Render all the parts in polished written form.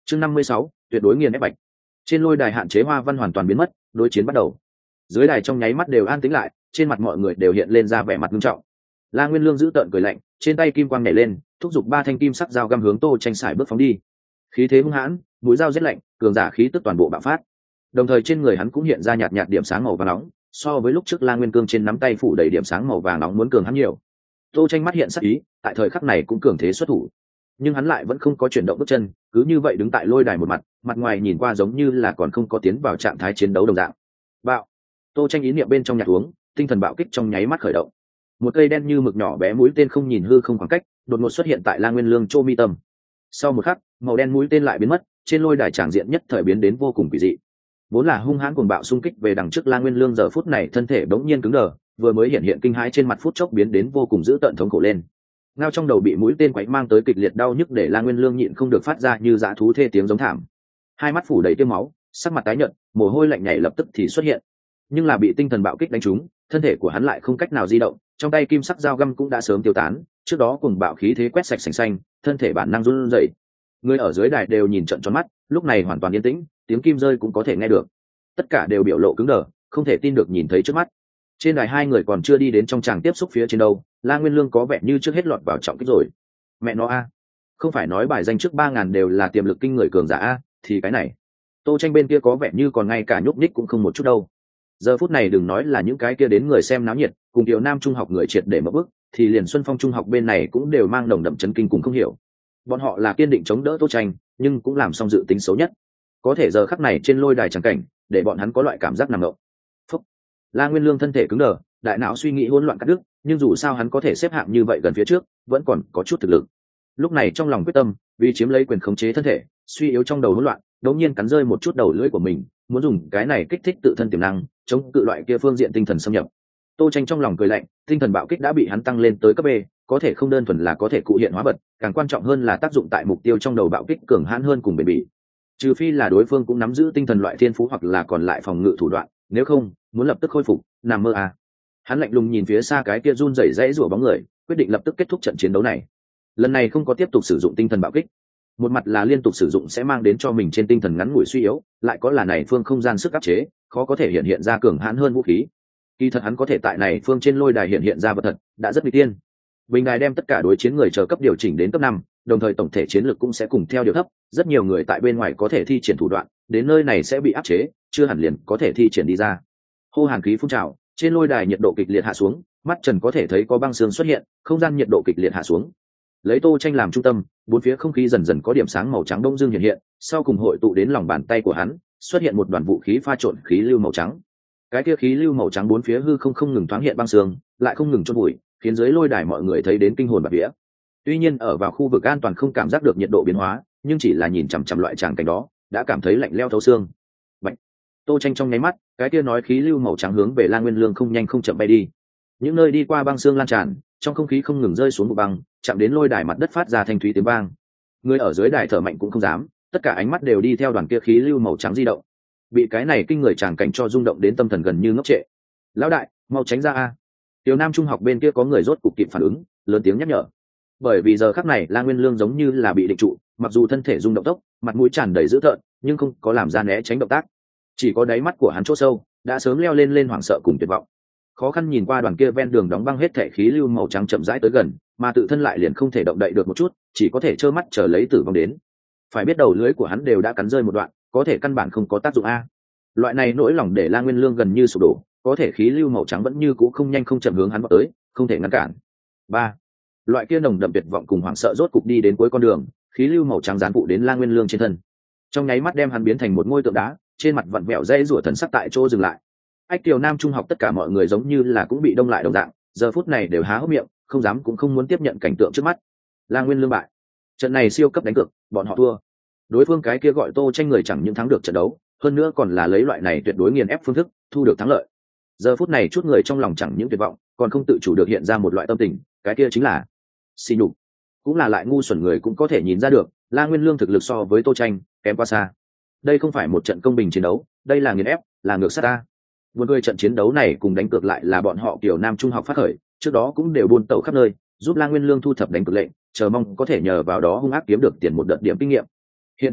chương 56, tuyệt đối nghiền ép bạch. Trên lôi đài hạn chế hoa văn hoàn toàn biến mất, đối chiến bắt đầu. Dưới đài trong nháy mắt đều an tĩnh lại, trên mặt mọi người đều hiện lên ra vẻ mặt nghiêm trọng. La Nguyên Lương giữ tợn cười lạnh, trên tay kim quang nhảy lên, thúc giục ba thanh kim sắc dao găm hướng Tô Tranh sải bước phóng đi. Khí thế hung hãn, mũi dao rét lạnh, cường giả khí tức toàn bộ bạo phát. Đồng thời trên người hắn cũng hiện ra nhạt nhạt điểm sáng màu vàng nóng, so với lúc trước La Nguyên Cương trên nắm tay phủ đầy điểm sáng màu vàng nóng muốn cường hắn nhiều. Tô Tranh mắt hiện sắc ý, tại thời khắc này cũng cường thế xuất thủ, nhưng hắn lại vẫn không có chuyển động bước chân, cứ như vậy đứng tại lôi đài một mặt, mặt ngoài nhìn qua giống như là còn không có tiến vào trạng thái chiến đấu đồng dạng. Bạo. Tô Tranh ý niệm bên trong nhạt uống, tinh thần bạo kích trong nháy mắt khởi động. Một cây đen như mực nhỏ bé mũi tên không nhìn hư không khoảng cách, đột ngột xuất hiện tại La Nguyên Lương chỗ mi tâm. Sau một khắc, màu đen mũi tên lại biến mất, trên lôi đài tràng diện nhất thời biến đến vô cùng kỳ dị. Vốn là hung hãn cuồng bạo xung kích về đằng trước La Nguyên Lương giờ phút này thân thể bỗng nhiên cứng đờ, vừa mới hiện hiện kinh hãi trên mặt phút chốc biến đến vô cùng dữ tợn thống khổ lên. Ngao trong đầu bị mũi tên quấy mang tới kịch liệt đau nhức để La Nguyên Lương nhịn không được phát ra như dã thú thê tiếng giống thảm. Hai mắt phủ đầy tiêu máu, sắc mặt tái nhợt, mồ hôi lạnh nhảy lập tức thì xuất hiện. Nhưng là bị tinh thần bạo kích đánh trúng, thân thể của hắn lại không cách nào di động, trong tay kim sắc dao găm cũng đã sớm tiêu tán, trước đó cùng bạo khí thế quét sạch sành xanh, thân thể bản năng run rẩy. Người ở dưới đài đều nhìn trợn tròn mắt, lúc này hoàn toàn yên tĩnh, tiếng kim rơi cũng có thể nghe được. Tất cả đều biểu lộ cứng đờ, không thể tin được nhìn thấy trước mắt. Trên đài hai người còn chưa đi đến trong tràng tiếp xúc phía trên đâu, La Nguyên Lương có vẻ như trước hết lọt vào trọng kích rồi. Mẹ nó a, không phải nói bài danh trước 3000 đều là tiềm lực kinh người cường giả a, thì cái này. Tô Tranh bên kia có vẻ như còn ngay cả nhúc nhích cũng không một chút đâu. Giờ phút này đừng nói là những cái kia đến người xem náo nhiệt, cùng Tiểu Nam trung học người triệt để mở bước, thì liền Xuân Phong trung học bên này cũng đều mang nồng đậm chấn kinh cùng không hiểu. Bọn họ là kiên định chống đỡ Tô Tranh, nhưng cũng làm xong dự tính xấu nhất. Có thể giờ khắc này trên lôi đài chẳng cảnh, để bọn hắn có loại cảm giác nằm ngộng. Phúc. La Nguyên Lương thân thể cứng đờ, đại não suy nghĩ hỗn loạn cắt đứt, nhưng dù sao hắn có thể xếp hạng như vậy gần phía trước, vẫn còn có chút thực lực. Lúc này trong lòng quyết tâm, vì chiếm lấy quyền khống chế thân thể, suy yếu trong đầu hỗn loạn, đột nhiên cắn rơi một chút đầu lưỡi của mình, muốn dùng cái này kích thích tự thân tiềm năng, chống cự loại kia phương diện tinh thần xâm nhập. Tô Tranh trong lòng cười lạnh, tinh thần bạo kích đã bị hắn tăng lên tới cấp B, có thể không đơn thuần là có thể cụ hiện hóa vật, càng quan trọng hơn là tác dụng tại mục tiêu trong đầu bạo kích cường hãn hơn cùng bền bỉ. Trừ phi là đối phương cũng nắm giữ tinh thần loại thiên phú hoặc là còn lại phòng ngự thủ đoạn, nếu không, muốn lập tức khôi phục, nằm mơ à. Hắn lạnh lùng nhìn phía xa cái kia run rẩy rẽ rủa bóng người, quyết định lập tức kết thúc trận chiến đấu này. Lần này không có tiếp tục sử dụng tinh thần bạo kích, một mặt là liên tục sử dụng sẽ mang đến cho mình trên tinh thần ngắn ngủi suy yếu, lại có là này phương không gian sức áp chế, khó có thể hiện ra cường hãn hơn vũ khí. Kỳ thật hắn có thể tại này phương trên lôi đài hiện ra vật thật, đã rất nguy tiên. Bình đài đem tất cả đối chiến người chờ cấp điều chỉnh đến cấp 5, đồng thời tổng thể chiến lược cũng sẽ cùng theo điều thấp, rất nhiều người tại bên ngoài có thể thi triển thủ đoạn, đến nơi này sẽ bị áp chế, chưa hẳn liền có thể thi triển đi ra. Hô hàn khí phun trào, trên lôi đài nhiệt độ kịch liệt hạ xuống, mắt trần có thể thấy có băng sương xuất hiện, không gian nhiệt độ kịch liệt hạ xuống. Lấy Tô Tranh làm trung tâm, bốn phía không khí dần dần có điểm sáng màu trắng đông dương hiện hiện, sau cùng hội tụ đến lòng bàn tay của hắn, xuất hiện một đoàn vũ khí pha trộn khí lưu màu trắng. Cái kia khí lưu màu trắng bốn phía hư không ngừng thoáng hiện băng sương, lại không ngừng chôn bụi, khiến dưới lôi đài mọi người thấy đến kinh hồn bạt vía. Tuy nhiên ở vào khu vực an toàn không cảm giác được nhiệt độ biến hóa, nhưng chỉ là nhìn chằm chằm loại tràng cảnh đó, đã cảm thấy lạnh lẽo thấu xương. Vậy, Tô Tranh trong nháy mắt, cái kia nói khí lưu màu trắng hướng về La Nguyên Lương không nhanh không chậm bay đi. Những nơi đi qua băng sương lan tràn, trong không khí không ngừng rơi xuống vụ băng, chạm đến lôi đài mặt đất phát ra thanh thúy tiếng vang. Người ở dưới đài thở mạnh cũng không dám, tất cả ánh mắt đều đi theo đoàn kia khí lưu màu trắng di động. Bị cái này kinh người tràng cảnh cho rung động đến tâm thần gần như ngốc trệ. Lão đại, mau tránh ra a! Tiểu Nam trung học bên kia có người rốt cục kịp phản ứng, lớn tiếng nhắc nhở. Bởi vì giờ khắc này La Nguyên Lương giống như là bị định trụ, mặc dù thân thể rung động tốc, mặt mũi tràn đầy dữ tợn, nhưng không có làm ra né tránh động tác. Chỉ có đáy mắt của hắn chỗ sâu đã sớm leo lên hoảng sợ cùng tuyệt vọng. Khó khăn nhìn qua đoàn kia ven đường đóng băng hết thể khí lưu màu trắng chậm rãi tới gần, mà tự thân lại liền không thể động đậy được một chút, chỉ có thể trơ mắt chờ lấy tử vong đến. Phải biết đầu lưới của hắn đều đã cắn rơi một đoạn, có thể căn bản không có tác dụng a. Loại này nỗi lòng để La Nguyên Lương gần như sụp đổ, có thể khí lưu màu trắng vẫn như cũ không nhanh không chậm hướng hắn vào tới, không thể ngăn cản. 3. Loại kia nồng đậm tuyệt vọng cùng hoảng sợ rốt cục đi đến cuối con đường, khí lưu màu trắng gián phụ đến La Nguyên Lương trên thân. Trong nháy mắt đem hắn biến thành một ngôi tượng đá, trên mặt vặn vẹo dây rủa thần sắc tại chỗ dừng lại. Ách Tiểu Nam trung học tất cả mọi người giống như là cũng bị đông lại đồng dạng, giờ phút này đều há hốc miệng, không dám cũng không muốn tiếp nhận cảnh tượng trước mắt. La Nguyên Lương bại. Trận này siêu cấp đánh cược, bọn họ thua. Đối phương cái kia gọi Tô Tranh người chẳng những thắng được trận đấu, hơn nữa còn là lấy loại này tuyệt đối nghiền ép phương thức thu được thắng lợi. Giờ phút này chút người trong lòng chẳng những tuyệt vọng, còn không tự chủ được hiện ra một loại tâm tình, cái kia chính là xỉ nhục. Cũng là lại ngu xuẩn người cũng có thể nhìn ra được, La Nguyên Lương thực lực so với Tô Tranh kém quá xa. Đây không phải một trận công bình chiến đấu, đây là nghiền ép, là ngược sát ta. Buồn cười trận chiến đấu này cùng đánh cược lại là bọn họ Tiểu Nam trung học phát khởi, trước đó cũng đều buôn tẩu khắp nơi, giúp La Nguyên Lương thu thập đánh cược lệnh, chờ mong có thể nhờ vào đó hung ác kiếm được tiền một đợt điểm kinh nghiệm. Hiện tại tốt,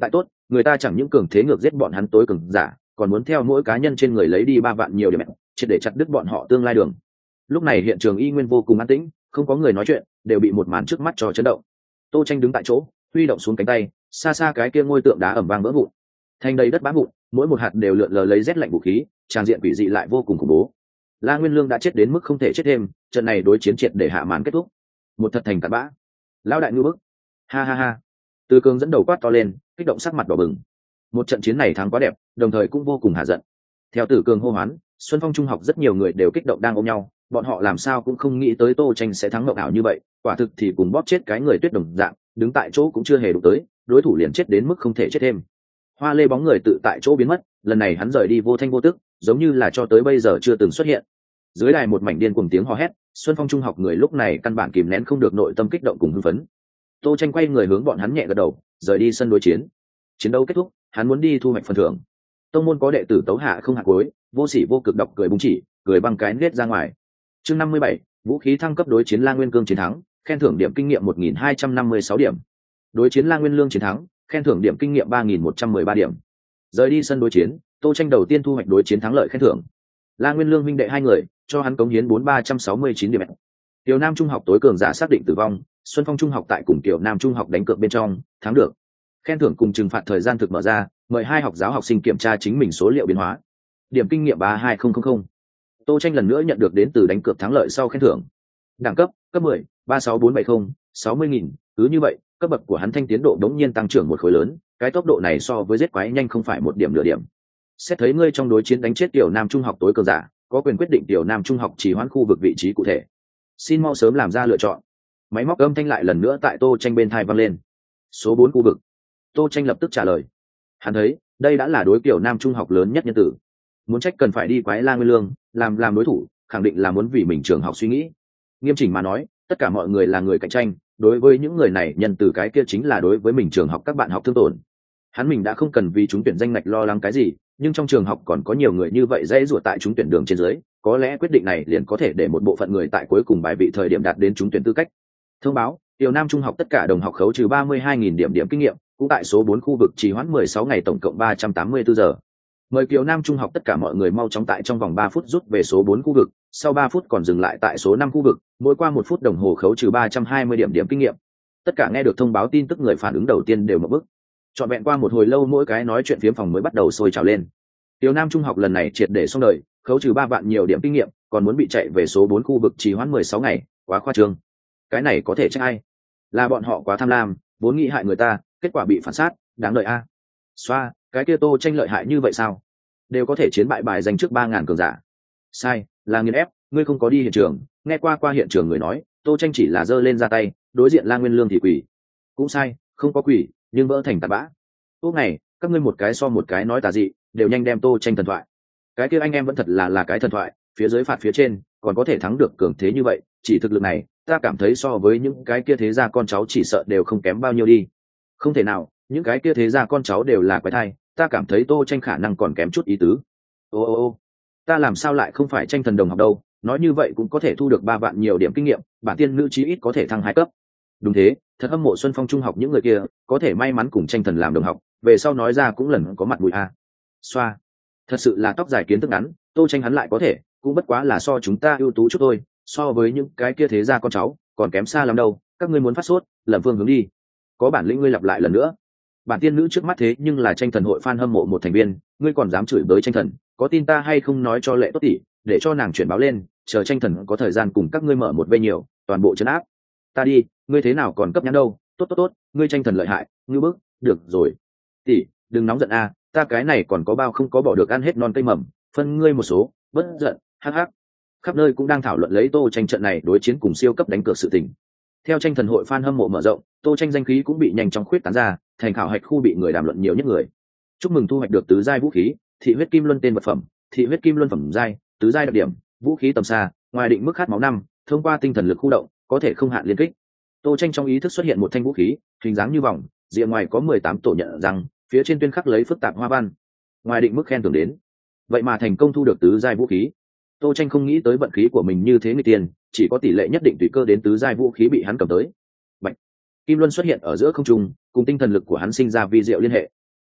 người ta chẳng những cường thế ngược giết bọn hắn tối cường giả, còn muốn theo mỗi cá nhân trên người lấy đi 3 vạn nhiều điểm, triệt để chặt đứt bọn họ tương lai đường. Lúc này hiện trường y nguyên vô cùng an tĩnh, không có người nói chuyện, đều bị một màn trước mắt cho chấn động. Tô Tranh đứng tại chỗ, huy động xuống cánh tay, xa xa cái kia ngôi tượng đá ầm vang vỡ vụn, thành đầy đất bã vụn, mỗi một hạt đều lượn lờ lấy rét lạnh vũ khí, tràn diện quỷ dị lại vô cùng khủng bố. La Nguyên Lương đã chết đến mức không thể chết thêm, trận này đối chiến triệt để hạ màn kết thúc. Một thật thành cặn bã. Lão đại ngư bức. Ha ha ha. Từ Cường dẫn đầu quát to lên, kích động sắc mặt đỏ bừng. Một trận chiến này thắng quá đẹp, đồng thời cũng vô cùng hạ giận. Theo Tử Cường hô hoán, Xuân Phong trung học rất nhiều người đều kích động đang ôm nhau, bọn họ làm sao cũng không nghĩ tới Tô Tranh sẽ thắng mộng ảo như vậy, quả thực thì cùng bóp chết cái người tuyết đồng dạng, đứng tại chỗ cũng chưa hề đụng tới, đối thủ liền chết đến mức không thể chết thêm. Hoa Lê bóng người tự tại chỗ biến mất, lần này hắn rời đi vô thanh vô tức, giống như là cho tới bây giờ chưa từng xuất hiện. Dưới đài một mảnh điên cuồng tiếng hò hét, Xuân Phong trung học người lúc này căn bản kìm nén không được nội tâm kích động cùng hưng phấn. Tô Tranh quay người hướng bọn hắn nhẹ gật đầu, rời đi sân đối chiến. Chiến đấu kết thúc, hắn muốn đi thu hoạch phần thưởng. Tông môn có đệ tử tấu hạ không hạ cuối, vô sỉ vô cực độc cười búng chỉ, cười bằng cái nết ra ngoài. Chương 57, vũ khí thăng cấp đối chiến La Nguyên Cương chiến thắng, khen thưởng điểm kinh nghiệm 1256 điểm. Đối chiến La Nguyên Lương chiến thắng, khen thưởng điểm kinh nghiệm 3113 điểm. Rời đi sân đối chiến, Tô Tranh đầu tiên thu hoạch đối chiến thắng lợi khen thưởng. La Nguyên Lương huynh đệ hai người, cho hắn cống hiến 4369 điểm. Tiểu Nam trung học tối cường giả xác định tử vong, Xuân Phong trung học tại cùng Tiểu Nam trung học đánh cược bên trong, thắng được. Khen thưởng cùng trừng phạt thời gian thực mở ra, mời hai học giáo học sinh kiểm tra chính mình số liệu biến hóa. Điểm kinh nghiệm 32000. Tô Tranh lần nữa nhận được đến từ đánh cược thắng lợi sau khen thưởng. Đẳng cấp, cấp 10, 36470, 60.000, cứ như vậy, cấp bậc của hắn thanh tiến độ đống nhiên tăng trưởng một khối lớn, cái tốc độ này so với giết quái nhanh không phải một điểm nửa điểm. Xét thấy ngươi trong đối chiến đánh chết Tiểu Nam trung học tối cường giả, có quyền quyết định Tiểu Nam trung học trì hoãn khu vực vị trí cụ thể. Xin mau sớm làm ra lựa chọn. Máy móc âm thanh lại lần nữa tại Tô Tranh bên tai vang lên. Số 4 khu vực. Tô Tranh lập tức trả lời. Hắn thấy, đây đã là đối Tiểu Nam trung học lớn nhất nhân tử. Muốn trách cần phải đi quái La Nguyên Lương, làm đối thủ, khẳng định là muốn vì mình trường học suy nghĩ. Nghiêm chỉnh mà nói, tất cả mọi người là người cạnh tranh, đối với những người này nhân từ cái kia chính là đối với mình trường học các bạn học thương tổn. Hắn mình đã không cần vì chúng tuyển danh ngạch lo lắng cái gì, nhưng trong trường học còn có nhiều người như vậy dễ dụa tại chúng tuyển đường trên dưới, có lẽ quyết định này liền có thể để một bộ phận người tại cuối cùng bài vị thời điểm đạt đến chúng tuyển tư cách. Thông báo, Tiểu Nam trung học tất cả đồng học khấu trừ 32.000 điểm kinh nghiệm, cũng tại số 4 khu vực trì hoãn 16 ngày tổng cộng 384 giờ. Mời Kiều Nam trung học tất cả mọi người mau chóng tại trong vòng 3 phút rút về số 4 khu vực, sau 3 phút còn dừng lại tại số 5 khu vực, mỗi qua 1 phút đồng hồ khấu trừ 320 điểm kinh nghiệm. Tất cả nghe được thông báo tin tức người phản ứng đầu tiên đều ngộp bức. Trọn vẹn qua một hồi lâu mỗi cái nói chuyện phiếm phòng mới bắt đầu sôi trào lên. Tiểu Nam trung học lần này triệt để xong đời, khấu trừ 3 vạn nhiều điểm kinh nghiệm, còn muốn bị chạy về số 4 khu vực trì hoãn 16 ngày, quá khoa trương. Cái này có thể trách ai? Là bọn họ quá tham lam, vốn nghĩ hại người ta, kết quả bị phản sát, đáng đợi a. Xoa, cái kia Tô Tranh lợi hại như vậy sao? Đều có thể chiến bại bài danh trước 3000 cường giả. Sai, là nghiền ép, ngươi không có đi hiện trường, nghe qua hiện trường người nói, Tô Tranh chỉ là giơ lên ra tay, đối diện La Nguyên Lương thì quỷ. Cũng sai, không có quỷ, nhưng vỡ thành tạt bã. Tốt này, các ngươi một cái so một cái nói tà dị, đều nhanh đem Tô Tranh thần thoại. Cái kia anh em vẫn thật là cái thần thoại, phía dưới phạt phía trên, còn có thể thắng được cường thế như vậy, chỉ thực lực này, ta cảm thấy so với những cái kia thế gia con cháu chỉ sợ đều không kém bao nhiêu đi. Không thể nào, những cái kia thế gia con cháu đều là quái thai, ta cảm thấy Tô Tranh khả năng còn kém chút ý tứ. Ô, ta làm sao lại không phải Tranh thần đồng học đâu, nói như vậy cũng có thể thu được 3 vạn nhiều điểm kinh nghiệm, bản tiên nữ chí ít có thể thăng 2 cấp. Đúng thế, thật hâm mộ Xuân Phong trung học những người kia, có thể may mắn cùng Tranh thần làm đồng học, về sau nói ra cũng lần có mặt mũi a. Xoa, thật sự là tóc dài kiến thức ngắn, Tô Tranh hắn lại có thể, cũng bất quá là so chúng ta ưu tú chút thôi, so với những cái kia thế gia con cháu, còn kém xa lắm đâu, các ngươi muốn phát sốt, lầm phương hướng đi. Có bản lĩnh ngươi lặp lại lần nữa. Bản tiên nữ trước mắt thế nhưng là Tranh thần hội fan hâm mộ một thành viên, ngươi còn dám chửi bới Tranh thần, có tin ta hay không nói cho Lệ Tốt tỷ, để cho nàng chuyển báo lên, chờ Tranh thần có thời gian cùng các ngươi mở một vây nhiều, toàn bộ trấn áp. Ta đi, ngươi thế nào còn cấp nhãn đâu, tốt, ngươi Tranh thần lợi hại, ngư bức, được rồi. Tỷ, đừng nóng giận a, ta cái này còn có bao không có bỏ được ăn hết non cây mầm, phân ngươi một số, bất giận, hắc. Khắp nơi cũng đang thảo luận lấy Tô Tranh trận này đối chiến cùng siêu cấp đánh cược sự tình. Theo Tranh thần hội fan hâm mộ mở rộng, Tô Tranh danh khí cũng bị nhanh chóng khuyết tán ra, thành khảo hạch khu bị người đàm luận nhiều nhất người. Chúc mừng thu hoạch được tứ giai vũ khí, thị huyết kim luân tên vật phẩm, thị huyết kim luân phẩm giai, tứ giai đặc điểm, vũ khí tầm xa, ngoài định mức khát máu 5, thông qua tinh thần lực khu động, có thể không hạn liên kích. Tô Tranh trong ý thức xuất hiện một thanh vũ khí, hình dáng như vòng, rìa ngoài có 18 tổ nhận rằng, phía trên tuyên khắc lấy phức tạp hoa văn. Ngoài định mức khen thưởng đến. Vậy mà thành công thu được tứ giai vũ khí. Tô Tranh không nghĩ tới vận khí của mình như thế người tiền, chỉ có tỷ lệ nhất định tùy cơ đến tứ giai vũ khí bị hắn cầm tới. Bạch. Kim luân xuất hiện ở giữa không trung, cùng tinh thần lực của hắn sinh ra vi diệu liên hệ.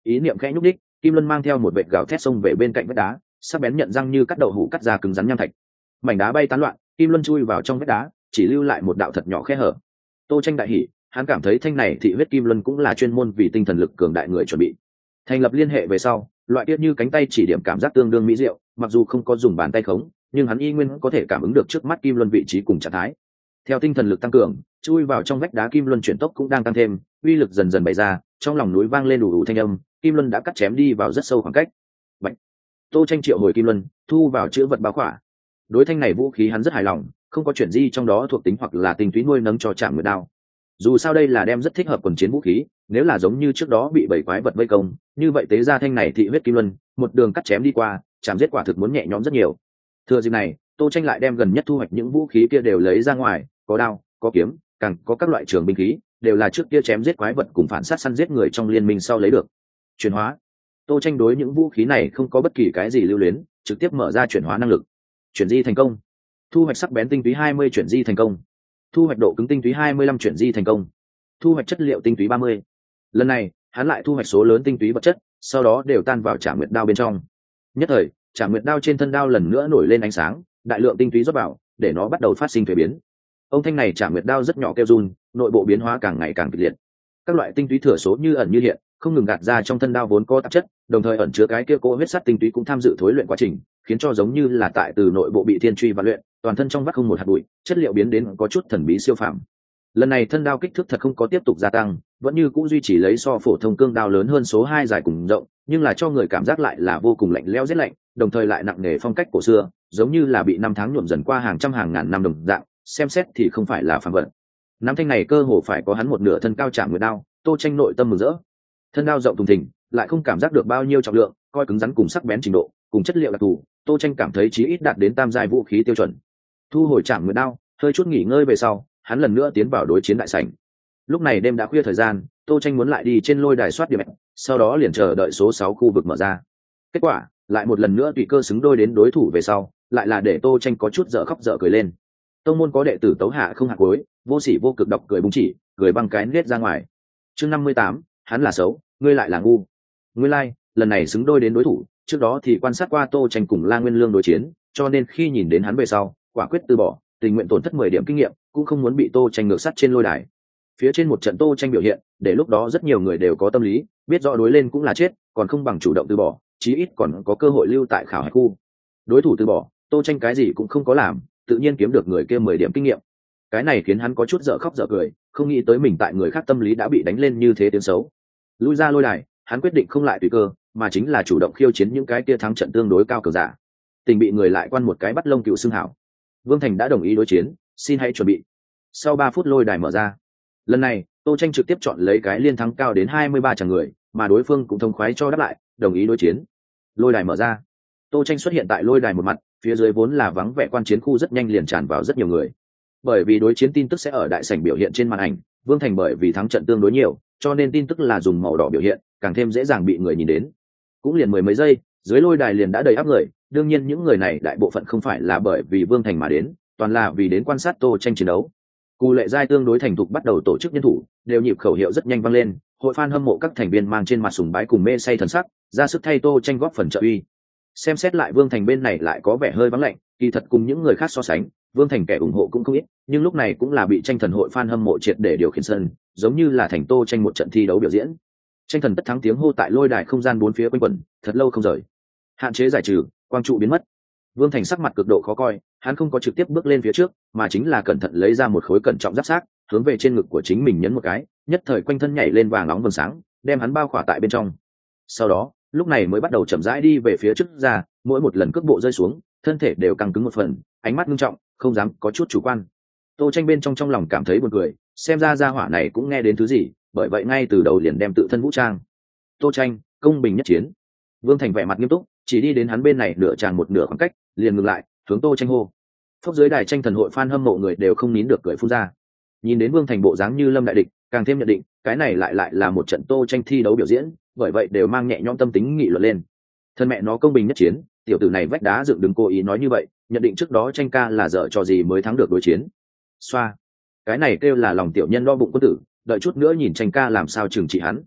ý niệm khẽ nhúc đích, Kim Luân mang theo một vệt gào thét xông về bên cạnh vách đá, sắc bén nhận răng như cắt đậu hũ cắt ra cứng rắn nham thạch. Mảnh đá bay tán loạn, Kim Luân chui vào trong vách đá, chỉ lưu lại một đạo thật nhỏ khe hở. Tô Tranh đại hỉ, hắn cảm thấy thanh này thị huyết Kim Luân cũng là chuyên môn vì tinh thần lực cường đại người chuẩn bị. Thành lập liên hệ về sau, loại tiết như cánh tay chỉ điểm cảm giác tương đương mỹ diệu, mặc dù không có dùng bàn tay khống, nhưng hắn y nguyên có thể cảm ứng được trước mắt Kim Luân vị trí cùng trạng thái. Theo tinh thần lực tăng cường, chui vào trong vách đá Kim Luân chuyển tốc cũng đang tăng thêm, uy lực dần dần bày ra, trong lòng núi vang lên đủ đủ thanh âm, Kim Luân đã cắt chém đi vào rất sâu khoảng cách. Bạch. Tô Tranh triệu hồi Kim Luân, thu vào chữ vật bao khỏa. Đối thanh này vũ khí hắn rất hài lòng, không có chuyện gì trong đó thuộc tính hoặc là tinh túy nuôi nấng cho Trảm Nguyệt đao. Dù sao đây là đem rất thích hợp quần chiến vũ khí, nếu là giống như trước đó bị bảy quái vật vây công, như vậy tế ra thanh này thị huyết Kim Luân, một đường cắt chém đi qua, chạm giết quả thực muốn nhẹ nhõm rất nhiều. Thừa dịp này, Tô Tranh lại đem gần nhất thu hoạch những vũ khí kia đều lấy ra ngoài, có đao, có kiếm, càng có các loại trường binh khí, đều là trước kia chém giết quái vật cùng phản sát săn giết người trong liên minh sau lấy được. Chuyển hóa. Tô Tranh đối những vũ khí này không có bất kỳ cái gì lưu luyến, trực tiếp mở ra chuyển hóa năng lực. Chuyển di thành công. Thu hoạch sắc bén tinh túy 20 chuyển di thành công. Thu hoạch độ cứng tinh túy 25 chuyển di thành công. Thu hoạch chất liệu tinh túy 30. Lần này, hắn lại thu hoạch số lớn tinh túy vật chất, sau đó đều tan vào Trảm Nguyệt đao bên trong. Nhất thời, Trảm Nguyệt đao trên thân đao lần nữa nổi lên ánh sáng, đại lượng tinh túy rót vào, để nó bắt đầu phát sinh thay biến. Ông thanh này Trảm Nguyệt đao rất nhỏ kêu run, nội bộ biến hóa càng ngày càng kịch liệt. Các loại tinh túy thừa số như ẩn như hiện, không ngừng gạt ra trong thân đao vốn có tạp chất, đồng thời ẩn chứa cái kia cỗ huyết sắt tinh túy cũng tham dự thối luyện quá trình, khiến cho giống như là tại từ nội bộ bị thiên truy và luyện, toàn thân trong vắt không một hạt bụi, chất liệu biến đến có chút thần bí siêu phàm. Lần này thân đao kích thước thật không có tiếp tục gia tăng, vẫn như cũ duy trì lấy so phổ thông cương đao lớn hơn số 2 dài cùng rộng, nhưng là cho người cảm giác lại là vô cùng lạnh lẽo rét lạnh, đồng thời lại nặng nề phong cách cổ xưa, giống như là bị năm tháng nhuộm dần qua hàng trăm hàng ngàn năm đồng dạng, xem xét thì không phải là phàm vật. Nắm thanh này cơ hồ phải có hắn một nửa thân cao Trảm Nguyệt đao, Tô Tranh nội tâm mừng rỡ. Thân đao rộng thùng thình, lại không cảm giác được bao nhiêu trọng lượng, coi cứng rắn cùng sắc bén trình độ, cùng chất liệu đặc thù, Tô Tranh cảm thấy chí ít đạt đến tam giai vũ khí tiêu chuẩn. Thu hồi Trảm Nguyệt đao, hơi chút nghỉ ngơi về sau, hắn lần nữa tiến vào đối chiến đại sảnh. Lúc này đêm đã khuya thời gian, Tô Tranh muốn lại đi trên lôi đài soát điểm, sau đó liền chờ đợi số 6 khu vực mở ra. Kết quả, lại một lần nữa tùy cơ xứng đôi đến đối thủ về sau, lại là để Tô Tranh có chút dở khóc dở cười lên. Tông môn có đệ tử tấu hạ không hạ cuối, vô sỉ vô cực độc cười búng chỉ, cười băng cái nết ra ngoài. Chương 58, hắn là xấu, ngươi lại là ngu. Nguyên lai, lần này xứng đôi đến đối thủ, trước đó thì quan sát qua Tô Tranh cùng La Nguyên Lương đối chiến, cho nên khi nhìn đến hắn về sau, quả quyết từ bỏ, tình nguyện tổn thất 10 điểm kinh nghiệm, cũng không muốn bị Tô Tranh ngược sắt trên lôi đài. Phía trên một trận Tô Tranh biểu hiện, để lúc đó rất nhiều người đều có tâm lý, biết rõ đối lên cũng là chết, còn không bằng chủ động từ bỏ, chí ít còn có cơ hội lưu tại khảo hạch khu. Đối thủ từ bỏ, Tô Tranh cái gì cũng không có làm, tự nhiên kiếm được người kia 10 điểm kinh nghiệm. Cái này khiến hắn có chút dở khóc dở cười, không nghĩ tới mình tại người khác tâm lý đã bị đánh lên như thế tiếng xấu. Lui ra lôi đài, hắn quyết định không lại tùy cơ, mà chính là chủ động khiêu chiến những cái kia thắng trận tương đối cao cường giả. Tình bị người lại quan một cái bắt lông cựu xương hảo. Vương Thành đã đồng ý đối chiến, xin hãy chuẩn bị. Sau 3 phút lôi đài mở ra. Lần này, Tô Tranh trực tiếp chọn lấy cái liên thắng cao đến 23 chàng người, mà đối phương cũng thông khoái cho đáp lại, đồng ý đối chiến. Lôi đài mở ra. Tô Tranh xuất hiện tại lôi đài một mặt, phía dưới vốn là vắng vẻ quan chiến khu rất nhanh liền tràn vào rất nhiều người. Bởi vì đối chiến tin tức sẽ ở đại sảnh biểu hiện trên màn ảnh, Vương Thành bởi vì thắng trận tương đối nhiều, cho nên tin tức là dùng màu đỏ biểu hiện, càng thêm dễ dàng bị người nhìn đến. Cũng liền mười mấy giây, dưới lôi đài liền đã đầy ắp người, đương nhiên những người này đại bộ phận không phải là bởi vì Vương Thành mà đến, toàn là vì đến quan sát Tô Tranh chiến đấu. Cù Lệ Giai tương đối thành thục bắt đầu tổ chức nhân thủ, đều nhịp khẩu hiệu rất nhanh vang lên, hội fan hâm mộ các thành viên mang trên mặt sùng bái cùng mê say thần sắc, ra sức thay Tô Tranh góp phần trợ uy. Xem xét lại Vương Thành bên này lại có vẻ hơi vắng lạnh, kỳ thật cùng những người khác so sánh, Vương Thành kẻ ủng hộ cũng không ít, nhưng lúc này cũng là bị Tranh Thần hội fan hâm mộ triệt để điều khiển sân, giống như là thành Tô Tranh một trận thi đấu biểu diễn. Tranh Thần tất thắng tiếng hô tại lôi đài không gian bốn phía quanh quẩn, thật lâu không rời. Hạn chế giải trừ, quang trụ biến mất. Vương Thành sắc mặt cực độ khó coi, hắn không có trực tiếp bước lên phía trước, mà chính là cẩn thận lấy ra một khối cẩn trọng giáp xác, hướng về trên ngực của chính mình nhấn một cái, nhất thời quanh thân nhảy lên vàng nóng vầng sáng, đem hắn bao khỏa tại bên trong. Sau đó, lúc này mới bắt đầu chậm rãi đi về phía trước ra, mỗi một lần cước bộ rơi xuống, thân thể đều căng cứng một phần, ánh mắt nghiêm trọng, không dám có chút chủ quan. Tô Tranh bên trong lòng cảm thấy buồn cười, xem ra gia hỏa này cũng nghe đến thứ gì, bởi vậy ngay từ đầu liền đem tự thân vũ trang. Tô Tranh, công bình nhất chiến. Vương Thành vẻ mặt nghiêm túc, chỉ đi đến hắn bên này nửa tràng một nửa khoảng cách, liền ngừng lại, hướng Tô Tranh hô. Phốc dưới đài Tranh Thần hội fan hâm mộ người đều không nín được cười phun ra. Nhìn đến Vương Thành bộ dáng như lâm đại địch, càng thêm nhận định, cái này lại là một trận Tô Tranh thi đấu biểu diễn, bởi vậy đều mang nhẹ nhõm tâm tính nghị luận lên. Thân mẹ nó công bình nhất chiến, tiểu tử này vách đá dựng đứng cố ý nói như vậy, nhận định trước đó Tranh ca là dở trò gì mới thắng được đối chiến. Xoa, cái này kêu là lòng tiểu nhân đo bụng quân tử, đợi chút nữa nhìn Tranh ca làm sao trừng trị hắn.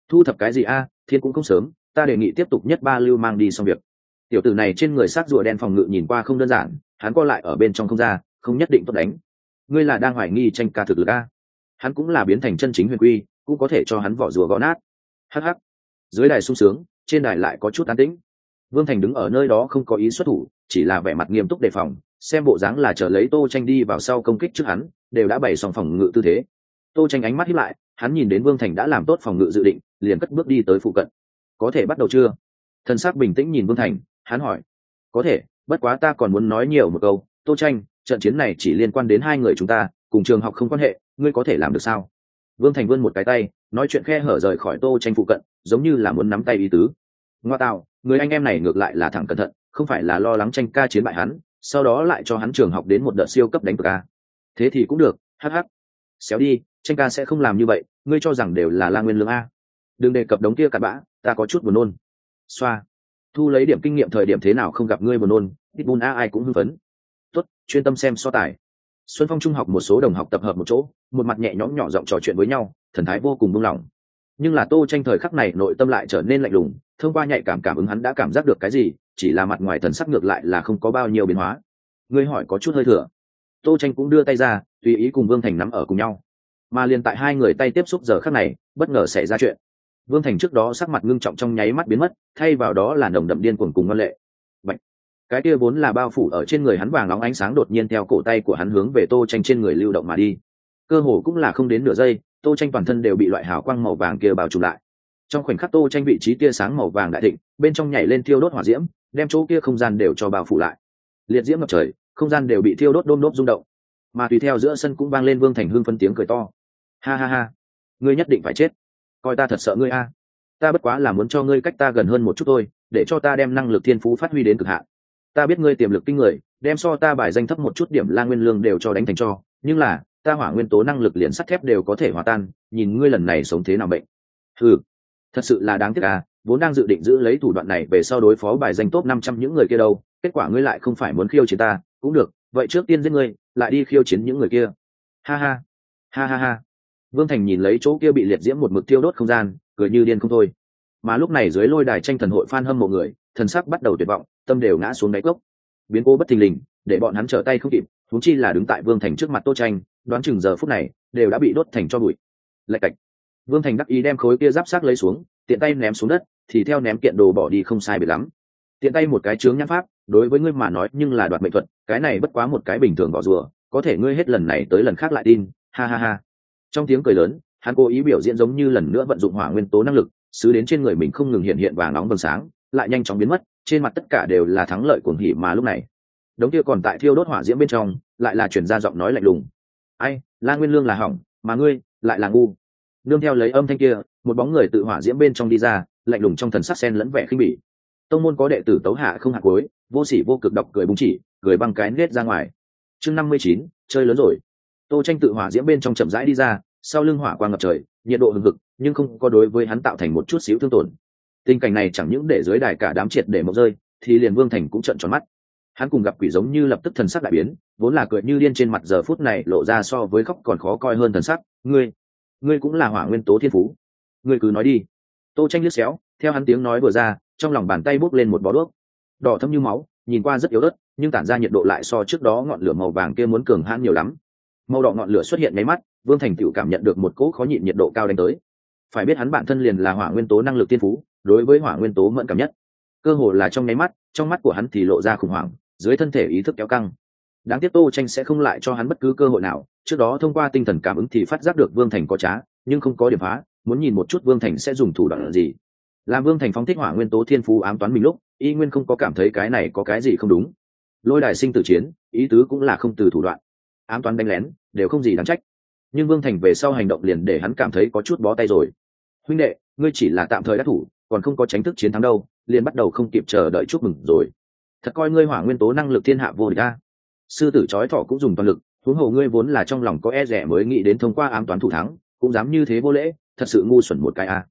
Thu thập cái gì a, thiên cũng không sớm, ta đề nghị tiếp tục nhất ba lưu mang đi xong việc. Tiểu tử này trên người xác rùa đen phòng ngự nhìn qua không đơn giản, hắn co lại ở bên trong không ra, không nhất định tốt đánh. Ngươi là đang hoài nghi tranh ca thực lực a? Hắn cũng là biến thành chân chính huyền quy, cũng có thể cho hắn vỏ rùa gõ nát. Hắc hắc. Dưới đài sung sướng, trên đài lại có chút an tĩnh. Vương Thành đứng ở nơi đó không có ý xuất thủ, chỉ là vẻ mặt nghiêm túc đề phòng, xem bộ dáng là chờ lấy Tô Tranh đi vào sau công kích trước hắn, đều đã bày xong phòng ngự tư thế. Tô Tranh ánh mắt híp lại, hắn nhìn đến Vương Thành đã làm tốt phòng ngự dự định, liền cất bước đi tới phụ cận. Có thể bắt đầu chưa? Thân xác bình tĩnh nhìn Vương Thành, hắn hỏi. Có thể, bất quá ta còn muốn nói nhiều một câu. Tô Tranh, trận chiến này chỉ liên quan đến hai người chúng ta, cùng trường học không quan hệ, ngươi có thể làm được sao? Vương Thành vươn một cái tay, nói chuyện khe hở rời khỏi Tô Tranh phụ cận, giống như là muốn nắm tay ý tứ. Ngoa tạo, người anh em này ngược lại là thẳng cẩn thận, không phải là lo lắng Tranh ca chiến bại hắn, sau đó lại cho hắn trường học đến một đợt siêu cấp đánh ca. Thế thì cũng được, hắc hắc. Xéo đi, Tranh ca sẽ không làm như vậy, ngươi cho rằng đều là La Nguyên Lương a? Đừng đề cập đống kia cặn bã, ta có chút buồn nôn. Xoa. Thu lấy điểm kinh nghiệm thời điểm thế nào không gặp ngươi buồn nôn, Pitbull a ai cũng hưng phấn. Tốt, chuyên tâm xem so tài. Xuân Phong trung học một số đồng học tập hợp một chỗ, một mặt nhẹ nhõm nhỏ giọng trò chuyện với nhau, thần thái vô cùng buông lỏng. Nhưng là Tô Tranh thời khắc này nội tâm lại trở nên lạnh lùng, thông qua nhạy cảm ứng hắn đã cảm giác được cái gì, chỉ là mặt ngoài thần sắc ngược lại là không có bao nhiêu biến hóa. Ngươi hỏi có chút hơi thừa. Tô Tranh cũng đưa tay ra, tùy ý cùng Vương Thành nắm ở cùng nhau. Mà liền tại hai người tay tiếp xúc giờ khắc này, bất ngờ xảy ra chuyện. Vương Thành trước đó sắc mặt ngưng trọng trong nháy mắt biến mất, thay vào đó là nồng đậm điên cuồng cùng ngân lệ. Bạch. Cái kia vốn là bao phủ ở trên người hắn vàng nóng ánh sáng đột nhiên theo cổ tay của hắn hướng về Tô Tranh trên người lưu động mà đi. Cơ hồ cũng là không đến nửa giây, Tô Tranh toàn thân đều bị loại hào quang màu vàng kia bao trùm lại. Trong khoảnh khắc Tô Tranh vị trí tia sáng màu vàng đại thịnh, bên trong nhảy lên thiêu đốt hỏa diễm, đem chỗ kia không gian đều cho bao phủ lại. Liệt diễm ngập trời, không gian đều bị thiêu đốt đôm đốp rung động. Mà tùy theo giữa sân cũng vang lên Vương Thành hưng phấn tiếng cười to. Ha ha ha, ngươi nhất định phải chết. Coi ta thật sợ ngươi a. Ta bất quá là muốn cho ngươi cách ta gần hơn một chút thôi, để cho ta đem năng lực thiên phú phát huy đến cực hạn. Ta biết ngươi tiềm lực kinh người, đem so ta bài danh thấp một chút điểm La Nguyên Lương đều cho đánh thành cho, nhưng là ta hỏa nguyên tố năng lực liền sắt thép đều có thể hòa tan, nhìn ngươi lần này sống thế nào bệnh. Ừ, thật sự là đáng tiếc à, vốn đang dự định giữ lấy thủ đoạn này về sau đối phó bài danh top 500 những người kia đâu, kết quả ngươi lại không phải muốn khiêu chiến ta, cũng được, vậy trước tiên giết ngươi, lại đi khiêu chiến những người kia. Ha ha, ha ha ha. Vương Thành nhìn lấy chỗ kia bị liệt diễm một mực tiêu đốt không gian, cười như điên không thôi. Mà lúc này dưới lôi đài tranh thần hội fan hâm mộ người, thần sắc bắt đầu tuyệt vọng, tâm đều ngã xuống đáy cốc. Biến cố bất thình lình, để bọn hắn trở tay không kịp, huống chi là đứng tại Vương Thành trước mặt Tô Tranh, đoán chừng giờ phút này đều đã bị đốt thành tro bụi. Lạch cạch. Vương Thành đắc ý đem khối kia giáp xác lấy xuống, tiện tay ném xuống đất, thì theo ném kiện đồ bỏ đi không sai biệt lắm. Tiện tay một cái chướng nhãn pháp, đối với ngươi mà nói nhưng là đoạt mệnh thuật, cái này bất quá một cái bình thường bỏ rùa, có thể ngươi hết lần này tới lần khác lại tin, ha ha ha. Trong tiếng cười lớn, hắn cố ý biểu diễn giống như lần nữa vận dụng hỏa nguyên tố năng lực, xứ đến trên người mình không ngừng hiện vàng nóng vầng sáng, lại nhanh chóng biến mất, trên mặt tất cả đều là thắng lợi cuồng hỉ mà lúc này. Đống kia còn tại thiêu đốt hỏa diễm bên trong, lại là truyền ra giọng nói lạnh lùng. Ai, La Nguyên Lương là hỏng, mà ngươi lại là ngu. Nương theo lấy âm thanh kia, một bóng người tự hỏa diễm bên trong đi ra, lạnh lùng trong thần sắc sen lẫn vẻ khinh bỉ. Tông môn có đệ tử tấu hạ không hạ cuối, vô sỉ vô cực độc cười búng chỉ, cười băng cái nết ra ngoài. Chương 59, chơi lớn rồi. Tô Tranh tự hỏa diễm bên trong chậm rãi đi ra, sau lưng hỏa quang ngập trời, nhiệt độ hừng hực, nhưng không có đối với hắn tạo thành một chút xíu thương tổn. Tình cảnh này chẳng những để dưới đài cả đám triệt để mộng rơi, thì liền Vương Thành cũng trợn tròn mắt. Hắn cùng gặp quỷ giống như lập tức thần sắc đại biến, vốn là cười như điên trên mặt giờ phút này lộ ra so với khóc còn khó coi hơn thần sắc. Ngươi cũng là hỏa nguyên tố thiên phú, ngươi cứ nói đi. Tô Tranh liếc xéo, theo hắn tiếng nói vừa ra, trong lòng bàn tay bốc lên một bó đuốc, đỏ thẫm như máu, nhìn qua rất yếu ớt, nhưng tản ra nhiệt độ lại so trước đó ngọn lửa màu vàng kia muốn cường hãn nhiều lắm. Màu đỏ ngọn lửa xuất hiện nháy mắt, Vương Thành tựu cảm nhận được một cỗ khó nhịn nhiệt độ cao đánh tới. Phải biết hắn bản thân liền là hỏa nguyên tố năng lực tiên phú, đối với hỏa nguyên tố mẫn cảm nhất. Cơ hồ là trong nháy mắt, trong mắt của hắn thì lộ ra khủng hoảng, dưới thân thể ý thức kéo căng. Đáng tiếc Tô Tranh sẽ không lại cho hắn bất cứ cơ hội nào, trước đó thông qua tinh thần cảm ứng thì phát giác được Vương Thành có trá, nhưng không có điểm phá, muốn nhìn một chút Vương Thành sẽ dùng thủ đoạn gì. Làm Vương Thành phóng thích hỏa nguyên tố thiên phú ám toán mình lúc, y nguyên không có cảm thấy cái này có cái gì không đúng. Lôi đài sinh tử chiến, ý tứ cũng là không từ thủ đoạn. Ám toán đánh lén, đều không gì đáng trách. Nhưng Vương Thành về sau hành động liền để hắn cảm thấy có chút bó tay rồi. Huynh đệ, ngươi chỉ là tạm thời đắc thủ, còn không có tránh thức chiến thắng đâu, liền bắt đầu không kịp chờ đợi chúc mừng rồi. Thật coi ngươi hỏa nguyên tố năng lực thiên hạ vô địch a. Sư tử chói thỏ cũng dùng toàn lực, huống hồ ngươi vốn là trong lòng có e rẻ mới nghĩ đến thông qua ám toán thủ thắng, cũng dám như thế vô lễ, thật sự ngu xuẩn một cái a.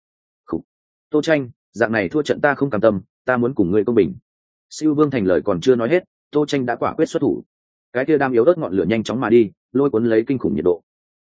Tô Tranh, dạng này thua trận ta không cam tâm, ta muốn cùng ngươi công bình. Siêu Vương Thành lời còn chưa nói hết, Tô Tranh đã quả quyết xuất thủ. Cái kia đam yếu ớt ngọn lửa nhanh chóng mà đi, lôi cuốn lấy kinh khủng nhiệt độ.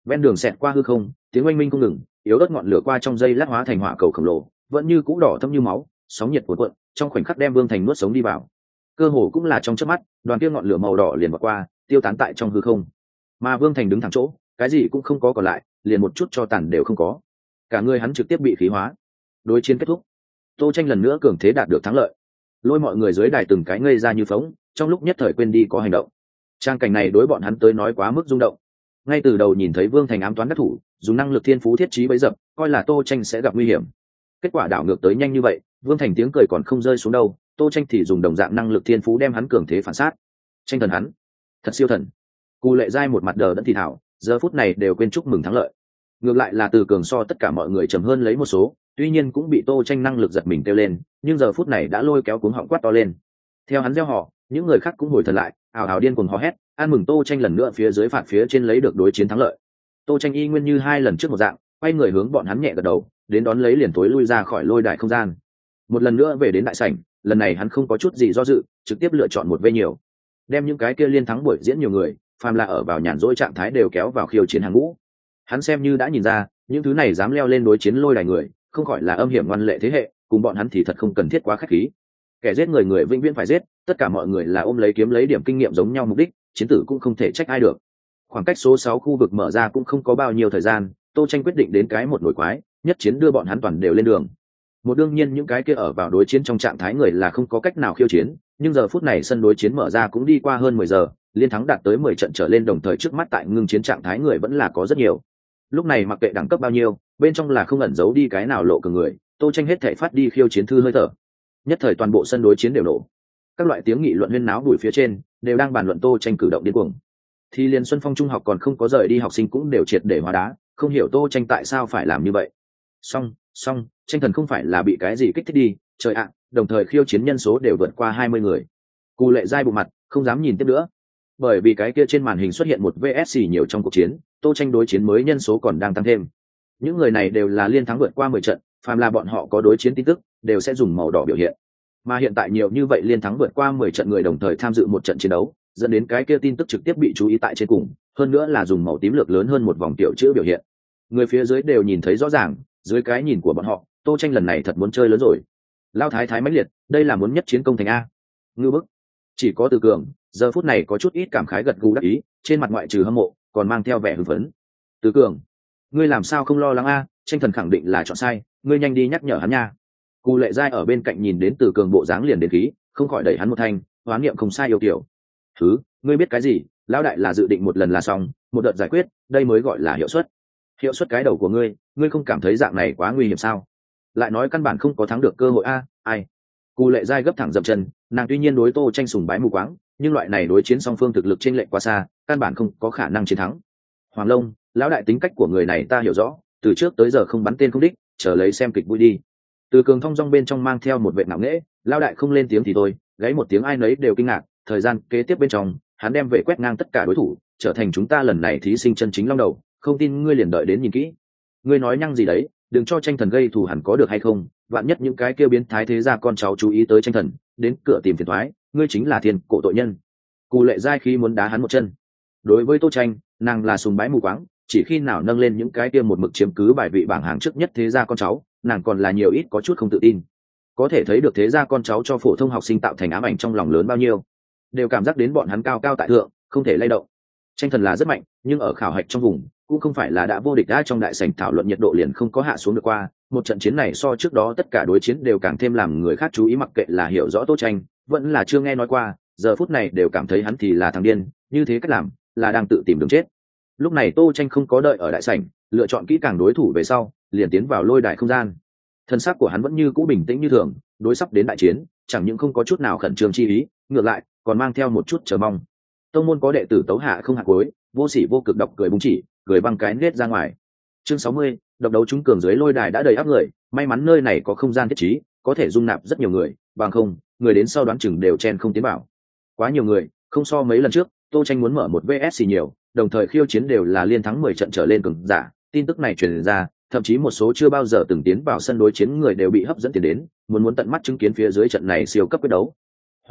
ven đường xẹt qua hư không, tiếng oanh minh không ngừng, yếu ớt ngọn lửa qua trong dây lát hóa thành hỏa cầu khổng lồ, vẫn như cũ đỏ thẫm như máu, sóng nhiệt cuộn cuộn, trong khoảnh khắc đem Vương Thành nuốt sống đi vào. Cơ hồ cũng là trong chớp mắt, đoàn kia ngọn lửa màu đỏ liền vọt qua, tiêu tán tại trong hư không. Mà Vương Thành đứng thẳng chỗ, cái gì cũng không có còn lại, liền một chút cho tàn đều không có. Cả người hắn trực tiếp bị khí hóa. Đối chiến kết thúc, Tô Tranh lần nữa cường thế đạt được thắng lợi. Lôi mọi người dưới đài từng cái ngây ra như phóng, trong lúc nhất thời quên đi có hành động. Trang cảnh này đối bọn hắn tới nói quá mức rung động. Ngay từ đầu nhìn thấy Vương Thành ám toán đắc thủ, dùng năng lực thiên phú thiết trí bấy dập, coi là Tô Tranh sẽ gặp nguy hiểm. Kết quả đảo ngược tới nhanh như vậy, Vương Thành tiếng cười còn không rơi xuống đâu, Tô Tranh thì dùng đồng dạng năng lực thiên phú đem hắn cường thế phản sát. Tranh thần hắn, thật siêu thần. Cù Lệ Giai một mặt đờ đẫn thì thảo, giờ phút này đều quên chúc mừng thắng lợi. Ngược lại là Từ Cường so tất cả mọi người trầm hơn lấy một số, tuy nhiên cũng bị Tô Tranh năng lực giật mình kêu lên, nhưng giờ phút này đã lôi kéo cuống họng quát to lên. Theo hắn reo hò, những người khác cũng hồi thần lại, ào ào điên cuồng hò hét, ăn mừng Tô Tranh lần nữa phía dưới phạt phía trên lấy được đối chiến thắng lợi. Tô Tranh y nguyên như hai lần trước một dạng, quay người hướng bọn hắn nhẹ gật đầu, đến đón lấy liền tối lui ra khỏi lôi đài không gian. Một lần nữa về đến đại sảnh, lần này hắn không có chút gì do dự, trực tiếp lựa chọn một vê nhiều, đem những cái kia liên thắng buổi diễn nhiều người, phàm là ở vào nhàn rỗi trạng thái đều kéo vào khiêu chiến hàng ngũ. Hắn xem như đã nhìn ra, những thứ này dám leo lên đối chiến lôi đài người, không khỏi là âm hiểm ngoan lệ thế hệ, cùng bọn hắn thì thật không cần thiết quá khách khí. Kẻ giết người người vĩnh viễn phải giết, tất cả mọi người là ôm lấy kiếm lấy điểm kinh nghiệm giống nhau mục đích, chiến tử cũng không thể trách ai được. Khoảng cách số 6 khu vực mở ra cũng không có bao nhiêu thời gian, Tô Tranh quyết định đến cái một nổi quái, nhất chiến đưa bọn hắn toàn đều lên đường. Một đương nhiên những cái kia ở vào đối chiến trong trạng thái người là không có cách nào khiêu chiến, nhưng giờ phút này sân đối chiến mở ra cũng đi qua hơn 10 giờ, liên thắng đạt tới 10 trận trở lên, đồng thời trước mắt tại ngưng chiến trạng thái người vẫn là có rất nhiều. Lúc này mặc kệ đẳng cấp bao nhiêu, bên trong là không ẩn giấu đi cái nào lộ cường người, Tô Tranh hết thảy phát đi khiêu chiến thư hơi thở. Nhất thời toàn bộ sân đối chiến đều nổ. Các loại tiếng nghị luận huyên náo đuổi phía trên, đều đang bàn luận Tô Tranh cử động điên cuồng. Thì liền Xuân Phong trung học còn không có rời đi học sinh cũng đều triệt để hóa đá, không hiểu Tô Tranh tại sao phải làm như vậy. Song, Tranh thần không phải là bị cái gì kích thích đi, trời ạ, đồng thời khiêu chiến nhân số đều vượt qua 20 người. Cù Lệ Giai bụng mặt, không dám nhìn tiếp nữa. Bởi vì cái kia trên màn hình xuất hiện một VSC nhiều trong cuộc chiến, Tô Tranh đối chiến mới nhân số còn đang tăng thêm. Những người này đều là liên thắng vượt qua 10 trận, phàm là bọn họ có đối chiến tin tức, đều sẽ dùng màu đỏ biểu hiện. Mà hiện tại nhiều như vậy liên thắng vượt qua 10 trận người đồng thời tham dự một trận chiến đấu, dẫn đến cái kia tin tức trực tiếp bị chú ý tại trên cùng, hơn nữa là dùng màu tím lược lớn hơn một vòng tiểu chữ biểu hiện. Người phía dưới đều nhìn thấy rõ ràng, dưới cái nhìn của bọn họ, Tô Tranh lần này thật muốn chơi lớn rồi. Lao thái thái mãnh liệt, đây là muốn nhất chiến công thành a. Ngưu bức. Chỉ có Từ Cường, giờ phút này có chút ít cảm khái gật gù đắc ý, trên mặt ngoại trừ hâm mộ, còn mang theo vẻ hưng phấn. Từ Cường, ngươi làm sao không lo lắng a? Tranh thần khẳng định là chọn sai, ngươi nhanh đi nhắc nhở hắn nha. Cù Lệ Giai ở bên cạnh nhìn đến Từ Cường bộ dáng liền đến khí, không khỏi đẩy hắn một thanh, hoán niệm không sai yêu kiểu. Thứ, ngươi biết cái gì? Lão đại là dự định một lần là xong, một đợt giải quyết, đây mới gọi là hiệu suất. Hiệu suất cái đầu của ngươi không cảm thấy dạng này quá nguy hiểm sao? Lại nói căn bản không có thắng được cơ hội a, ai? Cù Lệ Giai gấp thẳng dậm chân, nàng tuy nhiên đối Tô Tranh sùng bái mù quáng, nhưng loại này đối chiến song phương thực lực trên lệch quá xa, căn bản không có khả năng chiến thắng. Hoàng Long, lão đại tính cách của người này ta hiểu rõ, từ trước tới giờ không bắn tên không đích, chờ lấy xem kịch vui đi. Từ Cường thong dong bên trong mang theo một vệ ngạo nghễ, lão đại không lên tiếng thì thôi, gáy một tiếng ai nấy đều kinh ngạc. Thời gian kế tiếp bên trong, hắn đem vệ quét ngang tất cả đối thủ, trở thành chúng ta lần này thí sinh chân chính long đầu. Không tin ngươi liền đợi đến nhìn kỹ. Ngươi nói nhăng gì đấy, đừng cho Tranh thần gây thù hẳn có được hay không? Vạn nhất những cái kia biến thái thế gia con cháu chú ý tới Tranh thần, đến cửa tìm phiền toái, ngươi chính là thiên cổ tội nhân. Cù Lệ Giai khi muốn đá hắn một chân. Đối với Tô Tranh, nàng là sùng bái mù quáng, chỉ khi nào nâng lên những cái kia một mực chiếm cứ bài vị bảng hàng trước nhất thế gia con cháu, nàng còn là nhiều ít có chút không tự tin. Có thể thấy được thế gia con cháu cho phổ thông học sinh tạo thành ám ảnh trong lòng lớn bao nhiêu, đều cảm giác đến bọn hắn cao cao tại thượng, không thể lay động. Tranh thần là rất mạnh, nhưng ở khảo hạch trong vùng cũng không phải là đã vô địch. Đã trong đại sảnh thảo luận nhiệt độ liền không có hạ xuống được qua, một trận chiến này so trước đó tất cả đối chiến đều càng thêm làm người khác chú ý, mặc kệ là hiểu rõ Tô Tranh, vẫn là chưa nghe nói qua, giờ phút này đều cảm thấy hắn thì là thằng điên, như thế cách làm là đang tự tìm đường chết. Lúc này Tô Tranh không có đợi ở đại sảnh, lựa chọn kỹ càng đối thủ về sau, liền tiến vào lôi đài không gian. Thân xác của hắn vẫn như cũ bình tĩnh như thường, đối sắp đến đại chiến, chẳng những không có chút nào khẩn trương chi ý, ngược lại còn mang theo một chút chờ mong. Tông môn có đệ tử tấu hạ không hạ cuối, vô sỉ vô cực độc cười búng chỉ, cười băng cái nết ra ngoài. Chương 60, độc đấu trúng cường dưới lôi đài đã đầy áp người, may mắn nơi này có không gian thiết trí, có thể dung nạp rất nhiều người, bằng không, người đến sau đoán chừng đều chen không tiến vào. Quá nhiều người, không so mấy lần trước, Tô Tranh muốn mở một VSC nhiều, đồng thời khiêu chiến đều là liên thắng 10 trận trở lên cường giả, tin tức này truyền ra, thậm chí một số chưa bao giờ từng tiến vào sân đối chiến người đều bị hấp dẫn tiền đến, muốn tận mắt chứng kiến phía dưới trận này siêu cấp quyết đấu. Hoặc là,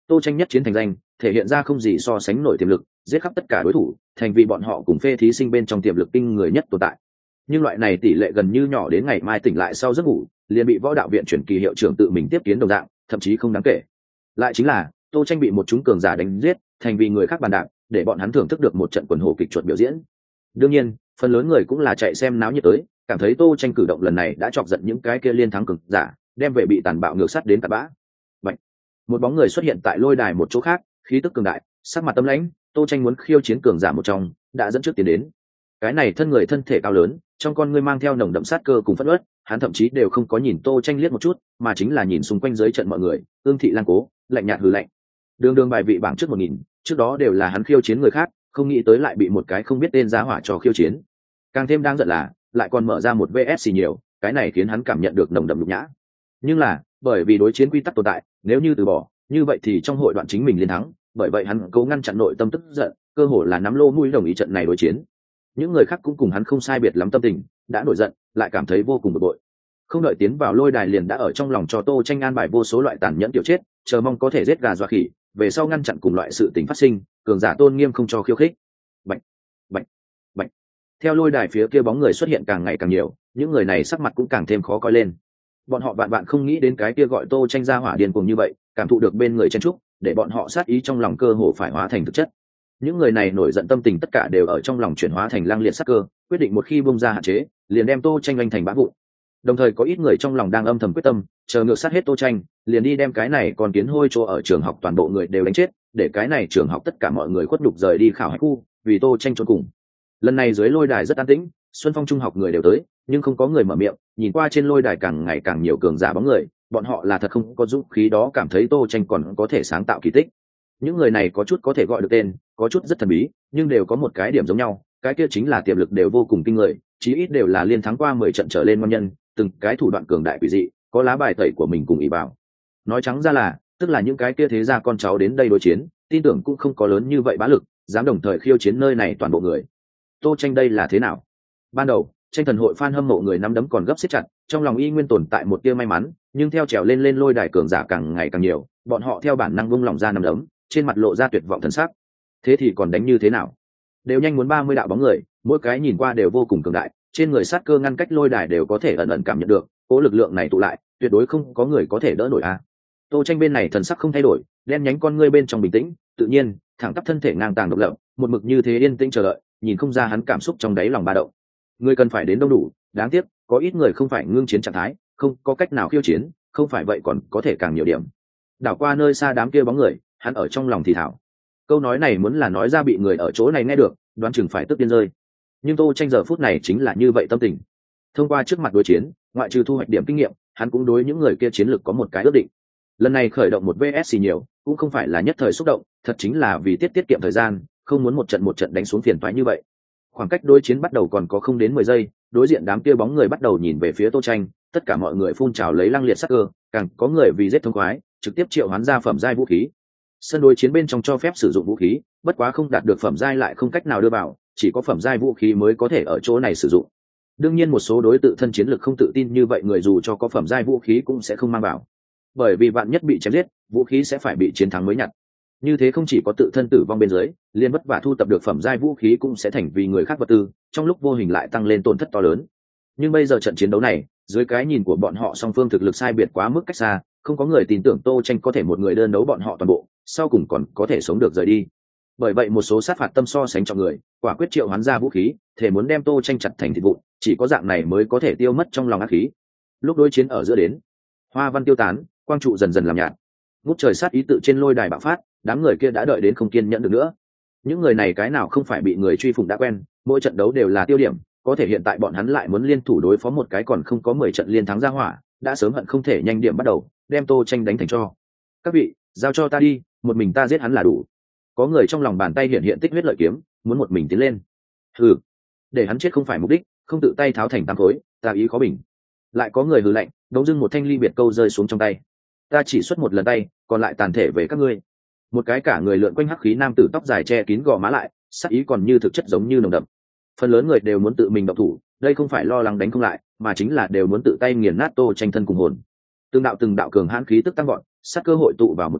Tô Tranh nhất chiến thành danh, thể hiện ra không gì so sánh nổi tiềm lực, giết khắp tất cả đối thủ, thành vì bọn họ cùng phê thí sinh bên trong tiềm lực kinh người nhất tồn tại. Nhưng loại này tỷ lệ gần như nhỏ đến ngày mai tỉnh lại sau giấc ngủ, liền bị võ đạo viện chuyển kỳ hiệu trưởng tự mình tiếp kiến đồng dạng, thậm chí không đáng kể. Lại chính là, Tô Tranh bị một chúng cường giả đánh giết, thành vì người khác bàn đạp, để bọn hắn thưởng thức được một trận quần hổ kịch chuột biểu diễn. Đương nhiên, phần lớn người cũng là chạy xem náo nhiệt tới, cảm thấy Tô Tranh cử động lần này đã chọc giận những cái kia liên thắng cường giả, đem về bị tàn bạo ngược sát đến tạt bã. Bạch. Một bóng người xuất hiện tại lôi đài một chỗ khác, khí tức cường đại, sắc mặt tâm lãnh. Tô Tranh muốn khiêu chiến cường giả một trong, đã dẫn trước tiến đến. Cái này thân người thân thể cao lớn, trong con ngươi mang theo nồng đậm sát cơ cùng phẫn uất, hắn thậm chí đều không có nhìn Tô Tranh liếc một chút, mà chính là nhìn xung quanh dưới trận mọi người, Ương Thị Lang Cố, lạnh nhạt hừ lạnh. Đường đường bài vị bảng trước 1000, trước đó đều là hắn khiêu chiến người khác, không nghĩ tới lại bị một cái không biết tên giá hỏa trò khiêu chiến. Càng thêm đáng giận là, lại còn mở ra một VS nhiều, cái này khiến hắn cảm nhận được nồng đậm nhục nhã. Nhưng là, bởi vì đối chiến quy tắc tồn tại, nếu như từ bỏ, như vậy thì trong hội đoạn chính mình liên thắng, bởi vậy hắn cố ngăn chặn nội tâm tức giận, cơ hồ là nắm lô mũi đồng ý trận này đối chiến. Những người khác cũng cùng hắn không sai biệt lắm tâm tình, đã nổi giận, lại cảm thấy vô cùng bực bội. Không đợi tiến vào lôi đài liền đã ở trong lòng cho Tô Tranh an bài vô số loại tàn nhẫn tiểu chết, chờ mong có thể giết gà dọa khỉ, về sau ngăn chặn cùng loại sự tình phát sinh, cường giả tôn nghiêm không cho khiêu khích. Bạch, bạch, bạch. Theo lôi đài phía kia bóng người xuất hiện càng ngày càng nhiều, những người này sắc mặt cũng càng thêm khó coi lên. Bọn họ vạn vạn không nghĩ đến cái kia gọi Tô Tranh ra hỏa điên cuồng như vậy, cảm thụ được bên người chen trúc, để bọn họ sát ý trong lòng cơ hồ phải hóa thành thực chất. Những người này nổi giận tâm tình tất cả đều ở trong lòng chuyển hóa thành lang liệt sát cơ, quyết định một khi bung ra hạn chế, liền đem Tô Tranh anh thành bã vụn. Đồng thời có ít người trong lòng đang âm thầm quyết tâm, chờ ngược sát hết Tô Tranh, liền đi đem cái này còn kiến hôi chỗ ở trường học toàn bộ người đều đánh chết, để cái này trường học tất cả mọi người khuất nhục rời đi khảo hạch khu, vì Tô Tranh chôn cùng. Lần này dưới lôi đài rất an tĩnh, Xuân Phong trung học người đều tới, nhưng không có người mở miệng, nhìn qua trên lôi đài càng ngày càng nhiều cường giả bóng người, bọn họ là thật không có dũng khí đó cảm thấy Tô Tranh còn có thể sáng tạo kỳ tích. Những người này có chút có thể gọi được tên, có chút rất thần bí, nhưng đều có một cái điểm giống nhau, cái kia chính là tiềm lực đều vô cùng kinh người, chí ít đều là liên thắng qua 10 trận trở lên ngon nhân, từng cái thủ đoạn cường đại quỷ dị, có lá bài tẩy của mình cùng ý bảo. Nói trắng ra là, tức là những cái kia thế gia con cháu đến đây đối chiến, tin tưởng cũng không có lớn như vậy bá lực, dám đồng thời khiêu chiến nơi này toàn bộ người. Tô Tranh đây là thế nào? Ban đầu, tranh thần hội fan hâm mộ người nắm đấm còn gấp siết chặt, trong lòng y nguyên tồn tại một tia may mắn, nhưng theo trèo lên lôi đài cường giả càng ngày càng nhiều, bọn họ theo bản năng vung lòng ra nắm đấm, trên mặt lộ ra tuyệt vọng thần sắc. Thế thì còn đánh như thế nào? Đều nhanh muốn 30 đạo bóng người, mỗi cái nhìn qua đều vô cùng cường đại, trên người sát cơ ngăn cách lôi đài đều có thể ẩn ẩn cảm nhận được, cố lực lượng này tụ lại, tuyệt đối không có người có thể đỡ nổi a. Tô Tranh bên này thần sắc không thay đổi, đen nhánh con ngươi bên trong bình tĩnh, tự nhiên, thẳng tắp thân thể ngang tàng độc lập, một mực như thế yên tĩnh chờ đợi, nhìn không ra hắn cảm xúc trong đáy lòng ba động. Người cần phải đến đông đủ, đáng tiếc, có ít người không phải ngưng chiến trạng thái, không có cách nào khiêu chiến, không phải vậy còn có thể càng nhiều điểm. Đảo qua nơi xa đám kia bóng người, hắn ở trong lòng thì thào. Câu nói này muốn là nói ra bị người ở chỗ này nghe được, đoán chừng phải tức điên rơi. Nhưng Tô Tranh giờ phút này chính là như vậy tâm tình. Thông qua trước mặt đối chiến, ngoại trừ thu hoạch điểm kinh nghiệm, hắn cũng đối những người kia chiến lược có một cái ước định. Lần này khởi động một VS nhiều, cũng không phải là nhất thời xúc động, thật chính là vì tiết kiệm thời gian, không muốn một trận đánh xuống phiền toái như vậy. Khoảng cách đối chiến bắt đầu còn có không đến 10 giây, đối diện đám kia bóng người bắt đầu nhìn về phía Tô Tranh, tất cả mọi người phun trào lấy lăng liệt sắc cơ, càng có người vì giết thông khoái, trực tiếp triệu hoán ra phẩm giai vũ khí. Sân đối chiến bên trong cho phép sử dụng vũ khí, bất quá không đạt được phẩm giai lại không cách nào đưa vào, chỉ có phẩm giai vũ khí mới có thể ở chỗ này sử dụng. Đương nhiên một số đối tự thân chiến lực không tự tin như vậy người dù cho có phẩm giai vũ khí cũng sẽ không mang vào, bởi vì bạn nhất bị chém giết, vũ khí sẽ phải bị chiến thắng mới nhặt. Như thế không chỉ có tự thân tử vong bên dưới, liên vất vả thu tập được phẩm giai vũ khí cũng sẽ thành vì người khác vật tư, trong lúc vô hình lại tăng lên tổn thất to lớn. Nhưng bây giờ trận chiến đấu này, dưới cái nhìn của bọn họ song phương thực lực sai biệt quá mức cách xa, không có người tin tưởng Tô Tranh có thể một người đơn đấu bọn họ toàn bộ, sau cùng còn có thể sống được rời đi. Bởi vậy một số sát phạt tâm so sánh trọng người, quả quyết triệu hoán ra vũ khí, thể muốn đem Tô Tranh chặt thành thịt vụn, chỉ có dạng này mới có thể tiêu mất trong lòng ác khí. Lúc đối chiến ở giữa đến, hoa văn tiêu tán, quang trụ dần dần làm nhạt. Ngút trời sát ý tự trên lôi đài bạo phát, đám người kia đã đợi đến không kiên nhẫn được nữa. Những người này cái nào không phải bị người truy phủng đã quen, mỗi trận đấu đều là tiêu điểm, có thể hiện tại bọn hắn lại muốn liên thủ đối phó một cái còn không có 10 trận liên thắng ra hỏa, đã sớm hận không thể nhanh điểm bắt đầu, đem Tô Tranh đánh thành cho. Các vị, giao cho ta đi, một mình ta giết hắn là đủ. Có người trong lòng bàn tay hiện tích huyết lợi kiếm, muốn một mình tiến lên. Hừ, để hắn chết không phải mục đích, không tự tay tháo thành tám khối, ta ý khó bình. Lại có người hừ lạnh, đống dưng một thanh ly biệt câu rơi xuống trong tay. Ta chỉ xuất một lần tay, còn lại tàn thể về các ngươi. Một cái cả người lượn quanh hắc khí nam tử tóc dài che kín gò má lại, sắc ý còn như thực chất giống như nồng đậm. Phần lớn người đều muốn tự mình động thủ, đây không phải lo lắng đánh không lại, mà chính là đều muốn tự tay nghiền nát Tô Tranh thân cùng hồn. Từng đạo cường hãn khí tức tăng gọn, sát cơ hội tụ vào một chỗ,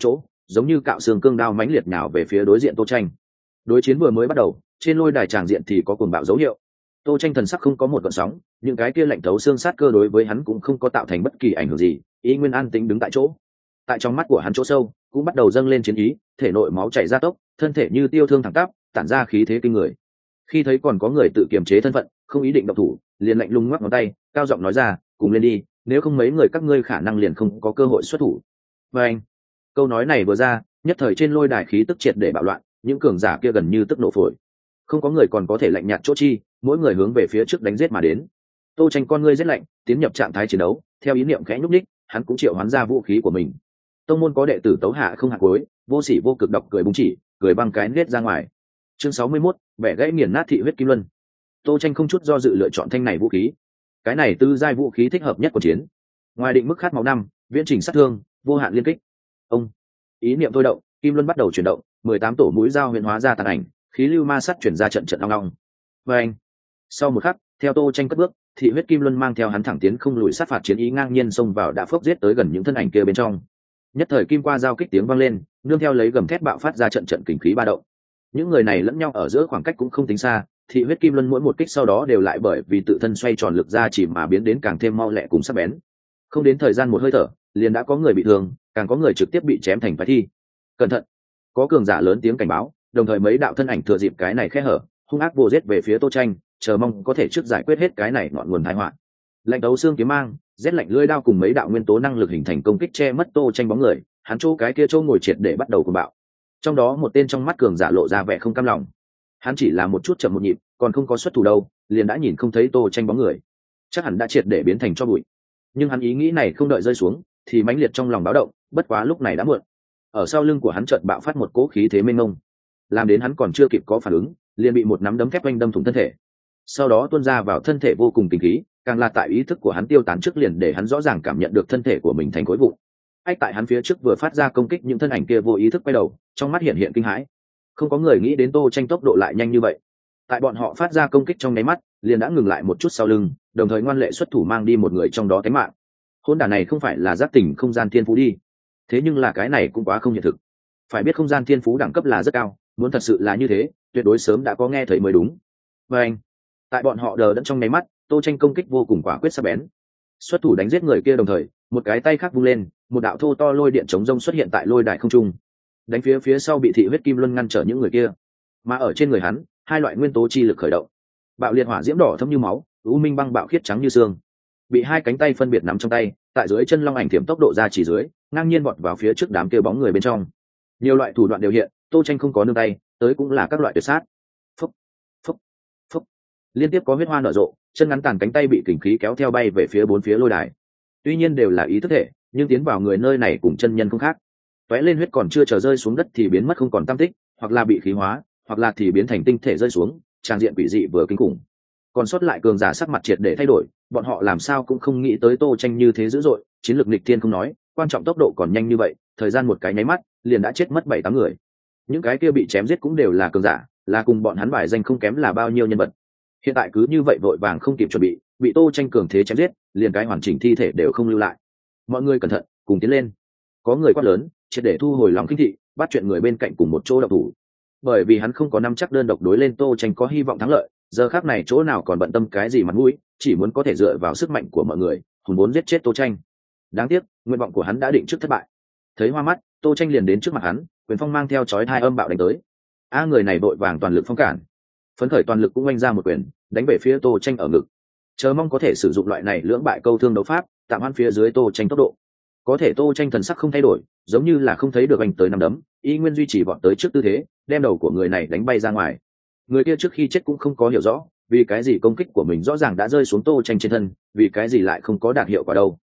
giống như cạo xương cương đao mãnh liệt nhào về phía đối diện Tô Tranh. Đối chiến vừa mới bắt đầu, trên lôi đài tràng diện thì có cuồng bạo dấu hiệu. Tô Tranh thần sắc không có một gợn sóng, những cái kia lạnh thấu xương sát cơ đối với hắn cũng không có tạo thành bất kỳ ảnh hưởng gì, ý nguyên an tĩnh đứng tại chỗ. Tại trong mắt của hắn chỗ sâu cũng bắt đầu dâng lên chiến ý, thể nội máu chảy ra tốc, thân thể như tiêu thương thẳng tắp, tản ra khí thế kinh người. Khi thấy còn có người tự kiềm chế thân phận, không ý định động thủ, liền lạnh lùng ngoắc ngón tay, cao giọng nói ra, cùng lên đi, nếu không mấy người các ngươi khả năng liền không có cơ hội xuất thủ. Và anh, câu nói này vừa ra, nhất thời trên lôi đài khí tức triệt để bạo loạn, những cường giả kia gần như tức nổ phổi. Không có người còn có thể lạnh nhạt chỗ chi, mỗi người hướng về phía trước đánh giết mà đến. Tô Tranh con ngươi rét lạnh, tiến nhập trạng thái chiến đấu, theo ý niệm khẽ nhúc nhích, hắn cũng triệu hoán ra vũ khí của mình. Tông môn có đệ tử tấu hạ không hạ cuối, vô sỉ vô cực độc cười búng chỉ, cười băng cái nết ra ngoài. Chương 61, bẻ gãy nghiền nát thị huyết kim luân. Tô Tranh không chút do dự lựa chọn thanh này vũ khí. Cái này tư giai vũ khí thích hợp nhất của chiến. Ngoài định mức khát máu năm, viễn trình sát thương, vô hạn liên kích. Ông, ý niệm thôi động, kim luân bắt đầu chuyển động, 18 tổ mũi dao huyền hóa ra tàn ảnh, khí lưu ma sát chuyển ra trận trận ong ong. Và anh, sau một khắc, theo Tô Tranh cất bước, thị huyết kim luân mang theo hắn thẳng tiến không lùi sát phạt chiến ý ngang nhiên xông vào đã phốc giết tới gần những thân ảnh kia bên trong. Nhất thời kim qua giao kích tiếng vang lên, nương theo lấy gầm thét bạo phát ra trận trận kình khí ba động. Những người này lẫn nhau ở giữa khoảng cách cũng không tính xa, thị huyết kim luân mỗi một kích sau đó đều lại bởi vì tự thân xoay tròn lực ra chỉ mà biến đến càng thêm mau lẹ cùng sắc bén. Không đến thời gian một hơi thở, liền đã có người bị thương, càng có người trực tiếp bị chém thành phái thi. Cẩn thận! Có cường giả lớn tiếng cảnh báo, đồng thời mấy đạo thân ảnh thừa dịp cái này khe hở, hung ác vô giết về phía Tô Tranh, chờ mong có thể trước giải quyết hết cái này ngọn nguồn tai họa. Lạnh đấu xương kiếm mang, rét lạnh lưỡi đao cùng mấy đạo nguyên tố năng lực hình thành công kích che mất Tô Tranh bóng người, hắn chỗ cái kia chỗ ngồi triệt để bắt đầu cuồng bạo. Trong đó một tên trong mắt cường giả lộ ra vẻ không cam lòng. Hắn chỉ là một chút chậm một nhịp, còn không có xuất thủ đâu, liền đã nhìn không thấy Tô Tranh bóng người, chắc hẳn đã triệt để biến thành tro bụi. Nhưng hắn ý nghĩ này không đợi rơi xuống, thì mãnh liệt trong lòng báo động, bất quá lúc này đã muộn. Ở sau lưng của hắn chợt bạo phát một cỗ khí thế mênh mông, làm đến hắn còn chưa kịp có phản ứng, liền bị một nắm đấm thép oanh đâm thủng thân thể. Sau đó tuôn ra vào thân thể vô cùng kinh khí, càng là tại ý thức của hắn tiêu tán trước liền để hắn rõ ràng cảm nhận được thân thể của mình thành khối vụn. Ách tại hắn phía trước vừa phát ra công kích, những thân ảnh kia vô ý thức quay đầu, trong mắt hiện hiện kinh hãi. Không có người nghĩ đến Tô Tranh tốc độ lại nhanh như vậy. Tại bọn họ phát ra công kích trong nháy mắt, liền đã ngừng lại một chút sau lưng, đồng thời ngoan lệ xuất thủ mang đi một người trong đó tính mạng. Hôn đản này không phải là giác tỉnh không gian thiên phú đi, thế nhưng là cái này cũng quá không hiện thực. Phải biết không gian thiên phú đẳng cấp là rất cao, muốn thật sự là như thế, tuyệt đối sớm đã có nghe thấy mới đúng. Và anh, tại bọn họ đờ đẫn trong nháy mắt, Tô Tranh công kích vô cùng quả quyết sắc bén, xuất thủ đánh giết người kia, đồng thời một cái tay khác vung lên, một đạo thô to lôi điện chống rông xuất hiện tại lôi đài không trung, đánh phía sau bị thị huyết kim luân ngăn trở những người kia. Mà ở trên người hắn, hai loại nguyên tố chi lực khởi động, bạo liệt hỏa diễm đỏ thấm như máu, u minh băng bạo khiết trắng như xương, bị hai cánh tay phân biệt nắm trong tay, tại dưới chân long ảnh thiểm tốc độ ra chỉ dưới, ngang nhiên vọt vào phía trước đám kia bóng người bên trong. Nhiều loại thủ đoạn đều hiện, Tô Tranh không có nương tay, tới cũng là các loại tuyệt sát. Phúc, phúc, phúc, liên tiếp có huyết hoa nở rộ, chân ngắn tàn cánh tay bị kình khí kéo theo bay về phía bốn phía lôi đài. Tuy nhiên đều là ý thức thể, nhưng tiến vào người nơi này cùng chân nhân không khác. Tóe lên huyết còn chưa chờ rơi xuống đất thì biến mất không còn tăm tích, hoặc là bị khí hóa, hoặc là thì biến thành tinh thể rơi xuống, tràng diện quỷ dị vừa kinh khủng. Còn sót lại cường giả sắc mặt triệt để thay đổi, bọn họ làm sao cũng không nghĩ tới Tô Tranh như thế dữ dội, chiến lược nghịch thiên không nói, quan trọng tốc độ còn nhanh như vậy, thời gian một cái nháy mắt, liền đã chết mất 7-8 người. Những cái kia bị chém giết cũng đều là cường giả, là cùng bọn hắn bài danh không kém là bao nhiêu nhân vật. Hiện tại cứ như vậy vội vàng không kịp chuẩn bị Tô Tranh cường thế chém giết, liền cái hoàn chỉnh thi thể đều không lưu lại. Mọi người cẩn thận, cùng tiến lên. Có người quát lớn, triệt để thu hồi lòng kinh thị, bắt chuyện người bên cạnh cùng một chỗ động thủ. Bởi vì hắn không có nắm chắc đơn độc đối lên Tô Tranh có hy vọng thắng lợi, giờ khác này chỗ nào còn bận tâm cái gì mặt mũi, chỉ muốn có thể dựa vào sức mạnh của mọi người, hùng vốn giết chết Tô Tranh. Đáng tiếc, nguyện vọng của hắn đã định trước thất bại. Thấy hoa mắt, Tô Tranh liền đến trước mặt hắn, quyền phong mang theo chói tai âm bạo đánh tới. Người này vội vàng toàn lực phong cản, phấn khởi toàn lực cũng oanh ra một quyền, đánh về phía Tô Tranh ở ngực. Chờ mong có thể sử dụng loại này lưỡng bại câu thương đấu pháp, tạm hoãn phía dưới Tô Tranh tốc độ. Có thể Tô Tranh thần sắc không thay đổi, giống như là không thấy được anh tới năm đấm, y nguyên duy trì vọt tới trước tư thế, đem đầu của người này đánh bay ra ngoài. Người kia trước khi chết cũng không có hiểu rõ, vì cái gì công kích của mình rõ ràng đã rơi xuống Tô Tranh trên thân, vì cái gì lại không có đạt hiệu quả đâu.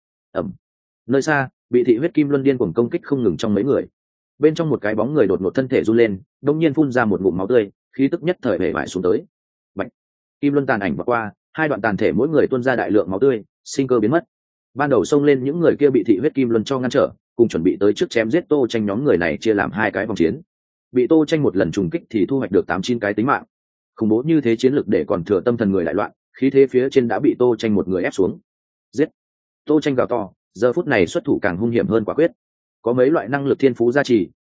Nơi xa, bị thị huyết kim luân điên cuồng công kích không ngừng trong mấy người. Bên trong một cái bóng người đột ngột thân thể run lên, đột nhiên phun ra một ngụm máu tươi, khí tức nhất thời bể bại xuống tới. Bạch. Kim luân tàn ảnh vượt qua, hai đoạn tàn thể mỗi người tuôn ra đại lượng máu tươi, sinh cơ biến mất. Ban đầu xông lên những người kia bị thị huyết kim luân cho ngăn trở, cùng chuẩn bị tới trước chém giết Tô Tranh nhóm người này chia làm hai cái vòng chiến. Bị Tô Tranh một lần trùng kích thì thu hoạch được 8-9 cái tính mạng. Khủng bố như thế chiến lực để còn thừa tâm thần người lại loạn, khí thế phía trên đã bị Tô Tranh một người ép xuống. Giết! Tô Tranh gào to, giờ phút này xuất thủ càng hung hiểm hơn quả quyết. Có mấy loại năng lực thiên phú gia trì,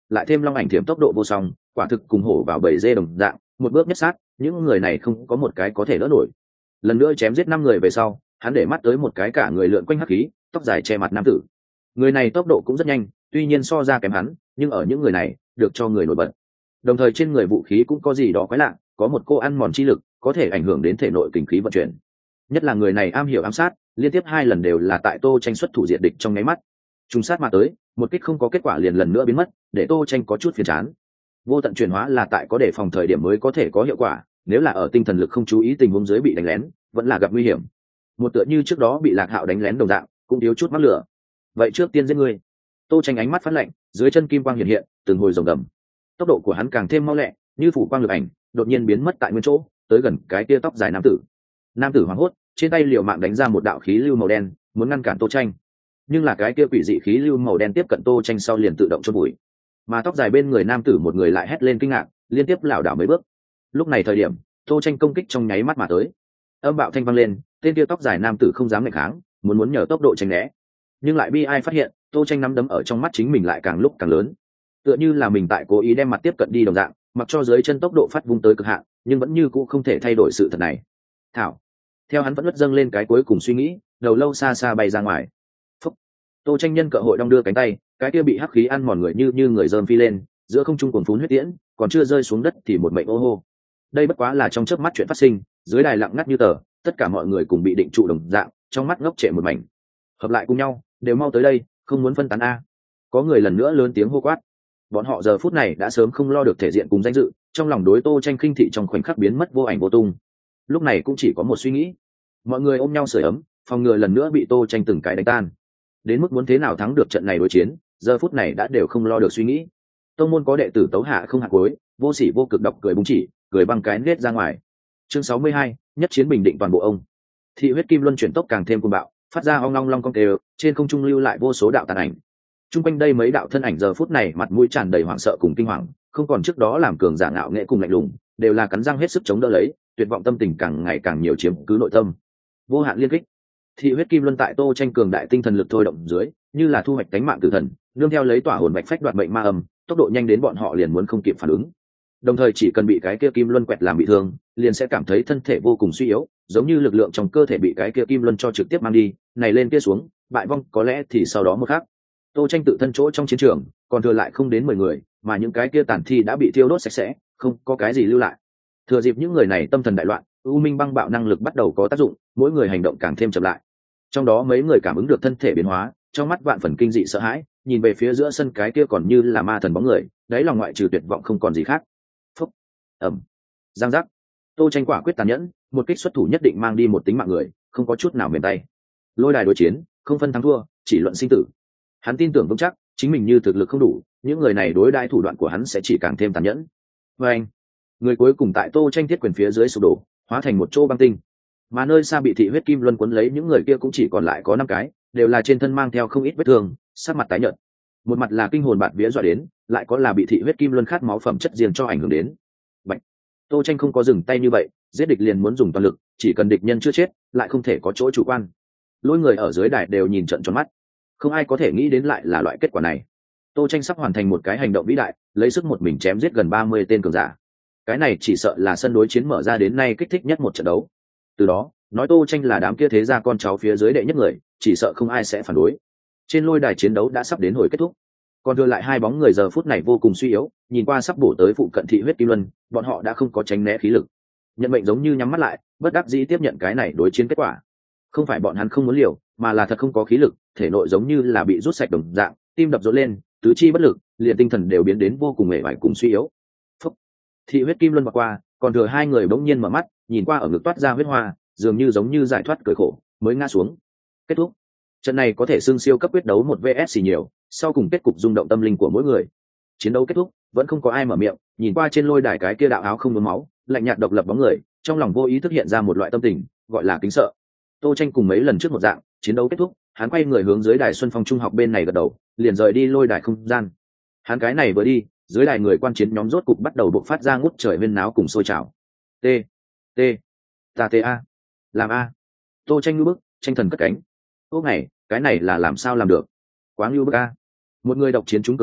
lại thêm long ảnh thiểm tốc độ vô song, quả thực cùng hổ vào bầy dê đồng dạng, một bước nhất sát, những người này không có một cái có thể đỡ nổi. Lần nữa chém giết 5 người về sau, hắn để mắt tới một cái cả người lượn quanh hắc khí, tóc dài che mặt nam tử. Người này tốc độ cũng rất nhanh, tuy nhiên so ra kém hắn, nhưng ở những người này được cho người nổi bật. Đồng thời trên người vũ khí cũng có gì đó quái lạ, có một cô ăn mòn chi lực, có thể ảnh hưởng đến thể nội kình khí vận chuyển. Nhất là người này am hiểu ám sát, liên tiếp 2 lần đều là tại Tô Tranh xuất thủ diệt địch trong nháy mắt. Trùng sát mà tới, một kích không có kết quả liền lần nữa biến mất, để Tô Tranh có chút phiền chán. Vô tận chuyển hóa là tại có đề phòng thời điểm mới có thể có hiệu quả, nếu là ở tinh thần lực không chú ý tình huống dưới bị đánh lén, vẫn là gặp nguy hiểm. Một tựa như trước đó bị Lạc Hạo đánh lén đồng dạng, cũng thiếu chút mắc lửa. Vậy trước tiên giết ngươi. Tô Tranh ánh mắt phát lạnh, dưới chân kim quang hiện hiện, từng hồi rồng gầm. Tốc độ của hắn càng thêm mau lẹ, như phủ quang lực ảnh, đột nhiên biến mất tại nguyên chỗ, tới gần cái kia tóc dài nam tử. Nam tử hoảng hốt, trên tay liều mạng đánh ra một đạo khí lưu màu đen, muốn ngăn cản Tô Tranh. Nhưng là cái kia quỷ dị khí lưu màu đen tiếp cận Tô Tranh sau liền tự động chôn bụi. Mà tóc dài bên người nam tử một người lại hét lên kinh ngạc, liên tiếp lảo đảo mấy bước. Lúc này thời điểm, Tô Tranh công kích trong nháy mắt mà tới. Âm bạo thanh vang lên, tên kia tóc dài nam tử không dám nghịch kháng, muốn nhờ tốc độ tránh né. Nhưng lại bi ai phát hiện, Tô Tranh nắm đấm ở trong mắt chính mình lại càng lúc càng lớn. Tựa như là mình tại cố ý đem mặt tiếp cận đi đồng dạng, mặc cho dưới chân tốc độ phát vung tới cực hạn, nhưng vẫn như cũ không thể thay đổi sự thật này. Thảo. Theo hắn vẫn lướt dâng lên cái cuối cùng suy nghĩ, đầu lâu xa xa bay ra ngoài. Phúc. Tô Tranh nhân cơ hội đong đưa cánh tay, cái kia bị hắc khí ăn mòn người như người dơm phi lên, giữa không trung cuồng phún huyết tiễn, còn chưa rơi xuống đất thì một mệnh ô hô. Đây bất quá là trong chớp mắt chuyện phát sinh, dưới đài lặng ngắt như tờ, tất cả mọi người cùng bị định trụ đồng dạng, trong mắt ngốc trệ một mảnh. Hợp lại cùng nhau, đều mau tới đây, không muốn phân tán a. Có người lần nữa lớn tiếng hô quát. Bọn họ giờ phút này đã sớm không lo được thể diện cùng danh dự, trong lòng đối Tô Tranh khinh thị trong khoảnh khắc biến mất vô ảnh vô tung. Lúc này cũng chỉ có một suy nghĩ, mọi người ôm nhau sưởi ấm, phòng ngừa lần nữa bị Tô Tranh từng cái đánh tan. Đến mức muốn thế nào thắng được trận này đối chiến, giờ phút này đã đều không lo được suy nghĩ. Tông môn có đệ tử tấu hạ không hạt cuối, vô sỉ vô cực độc cười búng chỉ, cười bằng cái nết ra ngoài. Chương 62, nhất chiến bình định toàn bộ ông. Thị huyết kim luân chuyển tốc càng thêm cuồng bạo, phát ra ong long long cong kêu, trên không trung lưu lại vô số đạo tàn ảnh. Trung quanh đây mấy đạo thân ảnh giờ phút này mặt mũi tràn đầy hoảng sợ cùng kinh hoàng, không còn trước đó làm cường giả ngạo nghệ cùng lạnh lùng, đều là cắn răng hết sức chống đỡ lấy, tuyệt vọng tâm tình càng ngày càng nhiều chiếm cứ nội tâm. Vô hạn liên kích. Thị huyết kim luân tại Tô Tranh cường đại tinh thần lực thôi động dưới, như là thu hoạch cánh mạng tử thần, nương theo lấy tỏa hồn bạch phách đoạt mệnh ma âm, tốc độ nhanh đến bọn họ liền muốn không kịp phản ứng. Đồng thời chỉ cần bị cái kia kim luân quẹt làm bị thương, liền sẽ cảm thấy thân thể vô cùng suy yếu, giống như lực lượng trong cơ thể bị cái kia kim luân cho trực tiếp mang đi, này lên kia xuống, bại vong có lẽ thì sau đó một khác. Tô Tranh tự thân chỗ trong chiến trường, còn thừa lại không đến 10 người, mà những cái kia tàn thi đã bị thiêu đốt sạch sẽ, không có cái gì lưu lại. Thừa dịp những người này tâm thần đại loạn, u minh băng bạo năng lực bắt đầu có tác dụng, mỗi người hành động càng thêm chậm lại. Trong đó mấy người cảm ứng được thân thể biến hóa, trong mắt vạn phần kinh dị sợ hãi, nhìn về phía giữa sân cái kia còn như là ma thần bóng người, đáy lòng ngoại trừ tuyệt vọng không còn gì khác. Phúc, ầm, giang giác. Tô Tranh quả quyết tàn nhẫn, một kích xuất thủ nhất định mang đi một tính mạng người, không có chút nào mềm tay. Lôi đài đối chiến, không phân thắng thua, chỉ luận sinh tử. Hắn tin tưởng vững chắc, chính mình như thực lực không đủ, những người này đối đãi thủ đoạn của hắn sẽ chỉ càng thêm tàn nhẫn. Và anh, người cuối cùng tại Tô Tranh thiết quyền phía dưới sụp đổ, hóa thành một chỗ băng tinh. Mà nơi xa bị thị huyết kim luân cuốn lấy những người kia cũng chỉ còn lại có 5 cái, đều là trên thân mang theo không ít vết thương, sắc mặt tái nhợt. Một mặt là kinh hồn bạt vía dọa đến, lại có là bị thị huyết kim luân khát máu phẩm chất riêng cho ảnh hưởng đến. Bạch. Tô Tranh không có dừng tay như vậy, giết địch liền muốn dùng toàn lực, chỉ cần địch nhân chưa chết, lại không thể có chỗ chủ quan. Lôi người ở dưới đài đều nhìn trợn tròn mắt, không ai có thể nghĩ đến lại là loại kết quả này. Tô Tranh sắp hoàn thành một cái hành động vĩ đại, lấy sức một mình chém giết gần 30 tên cường giả. Cái này chỉ sợ là sân đối chiến mở ra đến nay kích thích nhất một trận đấu. Từ đó, nói Tô Tranh là đám kia thế gia con cháu phía dưới đệ nhất người, chỉ sợ không ai sẽ phản đối. Trên lôi đài chiến đấu đã sắp đến hồi kết thúc, còn đưa lại 2 bóng người giờ phút này vô cùng suy yếu, nhìn qua sắp bổ tới phụ cận thị huyết kim luân, bọn họ đã không có tránh né khí lực, nhận mệnh giống như nhắm mắt lại, bất đắc dĩ tiếp nhận cái này đối chiến kết quả. Không phải bọn hắn không muốn liều, mà là thật không có khí lực, thể nội giống như là bị rút sạch đồng dạng, tim đập rộn lên, tứ chi bất lực, liền tinh thần đều biến đến vô cùng mệt mỏi cùng suy yếu. Phúc. Thị huyết kim luân vượt qua, còn thừa 2 người bỗng nhiên mở mắt, nhìn qua ở ngực toát ra huyết hoa, dường như giống như giải thoát cởi khổ, mới ngã xuống. Kết thúc. Trận này có thể xưng siêu cấp quyết đấu 1 vs nhiều, sau cùng kết cục rung động tâm linh của mỗi người. Chiến đấu kết thúc, vẫn không có ai mở miệng, nhìn qua trên lôi đài cái kia đạo áo không nhuốm máu, lạnh nhạt độc lập bóng người, trong lòng vô ý thức hiện ra một loại tâm tình, gọi là kính sợ. Tô Tranh cùng mấy lần trước một dạng, chiến đấu kết thúc, hắn quay người hướng dưới đài Xuân Phong trung học bên này gật đầu, liền rời đi lôi đài không gian. Hắn cái này vừa đi, dưới đài người quan chiến nhóm rốt cục bắt đầu bộc phát ra ngút trời huyên náo cùng sôi trào. T T ta T A làm A. Tô Tranh ngưu bức, tranh thần cất cánh. Ô này, cái này là làm sao làm được? Quá ngưu bức A. Một người độc chiến chúng cường giả,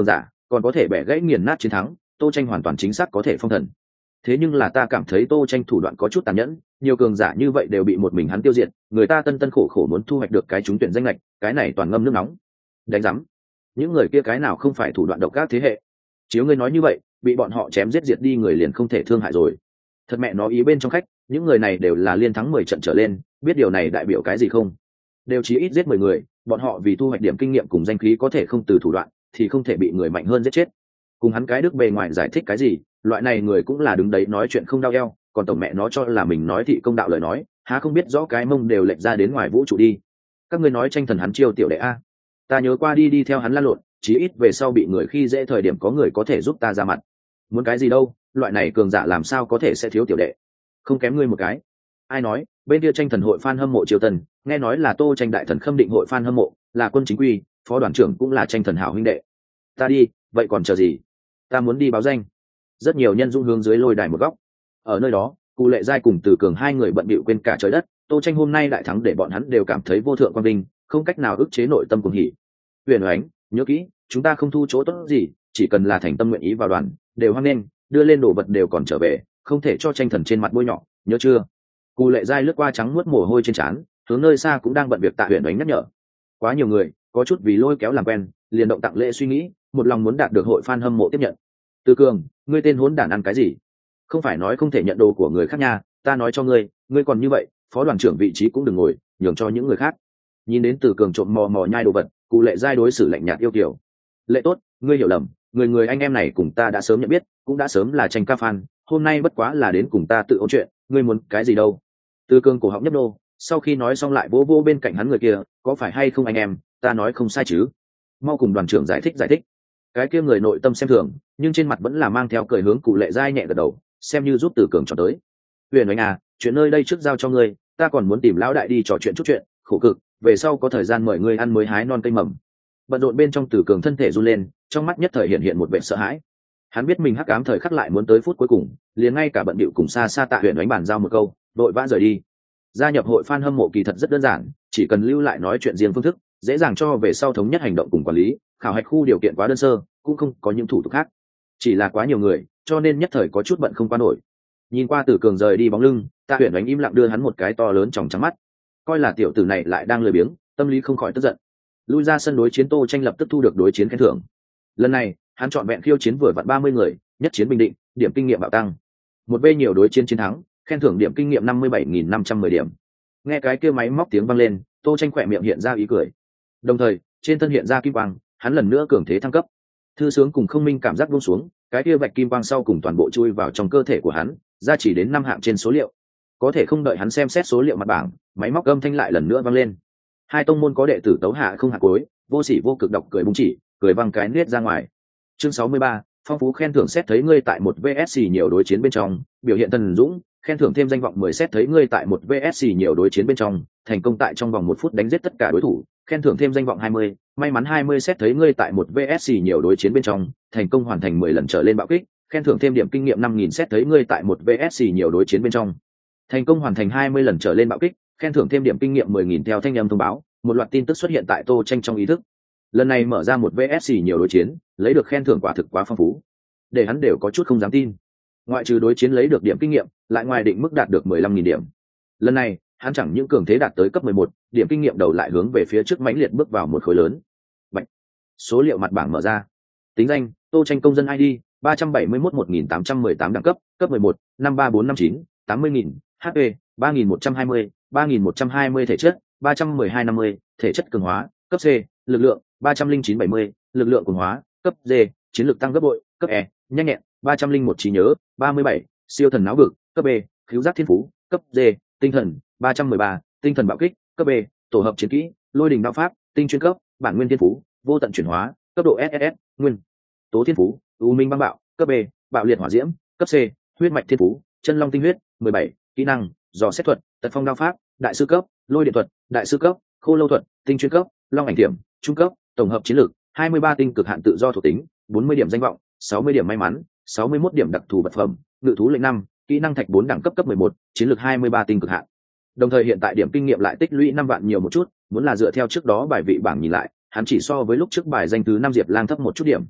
còn có thể bẻ gãy nghiền nát chiến thắng, Tô Tranh hoàn toàn chính xác có thể phong thần. Thế nhưng là ta cảm thấy Tô Tranh thủ đoạn có chút tàn nhẫn, nhiều cường giả như vậy đều bị một mình hắn tiêu diệt, người ta tân tân khổ khổ muốn thu hoạch được cái trúng tuyển danh lệch, cái này toàn ngâm nước nóng. Đánh rắm. Những người kia cái nào không phải thủ đoạn độc ác thế hệ. Chiếu ngươi nói như vậy, bị bọn họ chém giết diệt đi người liền không thể thương hại rồi. Thật mẹ nó ý bên trong khách, những người này đều là liên thắng 10 trận trở lên, biết điều này đại biểu cái gì không? Đều chí ít giết 10 người, bọn họ vì thu hoạch điểm kinh nghiệm cùng danh khí có thể không từ thủ đoạn, thì không thể bị người mạnh hơn giết chết. Cùng hắn cái đức bề ngoài giải thích cái gì, loại này người cũng là đứng đấy nói chuyện không đau eo, còn tổng mẹ nó cho là mình nói thị công đạo lời nói, há không biết rõ cái mông đều lệch ra đến ngoài vũ trụ đi. Các ngươi nói tranh thần hắn chiêu tiểu đệ a, ta nhớ qua đi theo hắn la lộn, chí ít về sau bị người khi dễ thời điểm có người có thể giúp ta ra mặt. Muốn cái gì đâu, loại này cường giả làm sao có thể sẽ thiếu tiểu đệ, không kém ngươi một cái. Ai nói, bên kia tranh thần hội fan hâm mộ Triều Tần, nghe nói là Tô Tranh đại thần khâm định hội fan hâm mộ, là quân chính quy, phó đoàn trưởng cũng là tranh thần hảo huynh đệ. Ta đi, vậy còn chờ gì? Ta muốn đi báo danh. Rất nhiều nhân dung hướng dưới lôi đài một góc. Ở nơi đó, Cù Lệ Giai cùng Từ Cường hai người bận bịu quên cả trời đất, Tô Tranh hôm nay đại thắng để bọn hắn đều cảm thấy vô thượng quang vinh, không cách nào ức chế nội tâm cuồng hỉ. Huyền Oánh, nhớ kỹ, chúng ta không thu chỗ tốt gì, chỉ cần là thành tâm nguyện ý vào đoàn, đều hoan nghênh, đưa lên đồ vật đều còn trở về, không thể cho tranh thần trên mặt bôi nhọ, nhớ chưa? Cù Lệ Giai lướt qua trắng muốt mồ hôi trên trán, hướng nơi xa cũng đang bận việc Tạ Huyền Oánh nhắc nhở. Quá nhiều người, có chút vì lôi kéo làm quen, liền động tặng lễ suy nghĩ, một lòng muốn đạt được hội fan hâm mộ tiếp nhận. Từ Cường, ngươi tên hỗn đản ăn cái gì? Không phải nói không thể nhận đồ của người khác nha, ta nói cho ngươi, ngươi còn như vậy, phó đoàn trưởng vị trí cũng đừng ngồi, nhường cho những người khác. Nhìn đến Từ Cường trộm mò mò nhai đồ vật, Cù Lệ Giai đối xử lạnh nhạt yêu kiều. Lệ tốt, ngươi hiểu lầm, người anh em này cùng ta đã sớm nhận biết, cũng đã sớm là tranh ca fan, hôm nay bất quá là đến cùng ta tự ôn chuyện, ngươi muốn cái gì đâu? Từ Cường cổ họng nhấp nô, sau khi nói xong lại vô vô bên cạnh hắn người kia, có phải hay không anh em, ta nói không sai chứ? Mau cùng đoàn trưởng giải thích. Cái kia người nội tâm xem thường, nhưng trên mặt vẫn là mang theo cười hướng Cù Lệ Giai nhẹ gật đầu, xem như giúp Từ Cường cho tới. Huyền Oánh à, chuyện nơi đây trước giao cho ngươi, ta còn muốn tìm lão đại đi trò chuyện chút chuyện, khổ cực, về sau có thời gian mời ngươi ăn mới hái non cây mầm. Bận rộn bên trong Từ Cường thân thể run lên, trong mắt nhất thời hiện một vẻ sợ hãi. Hắn biết mình hắc ám thời khắc lại muốn tới phút cuối cùng, liền ngay cả bận bịu cùng xa xa Tạ Huyền Oánh bàn giao một câu, đội vã rời đi. Gia nhập hội fan hâm mộ kỳ thật rất đơn giản, chỉ cần lưu lại nói chuyện riêng phương thức, dễ dàng cho về sau thống nhất hành động cùng quản lý, khảo hạch khu điều kiện quá đơn sơ, cũng không có những thủ tục khác. Chỉ là quá nhiều người, cho nên nhất thời có chút bận không qua nổi. Nhìn qua Từ Cường rời đi bóng lưng, Tạ Huyền Oánh im lặng đưa hắn một cái to lớn tròng trắng mắt, coi là tiểu tử này lại đang lười biếng, tâm lý không khỏi tức giận. Lui ra sân đối chiến, Tô Tranh lập tức thu được đối chiến khen thưởng. Lần này, hắn chọn vẹn khiêu chiến vừa vặn 30 người, nhất chiến bình định, điểm kinh nghiệm bạo tăng. Một v nhiều đối chiến chiến thắng, khen thưởng điểm kinh nghiệm 57.510 điểm. Nghe cái kia máy móc tiếng vang lên, Tô Tranh khỏe miệng hiện ra ý cười. Đồng thời, trên thân hiện ra kim quang, hắn lần nữa cường thế thăng cấp. Thư sướng cùng không minh cảm giác buông xuống, cái kia vạch kim quang sau cùng toàn bộ chui vào trong cơ thể của hắn, ra chỉ đến 5 hạng trên số liệu. Có thể không đợi hắn xem xét số liệu mặt bảng, máy móc âm thanh lại lần nữa vang lên. Hai tông môn có đệ tử tấu hạ không hạ cối, vô sỉ vô cực đọc cười búng chỉ, cười văng cái nết ra ngoài. Chương 63, phong phú khen thưởng xét thấy ngươi tại một VSC nhiều đối chiến bên trong, biểu hiện thần dũng, khen thưởng thêm danh vọng 10 xét thấy ngươi tại một VSC nhiều đối chiến bên trong, thành công tại trong vòng 1 phút đánh giết tất cả đối thủ, khen thưởng thêm danh vọng 20, may mắn 20 xét thấy ngươi tại một VSC nhiều đối chiến bên trong, thành công hoàn thành 10 lần trở lên bạo kích, khen thưởng thêm điểm kinh nghiệm 5000 xét thấy ngươi tại một VSC nhiều đối chiến bên trong, thành công hoàn thành 20 lần trở lên bạo kích, khen thưởng thêm điểm kinh nghiệm 10.000 theo thanh âm thông báo, một loạt tin tức xuất hiện tại Tô Tranh trong ý thức. Lần này mở ra một VSC nhiều đối chiến, lấy được khen thưởng quả thực quá phong phú, để hắn đều có chút không dám tin. Ngoại trừ đối chiến lấy được điểm kinh nghiệm, lại ngoài định mức đạt được 15.000 điểm. Lần này, hắn chẳng những cường thế đạt tới cấp 11, điểm kinh nghiệm đầu lại hướng về phía trước mãnh liệt bước vào một khối lớn. Bạch. Số liệu mặt bảng mở ra. Tính danh: Tô Tranh công dân ID 371.1818 đẳng cấp, cấp 11, 53459, 80.000, HP 3120, 3120 thể chất, 31250, thể chất cường hóa, cấp C, lực lượng 30970, lực lượng cường hóa, cấp D, chiến lược tăng gấp bội, cấp E, nhanh nhẹn 301 trí nhớ, 37, siêu thần não vực, cấp B, khứu giác thiên phú, cấp D, tinh thần 313, tinh thần bạo kích, cấp B, tổ hợp chiến kỹ, lôi đình đạo pháp, tinh chuyên cấp, bản nguyên thiên phú, vô tận chuyển hóa, cấp độ SSS, nguyên tố thiên phú, u minh băng bạo, cấp B, bạo liệt hỏa diễm, cấp C, huyết mạch thiên phú, chân long tinh huyết, 17, kỹ năng, dò xét thuật, tật phong đao pháp, đại sư cấp, lôi điện thuật, đại sư cấp, khô lâu thuật, tinh chuyên cấp, long ảnh thiểm, trung cấp, tổng hợp chiến lược 23 tinh cực hạn tự do thuộc tính, 40 điểm danh vọng, 60 điểm may mắn, 61 điểm đặc thù vật phẩm, ngự thú lệnh 5, kỹ năng thạch 4 đẳng cấp cấp 11, chiến lược 23 tinh cực hạn. Đồng thời hiện tại điểm kinh nghiệm lại tích lũy 5 vạn nhiều một chút, muốn là dựa theo trước đó bài vị bảng nhìn lại, hắn chỉ so với lúc trước bài danh thứ 5 Diệp Lang thấp một chút điểm.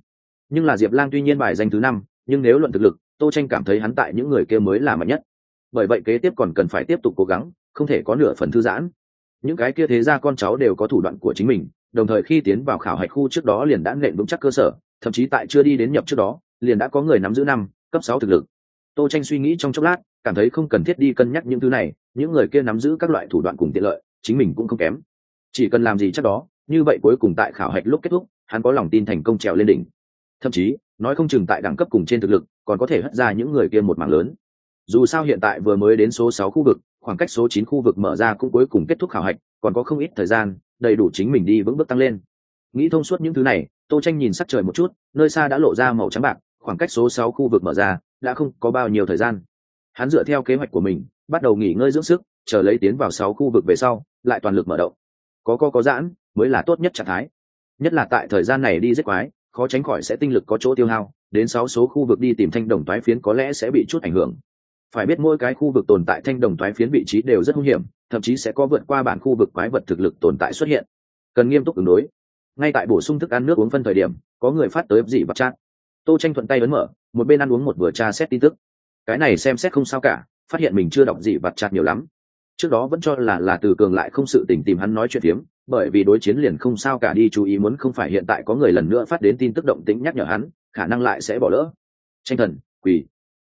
Nhưng là Diệp Lang tuy nhiên bài danh thứ 5, nhưng nếu luận thực lực, Tô Tranh cảm thấy hắn tại những người kia mới là mạnh nhất. Bởi vậy kế tiếp còn cần phải tiếp tục cố gắng, không thể có nửa phần thư giãn. Những cái kia thế gia con cháu đều có thủ đoạn của chính mình, đồng thời khi tiến vào khảo hạch khu trước đó liền đã nện vững chắc cơ sở, thậm chí tại chưa đi đến nhập trước đó, liền đã có người nắm giữ 5 cấp 6 thực lực. Tô Tranh suy nghĩ trong chốc lát, cảm thấy không cần thiết đi cân nhắc những thứ này, những người kia nắm giữ các loại thủ đoạn cùng tiện lợi, chính mình cũng không kém. Chỉ cần làm gì chắc đó, như vậy cuối cùng tại khảo hạch lúc kết thúc, hắn có lòng tin thành công trèo lên đỉnh. Thậm chí, nói không chừng tại đẳng cấp cùng trên thực lực, còn có thể hất ra những người kia một mảng lớn. Dù sao hiện tại vừa mới đến số 6 khu vực, khoảng cách số 9 khu vực mở ra cũng cuối cùng kết thúc khảo hạch, còn có không ít thời gian, đầy đủ chính mình đi vững bước tăng lên. Nghĩ thông suốt những thứ này, Tô Tranh nhìn sắc trời một chút, nơi xa đã lộ ra màu trắng bạc, khoảng cách số 6 khu vực mở ra, đã không có bao nhiêu thời gian. Hắn dựa theo kế hoạch của mình, bắt đầu nghỉ ngơi dưỡng sức, chờ lấy tiến vào 6 khu vực về sau, lại toàn lực mở động. Có giãn, mới là tốt nhất trạng thái. Nhất là tại thời gian này đi giết quái, khó tránh khỏi sẽ tinh lực có chỗ tiêu hao, đến 6 số khu vực đi tìm thanh đồng toái phiến có lẽ sẽ bị chút ảnh hưởng. Phải biết mỗi cái khu vực tồn tại thanh đồng toái phiến vị trí đều rất nguy hiểm, thậm chí sẽ có vượt qua bản khu vực quái vật thực lực tồn tại xuất hiện, cần nghiêm túc ứng đối. Ngay tại bổ sung thức ăn nước uống phân thời điểm, có người phát tới dị vật chat. Tô Tranh thuận tay ấn mở, một bên ăn uống một vừa tra xét tin tức. Cái này xem xét không sao cả, phát hiện mình chưa đọc dị vật chat nhiều lắm. Trước đó vẫn cho là Từ Cường lại không sự tình tìm hắn nói chuyện phiếm, bởi vì đối chiến liền không sao cả đi chú ý muốn không phải hiện tại có người lần nữa phát đến tin tức động tĩnh nhắc nhở hắn, khả năng lại sẽ bỏ lỡ. Tranh thần, quỳ,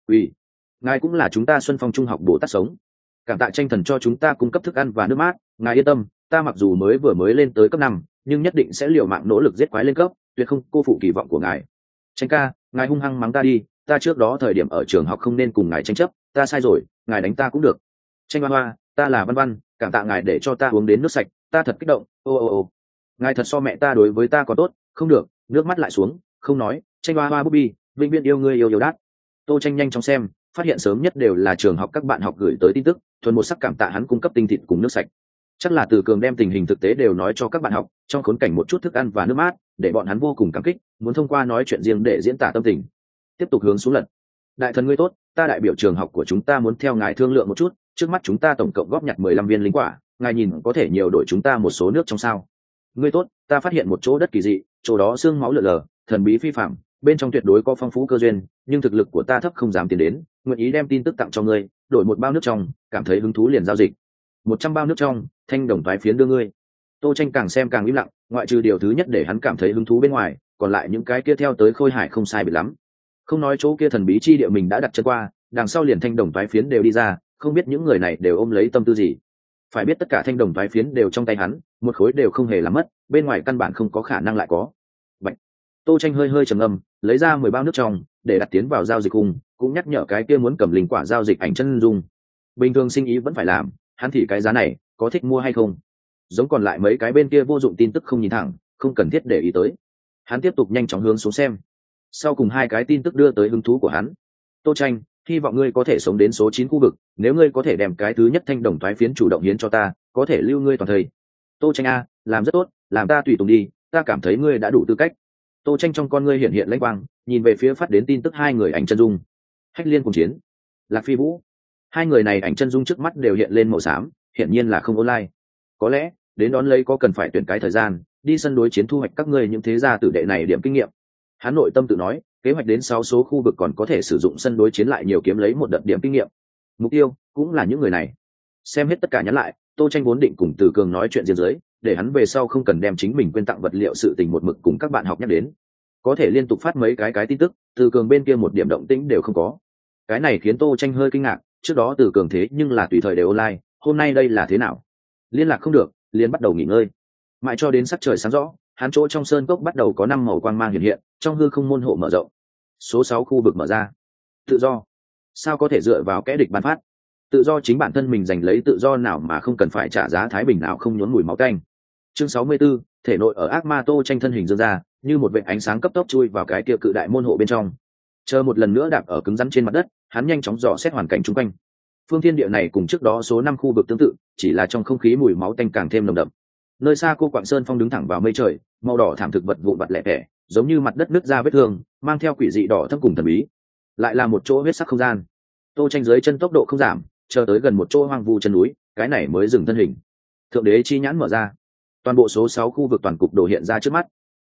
ngài cũng là chúng ta Xuân Phong trung học Bồ Tát sống. Cảm tạ Tranh thần cho chúng ta cung cấp thức ăn và nước mát, ngài yên tâm, ta mặc dù vừa mới lên tới cấp 5, nhưng nhất định sẽ liều mạng nỗ lực giết quái lên cấp, tuyệt không cô phụ kỳ vọng của ngài. Tranh ca, ngài hung hăng mắng ta đi, ta trước đó thời điểm ở trường học không nên cùng ngài tranh chấp, ta sai rồi, ngài đánh ta cũng được. Tranh Hoa, ta là Văn Văn, cảm tạ ngài để cho ta uống đến nước sạch, ta thật kích động. Ô. Ngài thật so mẹ ta đối với ta có tốt, không được, nước mắt lại xuống, không nói. Tranh Hoa Bobby, vĩnh viễn yêu ngươi yêu đát. Tô Tranh nhanh chóng xem, phát hiện sớm nhất đều là trường học các bạn học gửi tới tin tức, thuần một sắc cảm tạ hắn cung cấp tinh thịt cùng nước sạch. Chắc là Từ Cường đem tình hình thực tế đều nói cho các bạn học, trong khốn cảnh một chút thức ăn và nước mát, để bọn hắn vô cùng cảm kích, muốn thông qua nói chuyện riêng để diễn tả tâm tình. Tiếp tục hướng xuống lật. Đại thần ngươi tốt, ta đại biểu trường học của chúng ta muốn theo ngài thương lượng một chút, trước mắt chúng ta tổng cộng góp nhặt 15 viên linh quả, ngài nhìn có thể nhiều đổi chúng ta một số nước trong sao. Ngươi tốt, ta phát hiện một chỗ đất kỳ dị, chỗ đó xương máu lở lờ, thần bí phi phạm, bên trong tuyệt đối có phong phú cơ duyên, nhưng thực lực của ta thấp không dám tiến đến, nguyện ý đem tin tức tặng cho ngươi, đổi một bao nước trong, cảm thấy hứng thú liền giao dịch. 100 bao nước trong, thanh đồng toái phiến đưa ngươi. Tô Tranh càng xem càng im lặng, ngoại trừ điều thứ nhất để hắn cảm thấy hứng thú bên ngoài, còn lại những cái kia theo tới Khôi Hải không sai biệt lắm. Không nói chỗ kia thần bí chi địa mình đã đặt chân qua, đằng sau liền thanh đồng toái phiến đều đi ra, không biết những người này đều ôm lấy tâm tư gì. Phải biết tất cả thanh đồng toái phiến đều trong tay hắn, một khối đều không hề làm mất, bên ngoài căn bản không có khả năng lại có. Bạch. Tô Tranh hơi trầm ngâm, lấy ra 10 bao nước trong, để đặt tiến vào giao dịch cùng, cũng nhắc nhở cái kia muốn cầm linh quả giao dịch ảnh chân dung. Bình thường sinh ý vẫn phải làm, hắn thì cái giá này, có thích mua hay không? Giống còn lại mấy cái bên kia vô dụng tin tức không nhìn thẳng, không cần thiết để ý tới. Hắn tiếp tục nhanh chóng hướng xuống xem. Sau cùng 2 cái tin tức đưa tới hứng thú của hắn. Tô Tranh, hy vọng ngươi có thể sống đến số 9 khu vực, nếu ngươi có thể đem cái thứ nhất thanh đồng toái phiến chủ động hiến cho ta, có thể lưu ngươi toàn thời. Tô Tranh a, làm rất tốt, làm ta tùy tùng đi, ta cảm thấy ngươi đã đủ tư cách. Tô Tranh trong con ngươi hiện hiện lãnh quang, nhìn về phía phát đến tin tức 2 người ảnh chân dung. Hách Liên cùng chiến, Lạc Phi Vũ. 2 người này ảnh chân dung trước mắt đều hiện lên màu xám, hiển nhiên là không online. Có lẽ đến đón lấy có cần phải tuyển cái thời gian đi sân đối chiến thu hoạch các ngươi những thế gia tử đệ này điểm kinh nghiệm. Hắn nội tâm tự nói, kế hoạch đến 6 số khu vực còn có thể sử dụng sân đối chiến lại nhiều kiếm lấy một đợt điểm kinh nghiệm. Mục tiêu cũng là những người này. Xem hết tất cả nhắn lại, Tô Tranh vốn định cùng Từ Cường nói chuyện riêng dưới, để hắn về sau không cần đem chính mình quên tặng vật liệu sự tình một mực cùng các bạn học nhắc đến. Có thể liên tục phát mấy cái tin tức, Từ Cường bên kia một điểm động tĩnh đều không có. Cái này khiến Tô Tranh hơi kinh ngạc, trước đó Từ Cường thế nhưng là tùy thời đều online, hôm nay đây là thế nào? Liên lạc không được, liền bắt đầu nghỉ ngơi. Mãi cho đến sắc trời sáng rõ, hắn chỗ trong sơn cốc bắt đầu có 5 màu quang mang hiện hiện, trong hư không môn hộ mở rộng. Số 6 khu vực mở ra. Tự do. Sao có thể dựa vào kẻ địch ban phát? Tự do chính bản thân mình giành lấy tự do nào mà không cần phải trả giá thái bình nào không nhốn mùi máu tanh. Chương 64, thể nội ở ác ma Tô Tranh thân hình dương ra, như một vệt ánh sáng cấp tốc chui vào cái kia cự đại môn hộ bên trong. Chờ một lần nữa đạp ở cứng rắn trên mặt đất, hắn nhanh chóng dò xét hoàn cảnh xung quanh. Phương thiên địa này cùng trước đó số 5 khu vực tương tự, chỉ là trong không khí mùi máu tanh càng thêm nồng đậm. Nơi xa cô Quảng Sơn Phong đứng thẳng vào mây trời, màu đỏ thảm thực vật vụn vặt lẻ tẻ, giống như mặt đất nứt ra vết thương, mang theo quỷ dị đỏ thâm cùng thần bí. Lại là một chỗ huyết sắc không gian. Tô Tranh dưới chân tốc độ không giảm, chờ tới gần một chỗ hoang vu chân núi, cái này mới dừng thân hình. Thượng đế chi nhãn mở ra, toàn bộ số 6 khu vực toàn cục đồ hiện ra trước mắt.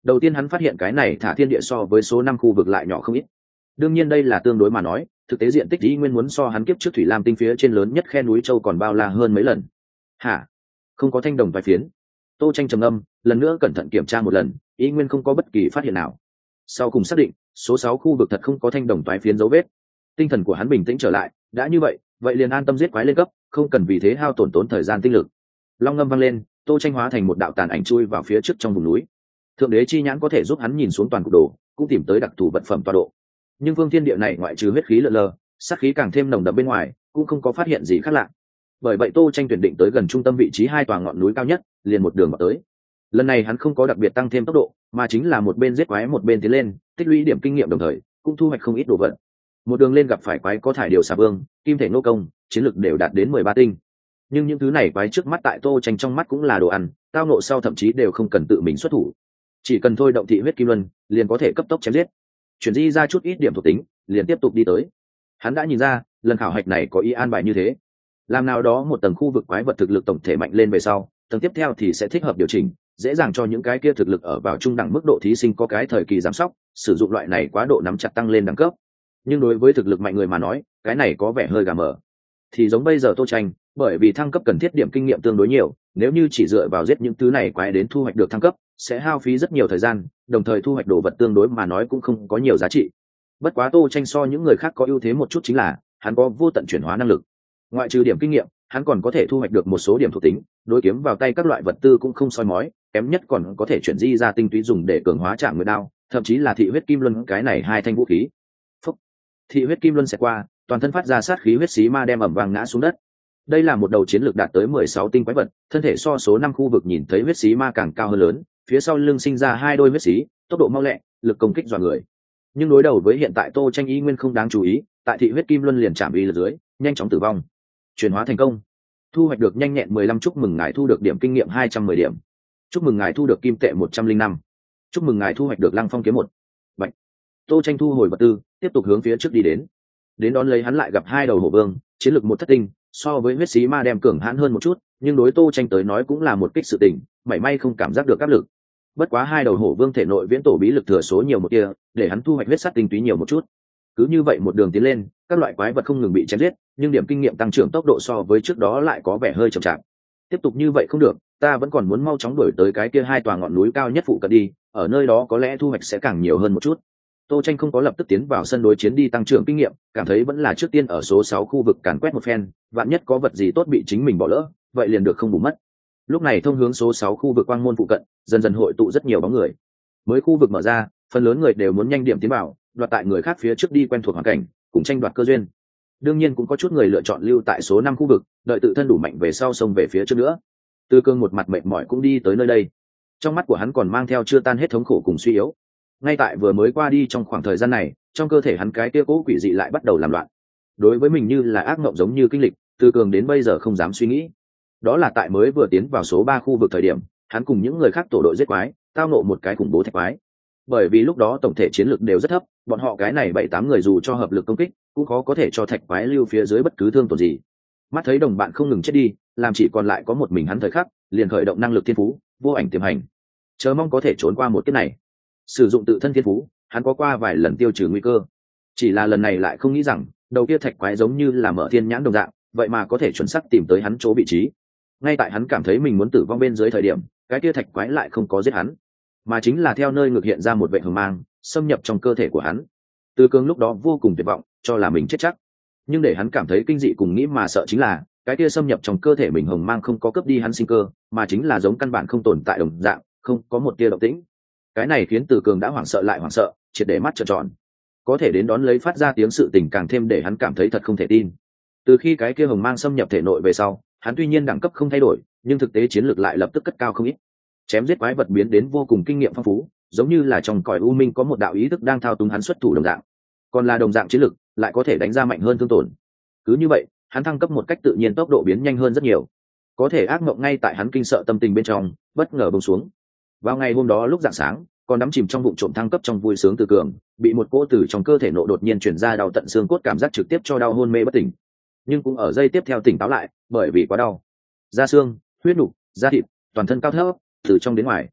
Đầu tiên hắn phát hiện cái này thả thiên địa so với số 5 khu vực lại nhỏ không ít. Đương nhiên đây là tương đối mà nói, thực tế diện tích ý nguyên muốn so hắn kiếp trước thủy lam tinh phía trên lớn nhất khe núi châu còn bao la hơn mấy lần. Hả? Không có thanh đồng vài phiến. Tô Tranh trầm âm, lần nữa cẩn thận kiểm tra một lần, ý nguyên không có bất kỳ phát hiện nào. Sau cùng xác định, số 6 khu vực thật không có thanh đồng toái phiến dấu vết. Tinh thần của hắn bình tĩnh trở lại, đã như vậy, vậy liền an tâm giết quái lên cấp, không cần vì thế hao tổn thời gian tinh lực. Long ngâm vang lên, Tô Tranh hóa thành một đạo tàn ảnh chui vào phía trước trong vùng núi. Thượng đế chi nhãn có thể giúp hắn nhìn xuống toàn cục đồ, cũng tìm tới đặc thù vật phẩm tọa độ. Nhưng phương thiên địa này ngoại trừ huyết khí lờ lờ, sát khí càng thêm nồng đậm bên ngoài, cũng không có phát hiện gì khác lạ. Bởi vậy Tô Tranh tuyển định tới gần trung tâm vị trí hai tòa ngọn núi cao nhất, liền một đường vào tới. Lần này hắn không có đặc biệt tăng thêm tốc độ, mà chính là một bên giết quái một bên tiến lên, tích lũy điểm kinh nghiệm đồng thời, cũng thu hoạch không ít đồ vật. Một đường lên gặp phải quái có thải điều xà vương, kim thể nô công, chiến lực đều đạt đến 13 tinh. Nhưng những thứ này quái trước mắt tại Tô Tranh trong mắt cũng là đồ ăn, tao nộ sau thậm chí đều không cần tự mình xuất thủ, chỉ cần thôi động thị huyết kim luân, liền có thể cấp tốc chém giết. Chuyển di ra chút ít điểm thuộc tính, liền tiếp tục đi tới. Hắn đã nhìn ra, lần khảo hạch này có ý an bài như thế. Làm nào đó một tầng khu vực quái vật thực lực tổng thể mạnh lên về sau, tầng tiếp theo thì sẽ thích hợp điều chỉnh, dễ dàng cho những cái kia thực lực ở vào trung đẳng mức độ thí sinh có cái thời kỳ giám sóc, sử dụng loại này quá độ nắm chặt tăng lên đẳng cấp. Nhưng đối với thực lực mạnh người mà nói, cái này có vẻ hơi gà mờ. Thì giống bây giờ Tô Tranh, bởi vì thăng cấp cần thiết điểm kinh nghiệm tương đối nhiều, nếu như chỉ dựa vào giết những thứ này quái đến thu hoạch được thăng cấp, sẽ hao phí rất nhiều thời gian, đồng thời thu hoạch đồ vật tương đối mà nói cũng không có nhiều giá trị. Bất quá Tô Tranh so những người khác có ưu thế một chút chính là hắn có vô tận chuyển hóa năng lực. Ngoại trừ điểm kinh nghiệm, hắn còn có thể thu hoạch được một số điểm thuộc tính, đối kiếm vào tay các loại vật tư cũng không soi mói, kém nhất còn có thể chuyển di ra tinh túy dùng để cường hóa Trạng Nguyệt đao, thậm chí là thị huyết kim luân, cái này hai thanh vũ khí. Phúc. Thị huyết kim luân sẽ qua, toàn thân phát ra sát khí huyết xí ma đem ẩm vàng ngã xuống đất. Đây là một đầu chiến lược đạt tới 16 tinh quái vật, thân thể so số 5 khu vực nhìn thấy huyết xí ma càng cao hơn lớn, phía sau lưng sinh ra hai đôi huyết xí, tốc độ mau lẹ, lực công kích dọa người. Nhưng đối đầu với hiện tại Tô Tranh ý nguyên không đáng chú ý, tại thị huyết kim luân liền chạm uy lực dưới, nhanh chóng tử vong. Chuyển hóa thành công, thu hoạch được nhanh nhẹn 15, chúc mừng ngài thu được điểm kinh nghiệm 210 điểm. Chúc mừng ngài thu được kim tệ 105. Chúc mừng ngài thu hoạch được Lăng Phong kiếm 1. Bạch. Tô Tranh thu hồi vật tư, tiếp tục hướng phía trước đi đến. Đến đón lấy hắn lại gặp hai đầu hổ vương, chiến lược một thất tinh, so với huyết xí ma đem cường hãn hơn một chút, nhưng đối Tô Tranh tới nói cũng là một kích sự tình, mảy may không cảm giác được áp lực. Bất quá hai đầu hổ vương thể nội viễn tổ bí lực thừa số nhiều một kia, để hắn thu hoạch huyết sắt tinh túy nhiều một chút. Cứ như vậy một đường tiến lên, các loại quái vật không ngừng bị chém giết, nhưng điểm kinh nghiệm tăng trưởng tốc độ so với trước đó lại có vẻ hơi chậm chạp. Tiếp tục như vậy không được, ta vẫn còn muốn mau chóng đuổi tới cái kia hai tòa ngọn núi cao nhất phụ cận đi, ở nơi đó có lẽ thu hoạch sẽ càng nhiều hơn một chút. Tô Tranh không có lập tức tiến vào sân đối chiến đi tăng trưởng kinh nghiệm, cảm thấy vẫn là trước tiên ở số 6 khu vực càn quét một phen, vạn nhất có vật gì tốt bị chính mình bỏ lỡ, vậy liền được không bù mất. Lúc này thông hướng số 6 khu vực quang môn phụ cận, dần dần hội tụ rất nhiều bóng người. Mới khu vực mở ra, phần lớn người đều muốn nhanh điểm tiến vào, đoạt tại người khác phía trước đi quen thuộc hoàn cảnh, cùng tranh đoạt cơ duyên. Đương nhiên cũng có chút người lựa chọn lưu tại số 5 khu vực, đợi tự thân đủ mạnh về sau xông về phía trước nữa. Tư Cương một mặt mệt mỏi cũng đi tới nơi đây. Trong mắt của hắn còn mang theo chưa tan hết thống khổ cùng suy yếu. Ngay tại vừa mới qua đi trong khoảng thời gian này, trong cơ thể hắn cái kia cố quỷ dị lại bắt đầu làm loạn. Đối với mình như là ác mộng giống như kinh lịch, Tư Cương đến bây giờ không dám suy nghĩ. Đó là tại mới vừa tiến vào số 3 khu vực thời điểm, hắn cùng những người khác tổ đội giết quái, tao nộ một cái khủng bố thạch quái. Bởi vì lúc đó tổng thể chiến lược đều rất thấp, bọn họ cái này 7-8 người dù cho hợp lực công kích, cũng khó có thể cho thạch quái lưu phía dưới bất cứ thương tổn gì. Mắt thấy đồng bạn không ngừng chết đi, làm chỉ còn lại có một mình hắn thời khắc, liền khởi động năng lực thiên phú, vô ảnh tiềm hành, chờ mong có thể trốn qua một kiếp này. Sử dụng tự thân thiên phú, hắn có qua vài lần tiêu trừ nguy cơ, chỉ là lần này lại không nghĩ rằng đầu kia thạch quái giống như là mở thiên nhãn đồng dạng, vậy mà có thể chuẩn xác tìm tới hắn chỗ vị trí. Ngay tại hắn cảm thấy mình muốn tử vong bên dưới thời điểm, cái kia thạch quái lại không có giết hắn, mà chính là theo nơi ngược hiện ra một vệ hồng mang, xâm nhập trong cơ thể của hắn. Tư Cương lúc đó vô cùng tuyệt vọng, cho là mình chết chắc. Nhưng để hắn cảm thấy kinh dị cùng nghĩ mà sợ chính là, cái kia xâm nhập trong cơ thể mình hồng mang không có cướp đi hắn sinh cơ, mà chính là giống căn bản không tồn tại đồng dạng, không có một tia động tĩnh. Cái này khiến Từ Cường đã hoảng sợ lại hoảng sợ, triệt để mắt trợn tròn. Có thể đến đón lấy phát ra tiếng sự tình càng thêm để hắn cảm thấy thật không thể tin. Từ khi cái kia hồng mang xâm nhập thể nội về sau, hắn tuy nhiên đẳng cấp không thay đổi, nhưng thực tế chiến lược lại lập tức cất cao không ít. Chém giết quái vật biến đến vô cùng kinh nghiệm phong phú, giống như là trong cõi u minh có một đạo ý thức đang thao túng hắn xuất thủ đồng dạng. Còn là đồng dạng chiến lược, lại có thể đánh ra mạnh hơn thương tổn. Cứ như vậy, hắn thăng cấp một cách tự nhiên, tốc độ biến nhanh hơn rất nhiều. Có thể ác mộng ngay tại hắn kinh sợ tâm tình bên trong, bất ngờ bông xuống. Vào ngày hôm đó lúc rạng sáng, còn đắm chìm trong vụ trộm thăng cấp trong vui sướng Từ Cường, bị một cỗ từ trong cơ thể nộ đột nhiên truyền ra đau tận xương cốt, cảm giác trực tiếp cho đau hôn mê bất tỉnh. Nhưng cũng ở giây tiếp theo tỉnh táo lại, bởi vì quá đau. Da xương, huyết nục, da thịt, toàn thân cao thấp, từ trong đến ngoài.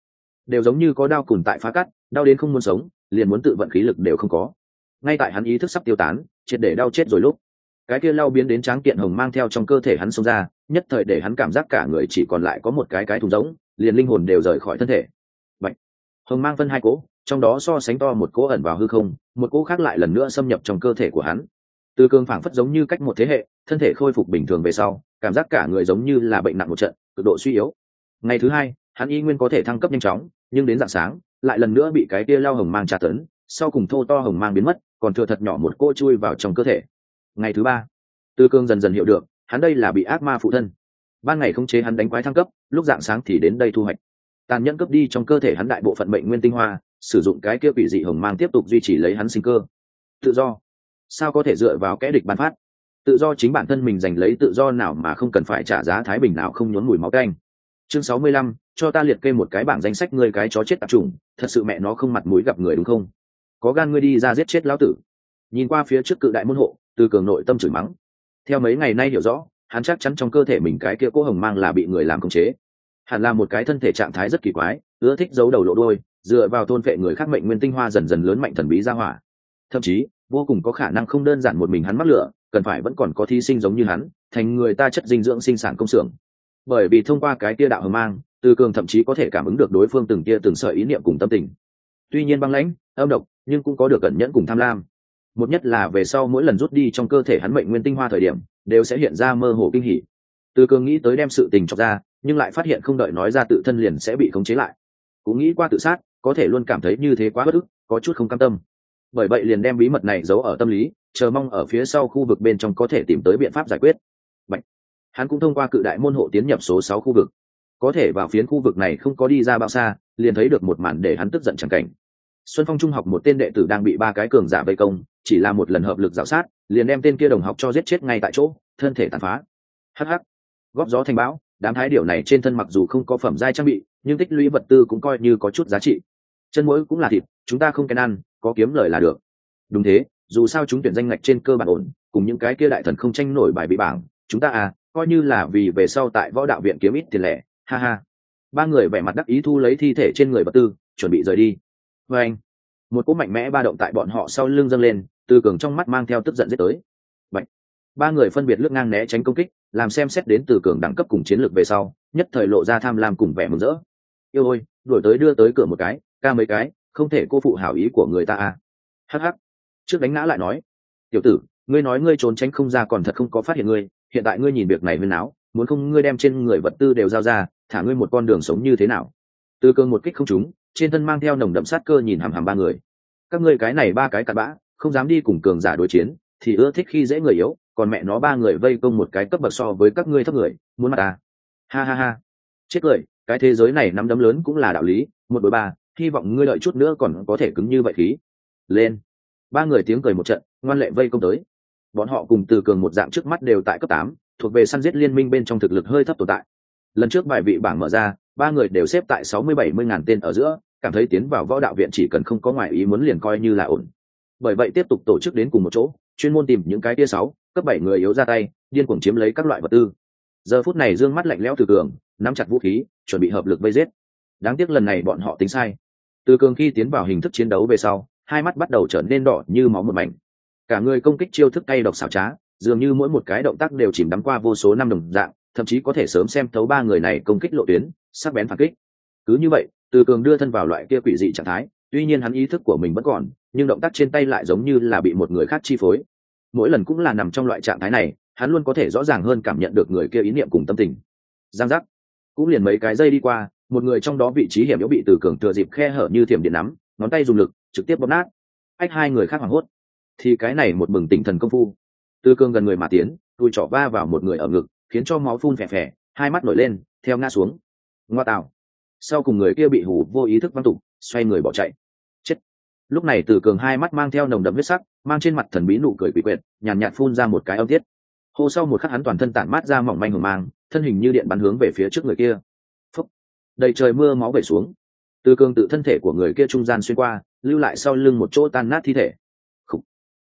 đều giống như có đao cùn tại phá cắt, đau đến không muốn sống, liền muốn tự vận khí lực đều không có. Ngay tại hắn ý thức sắp tiêu tán, triệt để đau chết rồi lúc, cái kia lao biến đến tráng kiện hồng mang theo trong cơ thể hắn xông ra, nhất thời để hắn cảm giác cả người chỉ còn lại có một cái thùng rỗng, liền linh hồn đều rời khỏi thân thể. Bạch. Hồng mang phân hai cỗ, trong đó so sánh to một cỗ ẩn vào hư không, một cỗ khác lại lần nữa xâm nhập trong cơ thể của hắn. Từ Cương phảng phất giống như cách một thế hệ, thân thể khôi phục bình thường về sau, cảm giác cả người giống như là bệnh nặng một trận, cực độ suy yếu. Ngày thứ hai, hắn y nguyên có thể thăng cấp nhanh chóng, nhưng đến rạng sáng, lại lần nữa bị cái kia lao hồng mang tra tấn, sau cùng thô to hồng mang biến mất, còn thừa thật nhỏ một cỗ chui vào trong cơ thể. Ngày thứ ba, Từ Cương dần dần hiểu được, hắn đây là bị ác ma phụ thân. Ban ngày khống chế hắn đánh quái thăng cấp, lúc rạng sáng thì đến đây thu hoạch. Tàn nhẫn cướp đi trong cơ thể hắn đại bộ phận mệnh nguyên tinh hoa, sử dụng cái kia quỷ dị hồng mang tiếp tục duy trì lấy hắn sinh cơ. Tự do, sao có thể dựa vào kẻ địch ban phát? Tự do chính bản thân mình giành lấy, tự do nào mà không cần phải trả giá thái bình nào không nhốn mùi máu canh. Chương 65, cho ta liệt kê một cái bảng danh sách ngươi cái chó chết tạp chủng, thật sự mẹ nó không mặt mũi gặp người đúng không? Có gan ngươi đi ra giết chết lão tử. Nhìn qua phía trước cự đại môn hộ, Từ Cường nội tâm chửi mắng. Theo mấy ngày nay hiểu rõ, hắn chắc chắn trong cơ thể mình cái kia cỗ hồng mang là bị người làm khống chế. Hẳn là một cái thân thể trạng thái rất kỳ quái, ưa thích giấu đầu lộ đuôi, dựa vào thôn phệ người khác mệnh nguyên tinh hoa dần dần lớn mạnh thần bí ra hỏa. Thậm chí, vô cùng có khả năng không đơn giản một mình hắn mắc lửa, cần phải vẫn còn có thí sinh giống như hắn, thành người ta chất dinh dưỡng sinh sản công xưởng. Bởi vì thông qua cái tia đạo hồng mang, Từ Cường thậm chí có thể cảm ứng được đối phương từng tia từng sợi ý niệm cùng tâm tình. Tuy nhiên băng lãnh, âm độc, nhưng cũng có được cẩn nhẫn cùng tham lam. Một nhất là về sau mỗi lần rút đi trong cơ thể hắn mệnh nguyên tinh hoa thời điểm, đều sẽ hiện ra mơ hồ kinh hỉ. Từ Cường nghĩ tới đem sự tình chọc ra, nhưng lại phát hiện không đợi nói ra tự thân liền sẽ bị khống chế lại. Cũng nghĩ qua tự sát, có thể luôn cảm thấy như thế quá bất ức, có chút không cam tâm. Bởi vậy liền đem bí mật này giấu ở tâm lý, chờ mong ở phía sau khu vực bên trong có thể tìm tới biện pháp giải quyết. Bạch. Hắn cũng thông qua cự đại môn hộ tiến nhập số 6 khu vực. Có thể vào phiến khu vực này không có đi ra bao xa, liền thấy được một màn để hắn tức giận chẳng cảnh. Xuân Phong trung học một tên đệ tử đang bị ba cái cường giả vây công, chỉ là một lần hợp lực rào sát, liền đem tên kia đồng học cho giết chết ngay tại chỗ, thân thể tàn phá. Hắc. Góp gió thành bão, đám thái điểu này trên thân mặc dù không có phẩm giai trang bị, nhưng tích lũy vật tư cũng coi như có chút giá trị. Chân mũi cũng là thịt, chúng ta không kén ăn, có kiếm lời là được. Đúng thế, dù sao chúng tuyển danh ngạch trên cơ bản ổn, cùng những cái kia đại thần không tranh nổi bài bị bảng, chúng ta coi như là vì về sau tại võ đạo viện kiếm ít tiền lẻ, ha ha. Ba người vẻ mặt đắc ý thu lấy thi thể trên người vật tư, chuẩn bị rời đi. Và anh, một cỗ mạnh mẽ ba động tại bọn họ sau lưng dâng lên, Từ Cường trong mắt mang theo tức giận giết tới. Bạch. Ba người phân biệt lướt ngang né tránh công kích, làm xem xét đến Từ Cường đẳng cấp cùng chiến lược về sau, nhất thời lộ ra tham lam cùng vẻ mừng rỡ. Yêu ôi, đuổi tới đưa tới cửa một cái, ca mấy cái, không thể cô phụ hảo ý của người ta à. Hắc. Trước đánh ngã lại nói, tiểu tử, ngươi nói ngươi trốn tránh không ra còn thật không có phát hiện ngươi, hiện tại ngươi nhìn việc này huyên áo, muốn không ngươi đem trên người vật tư đều giao ra, thả ngươi một con đường sống như thế nào? Từ Cường một kích không trúng, trên thân mang theo nồng đậm sát cơ nhìn hằm hằm ba người. Các ngươi cái này ba cái cặn bã, không dám đi cùng cường giả đối chiến, thì ưa thích khi dễ người yếu, còn mẹ nó ba người vây công một cái cấp bậc so với các ngươi thấp người, muốn mặt à? Ha ha ha. Chết cười, cái thế giới này nắm đấm lớn cũng là đạo lý, một đối ba, hy vọng ngươi đợi chút nữa còn có thể cứng như vậy khí. Lên. Ba người tiếng cười một trận, ngoan lệ vây công tới. Bọn họ cùng Từ Cường một dạng trước mắt đều tại cấp 8, thuộc về săn giết liên minh bên trong thực lực hơi thấp tồn tại. Lần trước bài vị bảng mở ra, ba người đều xếp tại 60-70 ngàn tên ở giữa, cảm thấy tiến vào võ đạo viện chỉ cần không có ngoại ý muốn liền coi như là ổn. Bởi vậy tiếp tục tổ chức đến cùng một chỗ, chuyên môn tìm những cái tia 6, cấp 7 người yếu ra tay, điên cuồng chiếm lấy các loại vật tư. Giờ phút này dương mắt lạnh lẽo Từ Cường, nắm chặt vũ khí, chuẩn bị hợp lực vây giết. Đáng tiếc lần này bọn họ tính sai. Từ Cường khi tiến vào hình thức chiến đấu về sau, hai mắt bắt đầu trở nên đỏ như máu một mảnh. Cả người công kích chiêu thức cay độc xảo trá, dường như mỗi một cái động tác đều chìm đắm qua vô số năm đồng dạng, thậm chí có thể sớm xem thấu ba người này công kích lộ tuyến, sắc bén phản kích. Cứ như vậy, Từ Cường đưa thân vào loại kia quỷ dị trạng thái, tuy nhiên hắn ý thức của mình vẫn còn, nhưng động tác trên tay lại giống như là bị một người khác chi phối. Mỗi lần cũng là nằm trong loại trạng thái này, hắn luôn có thể rõ ràng hơn cảm nhận được người kia ý niệm cùng tâm tình. Giang giác, cũng liền mấy cái giây đi qua, một người trong đó vị trí hiểm yếu bị Từ Cường thừa dịp khe hở như thiểm điện nắm, ngón tay dùng lực trực tiếp bóp nát. Hai người khác hoảng hốt, thì cái này một bừng tỉnh thần công phu. Từ Cường gần người mà tiến, đùi trỏ va vào một người ở ngực, khiến cho máu phun phè phè, hai mắt nổi lên, theo ngã xuống. Ngoa tạo. Sau cùng người kia bị hù vô ý thức văng tục, xoay người bỏ chạy. Chết. Lúc này Từ Cường hai mắt mang theo nồng đậm huyết sắc, mang trên mặt thần bí nụ cười quỷ quyệt, nhàn nhạt phun ra một cái âm tiết. Hô sau một khắc hắn toàn thân tản mát ra mỏng manh hừng mang, thân hình như điện bắn hướng về phía trước người kia. Phúc. Đầy trời mưa máu về xuống. Từ Cường tự thân thể của người kia trung gian xuyên qua, lưu lại sau lưng một chỗ tan nát thi thể. Khục.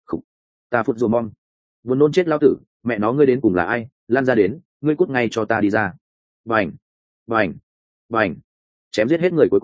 Ta phụt rùa mong. Buồn nôn chết lao tử, mẹ nó ngươi đến cùng là ai, lan ra đến, ngươi cút ngay cho ta đi ra. Bành. Chém giết hết người cuối cùng,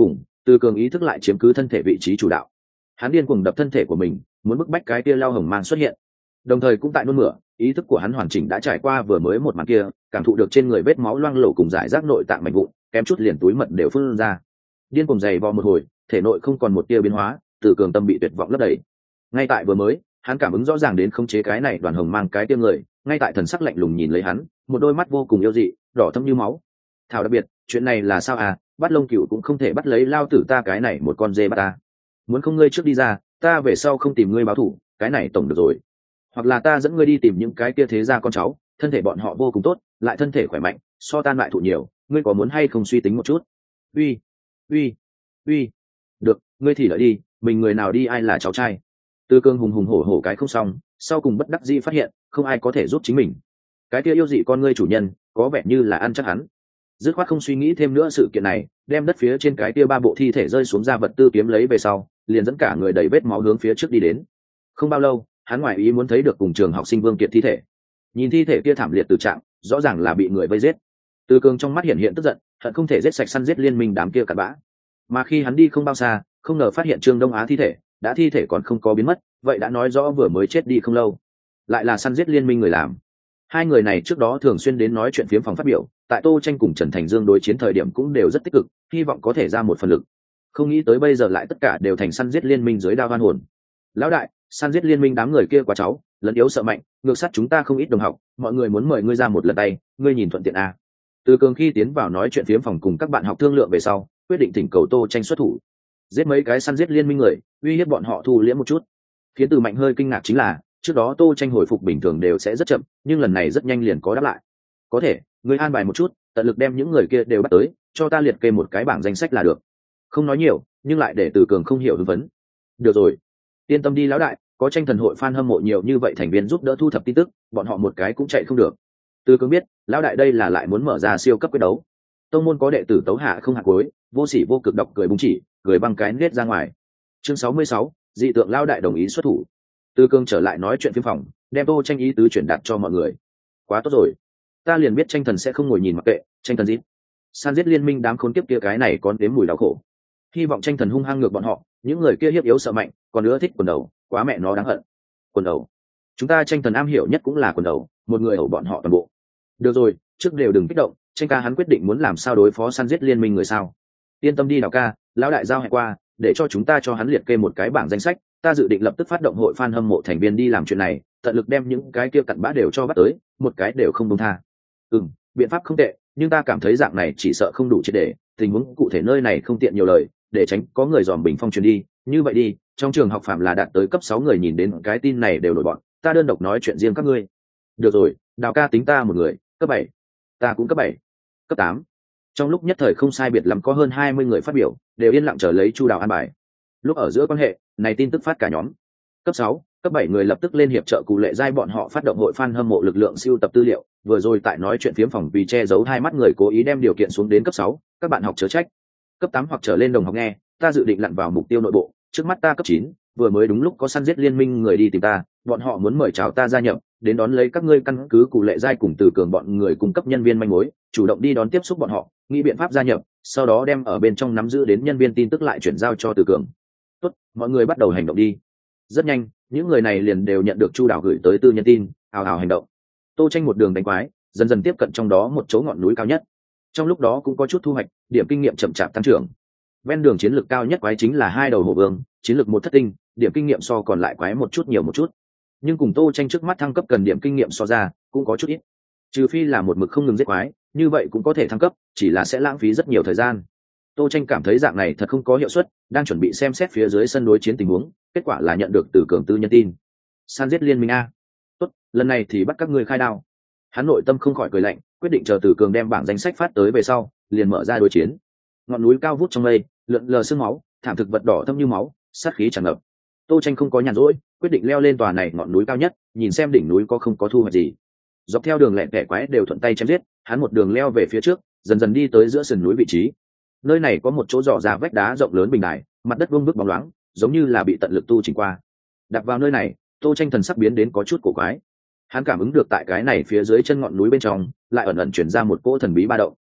Từ cường ý thức lại chiếm cứ thân thể vị trí chủ đạo, hắn điên cuồng đập thân thể của mình, muốn bức bách cái kia lao hồng mang xuất hiện, đồng thời cũng tại nôn mửa. Ý thức của hắn hoàn chỉnh đã trải qua vừa mới một màn kia, cảm thụ được trên người vết máu loang lổ cùng giải rác nội tạng mảnh vụn, kém chút liền túi mật đều phun ra. Điên cuồng dày vò một hồi, thể nội không còn một tia biến hóa, Từ cường tâm bị tuyệt vọng lấp đầy. Ngay tại vừa mới, hắn cảm ứng rõ ràng đến khống chế cái này đoàn hồng mang cái tia người, ngay tại thần sắc lạnh lùng nhìn lấy hắn, một đôi mắt vô cùng yêu dị, đỏ thâm như máu. Thảo đặc biệt, chuyện này là sao à? Bắt lông cừu cũng không thể bắt lấy lao tử ta cái này một con dê bắt ta. Muốn không ngươi trước đi ra, ta về sau không tìm ngươi báo thù, cái này tổng được rồi. Hoặc là ta dẫn ngươi đi tìm những cái kia thế gia con cháu, thân thể bọn họ vô cùng tốt, lại thân thể khỏe mạnh, so tan lại thụ nhiều, ngươi có muốn hay không suy tính một chút? Uy, uy, uy. Được, ngươi thì đợi đi, mình người nào đi ai là cháu trai. Từ cường hùng hùng hổ hổ cái không xong, sau cùng bất đắc dĩ phát hiện không ai có thể giúp chính mình. Cái kia yêu dị con ngươi chủ nhân có vẻ như là ăn chắc hắn, dứt khoát không suy nghĩ thêm nữa sự kiện này, đem đất phía trên cái kia 3 bộ thi thể rơi xuống ra vật tư kiếm lấy về sau, liền dẫn cả người đầy vết máu hướng phía trước đi đến. Không bao lâu, hắn ngoài ý muốn thấy được cùng trường học sinh Vương Kiệt thi thể. Nhìn thi thể kia thảm liệt tử trạng, rõ ràng là bị người vây giết. Từ cường trong mắt hiện hiện tức giận, hận không thể giết sạch săn giết liên minh đám kia cặn bã. Mà khi hắn đi không bao xa, không ngờ phát hiện Trương Đông Á thi thể, thi thể còn không có biến mất, vậy đã nói rõ vừa mới chết đi không lâu, lại là săn giết liên minh người làm. Hai người này trước đó thường xuyên đến nói chuyện phiếm phòng phát biểu, tại Tô Tranh cùng Trần Thành Dương đối chiến thời điểm cũng đều rất tích cực, hy vọng có thể ra một phần lực. Không nghĩ tới bây giờ lại tất cả đều thành săn giết liên minh dưới đao oan hồn. Lão đại, săn giết liên minh đám người kia quá cháu, lẫn yếu sợ mạnh, ngược sát chúng ta không ít đồng học, mọi người muốn mời ngươi ra một lần tay, ngươi nhìn thuận tiện à? Từ cường khi tiến vào nói chuyện phiếm phòng cùng các bạn học thương lượng về sau, quyết định thỉnh cầu Tô Tranh xuất thủ, giết mấy cái săn giết liên minh người, uy hiếp bọn họ thu liễm một chút. Khiến Từ Mạnh hơi kinh ngạc chính là, trước đó Tô Tranh hồi phục bình thường đều sẽ rất chậm, nhưng lần này rất nhanh liền có đáp lại. Có thể, ngươi an bài một chút, tận lực đem những người kia đều bắt tới, cho ta liệt kê một cái bảng danh sách là được. Không nói nhiều, nhưng lại để Từ cường không hiểu hứng vấn. Được rồi, yên tâm đi lão đại, có Tranh thần hội fan hâm mộ nhiều như vậy thành viên giúp đỡ thu thập tin tức, bọn họ một cái cũng chạy không được. Từ cường biết, lão đại đây là lại muốn mở ra siêu cấp quyết đấu. Tông môn có đệ tử tấu hạ không hạ cuối, vô sỉ vô cực độc cười búng chỉ, cười băng cái nết ra ngoài. Chương 66, dị tượng lão đại đồng ý xuất thủ. Từ cường trở lại nói chuyện phiếm phòng, đem Tô Tranh ý tứ chuyển đạt cho mọi người. Quá tốt rồi, ta liền biết Tranh thần sẽ không ngồi nhìn mặc kệ. Tranh thần giết san giết liên minh đám khốn kiếp kia, cái này còn đếm mùi đau khổ. Hy vọng Tranh thần hung hăng ngược bọn họ, những người kia hiếp yếu sợ mạnh, còn nữa thích quần đầu, quá mẹ nó đáng hận. Quần đầu, chúng ta Tranh thần am hiểu nhất cũng là quần đầu, một người ở bọn họ toàn bộ. Được rồi, trước đều đừng kích động, Tranh ca hắn quyết định muốn làm sao đối phó săn giết liên minh người sao. Yên tâm đi Đào ca, lão đại giao hẹn qua, để cho chúng ta cho hắn liệt kê một cái bảng danh sách, ta dự định lập tức phát động hội fan hâm mộ thành viên đi làm chuyện này, tận lực đem những cái kia cặn bã đều cho bắt tới, một cái đều không buông tha. Biện pháp không tệ, nhưng ta cảm thấy dạng này chỉ sợ không đủ triệt để, tình huống cụ thể nơi này không tiện nhiều lời, để tránh có người dòm bình phong truyền đi. Như vậy đi, trong trường học phạm là đạt tới cấp 6 người nhìn đến cái tin này đều nổi bọn, ta đơn độc nói chuyện riêng các ngươi. Được rồi, Đào ca tính ta một người, cấp 7. Ta cũng cấp 7. Cấp 8. Trong lúc nhất thời không sai biệt lắm có hơn 20 người phát biểu, đều yên lặng chờ lấy Chu Đào an bài. Lúc ở giữa quan hệ này tin tức phát cả nhóm. Cấp 6, cấp 7 người lập tức lên hiệp trợ Cụ Lệ Giai bọn họ phát động hội fan hâm mộ lực lượng siêu tập tư liệu, vừa rồi tại nói chuyện phiếm phòng vì che giấu hai mắt người cố ý đem điều kiện xuống đến cấp 6, các bạn học chớ trách. Cấp 8 hoặc trở lên đồng học nghe, ta dự định lặn vào mục tiêu nội bộ, trước mắt ta cấp 9, vừa mới đúng lúc có săn giết liên minh người đi tìm ta, bọn họ muốn mời chào ta gia nhập, đến đón lấy các ngươi căn cứ Cụ Lệ Giai cùng Từ cường bọn người cung cấp nhân viên manh mối, chủ động đi đón tiếp xúc bọn họ, nghĩ biện pháp gia nhập, sau đó đem ở bên trong nắm giữ đến nhân viên tin tức lại chuyển giao cho Từ cường. Tốt, mọi người bắt đầu hành động đi. Rất nhanh, những người này liền đều nhận được Chu Đào gửi tới tư nhân tin, hào hào hành động. Tô Tranh một đường đánh quái, dần dần tiếp cận trong đó một chỗ ngọn núi cao nhất. Trong lúc đó cũng có chút thu hoạch, điểm kinh nghiệm chậm chạp tăng trưởng. Ven đường chiến lược cao nhất quái chính là 2 đầu hổ vương, chiến lược 1 thất tinh, điểm kinh nghiệm so còn lại quái một chút nhiều một chút. Nhưng cùng Tô Tranh trước mắt thăng cấp cần điểm kinh nghiệm so ra, cũng có chút ít. Trừ phi là một mực không ngừng giết quái, như vậy cũng có thể thăng cấp, chỉ là sẽ lãng phí rất nhiều thời gian. Tô Tranh cảm thấy dạng này thật không có hiệu suất, đang chuẩn bị xem xét phía dưới sân đối chiến tình huống, kết quả là nhận được từ cường tư nhân tin. San giết liên minh a. Tốt, lần này thì bắt các ngươi khai đao. Hắn nội tâm không khỏi cười lạnh, quyết định chờ từ cường đem bảng danh sách phát tới về sau, liền mở ra đối chiến. Ngọn núi cao vút trong mây, lượn lờ sương máu, thảm thực vật đỏ thâm như máu, sát khí tràn ngập. Tô Tranh không có nhàn rỗi, quyết định leo lên tòa này ngọn núi cao nhất, nhìn xem đỉnh núi có không có thu hoạch gì. Dọc theo đường lẹn kẻ quái đều thuận tay chém giết, hắn một đường leo về phía trước, dần dần đi tới giữa sườn núi vị trí. Nơi này có một chỗ dò ra vách đá rộng lớn bình đài, mặt đất vuông vức bóng loáng, giống như là bị tận lực tu chỉnh qua. Đặt vào nơi này, Tô Tranh thần sắc biến đến có chút cổ quái. Hắn cảm ứng được tại cái này phía dưới chân ngọn núi bên trong, lại ẩn ẩn chuyển ra một cỗ thần bí ba động.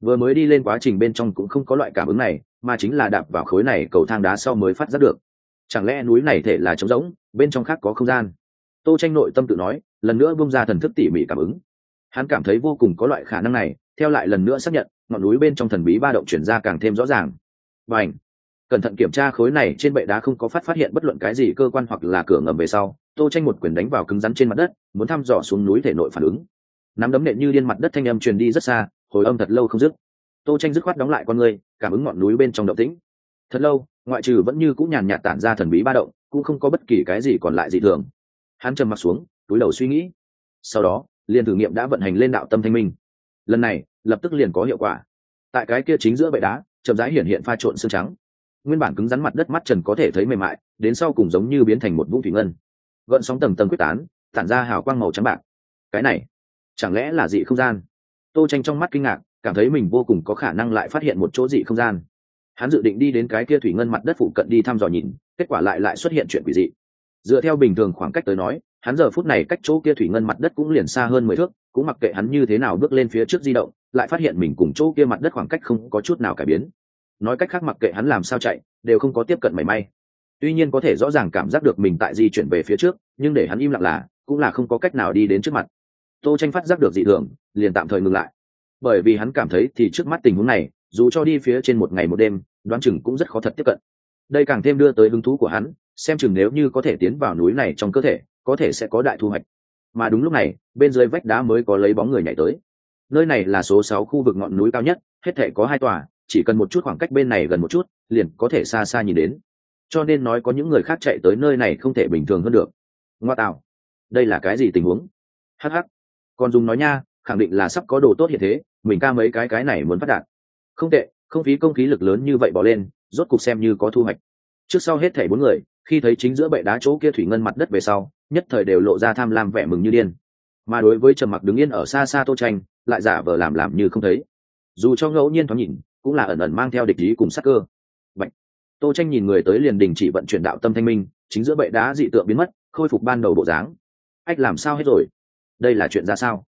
vừa mới đi lên quá trình bên trong cũng không có loại cảm ứng này, mà chính là đạp vào khối này cầu thang đá sau mới phát giác được. Chẳng lẽ núi này thể là trống rỗng, bên trong khác có không gian? Tô Tranh nội tâm tự nói, lần nữa bung ra thần thức tỉ mỉ cảm ứng. Hắn cảm thấy vô cùng có loại khả năng này, theo lại lần nữa xác nhận, ngọn núi bên trong thần bí ba động chuyển ra càng thêm rõ ràng. Bành! Cẩn thận kiểm tra khối này trên bệ đá không có phát hiện bất luận cái gì cơ quan hoặc là cửa ngầm về sau, Tô Tranh một quyền đánh vào cứng rắn trên mặt đất, muốn thăm dò xuống núi thể nội phản ứng. Nắm đấm nện như điên, mặt đất thanh âm truyền đi rất xa, hồi âm thật lâu không dứt. Tô Tranh dứt khoát đóng lại con người, cảm ứng ngọn núi bên trong động tĩnh. Thật lâu, ngoại trừ vẫn như cũng nhàn nhạt tản ra thần bí ba động, cũng không có bất kỳ cái gì còn lại dị thường. Hắn trầm mặt xuống, cúi đầu suy nghĩ. Sau đó, liền thử nghiệm đã vận hành lên đạo tâm thanh minh. Lần này, lập tức liền có hiệu quả. Tại cái kia chính giữa bệ đá, chậm rãi hiện pha trộn xương trắng. Nguyên bản cứng rắn mặt đất mắt trần có thể thấy mềm mại, đến sau cùng giống như biến thành một vũng thủy ngân. Gợn sóng tầng tầng quyết tán, tản ra hào quang màu trắng bạc. Cái này, chẳng lẽ là dị không gian? Tô Tranh trong mắt kinh ngạc, cảm thấy mình vô cùng có khả năng lại phát hiện một chỗ dị không gian. Hắn dự định đi đến cái kia thủy ngân mặt đất phụ cận đi thăm dò nhìn, kết quả lại xuất hiện chuyện quỷ dị. Dựa theo bình thường khoảng cách tới nói, hắn giờ phút này cách chỗ kia thủy ngân mặt đất cũng liền xa hơn 10 thước, cũng mặc kệ hắn như thế nào bước lên phía trước di động, lại phát hiện mình cùng chỗ kia mặt đất khoảng cách không có chút nào cải biến. Nói cách khác, mặc kệ hắn làm sao chạy, đều không có tiếp cận mảy may. Tuy nhiên có thể rõ ràng cảm giác được mình tại di chuyển về phía trước, nhưng để hắn im lặng là, cũng là không có cách nào đi đến trước mặt. Tô Tranh phát giác được dị thường, liền tạm thời ngừng lại. Bởi vì hắn cảm thấy thì trước mắt tình huống này, dù cho đi phía trên một ngày một đêm, đoán chừng cũng rất khó thật tiếp cận. Đây càng thêm đưa tới hứng thú của hắn, xem chừng nếu như có thể tiến vào núi này trong cơ thể, có thể sẽ có đại thu hoạch. Mà đúng lúc này, bên dưới vách đá mới có lấy bóng người nhảy tới. Nơi này là số 6 khu vực ngọn núi cao nhất, hết thảy có 2 tòa, chỉ cần một chút khoảng cách bên này gần một chút, liền có thể xa xa nhìn đến. Cho nên nói có những người khác chạy tới nơi này không thể bình thường hơn được. Ngoa tạo, đây là cái gì tình huống? Hắc hắc, còn dùng nói nha, khẳng định là sắp có đồ tốt hiện thế, mình ca mấy cái này muốn phát đạt. Không tệ, không phí công khí lực lớn như vậy bỏ lên, rốt cục xem như có thu hoạch. Trước sau hết thảy 4 người, khi thấy chính giữa bệ đá chỗ kia thủy ngân mặt đất về sau, nhất thời đều lộ ra tham lam vẻ mừng như điên. Mà đối với trầm mặc đứng yên ở xa xa Tô Tranh, lại giả vờ làm như không thấy. Dù cho ngẫu nhiên thoáng nhìn, cũng là ẩn ẩn mang theo địch ý cùng sát cơ. Bạch. Tô Tranh nhìn người tới liền đình chỉ vận chuyển đạo tâm thanh minh, chính giữa bệ đá dị tượng biến mất, khôi phục ban đầu bộ dáng. Ách làm sao hết rồi? Đây là chuyện ra sao?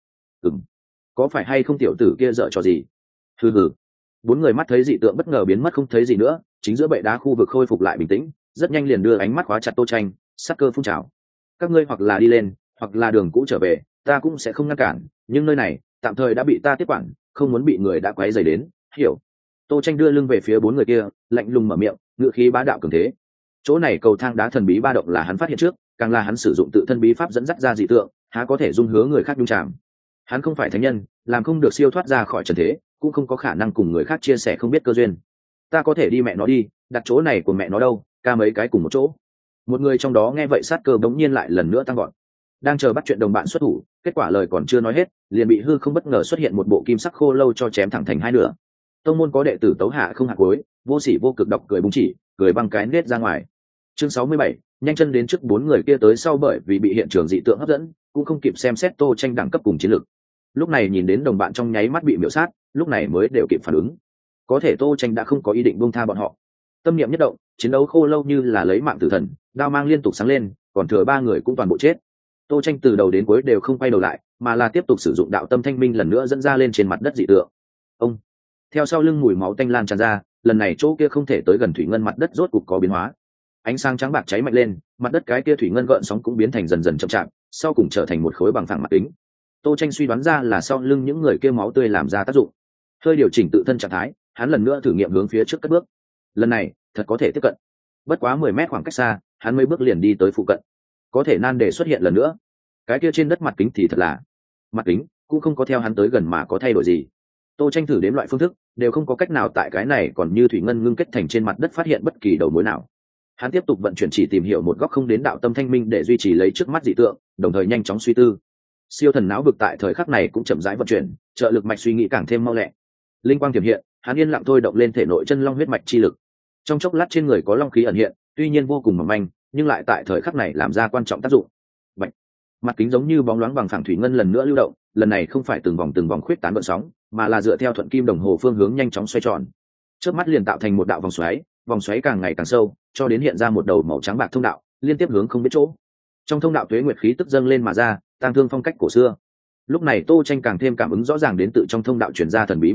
Có phải hay không tiểu tử kia dở trò gì? Hừ. 4 người mắt thấy dị tượng bất ngờ biến mất không thấy gì nữa, chính giữa bệ đá khu vực khôi phục lại bình tĩnh, rất nhanh liền đưa ánh mắt khóa chặt Tô Tranh, sát cơ phun trào. Các ngươi hoặc là đi lên, hoặc là đường cũ trở về, ta cũng sẽ không ngăn cản, nhưng nơi này tạm thời đã bị ta tiếp quản, không muốn bị người đã quấy rầy đến, hiểu? Tô Tranh đưa lưng về phía 4 người kia, lạnh lùng mở miệng, ngữ khí bá đạo cường thế. Chỗ này cầu thang đá thần bí ba động là hắn phát hiện trước, càng là hắn sử dụng tự thân bí pháp dẫn dắt ra dị tượng, há có thể dung hứa người khác nhung chạm. Hắn không phải thánh nhân, làm không được siêu thoát ra khỏi trần thế, cũng không có khả năng cùng người khác chia sẻ không biết cơ duyên. Ta có thể đi mẹ nó đi, đặt chỗ này của mẹ nó đâu, ca mấy cái cùng một chỗ. Một người trong đó nghe vậy sát cơ bỗng nhiên lại lần nữa tăng gọn. Đang chờ bắt chuyện đồng bạn xuất thủ, kết quả lời còn chưa nói hết, liền bị hư không bất ngờ xuất hiện một bộ kim sắc khô lâu cho chém thẳng thành 2 nửa. Tông môn có đệ tử tấu hạ không hạ cuối, vô sỉ vô cực độc cười búng chỉ, cười băng cái nết ra ngoài. Chương 67, nhanh chân đến trước 4 người kia tới sau bởi vì bị hiện trường dị tượng hấp dẫn, cũng không kịp xem xét Tô Tranh đẳng cấp cùng chiến lược. Lúc này nhìn đến đồng bạn trong nháy mắt bị miểu sát, lúc này mới đều kịp phản ứng. Có thể Tô Tranh đã không có ý định buông tha bọn họ. Tâm niệm nhất động, chiến đấu khô lâu như là lấy mạng tử thần, đao mang liên tục sáng lên, còn thừa 3 người cũng toàn bộ chết. Tô Tranh từ đầu đến cuối đều không quay đầu lại, mà là tiếp tục sử dụng đạo tâm thanh minh lần nữa dẫn ra lên trên mặt đất dị tượng. Ông theo sau lưng mùi máu tanh lan tràn ra, lần này chỗ kia không thể tới gần thủy ngân mặt đất rốt cục có biến hóa. Ánh sáng trắng bạc cháy mạnh lên, mặt đất cái kia thủy ngân gợn sóng cũng biến thành dần dần chậm chạp, sau cùng trở thành một khối bằng phẳng mặt kính. Tô Tranh suy đoán ra là sau lưng những người kia máu tươi làm ra tác dụng. Hơi điều chỉnh tự thân trạng thái, hắn lần nữa thử nghiệm hướng phía trước cất bước. Lần này, thật có thể tiếp cận. Bất quá 10 mét khoảng cách xa, hắn mấy bước liền đi tới phụ cận. Có thể nan đề xuất hiện lần nữa. Cái kia trên đất mặt kính thì thật là mặt kính, cũng không có theo hắn tới gần mà có thay đổi gì. Tô Tranh thử đếm loại phương thức, đều không có cách nào tại cái này còn như thủy ngân ngưng kết thành trên mặt đất phát hiện bất kỳ đầu mối nào. Hắn tiếp tục vận chuyển chỉ tìm hiểu một góc không đến đạo tâm thanh minh để duy trì lấy trước mắt dị tượng, đồng thời nhanh chóng suy tư. Siêu thần não vực tại thời khắc này cũng chậm rãi vận chuyển, trợ lực mạch suy nghĩ càng thêm mau lẹ. Linh quang tiềm hiện, hắn yên lặng thôi động lên thể nội chân long huyết mạch chi lực. Trong chốc lát trên người có long khí ẩn hiện, tuy nhiên vô cùng mỏng manh, nhưng lại tại thời khắc này làm ra quan trọng tác dụng. Bạch. Mặt kính giống như bóng loáng bằng phẳng thủy ngân lần nữa lưu động, lần này không phải từng vòng khuyết tán gợn sóng, mà là dựa theo thuận kim đồng hồ phương hướng nhanh chóng xoay tròn. Chớp mắt liền tạo thành một đạo vòng xoáy càng ngày càng sâu, cho đến hiện ra một đầu màu trắng bạc thông đạo, liên tiếp hướng không biết chỗ. Trong thông đạo tuế nguyệt khí tức dâng lên mà ra, tang thương phong cách cổ xưa. Lúc này Tô Tranh càng thêm cảm ứng rõ ràng đến tự trong thông đạo truyền ra thần bí ba động,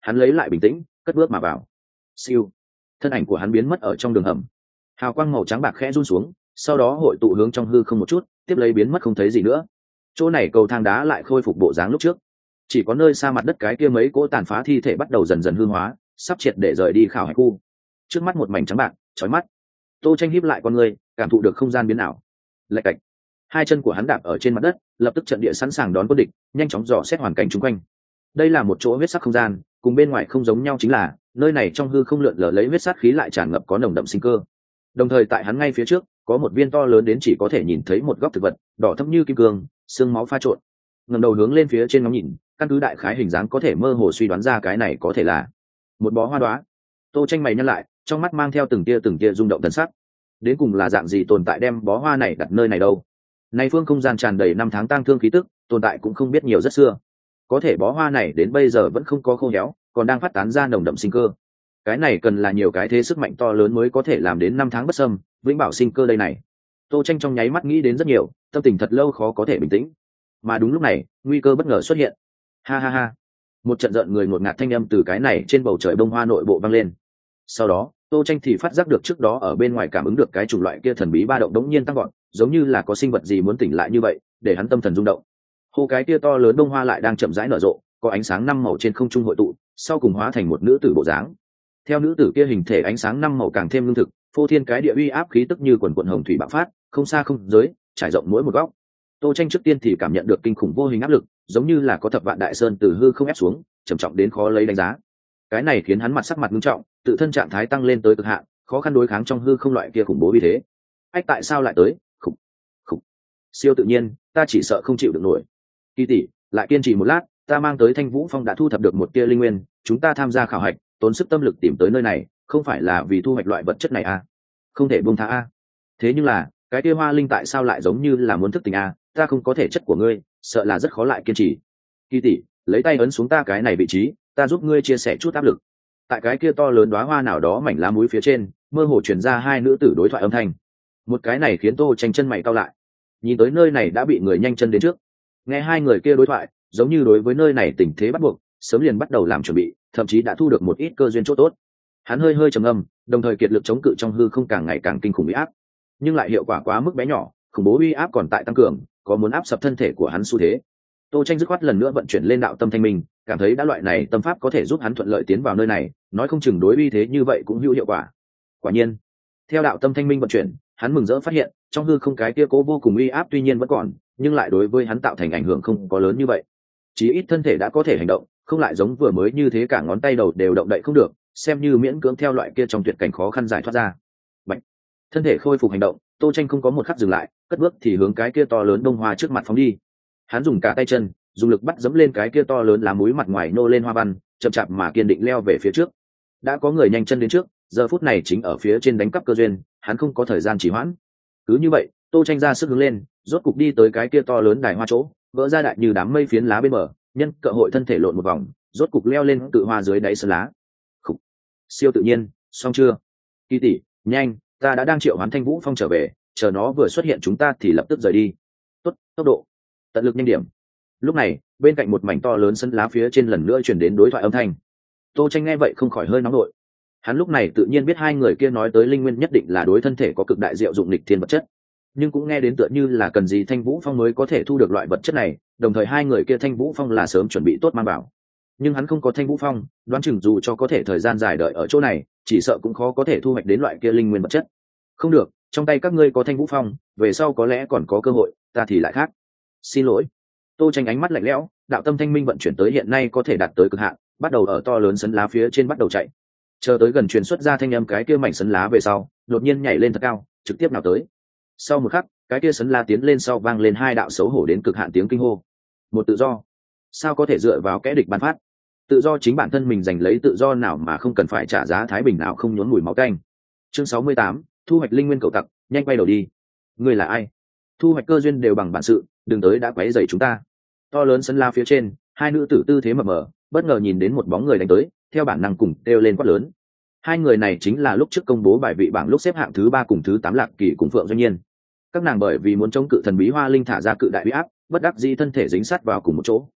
hắn lấy lại bình tĩnh cất bước mà vào. Siêu, thân ảnh của hắn biến mất ở trong đường hầm, hào quang màu trắng bạc khẽ run xuống, sau đó hội tụ hướng trong hư không một chút, tiếp lấy biến mất không thấy gì nữa. Chỗ này cầu thang đá lại khôi phục bộ dáng lúc trước, chỉ có nơi xa mặt đất cái kia mấy cỗ tàn phá thi thể bắt đầu dần dần hư hóa, sắp triệt để rời đi khảo hạch khu. Trước mắt một mảnh trắng bạc chói mắt. Tô Tranh híp lại con người, cảm thụ được không gian biến ảo. Lạch cạch, hai chân của hắn đạp ở trên mặt đất, lập tức trận địa sẵn sàng đón quân địch, nhanh chóng dò xét hoàn cảnh xung quanh. Đây là một chỗ huyết sắc không gian, cùng bên ngoài không giống nhau chính là nơi này trong hư không lượn lờ lấy huyết sát khí lại tràn ngập có nồng đậm sinh cơ. Đồng thời tại hắn ngay phía trước có một viên to lớn đến chỉ có thể nhìn thấy một góc thực vật đỏ thẫm như kim cương, xương máu pha trộn. Ngẩng đầu hướng lên phía trên ngắm nhìn, căn cứ đại khái hình dáng có thể mơ hồ suy đoán ra cái này có thể là một bó hoa đóa. Tô Tranh mày nhăn lại, trong mắt mang theo từng tia rung động thần sắc. Đến cùng là dạng gì tồn tại đem bó hoa này đặt nơi này đâu? Nay phương không gian tràn đầy năm tháng tang thương khí tức, tồn tại cũng không biết nhiều rất xưa. Có thể bó hoa này đến bây giờ vẫn không có khô héo, còn đang phát tán ra nồng đậm sinh cơ. Cái này cần là nhiều cái thế sức mạnh to lớn mới có thể làm đến năm tháng bất xâm, vĩnh bảo sinh cơ đây này. Tô Tranh trong nháy mắt nghĩ đến rất nhiều, tâm tình thật lâu khó có thể bình tĩnh. Mà đúng lúc này, nguy cơ bất ngờ xuất hiện. Ha ha ha. Một trận giận người ngột ngạt thanh âm từ cái này trên bầu trời bông hoa nội bộ vang lên. Sau đó, Tô Tranh thì phát giác được trước đó ở bên ngoài cảm ứng được cái chủng loại kia thần bí ba động đống nhiên tăng gọn, giống như là có sinh vật gì muốn tỉnh lại như vậy, để hắn tâm thần rung động. Hô cái kia to lớn bông hoa lại đang chậm rãi nở rộ, có ánh sáng năm màu trên không trung hội tụ, sau cùng hóa thành một nữ tử bộ dáng. Theo nữ tử kia hình thể ánh sáng năm màu càng thêm lương thực, phô thiên cái địa uy áp khí tức như quần quần hồng thủy bạo phát, không xa không giới, trải rộng mỗi một góc. Tô Tranh trước tiên thì cảm nhận được kinh khủng vô hình áp lực, giống như là có thập vạn đại sơn từ hư không ép xuống, trầm trọng đến khó lấy đánh giá. Cái này khiến hắn mặt sắc mặt nghiêm trọng, tự thân trạng thái tăng lên tới cực hạn, khó khăn đối kháng trong hư không loại kia khủng bố như thế. Ách tại sao lại tới? Khủng, khủng. Siêu tự nhiên, ta chỉ sợ không chịu được nổi. Kỳ tỷ, lại kiên trì một lát, ta mang tới Thanh Vũ Phong đã thu thập được một tia linh nguyên, chúng ta tham gia khảo hạch, tốn sức tâm lực tìm tới nơi này, không phải là vì thu hoạch loại vật chất này à? Không thể buông tha a. Thế nhưng là, cái tia hoa linh tại sao lại giống như là muốn thức tỉnh a? Ta không có thể chất của ngươi, sợ là rất khó lại kiên trì. Kỳ tỷ, lấy tay ấn xuống ta cái này vị trí, ta giúp ngươi chia sẻ chút áp lực. Tại cái kia to lớn đóa hoa nào đó mảnh lá muối phía trên, mơ hồ truyền ra hai nữ tử đối thoại âm thanh. Một cái này khiến Tô Tranh chân mày cau lại. Nhìn tới nơi này đã bị người nhanh chân đến trước. Nghe hai người kia đối thoại, giống như đối với nơi này tình thế bắt buộc, sớm liền bắt đầu làm chuẩn bị, thậm chí đã thu được một ít cơ duyên chỗ tốt. Hắn hơi trầm ngâm, đồng thời kiệt lực chống cự trong hư không càng ngày càng kinh khủng uy áp, nhưng lại hiệu quả quá mức bé nhỏ, khủng bố uy áp còn tại tăng cường, có muốn áp sập thân thể của hắn xu thế. Tô Tranh dứt khoát lần nữa vận chuyển lên đạo tâm thanh minh, cảm thấy đã loại này tâm pháp có thể giúp hắn thuận lợi tiến vào nơi này, nói không chừng đối uy thế như vậy cũng hữu hiệu quả. Quả nhiên, theo đạo tâm thanh minh vận chuyển, hắn mừng rỡ phát hiện trong hư không cái kia cố vô cùng uy áp tuy nhiên vẫn còn, nhưng lại đối với hắn tạo thành ảnh hưởng không có lớn như vậy. Chí ít thân thể đã có thể hành động, không lại giống vừa mới như thế cả ngón tay đầu đều động đậy không được, xem như miễn cưỡng theo loại kia trong tuyệt cảnh khó khăn giải thoát ra. Bạch, thân thể khôi phục hành động, Tô Tranh không có một khắc dừng lại, cất bước thì hướng cái kia to lớn đông hoa trước mặt phóng đi. Hắn dùng cả tay chân, dùng lực bắt dẫm lên cái kia to lớn lá múi mặt ngoài nô lên hoa văn, chậm chạp mà kiên định leo về phía trước. Đã có người nhanh chân đến trước, giờ phút này chính ở phía trên đánh cắp cơ duyên, hắn không có thời gian trì hoãn. Cứ như vậy, Tô Tranh ra sức hướng lên, rốt cục đi tới cái kia to lớn đài hoa chỗ, vỡ ra đại như đám mây phiến lá bên bờ, nhân cơ hội thân thể lộn một vòng, rốt cục leo lên tự hoa dưới đáy sơn lá. Khủ. Siêu tự nhiên, xong chưa? Kỳ tỷ, nhanh, ta đã đang triệu hoán Thanh Vũ Phong trở về, chờ nó vừa xuất hiện chúng ta thì lập tức rời đi. Tốt, tốc độ, tận lực nhanh điểm. Lúc này, bên cạnh một mảnh to lớn sân lá phía trên lần nữa truyền đến đối thoại âm thanh. Tô Tranh nghe vậy không khỏi hơi nóng nổi. Hắn lúc này tự nhiên biết hai người kia nói tới linh nguyên nhất định là đối thân thể có cực đại diệu dụng nghịch thiên vật chất, nhưng cũng nghe đến tựa như là cần gì Thanh Vũ Phong mới có thể thu được loại vật chất này, đồng thời hai người kia Thanh Vũ Phong là sớm chuẩn bị tốt mang bảo. Nhưng hắn không có Thanh Vũ Phong, đoán chừng dù cho có thể thời gian dài đợi ở chỗ này, chỉ sợ cũng khó có thể thu hoạch đến loại kia linh nguyên vật chất. Không được, trong tay các ngươi có Thanh Vũ Phong, về sau có lẽ còn có cơ hội, ta thì lại khác. Xin lỗi. Tô Tranh ánh mắt lạnh lẽo, đạo tâm thanh minh vận chuyển tới hiện nay có thể đạt tới cực hạn, bắt đầu ở to lớn sấn lá phía trên bắt đầu chạy. Chờ tới gần truyền xuất ra thanh âm cái kia mảnh sấn lá về sau, đột nhiên nhảy lên thật cao, trực tiếp nào tới. Sau một khắc, cái kia sấn lá tiến lên sau vang lên hai đạo xấu hổ đến cực hạn tiếng kinh hô. Một tự do, sao có thể dựa vào kẻ địch ban phát? Tự do chính bản thân mình giành lấy, tự do nào mà không cần phải trả giá thái bình nào không nhốn mùi máu tanh. Chương 68, thu hoạch linh nguyên cầu tặc, nhanh quay đầu đi. Ngươi là ai? Thu hoạch cơ duyên đều bằng bản sự, đừng tới đã quấy rầy chúng ta. To lớn sân la phía trên, hai nữ tử tư thế mập mờ, bất ngờ nhìn đến một bóng người đánh tới, theo bản năng cùng kêu lên quát lớn. Hai người này chính là lúc trước công bố bài vị bảng lúc xếp hạng thứ 3 cùng thứ 8 Lạc Kỳ cùng Phượng Doanh Nhiên. Các nàng bởi vì muốn chống cự thần bí hoa linh thả ra cự đại uy áp, bất đắc dĩ thân thể dính sát vào cùng một chỗ.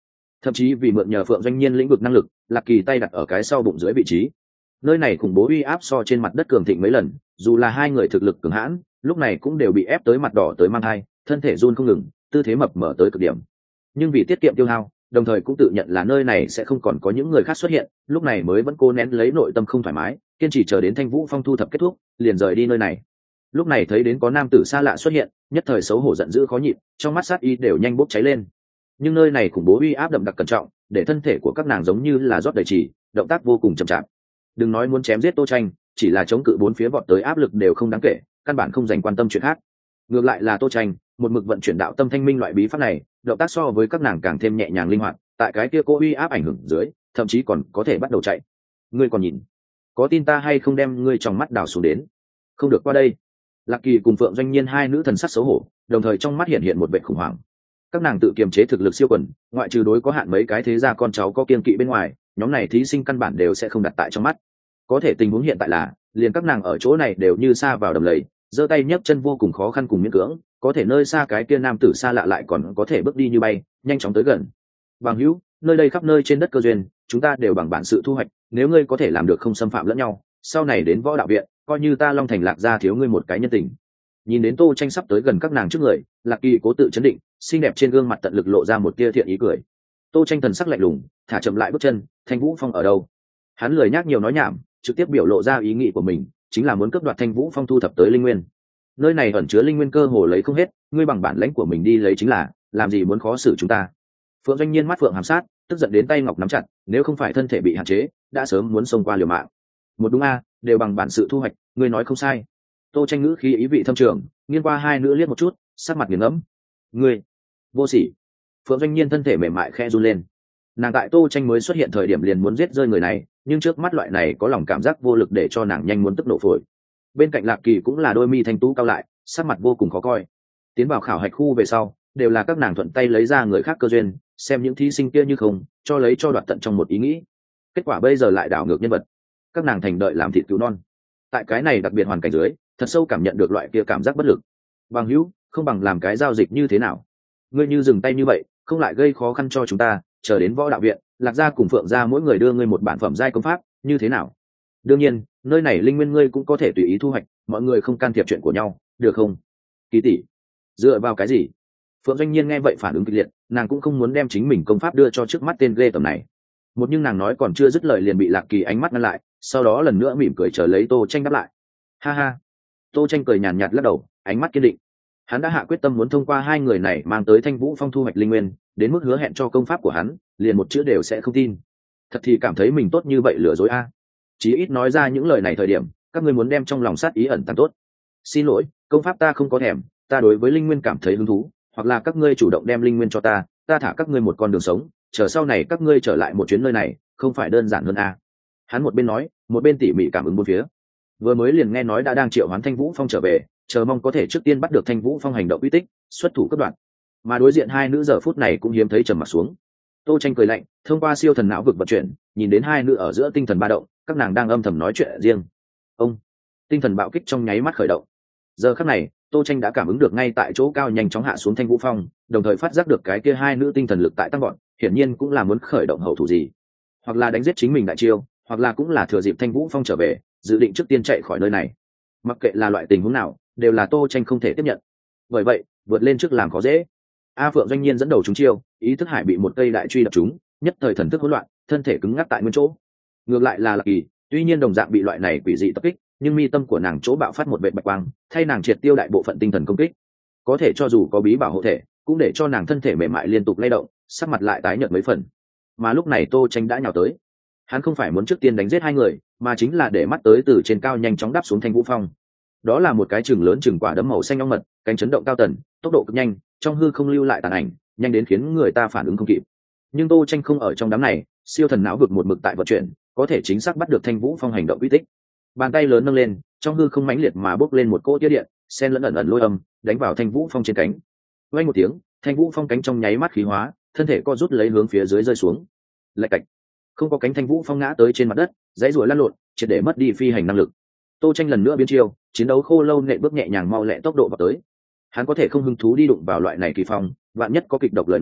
thậm chí vì mượn nhờ Phượng Doanh Nhiên lĩnh vực năng lực, Lạc Kỳ tay đặt ở cái sau bụng dưới vị trí. Nơi này khủng bố uy áp so trên mặt đất cường thịnh mấy lần, dù là hai người thực lực cường hãn, lúc này cũng đều bị ép tới mặt đỏ tới mang hai, thân thể run không ngừng, tư thế mập mờ tới cực điểm. Nhưng vì tiết kiệm tiêu hao, đồng thời cũng tự nhận là nơi này sẽ không còn có những người khác xuất hiện, lúc này mới vẫn cố nén lấy nội tâm không thoải mái, kiên trì chờ đến Thanh Vũ Phong thu thập kết thúc, liền rời đi nơi này. Lúc này thấy đến có nam tử xa lạ xuất hiện, nhất thời xấu hổ giận dữ khó nhịn, trong mắt sát y đều nhanh bốc cháy lên. Nhưng nơi này khủng bố uy áp đậm đặc cẩn trọng, để thân thể của các nàng giống như là rót đầy trì, động tác vô cùng chậm chạp. Đừng nói muốn chém giết Tô Tranh, chỉ là chống cự bốn phía vọt tới áp lực đều không đáng kể, căn bản không dành quan tâm chuyện khác. Ngược lại là Tô Tranh, một mực vận chuyển đạo tâm thanh minh loại bí pháp này, động tác so với các nàng càng thêm nhẹ nhàng linh hoạt, tại cái kia cô uy áp ảnh hưởng dưới, thậm chí còn có thể bắt đầu chạy. Ngươi còn nhìn, có tin ta hay không đem ngươi trong mắt đào xuống đến? Không được qua đây. Lạc Kỳ cùng Phượng Doanh Nhiên hai nữ thần sắc xấu hổ, đồng thời trong mắt hiện hiện một vẻ khủng hoảng. Các nàng tự kiềm chế thực lực siêu quần, ngoại trừ đối có hạn mấy cái thế gia con cháu có kiên kỵ bên ngoài, nhóm này thí sinh căn bản đều sẽ không đặt tại trong mắt. Có thể tình huống hiện tại là, liền các nàng ở chỗ này đều như sa vào đầm lầy, giơ tay nhấc chân vô cùng khó khăn cùng miễn cưỡng, có thể nơi xa cái kia nam tử xa lạ lại còn có thể bước đi như bay, nhanh chóng tới gần. Bằng hữu, nơi đây khắp nơi trên đất cơ duyên, chúng ta đều bằng bản sự thu hoạch, nếu ngươi có thể làm được không xâm phạm lẫn nhau, sau này đến võ đạo viện, coi như ta Long Thành Lạc gia thiếu ngươi một cái nhân tình. Nhìn đến Tô Tranh sắp tới gần các nàng trước người, Lạc Kỳ cố tự chấn định, xinh đẹp trên gương mặt tận lực lộ ra một tia thiện ý cười. Tô Tranh thần sắc lạnh lùng, thả chậm lại bước chân. Thanh Vũ Phong ở đâu? Hắn lười nhác nhiều nói nhảm, trực tiếp biểu lộ ra ý nghĩ của mình, chính là muốn cướp đoạt Thanh Vũ Phong thu thập tới linh nguyên. Nơi này ẩn chứa linh nguyên cơ hồ lấy không hết, ngươi bằng bản lãnh của mình đi lấy chính là, làm gì muốn khó xử chúng ta? Phượng Doanh Nhiên mắt phượng hàm sát, tức giận đến tay ngọc nắm chặt, nếu không phải thân thể bị hạn chế, đã sớm muốn xông qua liều mạng. Một đúng a, đều bằng bản sự thu hoạch, ngươi nói không sai. Tô Tranh ngữ khí ý vị thâm trường, nghiêng qua hai nữ liếc một chút, sắc mặt nghiền ngẫm. Ngươi vô sỉ. Phượng Doanh Nhiên thân thể mềm mại khẽ run lên. Nàng tại Tô Tranh mới xuất hiện thời điểm liền muốn giết rơi người này, nhưng trước mắt loại này có lòng cảm giác vô lực để cho nàng nhanh muốn tức nổ phổi. Bên cạnh Lạc Kỳ cũng là đôi mi thanh tú cao lại, sắc mặt vô cùng khó coi. Tiến vào khảo hạch khu về sau, đều là các nàng thuận tay lấy ra người khác cơ duyên, xem những thí sinh kia như không, cho lấy cho đoạt tận trong một ý nghĩ. Kết quả bây giờ lại đảo ngược nhân vật, các nàng thành đợi làm thịt cứu non. Tại cái này đặc biệt hoàn cảnh dưới, thật sâu cảm nhận được loại kia cảm giác bất lực. Bằng hữu, không bằng làm cái giao dịch như thế nào? Ngươi như dừng tay như vậy, không lại gây khó khăn cho chúng ta, chờ đến võ đạo viện, Lạc gia cùng Phượng gia mỗi người đưa ngươi một bản phẩm giai công pháp, như thế nào? Đương nhiên, nơi này linh nguyên ngươi cũng có thể tùy ý thu hoạch, mọi người không can thiệp chuyện của nhau, được không? Kỳ tỷ, dựa vào cái gì? Phượng Doanh Nhiên nghe vậy phản ứng kịch liệt, nàng cũng không muốn đem chính mình công pháp đưa cho trước mắt tên ghê tởm này. Một nhưng nàng nói còn chưa dứt lời liền bị Lạc Kỳ ánh mắt ngăn lại, sau đó lần nữa mỉm cười chờ lấy Tô Tranh đáp lại. Ha ha. Tô Tranh cười nhàn nhạt lắc đầu, ánh mắt kiên định. Hắn đã hạ quyết tâm muốn thông qua hai người này mang tới Thanh Vũ Phong thu hoạch linh nguyên, đến mức hứa hẹn cho công pháp của hắn, liền một chữ đều sẽ không tin. Thật thì cảm thấy mình tốt như vậy lừa dối a. Chí ít nói ra những lời này thời điểm, các ngươi muốn đem trong lòng sát ý ẩn tàng tốt. Xin lỗi, công pháp ta không có thèm, ta đối với linh nguyên cảm thấy hứng thú, hoặc là các ngươi chủ động đem linh nguyên cho ta, ta thả các ngươi một con đường sống, chờ sau này các ngươi trở lại một chuyến nơi này, không phải đơn giản hơn a. Hắn một bên nói, một bên tỉ mỉ cảm ứng bốn phía. Vừa mới liền nghe nói đã đang triệu hoán Thanh Vũ Phong trở về, chờ mong có thể trước tiên bắt được Thanh Vũ Phong hành động uy tích, xuất thủ cấp đoạn. Mà đối diện hai nữ giờ phút này cũng hiếm thấy trầm mặt xuống. Tô Tranh cười lạnh, thông qua siêu thần não vực vận chuyển, nhìn đến hai nữ ở giữa tinh thần ba động, các nàng đang âm thầm nói chuyện riêng. Ông, tinh thần bạo kích trong nháy mắt khởi động. Giờ khắc này, Tô Tranh đã cảm ứng được ngay tại chỗ cao nhanh chóng hạ xuống Thanh Vũ Phong, đồng thời phát giác được cái kia hai nữ tinh thần lực tại tăng gọn, hiển nhiên cũng là muốn khởi động hậu thủ gì, hoặc là đánh giết chính mình đại chiêu, hoặc là cũng là thừa dịp Thanh Vũ Phong trở về, dự định trước tiên chạy khỏi nơi này. Mặc kệ là loại tình huống nào, đều là Tô Tranh không thể tiếp nhận. Bởi vậy, vượt lên trước làm khó dễ. A Phượng Doanh Nhiên dẫn đầu chúng chiêu, ý thức hải bị một cây đại truy đập trúng, nhất thời thần thức hỗn loạn, thân thể cứng ngắc tại nguyên chỗ. Ngược lại là Lạc Kỳ, tuy nhiên đồng dạng bị loại này quỷ dị tập kích, nhưng mi tâm của nàng chỗ bạo phát một vệt bạch quang, thay nàng triệt tiêu đại bộ phận tinh thần công kích. Có thể cho dù có bí bảo hộ thể, cũng để cho nàng thân thể mềm mại liên tục lay động, sắc mặt lại tái nhợt mấy phần. Mà lúc này Tô Tranh đã nhào tới. Hắn không phải muốn trước tiên đánh giết hai người, mà chính là để mắt tới từ trên cao nhanh chóng đáp xuống Thanh Vũ Phong. Đó là một cái chừng lớn chừng quả đấm màu xanh ong mật, cánh chấn động cao tần, tốc độ cực nhanh, trong hư không lưu lại tàn ảnh, nhanh đến khiến người ta phản ứng không kịp. Nhưng Tô Tranh không ở trong đám này, siêu thần não vực một mực tại vận chuyển, có thể chính xác bắt được Thanh Vũ Phong hành động uy tích. Bàn tay lớn nâng lên, trong hư không mãnh liệt mà bốc lên một cỗ tia điện, xen lẫn ẩn ẩn lôi âm, đánh vào Thanh Vũ Phong trên cánh. Vang một tiếng, Thanh Vũ Phong cánh trong nháy mắt khí hóa, thân thể co rút lấy hướng phía dưới rơi xuống. Lạch cạch. Không có cánh Thanh Vũ Phong ngã tới trên mặt đất, dãy rủa lăn lộn, triệt để mất đi phi hành năng lực. Tô Tranh lần nữa biến chiêu, chiến đấu khô lâu nệ bước nhẹ nhàng mau lẹ tốc độ vào tới. Hắn có thể không hứng thú đi đụng vào loại này kỳ phong, vạn nhất có kịch độc lời nói,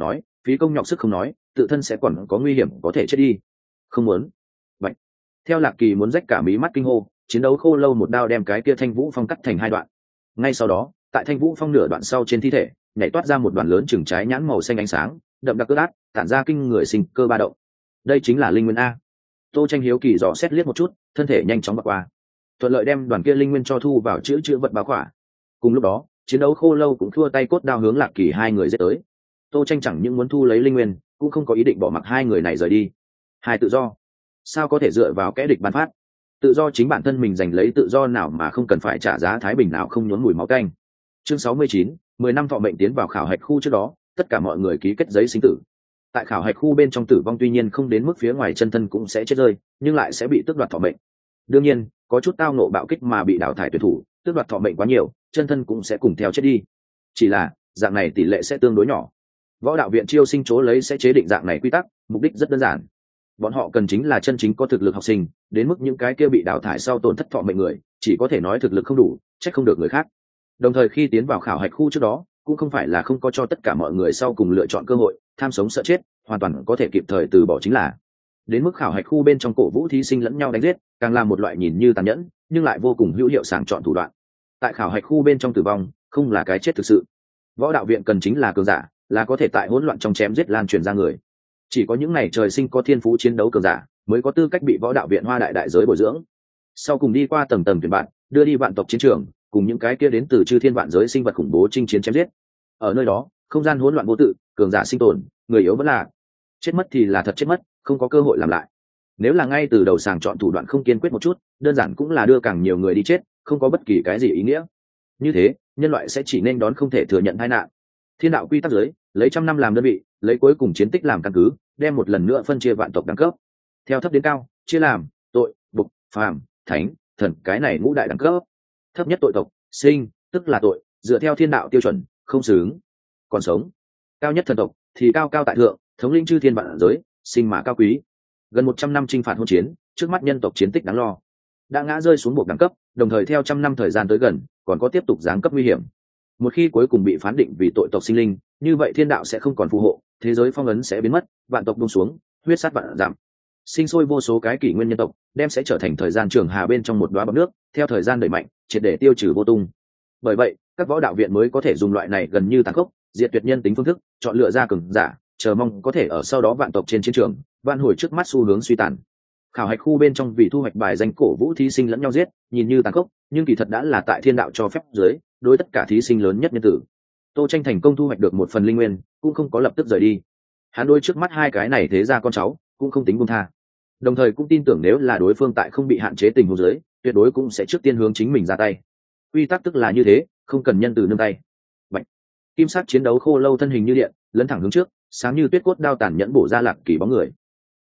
phí công nhọc sức không nói, tự thân sẽ còn có nguy hiểm có thể chết đi. Không muốn. Vậy, theo Lạc Kỳ muốn rách cả mí mắt kinh hô, chiến đấu khô lâu một đao đem cái kia Thanh Vũ Phong cắt thành hai đoạn. Ngay sau đó, tại Thanh Vũ Phong nửa đoạn sau trên thi thể, nhảy toát ra một đoàn lớn chừng trái nhãn màu xanh ánh sáng, đậm đặc cỡ át, tản ra kinh người sinh cơ ba động. Đây chính là linh nguyên a. Tô Tranh hiếu kỳ dò xét liếc một chút, thân thể nhanh chóng bạc qua, thuận lợi đem đoàn kia linh nguyên cho thu vào chữ vật báo khỏa. Cùng lúc đó, chiến đấu khô lâu cũng thua tay cốt đao hướng Lạc Kỳ hai người giết tới. Tô Tranh chẳng những muốn thu lấy linh nguyên, cũng không có ý định bỏ mặc hai người này rời đi. Hai tự do, sao có thể dựa vào kẻ địch ban phát? Tự do chính bản thân mình giành lấy, tự do nào mà không cần phải trả giá thái bình nào không nhốn mùi máu tanh. Chương 69, 10 năm thọ mệnh tiến vào khảo hạch khu trước đó, tất cả mọi người ký kết giấy sinh tử. Tại khảo hạch khu bên trong tử vong tuy nhiên không đến mức phía ngoài chân thân cũng sẽ chết rơi, nhưng lại sẽ bị tước đoạt thọ mệnh. Đương nhiên, có chút tao nộ bạo kích mà bị đào thải tuyển thủ, tước đoạt thọ mệnh quá nhiều, chân thân cũng sẽ cùng theo chết đi. Chỉ là, dạng này tỷ lệ sẽ tương đối nhỏ. Võ đạo viện chiêu sinh chỗ lấy sẽ chế định dạng này quy tắc, mục đích rất đơn giản. Bọn họ cần chính là chân chính có thực lực học sinh, đến mức những cái kia bị đào thải sau tổn thất thọ mệnh người, chỉ có thể nói thực lực không đủ, trách không được người khác. Đồng thời khi tiến vào khảo hạch khu trước đó, cũng không phải là không có cho tất cả mọi người sau cùng lựa chọn cơ hội, tham sống sợ chết, hoàn toàn có thể kịp thời từ bỏ chính là. Đến mức khảo hạch khu bên trong cổ vũ thí sinh lẫn nhau đánh giết, càng là một loại nhìn như tàn nhẫn, nhưng lại vô cùng hữu hiệu sàng chọn thủ đoạn. Tại khảo hạch khu bên trong tử vong, không là cái chết thực sự. Võ đạo viện cần chính là cường giả, là có thể tại hỗn loạn trong chém giết lan truyền ra người. Chỉ có những này trời sinh có thiên phú chiến đấu cường giả, mới có tư cách bị võ đạo viện Hoa Đại đại giới bồi dưỡng. Sau cùng đi qua tầng tầng tuyển bạn, đưa đi vạn tộc chiến trường, cùng những cái kia đến từ chư thiên vạn giới sinh vật khủng bố chinh chiến chém giết. Ở nơi đó, không gian hỗn loạn vô tự, cường giả sinh tồn, người yếu vẫn là chết mất thì là thật chết mất, không có cơ hội làm lại. Nếu là ngay từ đầu sàng chọn thủ đoạn không kiên quyết một chút, đơn giản cũng là đưa càng nhiều người đi chết, không có bất kỳ cái gì ý nghĩa. Như thế, nhân loại sẽ chỉ nên đón không thể thừa nhận tai nạn. Thiên đạo quy tắc giới, lấy trăm năm làm đơn vị, lấy cuối cùng chiến tích làm căn cứ, đem một lần nữa phân chia vạn tộc đẳng cấp. Theo thấp đến cao, chia làm tội, bục, phàm, thánh, thần, cái này ngũ đại đẳng cấp. Thấp nhất tội tộc, sinh, tức là tội, dựa theo thiên đạo tiêu chuẩn, không xử ứng, còn sống. Cao nhất thần tộc thì cao cao tại thượng, thống lĩnh chư thiên vạn giới, sinh mà cao quý. Gần 100 năm chinh phạt hỗn chiến, trước mắt nhân tộc chiến tích đáng lo, đã ngã rơi xuống buộc đẳng cấp, đồng thời theo trăm năm thời gian tới gần, còn có tiếp tục giáng cấp nguy hiểm. Một khi cuối cùng bị phán định vì tội tộc sinh linh, như vậy thiên đạo sẽ không còn phù hộ, thế giới phong ấn sẽ biến mất, vạn tộc buông xuống, huyết sát vạn giảm, sinh sôi vô số cái kỷ nguyên nhân tộc, đem sẽ trở thành thời gian trường hà bên trong một đóa bọt nước, theo thời gian đẩy mạnh, triệt để tiêu trừ vô tung. Bởi vậy, các võ đạo viện mới có thể dùng loại này gần như tàn khốc, diệt tuyệt nhân tính phương thức, chọn lựa ra cường giả, chờ mong có thể ở sau đó vạn tộc trên chiến trường, vạn hồi trước mắt xu hướng suy tàn. Khảo hạch khu bên trong vì thu hoạch bài danh cổ vũ thí sinh lẫn nhau giết, nhìn như tàn khốc, nhưng kỳ thật đã là tại thiên đạo cho phép dưới, đối tất cả thí sinh lớn nhất nhân tử. Tô Tranh thành công thu hoạch được một phần linh nguyên, cũng không có lập tức rời đi. Hắn đối trước mắt hai cái này thế ra con cháu, cũng không tính buông tha. Đồng thời cũng tin tưởng nếu là đối phương tại không bị hạn chế tình huống dưới, tuyệt đối cũng sẽ trước tiên hướng chính mình ra tay. Quy tắc tức là như thế, không cần nhân từ nương tay. Bạch. Kim sắc chiến đấu khô lâu thân hình như điện, lấn thẳng hướng trước, sáng như tuyết cốt đao tàn nhẫn bổ ra Lạc Kỳ bóng người.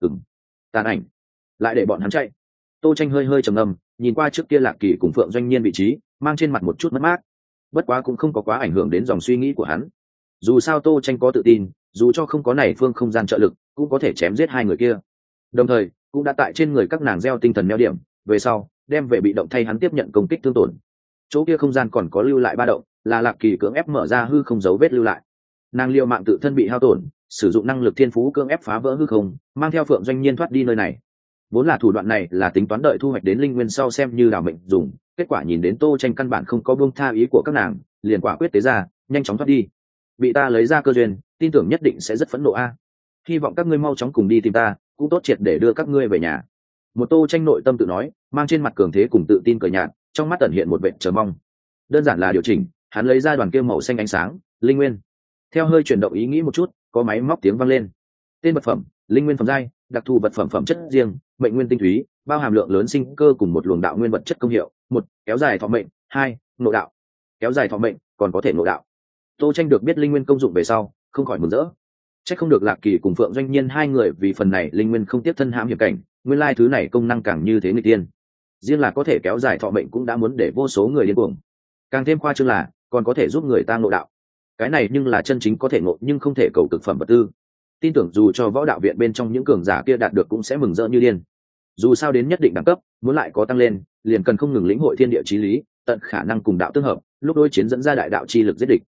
Tàn ảnh, lại để bọn hắn chạy. Tô Tranh hơi hơi trầm ngâm, nhìn qua trước kia Lạc Kỳ cùng Phượng Doanh Nhiên vị trí, mang trên mặt một chút mất mát. Bất quá cũng không có quá ảnh hưởng đến dòng suy nghĩ của hắn. Dù sao Tô Tranh có tự tin, dù cho không có này phương không gian trợ lực, cũng có thể chém giết hai người kia. Đồng thời, cũng đã tại trên người các nàng gieo tinh thần neo điểm, về sau, đem về bị động thay hắn tiếp nhận công kích thương tổn. Chỗ kia không gian còn có lưu lại ba động, là Lạc Kỳ cưỡng ép mở ra hư không dấu vết lưu lại. Nàng liều mạng tự thân bị hao tổn, sử dụng năng lực thiên phú cưỡng ép phá vỡ hư không, mang theo Phượng Doanh Nhiên thoát đi nơi này. Vốn là thủ đoạn này là tính toán đợi thu hoạch đến linh nguyên sau xem như đào mệnh dùng, kết quả nhìn đến Tô Tranh căn bản không có buông tha ý của các nàng, liền quả quyết tế ra, nhanh chóng thoát đi. Bị ta lấy ra cơ duyên, tin tưởng nhất định sẽ rất phẫn nộ a. Hy vọng các ngươi mau chóng cùng đi tìm ta, cũng tốt triệt để đưa các ngươi về nhà. Một Tô Tranh nội tâm tự nói, mang trên mặt cường thế cùng tự tin cười nhạt, trong mắt ẩn hiện một vẻ chờ mong. Đơn giản là điều chỉnh, hắn lấy ra đoàn kia màu xanh ánh sáng, linh nguyên. Theo hơi chuyển động ý nghĩ một chút, có máy móc tiếng vang lên. Tên vật phẩm, linh nguyên phẩm giai, đặc thù vật phẩm phẩm chất riêng, mệnh nguyên tinh túy, bao hàm lượng lớn sinh cơ cùng một luồng đạo nguyên vật chất công hiệu. 1. Kéo dài thọ mệnh. 2. Ngộ đạo. Kéo dài thọ mệnh, còn có thể ngộ đạo. Tô Tranh được biết linh nguyên công dụng về sau, không khỏi mừng rỡ. Chắc không được Lạc Kỳ cùng Phượng Doanh Nhiên hai người vì phần này linh nguyên không tiếp thân hãm hiểm cảnh, nguyên lai thứ này công năng càng như thế người tiên. Riêng là có thể kéo dài thọ mệnh cũng đã muốn để vô số người điên cuồng. Càng thêm khoa trương là, còn có thể giúp người ta ngộ đạo. Cái này nhưng là chân chính có thể ngộ nhưng không thể cầu cực phẩm vật tư. Tin tưởng dù cho võ đạo viện bên trong những cường giả kia đạt được cũng sẽ mừng rỡ như điên. Dù sao đến nhất định đẳng cấp, muốn lại có tăng lên, liền cần không ngừng lĩnh hội thiên địa chí lý, tận khả năng cùng đạo tương hợp, lúc đối chiến dẫn ra đại đạo chi lực giết địch.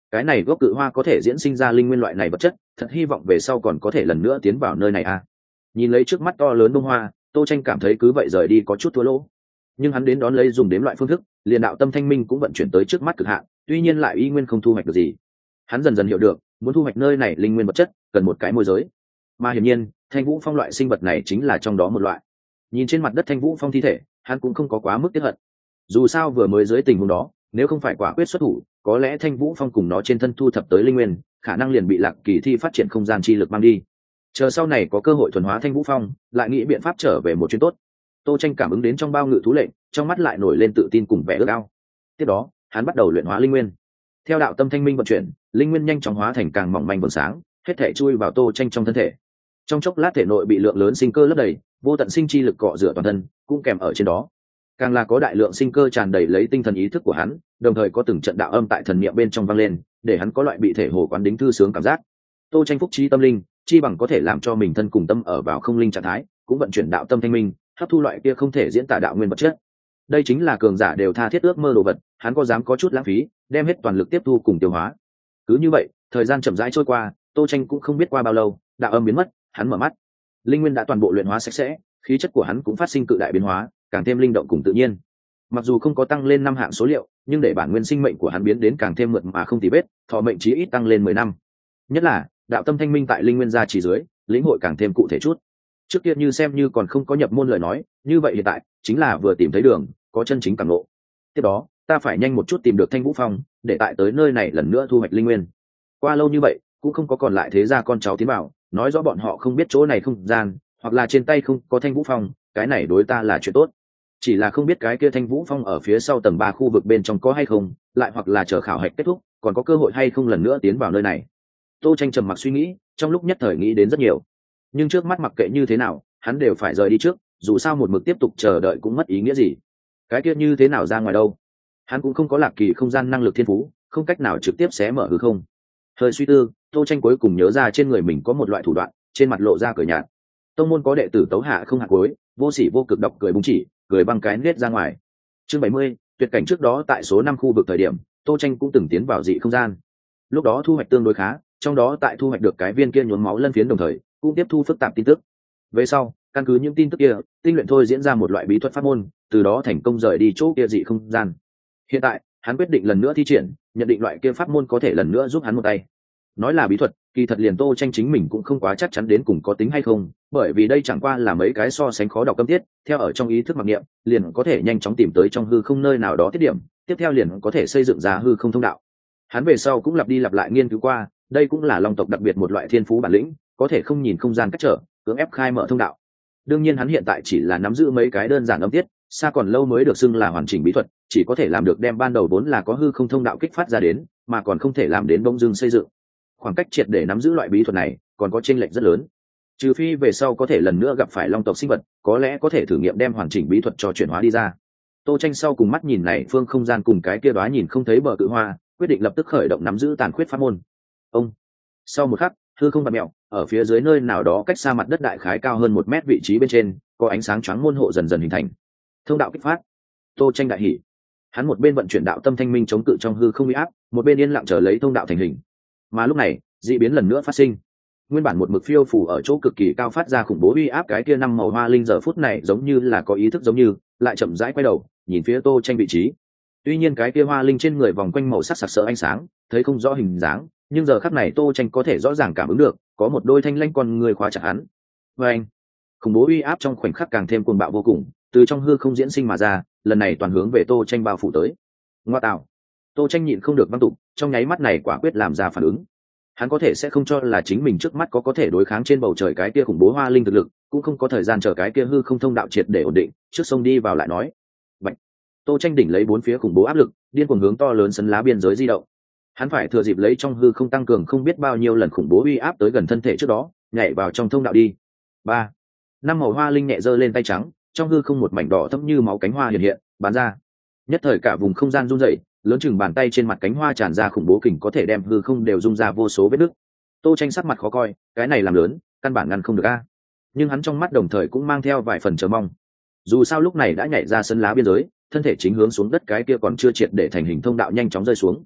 cái này gốc cự hoa có thể diễn sinh ra linh nguyên loại này vật chất, thật hy vọng về sau còn có thể lần nữa tiến vào nơi này a. Nhìn lấy trước mắt to lớn bông hoa, Tô Tranh cảm thấy cứ vậy rời đi có chút thua lỗ, nhưng hắn đến đón lấy dùng đếm loại phương thức, liền đạo tâm thanh minh cũng vận chuyển tới trước mắt cực hạn, tuy nhiên lại y nguyên không thu hoạch được gì. Hắn dần dần hiểu được, muốn thu hoạch nơi này linh nguyên vật chất cần một cái môi giới, mà hiển nhiên Thanh Vũ Phong loại sinh vật này chính là trong đó một loại. Nhìn trên mặt đất Thanh Vũ Phong thi thể, hắn cũng không có quá mức tiếc hận. Dù sao vừa mới dưới tình huống đó, nếu không phải quả quyết xuất thủ, có lẽ Thanh Vũ Phong cùng nó trên thân thu thập tới linh nguyên, khả năng liền bị Lạc Kỳ thi phát triển không gian chi lực mang đi. Chờ sau này có cơ hội thuần hóa Thanh Vũ Phong, lại nghĩ biện pháp trở về một chuyến tốt. Tô Tranh cảm ứng đến trong bao ngự thú lệnh, trong mắt lại nổi lên tự tin cùng vẻ ước ao. Tiếp đó, hắn bắt đầu luyện hóa linh nguyên. Theo đạo tâm thanh minh vận chuyển, linh nguyên nhanh chóng hóa thành càng mỏng manh vầng sáng, hết thể chui vào Tô Tranh trong thân thể. Trong chốc lát thể nội bị lượng lớn sinh cơ lấp đầy, vô tận sinh chi lực cọ rửa toàn thân, cũng kèm ở trên đó. Càng là có đại lượng sinh cơ tràn đầy lấy tinh thần ý thức của hắn, đồng thời có từng trận đạo âm tại thần niệm bên trong vang lên, để hắn có loại bị thể hồ quán đính thư sướng cảm giác. Tô Tranh phúc trí tâm linh, chi bằng có thể làm cho mình thân cùng tâm ở vào không linh trạng thái, cũng vận chuyển đạo tâm thanh minh, hấp thu loại kia không thể diễn tả đạo nguyên vật chất. Đây chính là cường giả đều tha thiết ước mơ đồ vật, hắn có dám có chút lãng phí, đem hết toàn lực tiếp thu cùng tiêu hóa. Cứ như vậy, thời gian chậm rãi trôi qua, Tô Tranh cũng không biết qua bao lâu, đạo âm biến mất, hắn mở mắt. Linh nguyên đã toàn bộ luyện hóa sạch sẽ, khí chất của hắn cũng phát sinh cự đại biến hóa, càng thêm linh động cùng tự nhiên. Mặc dù không có tăng lên 5 hạng số liệu, nhưng để bản nguyên sinh mệnh của hắn biến đến càng thêm mượt mà không tì vết, thọ mệnh chí ít tăng lên 10 năm. Nhất là, đạo tâm thanh minh tại linh nguyên gia chỉ dưới, lĩnh hội càng thêm cụ thể chút. Trước kia như xem như còn không có nhập môn lời nói, như vậy hiện tại chính là vừa tìm thấy đường, có chân chính cảm ngộ. Tiếp đó, ta phải nhanh một chút tìm được Thanh Vũ Phong, để tại tới nơi này lần nữa thu hoạch linh nguyên. Qua lâu như vậy, cũng không có còn lại thế gia con cháu tiến vào, nói rõ bọn họ không biết chỗ này không gian, hoặc là trên tay không có Thanh Vũ Phong, cái này đối ta là chuyện tốt. Chỉ là không biết cái kia Thanh Vũ Phong ở phía sau tầng 3 khu vực bên trong có hay không, lại hoặc là chờ khảo hạch kết thúc, còn có cơ hội hay không lần nữa tiến vào nơi này. Tô Tranh trầm mặc suy nghĩ, trong lúc nhất thời nghĩ đến rất nhiều. Nhưng trước mắt mặc kệ như thế nào, hắn đều phải rời đi trước, dù sao một mực tiếp tục chờ đợi cũng mất ý nghĩa gì. Cái kia như thế nào ra ngoài đâu? Hắn cũng không có Lạc Kỳ không gian năng lực thiên phú, không cách nào trực tiếp xé mở hư không. Hơi suy tư, Tô Tranh cuối cùng nhớ ra trên người mình có một loại thủ đoạn, trên mặt lộ ra cười nhạt. Tông môn có đệ tử tấu hạ không hạt cuối, vô sỉ vô cực độc cười búng chỉ, cười băng cái nết ra ngoài. Chương 70, tuyệt cảnh trước đó tại số 5 khu vực thời điểm, Tô Tranh cũng từng tiến vào dị không gian. Lúc đó thu hoạch tương đối khá, trong đó tại thu hoạch được cái viên kia nhuốm máu lân phiến đồng thời, cũng tiếp thu phức tạp tin tức. Về sau, căn cứ những tin tức kia, tinh luyện thôi diễn ra một loại bí thuật pháp môn, từ đó thành công rời đi chỗ kia dị không gian. Hiện tại, hắn quyết định lần nữa thi triển, nhận định loại kia pháp môn có thể lần nữa giúp hắn một tay. Nói là bí thuật, kỳ thật liền Tô Tranh chính mình cũng không quá chắc chắn đến cùng có tính hay không, bởi vì đây chẳng qua là mấy cái so sánh khó đọc cấm tiết, theo ở trong ý thức mặc niệm, liền có thể nhanh chóng tìm tới trong hư không nơi nào đó tiết điểm, tiếp theo liền có thể xây dựng ra hư không thông đạo. Hắn về sau cũng lặp đi lặp lại nghiên cứu qua, đây cũng là long tộc đặc biệt một loại thiên phú bản lĩnh, có thể không nhìn không gian cách trở, cưỡng ép khai mở thông đạo. Đương nhiên hắn hiện tại chỉ là nắm giữ mấy cái đơn giản âm tiết, xa còn lâu mới được xưng là hoàn chỉnh bí thuật, chỉ có thể làm được đem ban đầu vốn là có hư không thông đạo kích phát ra đến, mà còn không thể làm đến bỗng dưng xây dựng. Khoảng cách triệt để nắm giữ loại bí thuật này còn có chênh lệch rất lớn. Trừ phi về sau có thể lần nữa gặp phải long tộc sinh vật, có lẽ có thể thử nghiệm đem hoàn chỉnh bí thuật cho chuyển hóa đi ra. Tô Tranh sau cùng mắt nhìn này phương không gian cùng cái kia đóa nhìn không thấy bờ cự hoa, quyết định lập tức khởi động nắm giữ tàn khuyết pháp môn. Ông. Sau một khắc, hư không vặn mèo, ở phía dưới nơi nào đó cách xa mặt đất đại khái cao hơn 1 mét vị trí bên trên, có ánh sáng choáng môn hộ dần dần hình thành. Thông đạo kích phát. Tô Tranh đại hỉ. Hắn một bên vận chuyển đạo tâm thanh minh chống cự trong hư không uy áp, một bên yên lặng chờ lấy thông đạo thành hình. Mà lúc này, dị biến lần nữa phát sinh. Nguyên bản một mực phiêu phù ở chỗ cực kỳ cao phát ra khủng bố uy áp cái kia 5 màu hoa linh giờ phút này giống như là có ý thức giống như, lại chậm rãi quay đầu, nhìn phía Tô Tranh vị trí. Tuy nhiên cái kia hoa linh trên người vòng quanh màu sắc sặc sỡ ánh sáng, thấy không rõ hình dáng, nhưng giờ khắc này Tô Tranh có thể rõ ràng cảm ứng được, có một đôi thanh lanh con người khóa chặt hắn. Và anh, khủng bố uy áp trong khoảnh khắc càng thêm cuồng bạo vô cùng, từ trong hư không diễn sinh mà ra, lần này toàn hướng về Tô Tranh bao phủ tới. Ngoa tạo! Tô Tranh nhịn không được văng tục, trong nháy mắt này quả quyết làm ra phản ứng. Hắn có thể sẽ không cho là chính mình trước mắt có thể đối kháng trên bầu trời cái kia khủng bố hoa linh thực lực, cũng không có thời gian chờ cái kia hư không thông đạo triệt để ổn định, trước sông đi vào lại nói. Bạch. Tô Tranh đỉnh lấy 4 phía khủng bố áp lực, điên cuồng hướng to lớn sân lá biên giới di động. Hắn phải thừa dịp lấy trong hư không tăng cường không biết bao nhiêu lần khủng bố uy áp tới gần thân thể trước đó, nhảy vào trong thông đạo đi. 3. 5 màu hoa linh nhẹ giơ lên tay trắng, trong hư không một mảnh đỏ thẫm như máu cánh hoa hiện hiện, bắn ra. Nhất thời cả vùng không gian rung rẩy, lớn chừng bàn tay trên mặt cánh hoa tràn ra khủng bố kình có thể đem hư không đều rung ra vô số vết nứt. Tô Tranh sắc mặt khó coi, cái này làm lớn, căn bản ngăn không được a. Nhưng hắn trong mắt đồng thời cũng mang theo vài phần chờ mong. Dù sao lúc này đã nhảy ra sân lá biên giới, thân thể chính hướng xuống đất cái kia còn chưa triệt để thành hình thông đạo nhanh chóng rơi xuống.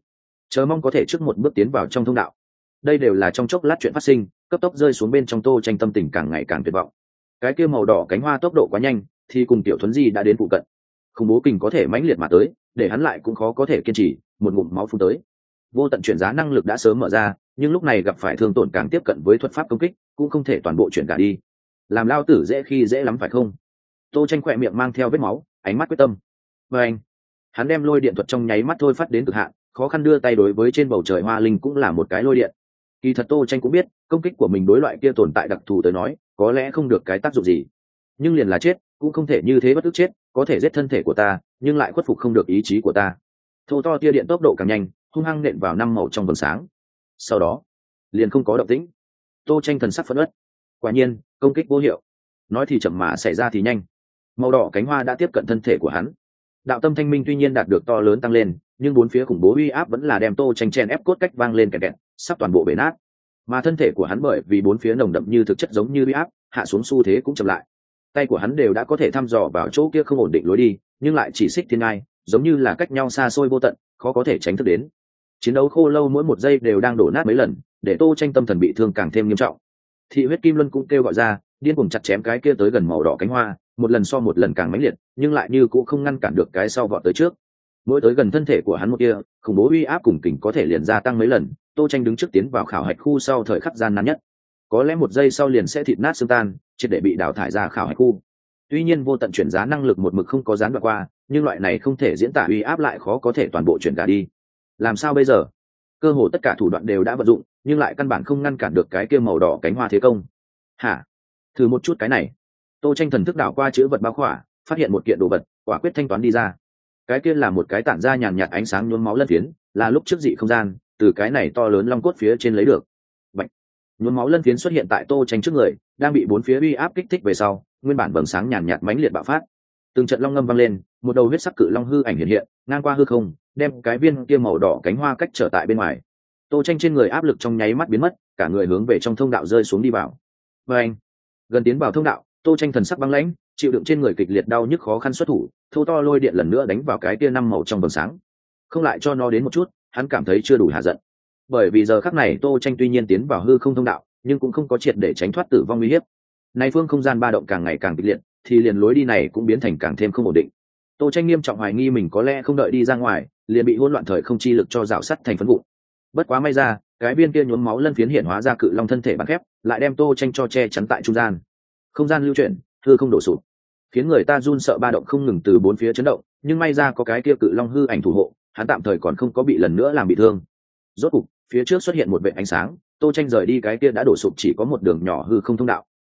chờ mong có thể trước một bước tiến vào trong thông đạo. Đây đều là trong chốc lát chuyện phát sinh, cấp tốc rơi xuống bên trong Tô Tranh tâm tình càng ngày càng tuyệt vọng. Cái kia màu đỏ cánh hoa tốc độ quá nhanh, thì cùng tiểu thuấn di đã đến phụ cận. Khủng bố kình có thể mãnh liệt mà tới, để hắn lại cũng khó có thể kiên trì, một ngụm máu phun tới. Vô tận chuyển giá năng lực đã sớm mở ra, nhưng lúc này gặp phải thương tổn càng tiếp cận với thuật pháp công kích, cũng không thể toàn bộ chuyển cả đi. Làm lao tử dễ khi dễ lắm phải không? Tô Tranh khỏe miệng mang theo vết máu, ánh mắt quyết tâm. Và anh, hắn đem lôi điện thuật trong nháy mắt thôi phát đến cực hạn, khó khăn đưa tay đối với trên bầu trời hoa linh cũng là một cái lôi điện. Kỳ thật Tô Tranh cũng biết, công kích của mình đối loại kia tồn tại đặc thù tới nói, có lẽ không được cái tác dụng gì. Nhưng liền là chết, cũng không thể như thế bất ức chết, có thể giết thân thể của ta, nhưng lại khuất phục không được ý chí của ta. Thô to tia điện tốc độ càng nhanh, hung hăng nện vào năm màu trong vầng sáng. Sau đó, liền không có động tĩnh. Tô Tranh thần sắc phẫn uất. Quả nhiên, công kích vô hiệu. Nói thì chậm mà xảy ra thì nhanh. Màu đỏ cánh hoa đã tiếp cận thân thể của hắn. Đạo tâm thanh minh tuy nhiên đạt được to lớn tăng lên, nhưng bốn phía khủng bố uy áp vẫn là đem Tô Tranh chen ép cốt cách vang lên kẹt kẹt, sắp toàn bộ bể nát. Mà thân thể của hắn bởi vì bốn phía nồng đậm như thực chất giống như uy áp, hạ xuống xu thế cũng chậm lại. Tay của hắn đều đã có thể thăm dò vào chỗ kia không ổn định lối đi, nhưng lại chỉ xích thiên ngai, giống như là cách nhau xa xôi vô tận, khó có thể tránh thức đến. Chiến đấu khô lâu mỗi một giây đều đang đổ nát mấy lần, để Tô Tranh tâm thần bị thương càng thêm nghiêm trọng. Thị huyết kim luân cũng kêu gọi ra, điên cuồng chặt chém cái kia tới gần màu đỏ cánh hoa, một lần so một lần càng mãnh liệt, nhưng lại như cũng không ngăn cản được cái sau vọt tới trước. Mỗi tới gần thân thể của hắn một kia, khủng bố uy áp cùng kình có thể liền gia tăng mấy lần. Tô Tranh đứng trước tiến vào khảo hạch khu sau thời khắc gian nan nhất, có lẽ một giây sau liền sẽ thịt nát xương tan, triệt để bị đào thải ra khảo hạch khu. Tuy nhiên vô tận chuyển giá năng lực một mực không có gián đoạn qua, nhưng loại này không thể diễn tả uy áp lại khó có thể toàn bộ chuyển cả đi. Làm sao bây giờ? Cơ hồ tất cả thủ đoạn đều đã vận dụng, nhưng lại căn bản không ngăn cản được cái kia màu đỏ cánh hoa thế công. Hả? Thử một chút cái này. Tô Tranh thần thức đảo qua chữ vật bao khỏa, phát hiện một kiện đồ vật, quả quyết thanh toán đi ra. Cái kia là một cái tản ra nhàn nhạt ánh sáng nhuốm máu lân phiến, là lúc trước dị không gian, từ cái này to lớn long cốt phía trên lấy được. Bạch. Nhuốm máu lân phiến xuất hiện tại Tô Tranh trước người, đang bị bốn phía uy áp kích thích về sau, nguyên bản vầng sáng nhàn nhạt mãnh liệt bạo phát. Từng trận long ngâm vang lên, một đầu huyết sắc cự long hư ảnh hiện hiện, ngang qua hư không, đem cái viên kia màu đỏ cánh hoa cách trở tại bên ngoài. Tô Tranh trên người áp lực trong nháy mắt biến mất, cả người hướng về trong thông đạo rơi xuống đi vào. Và anh, gần tiến vào thông đạo, Tô Tranh thần sắc băng lãnh, chịu đựng trên người kịch liệt đau nhức khó khăn xuất thủ, thâu to lôi điện lần nữa đánh vào cái kia năm màu trong vầng sáng. Không lại cho nó đến một chút, hắn cảm thấy chưa đủ hạ giận. Bởi vì giờ khắc này Tô Tranh tuy nhiên tiến vào hư không thông đạo, nhưng cũng không có triệt để tránh thoát tử vong nguy hiểm. Nay phương không gian ba động càng ngày càng kịch liệt, thì liền lối đi này cũng biến thành càng thêm không ổn định. Tô Tranh nghiêm trọng hoài nghi mình có lẽ không đợi đi ra ngoài, liền bị hỗn loạn thời không chi lực cho rào sắt thành phấn vụn. Bất quá may ra, cái viên kia nhuốm máu lân phiến hiện hóa ra cự long thân thể bằng thép, lại đem Tô Tranh cho che chắn tại trung gian. Không gian lưu chuyển, hư không đổ sụp, khiến người ta run sợ ba động không ngừng từ bốn phía chấn động, nhưng may ra có cái kia cự long hư ảnh thủ hộ, hắn tạm thời còn không có bị lần nữa làm bị thương. Rốt cục, phía trước xuất hiện một vệt ánh sáng, Tô Tranh rời đi cái kia đã đổ sụp chỉ có một đường nhỏ hư không thông đạo.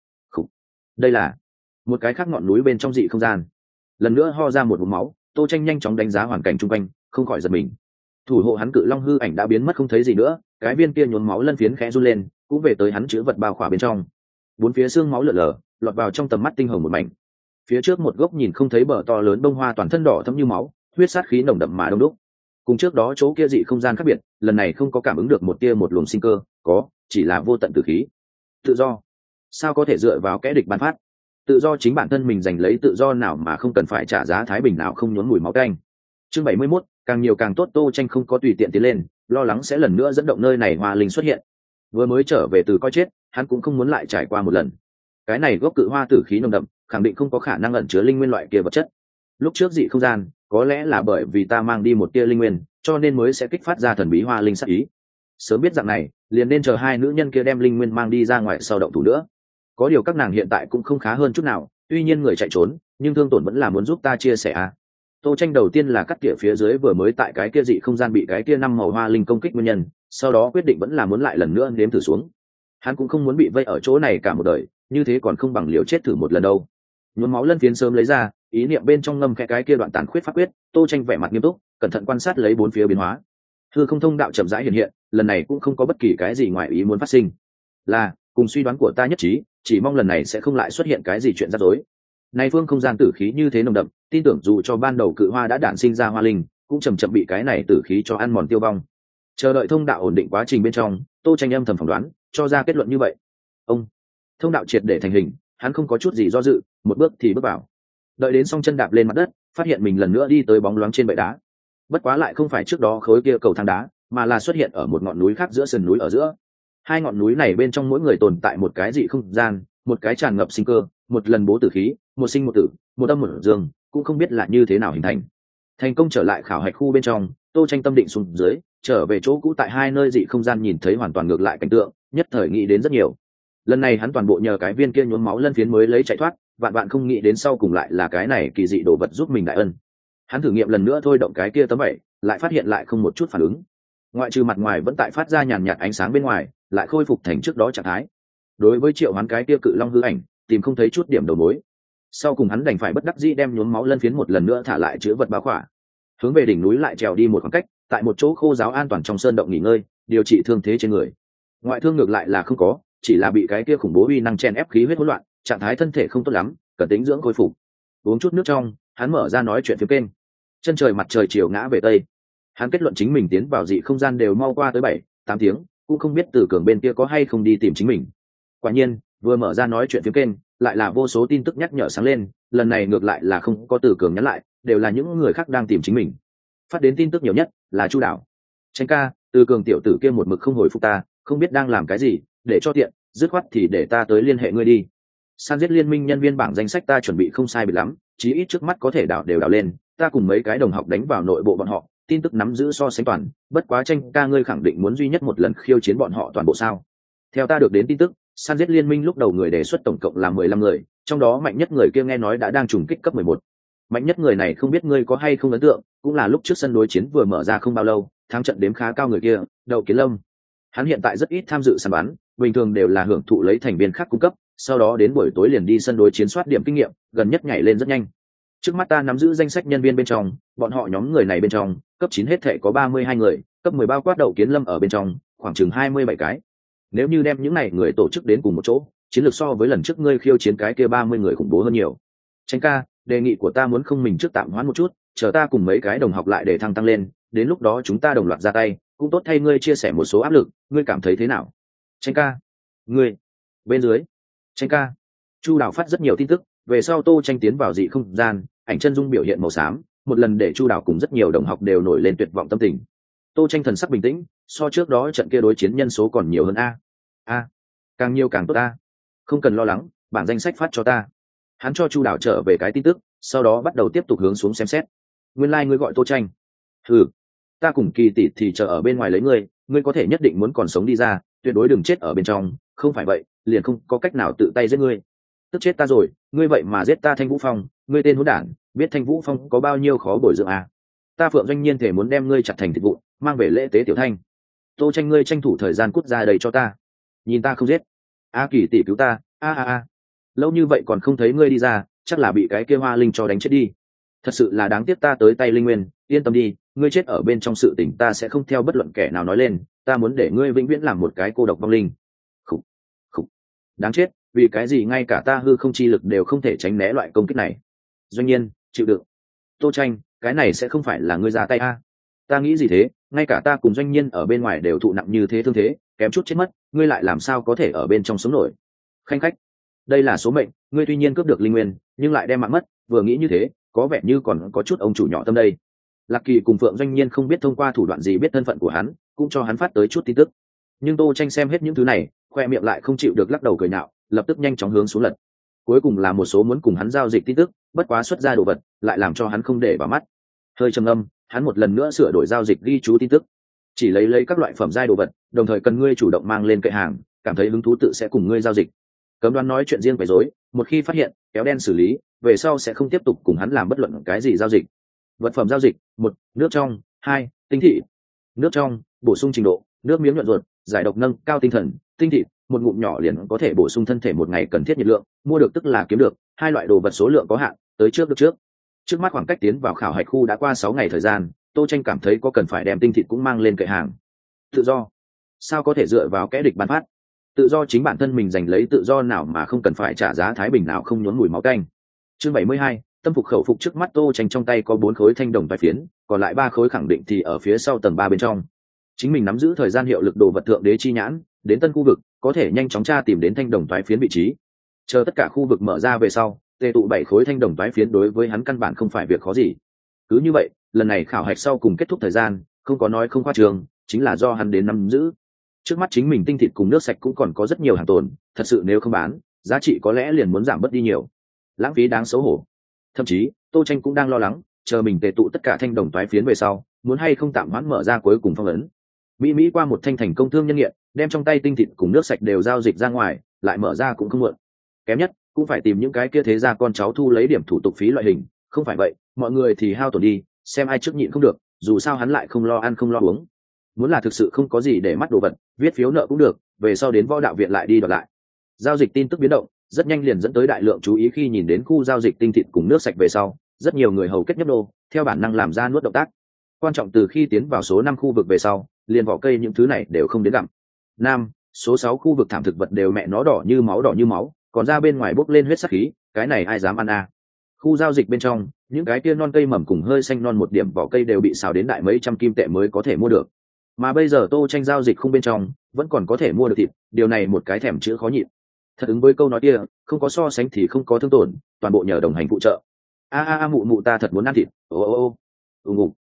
Đây là một cái khác ngọn núi bên trong dị không gian. Lần nữa ho ra một ngụm máu, Tô Tranh nhanh chóng đánh giá hoàn cảnh chung quanh, không khỏi giật mình. Thủ hộ hắn cự long hư ảnh đã biến mất không thấy gì nữa, cái viên kia nhuốm máu lân phiến khẽ run lên, cũng về tới hắn chứa vật bao khỏa bên trong. Bốn phía xương máu lở lở, lọt vào trong tầm mắt tinh hồng một mảnh. Phía trước một gốc nhìn không thấy bờ to lớn bông hoa toàn thân đỏ thẫm như máu, huyết sát khí nồng đậm mà đông đúc. Cùng trước đó chỗ kia dị không gian khác biệt, lần này không có cảm ứng được một tia một luồng sinh cơ, có chỉ là vô tận tử khí. Tự do, sao có thể dựa vào kẻ địch ban phát? Tự do chính bản thân mình giành lấy tự do nào mà không cần phải trả giá thái bình nào không nhốn mùi máu tanh. Chương 71, càng nhiều càng tốt. Tô Tranh không có tùy tiện tiến lên, lo lắng sẽ lần nữa dẫn động nơi này hoa linh xuất hiện. Vừa mới trở về từ coi chết, hắn cũng không muốn lại trải qua một lần. Cái này gốc cự hoa tử khí nồng đậm, khẳng định không có khả năng ẩn chứa linh nguyên loại kia vật chất. Lúc trước dị không gian, có lẽ là bởi vì ta mang đi một tia linh nguyên, cho nên mới sẽ kích phát ra thần bí hoa linh sát ý. Sớm biết dạng này, liền nên chờ hai nữ nhân kia đem linh nguyên mang đi ra ngoài sau động thủ nữa. Có điều các nàng hiện tại cũng không khá hơn chút nào, tuy nhiên người chạy trốn, nhưng thương tổn vẫn là muốn giúp ta chia sẻ à. Tô Tranh đầu tiên là cắt tỉa phía dưới vừa mới tại cái kia dị không gian bị cái kia năm màu hoa linh công kích nguyên nhân, sau đó quyết định vẫn là muốn lại lần nữa nếm thử xuống. Hắn cũng không muốn bị vây ở chỗ này cả một đời, như thế còn không bằng liều chết thử một lần đâu. Nhuốm máu lân phiến sớm lấy ra, ý niệm bên trong ngâm khẽ cái kia đoạn tàn khuyết pháp quyết. Tô Tranh vẻ mặt nghiêm túc, cẩn thận quan sát lấy bốn phía biến hóa. Hư không thông đạo chậm rãi hiện hiện, lần này cũng không có bất kỳ cái gì ngoài ý muốn phát sinh. Là cùng suy đoán của ta nhất trí, chỉ mong lần này sẽ không lại xuất hiện cái gì chuyện rắc rối. Này phương không gian tử khí như thế nồng đậm, tin tưởng dù cho ban đầu cự hoa đã đản sinh ra hoa linh, cũng chậm chậm bị cái này tử khí cho ăn mòn tiêu vong. Chờ đợi thông đạo ổn định quá trình bên trong, Tô Tranh âm thầm phỏng đoán, cho ra kết luận như vậy. Thông đạo triệt để thành hình, hắn không có chút gì do dự, một bước thì bước vào. Đợi đến song chân đạp lên mặt đất, phát hiện mình lần nữa đi tới bóng loáng trên bệ đá. Bất quá lại không phải trước đó khối kia cầu thang đá, mà là xuất hiện ở một ngọn núi khác giữa sườn núi ở giữa. Hai ngọn núi này bên trong mỗi người tồn tại một cái dị không gian, một cái tràn ngập sinh cơ, một lần bố tử khí, một sinh một tử, một âm một dương, cũng không biết là như thế nào hình thành. Thành công trở lại khảo hạch khu bên trong, Tô Tranh tâm định xuống dưới, trở về chỗ cũ tại hai nơi dị không gian nhìn thấy hoàn toàn ngược lại cảnh tượng, nhất thời nghĩ đến rất nhiều. Lần này hắn toàn bộ nhờ cái viên kia nhuốm máu lân phiến mới lấy chạy thoát, vạn vạn không nghĩ đến sau cùng lại là cái này kỳ dị đồ vật giúp mình đại ân. Hắn thử nghiệm lần nữa thôi động cái kia tấm vẩy, lại phát hiện lại không một chút phản ứng. Ngoại trừ mặt ngoài vẫn tại phát ra nhàn nhạt ánh sáng bên ngoài, lại khôi phục thành trước đó trạng thái. Đối với Triệu Hoán cái kia cự long hư ảnh, tìm không thấy chút điểm đầu mối. Sau cùng hắn đành phải bất đắc dĩ đem nhuốm máu lân phiến một lần nữa thả lại chứa vật báo khỏa, hướng về đỉnh núi lại trèo đi một khoảng cách, tại một chỗ khô giáo an toàn trong sơn động nghỉ ngơi, điều trị thương thế trên người. Ngoại thương ngược lại là không có, chỉ là bị cái kia khủng bố uy năng chen ép khí huyết hỗn loạn, trạng thái thân thể không tốt lắm, cần tĩnh dưỡng khôi phục. Uống chút nước trong, hắn mở ra nói chuyện phía kênh. Chân trời mặt trời chiều ngã về tây, hắn kết luận chính mình tiến vào dị không gian đều mau qua tới 7-8 tiếng, cũng không biết Từ Cường bên kia có hay không đi tìm chính mình. Quả nhiên, vừa mở ra nói chuyện phía kênh, lại là vô số tin tức nhắc nhở sáng lên, lần này ngược lại là không có Từ Cường nhắn lại, đều là những người khác đang tìm chính mình. Phát đến tin tức nhiều nhất là Chu Đảo. Tranh ca, Từ Cường tiểu tử kia một mực không hồi phục ta, không biết đang làm cái gì, để cho tiện, dứt khoát thì để ta tới liên hệ ngươi đi. San giết liên minh nhân viên bảng danh sách ta chuẩn bị không sai biệt lắm, chí ít trước mắt có thể đảo lên, ta cùng mấy cái đồng học đánh vào nội bộ bọn họ, tin tức nắm giữ so sánh toàn, bất quá Tranh ca ngươi khẳng định muốn duy nhất một lần khiêu chiến bọn họ toàn bộ sao? Theo ta được đến tin tức, San giết liên minh lúc đầu người đề xuất tổng cộng là 15 người, trong đó mạnh nhất người kia nghe nói đã đang trùng kích cấp 11. Mạnh nhất người này không biết ngươi có hay không ấn tượng, cũng là lúc trước sân đối chiến vừa mở ra không bao lâu, thắng trận đếm khá cao người kia, Đậu Kiến Lâm. Hắn hiện tại rất ít tham dự săn bắn, bình thường đều là hưởng thụ lấy thành viên khác cung cấp, sau đó đến buổi tối liền đi sân đối chiến soát điểm kinh nghiệm, gần nhất nhảy lên rất nhanh. Trước mắt ta nắm giữ danh sách nhân viên bên trong, bọn họ nhóm người này bên trong, cấp 9 hết thể có 32 người, cấp 10 bao quát Đậu Kiến Lâm ở bên trong, khoảng chừng 27 cái. Nếu như đem những này người tổ chức đến cùng một chỗ, chiến lược so với lần trước ngươi khiêu chiến cái kia 30 người khủng bố hơn nhiều. Tranh ca, đề nghị của ta muốn không mình trước tạm hoãn một chút, chờ ta cùng mấy cái đồng học lại để tăng lên, đến lúc đó chúng ta đồng loạt ra tay, cũng tốt thay ngươi chia sẻ một số áp lực, ngươi cảm thấy thế nào? Tranh ca, ngươi bên dưới. Tranh ca. Chu Đảo phát rất nhiều tin tức, về sau Tô Tranh tiến vào dị không gian, ảnh chân dung biểu hiện màu xám, một lần để Chu Đảo cùng rất nhiều đồng học đều nổi lên tuyệt vọng tâm tình. Tô Tranh thần sắc bình tĩnh, so trước đó trận kia đối chiến nhân số còn nhiều hơn a, càng nhiều càng tốt a. Không cần lo lắng, bảng danh sách phát cho ta. Hắn cho Chu Đảo trở về cái tin tức, sau đó bắt đầu tiếp tục hướng xuống xem xét. Nguyên lai ngươi gọi Tô Tranh. Ừ, ta cùng Kỳ tỷ thì chờ ở bên ngoài lấy ngươi, ngươi có thể nhất định muốn còn sống đi ra, tuyệt đối đừng chết ở bên trong, không phải vậy liền không có cách nào tự tay giết ngươi. Tức chết ta rồi, ngươi vậy mà giết ta Thanh Vũ Phong, ngươi tên hỗn đản, biết Thanh Vũ Phong có bao nhiêu khó bồi dưỡng à? Ta Phượng Doanh Nhiên thể muốn đem ngươi chặt thành thịt vụn, mang về lễ tế tiểu thanh. Tô Tranh ngươi tranh thủ thời gian cút ra đây cho ta. Nhìn ta không giết. Kỳ tỷ cứu ta, lâu như vậy còn không thấy ngươi đi ra, chắc là bị cái kia Hoa Linh cho đánh chết đi. Thật sự là đáng tiếc ta tới tay Linh Nguyên, yên tâm đi, ngươi chết ở bên trong sự tình ta sẽ không theo bất luận kẻ nào nói lên, ta muốn để ngươi vĩnh viễn làm một cái cô độc vong linh. Khục, đáng chết, vì cái gì ngay cả ta hư không chi lực đều không thể tránh né loại công kích này. Doanh Nhiên, chịu đựng. Tô Tranh, cái này sẽ không phải là ngươi ra tay a? Ta nghĩ gì thế, ngay cả ta cùng Doanh Nhiên ở bên ngoài đều thụ nặng như thế thương thế, kém chút chết mất, ngươi lại làm sao có thể ở bên trong sống nổi? Khanh khách, đây là số mệnh, ngươi tuy nhiên cướp được linh nguyên, nhưng lại đem mạng mất, vừa nghĩ như thế, có vẻ như còn có chút ông chủ nhỏ tâm đây. Lạc Kỳ cùng Phượng Doanh Nhiên không biết thông qua thủ đoạn gì biết thân phận của hắn, cũng cho hắn phát tới chút tin tức. Nhưng Tô Tranh xem hết những thứ này, khoe miệng lại không chịu được lắc đầu cười nhạo, lập tức nhanh chóng hướng xuống lật. Cuối cùng là một số muốn cùng hắn giao dịch tin tức, bất quá xuất ra đồ vật, lại làm cho hắn không để vào mắt. Hơi trầm ngâm, hắn một lần nữa sửa đổi giao dịch ghi chú tin tức. Chỉ lấy các loại phẩm giai đồ vật, đồng thời cần ngươi chủ động mang lên kệ hàng, cảm thấy hứng thú tự sẽ cùng ngươi giao dịch. Cấm đoán nói chuyện riêng quấy rối, một khi phát hiện, kéo đen xử lý, về sau sẽ không tiếp tục cùng hắn làm bất luận cái gì giao dịch. Vật phẩm giao dịch: 1. Nước trong. 2. Tinh thị. Nước trong, bổ sung trình độ, nước miếng nhuận ruột, giải độc nâng cao tinh thần. Tinh thị, một ngụm nhỏ liền có thể bổ sung thân thể một ngày cần thiết nhiệt lượng, mua được tức là kiếm được, hai loại đồ vật số lượng có hạn, tới trước được trước. Trước mắt khoảng cách tiến vào khảo hạch khu đã qua 6 ngày thời gian, Tô Tranh cảm thấy có cần phải đem tinh thịt cũng mang lên kệ hàng. Tự do, sao có thể dựa vào kẻ địch ban phát? Tự do chính bản thân mình giành lấy, tự do nào mà không cần phải trả giá thái bình nào không nhốn mùi máu tanh. Chương 72, tâm phục khẩu phục. Trước mắt Tô Tranh trong tay có 4 khối thanh đồng vài phiến, còn lại 3 khối khẳng định thì ở phía sau tầng 3 bên trong. Chính mình nắm giữ thời gian hiệu lực đồ vật thượng đế chi nhãn, đến tân khu vực có thể nhanh chóng tra tìm đến thanh đồng toái phiến vị trí. Chờ tất cả khu vực mở ra về sau, tề tụ 7 khối thanh đồng toái phiến đối với hắn căn bản không phải việc khó gì. Cứ như vậy, lần này khảo hạch sau cùng kết thúc thời gian, không có nói không khoa trường, chính là do hắn đến nắm giữ. Trước mắt chính mình tinh thịt cùng nước sạch cũng còn có rất nhiều hàng tồn, thật sự nếu không bán, giá trị có lẽ liền muốn giảm bớt đi nhiều, lãng phí đáng xấu hổ. Thậm chí Tô Tranh cũng đang lo lắng, chờ mình tề tụ tất cả thanh đồng toái phiến về sau, muốn hay không tạm hoãn mở ra cuối cùng phong ấn. Mỹ qua một thanh thành công thương nhân nghiện, đem trong tay tinh thịt cùng nước sạch đều giao dịch ra ngoài, lại mở ra cũng không muộn. Kém nhất cũng phải tìm những cái kia thế gia con cháu thu lấy điểm thủ tục phí loại hình, không phải vậy mọi người thì hao tổn đi, xem ai trước nhịn không được, dù sao hắn lại không lo ăn không lo uống. Muốn là thực sự không có gì để mắt đồ vật, viết phiếu nợ cũng được, về sau đến võ đạo viện lại đi đoạt lại. Giao dịch tin tức biến động rất nhanh liền dẫn tới đại lượng chú ý. Khi nhìn đến khu giao dịch tinh thịt cùng nước sạch về sau, rất nhiều người hầu kết nhấp đô, theo bản năng làm ra nuốt động tác. Quan trọng từ khi tiến vào số 5 khu vực về sau, liền vỏ cây những thứ này đều không đến gặm. Nam, số 6 khu vực thảm thực vật đều mẹ nó đỏ như máu, còn ra bên ngoài bốc lên huyết sắc khí, cái này ai dám ăn à. Khu giao dịch bên trong, những cái kia non cây mầm cùng hơi xanh non một điểm vỏ cây đều bị xào đến đại mấy trăm kim tệ mới có thể mua được. Mà bây giờ Tô Tranh giao dịch không bên trong, vẫn còn có thể mua được thịt, điều này một cái thèm chữ khó nhịn. Thật ứng với câu nói kia, không có so sánh thì không có thương tổn, toàn bộ nhờ đồng hành phụ trợ. Mụ ta thật muốn ăn thịt. Ngục.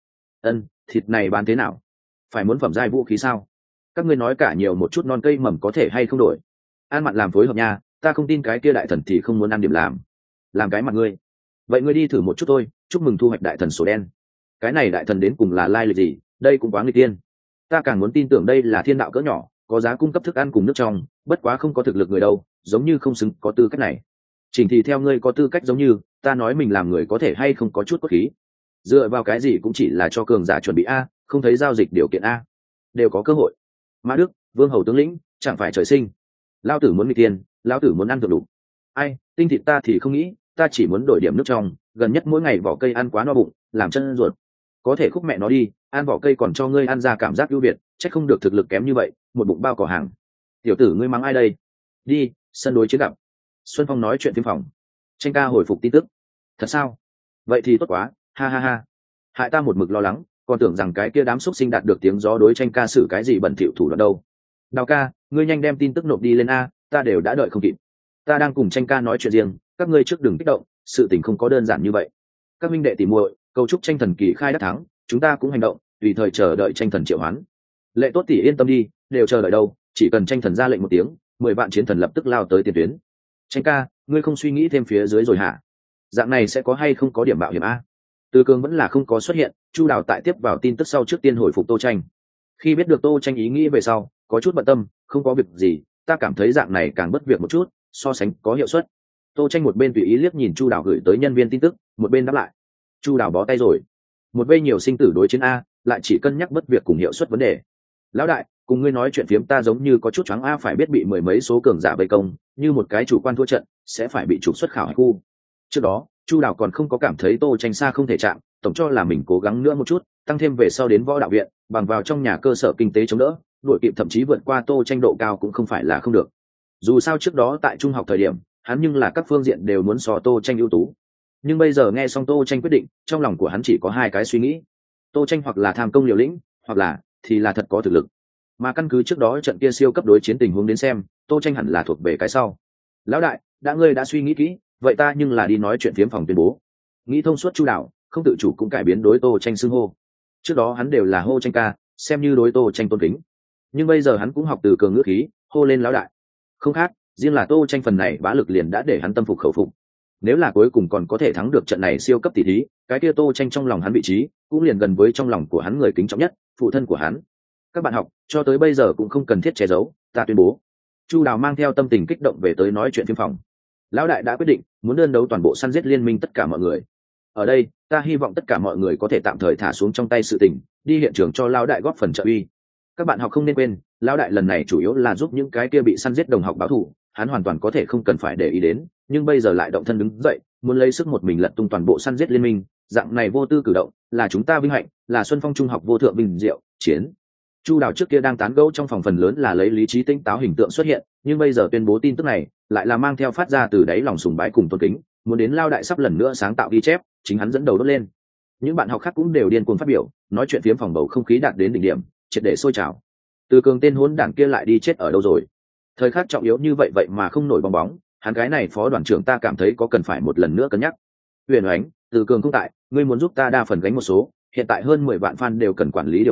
Thịt này bán thế nào? Phải muốn phẩm giai vũ khí sao? Các ngươi nói cả nhiều một chút non cây mầm có thể hay không đổi? Ăn mặn làm phối hợp nha, ta không tin cái kia đại thần thì không muốn ăn điểm làm cái mặt ngươi. Vậy ngươi đi thử một chút thôi, chúc mừng thu hoạch đại thần sổ đen. Cái này đại thần đến cùng là lai lịch gì? Đây cũng quá nguy tiên. Ta càng muốn tin tưởng đây là thiên đạo cỡ nhỏ, có giá cung cấp thức ăn cùng nước trong, bất quá không có thực lực người đâu, giống như không xứng có tư cách này. Chỉnh thì theo ngươi có tư cách giống như, ta nói mình làm người có thể hay không có chút cốt khí. Dựa vào cái gì cũng chỉ là cho cường giả chuẩn bị a, không thấy giao dịch điều kiện a, đều có cơ hội. Mã Đức, Vương hầu tướng lĩnh, chẳng phải trời sinh. Lao tử muốn nguy tiên, lão tử muốn ăn thượng đủ. Ai, tinh thịt ta thì không nghĩ, ta chỉ muốn đổi điểm nước trong, gần nhất mỗi ngày vỏ cây ăn quá no bụng, làm chân ruột. Có thể khúc mẹ nó đi, ăn vỏ cây còn cho ngươi ăn ra cảm giác ưu việt, trách không được thực lực kém như vậy, một bụng bao cỏ hàng. Tiểu tử ngươi mắng ai đây? Đi, sân đối chiến gặp. Xuân Phong nói chuyện phim phòng. Tranh ca hồi phục tin tức. Thật sao? Vậy thì tốt quá, ha. Hại ta một mực lo lắng, còn tưởng rằng cái kia đám xúc sinh đạt được tiếng gió đối Tranh ca xử cái gì bẩn thỉu thủ đoạn đâu. Đào ca, ngươi nhanh đem tin tức nộp đi lên a, ta đều đã đợi không kịp. Ta đang cùng Tranh ca nói chuyện riêng, các ngươi trước đừng kích động, sự tình không có đơn giản như vậy. Các minh đệ tỉ muội, cầu chúc Tranh thần kỳ khai đắc thắng, chúng ta cũng hành động, tùy thời chờ đợi Tranh thần triệu hoán. Lệ Tốt tỷ yên tâm đi, đều chờ đợi đâu, chỉ cần Tranh thần ra lệnh một tiếng, 10 vạn chiến thần lập tức lao tới tiền tuyến. Tranh ca, ngươi không suy nghĩ thêm phía dưới rồi hả? Dạng này sẽ có hay không có điểm mạo hiểm a? Từ Cường vẫn là không có xuất hiện, Chu Đào tại tiếp vào tin tức sau trước tiên hồi phục Tô Tranh. Khi biết được Tô Tranh ý nghĩ về sau, có chút bận tâm, không có việc gì, ta cảm thấy dạng này càng bất việc một chút, so sánh có hiệu suất. Tô Tranh một bên tùy ý liếc nhìn Chu Đào gửi tới nhân viên tin tức, một bên đáp lại. Chu Đào bó tay rồi. Một bên nhiều sinh tử đối chiến a, lại chỉ cân nhắc bất việc cùng hiệu suất vấn đề. Lão đại, cùng ngươi nói chuyện phiếm ta giống như có chút choáng a, phải biết bị mười mấy số cường giả vây công, như một cái chủ quan thua trận, sẽ phải bị trục xuất khảo hải khu. Trước đó, Chu Đào còn không có cảm thấy Tô Tranh xa không thể chạm, tổng cho là mình cố gắng nữa một chút, tăng thêm về sau đến võ đạo viện, bằng vào trong nhà cơ sở kinh tế chống đỡ, đội kịp thậm chí vượt qua Tô Tranh độ cao cũng không phải là không được. Dù sao trước đó tại trung học thời điểm, hắn nhưng là các phương diện đều muốn so Tô Tranh ưu tú. Nhưng bây giờ nghe xong Tô Tranh quyết định, trong lòng của hắn chỉ có hai cái suy nghĩ. Tô Tranh hoặc là tham công liều lĩnh, hoặc là thì là thật có thực lực. Mà căn cứ trước đó trận kia siêu cấp đối chiến tình huống đến xem, Tô Tranh hẳn là thuộc về cái sau. Lão đại, ngươi đã suy nghĩ kỹ, vậy ta nhưng là đi nói chuyện phiếm phòng tuyên bố. Nghĩ thông suốt chu đạo, không tự chủ cũng cải biến đối Tô Tranh xưng hô. Trước đó hắn đều là hô Tranh ca, xem như đối Tô Tranh tôn kính. Nhưng bây giờ hắn cũng học từ Cường ngữ khí, hô lên lão đại. Không khác, riêng là Tô Tranh phần này bá lực liền đã để hắn tâm phục khẩu phục. Nếu là cuối cùng còn có thể thắng được trận này siêu cấp tỷ thí, cái kia Tô Tranh trong lòng hắn vị trí cũng liền gần với trong lòng của hắn người kính trọng nhất, phụ thân của hắn. Các bạn học cho tới bây giờ cũng không cần thiết che giấu, ta tuyên bố. Chu Đào mang theo tâm tình kích động về tới nói chuyện phim phòng. Lão đại đã quyết định muốn đơn đấu toàn bộ săn giết liên minh tất cả mọi người. Ở đây ta hy vọng tất cả mọi người có thể tạm thời thả xuống trong tay sự tình, đi hiện trường cho lão đại góp phần trợ uy. Các bạn học không nên quên, lão đại lần này chủ yếu là giúp những cái kia bị săn giết đồng học báo thù, hắn hoàn toàn có thể không cần phải để ý đến, nhưng bây giờ lại động thân đứng dậy, muốn lấy sức một mình lật tung toàn bộ săn giết liên minh, dạng này vô tư cử động, là chúng ta vinh hạnh, là Xuân Phong trung học vô thượng vinh diệu, chiến. Chu Đào trước kia đang tán gẫu trong phòng phần lớn là lấy lý trí tinh táo hình tượng xuất hiện, nhưng bây giờ tuyên bố tin tức này, lại là mang theo phát ra từ đáy lòng sùng bái cùng tôn kính, muốn đến lao đại sắp lần nữa sáng tạo ghi chép, chính hắn dẫn đầu đốt lên. Những bạn học khác cũng đều điên cuồng phát biểu, nói chuyện phiếm phòng bầu không khí đạt đến đỉnh điểm, triệt để sôi trào. Từ Cường tên hỗn đảng kia lại đi chết ở đâu rồi? Thời khắc trọng yếu như vậy vậy mà không nổi bong bóng, hắn cái này phó đoàn trưởng ta cảm thấy có cần phải một lần nữa cân nhắc. Huyền Oánh, Từ Cường không tại, ngươi muốn giúp ta đa phần gánh một số, hiện tại hơn 10 vạn fan đều cần quản lý điều phối,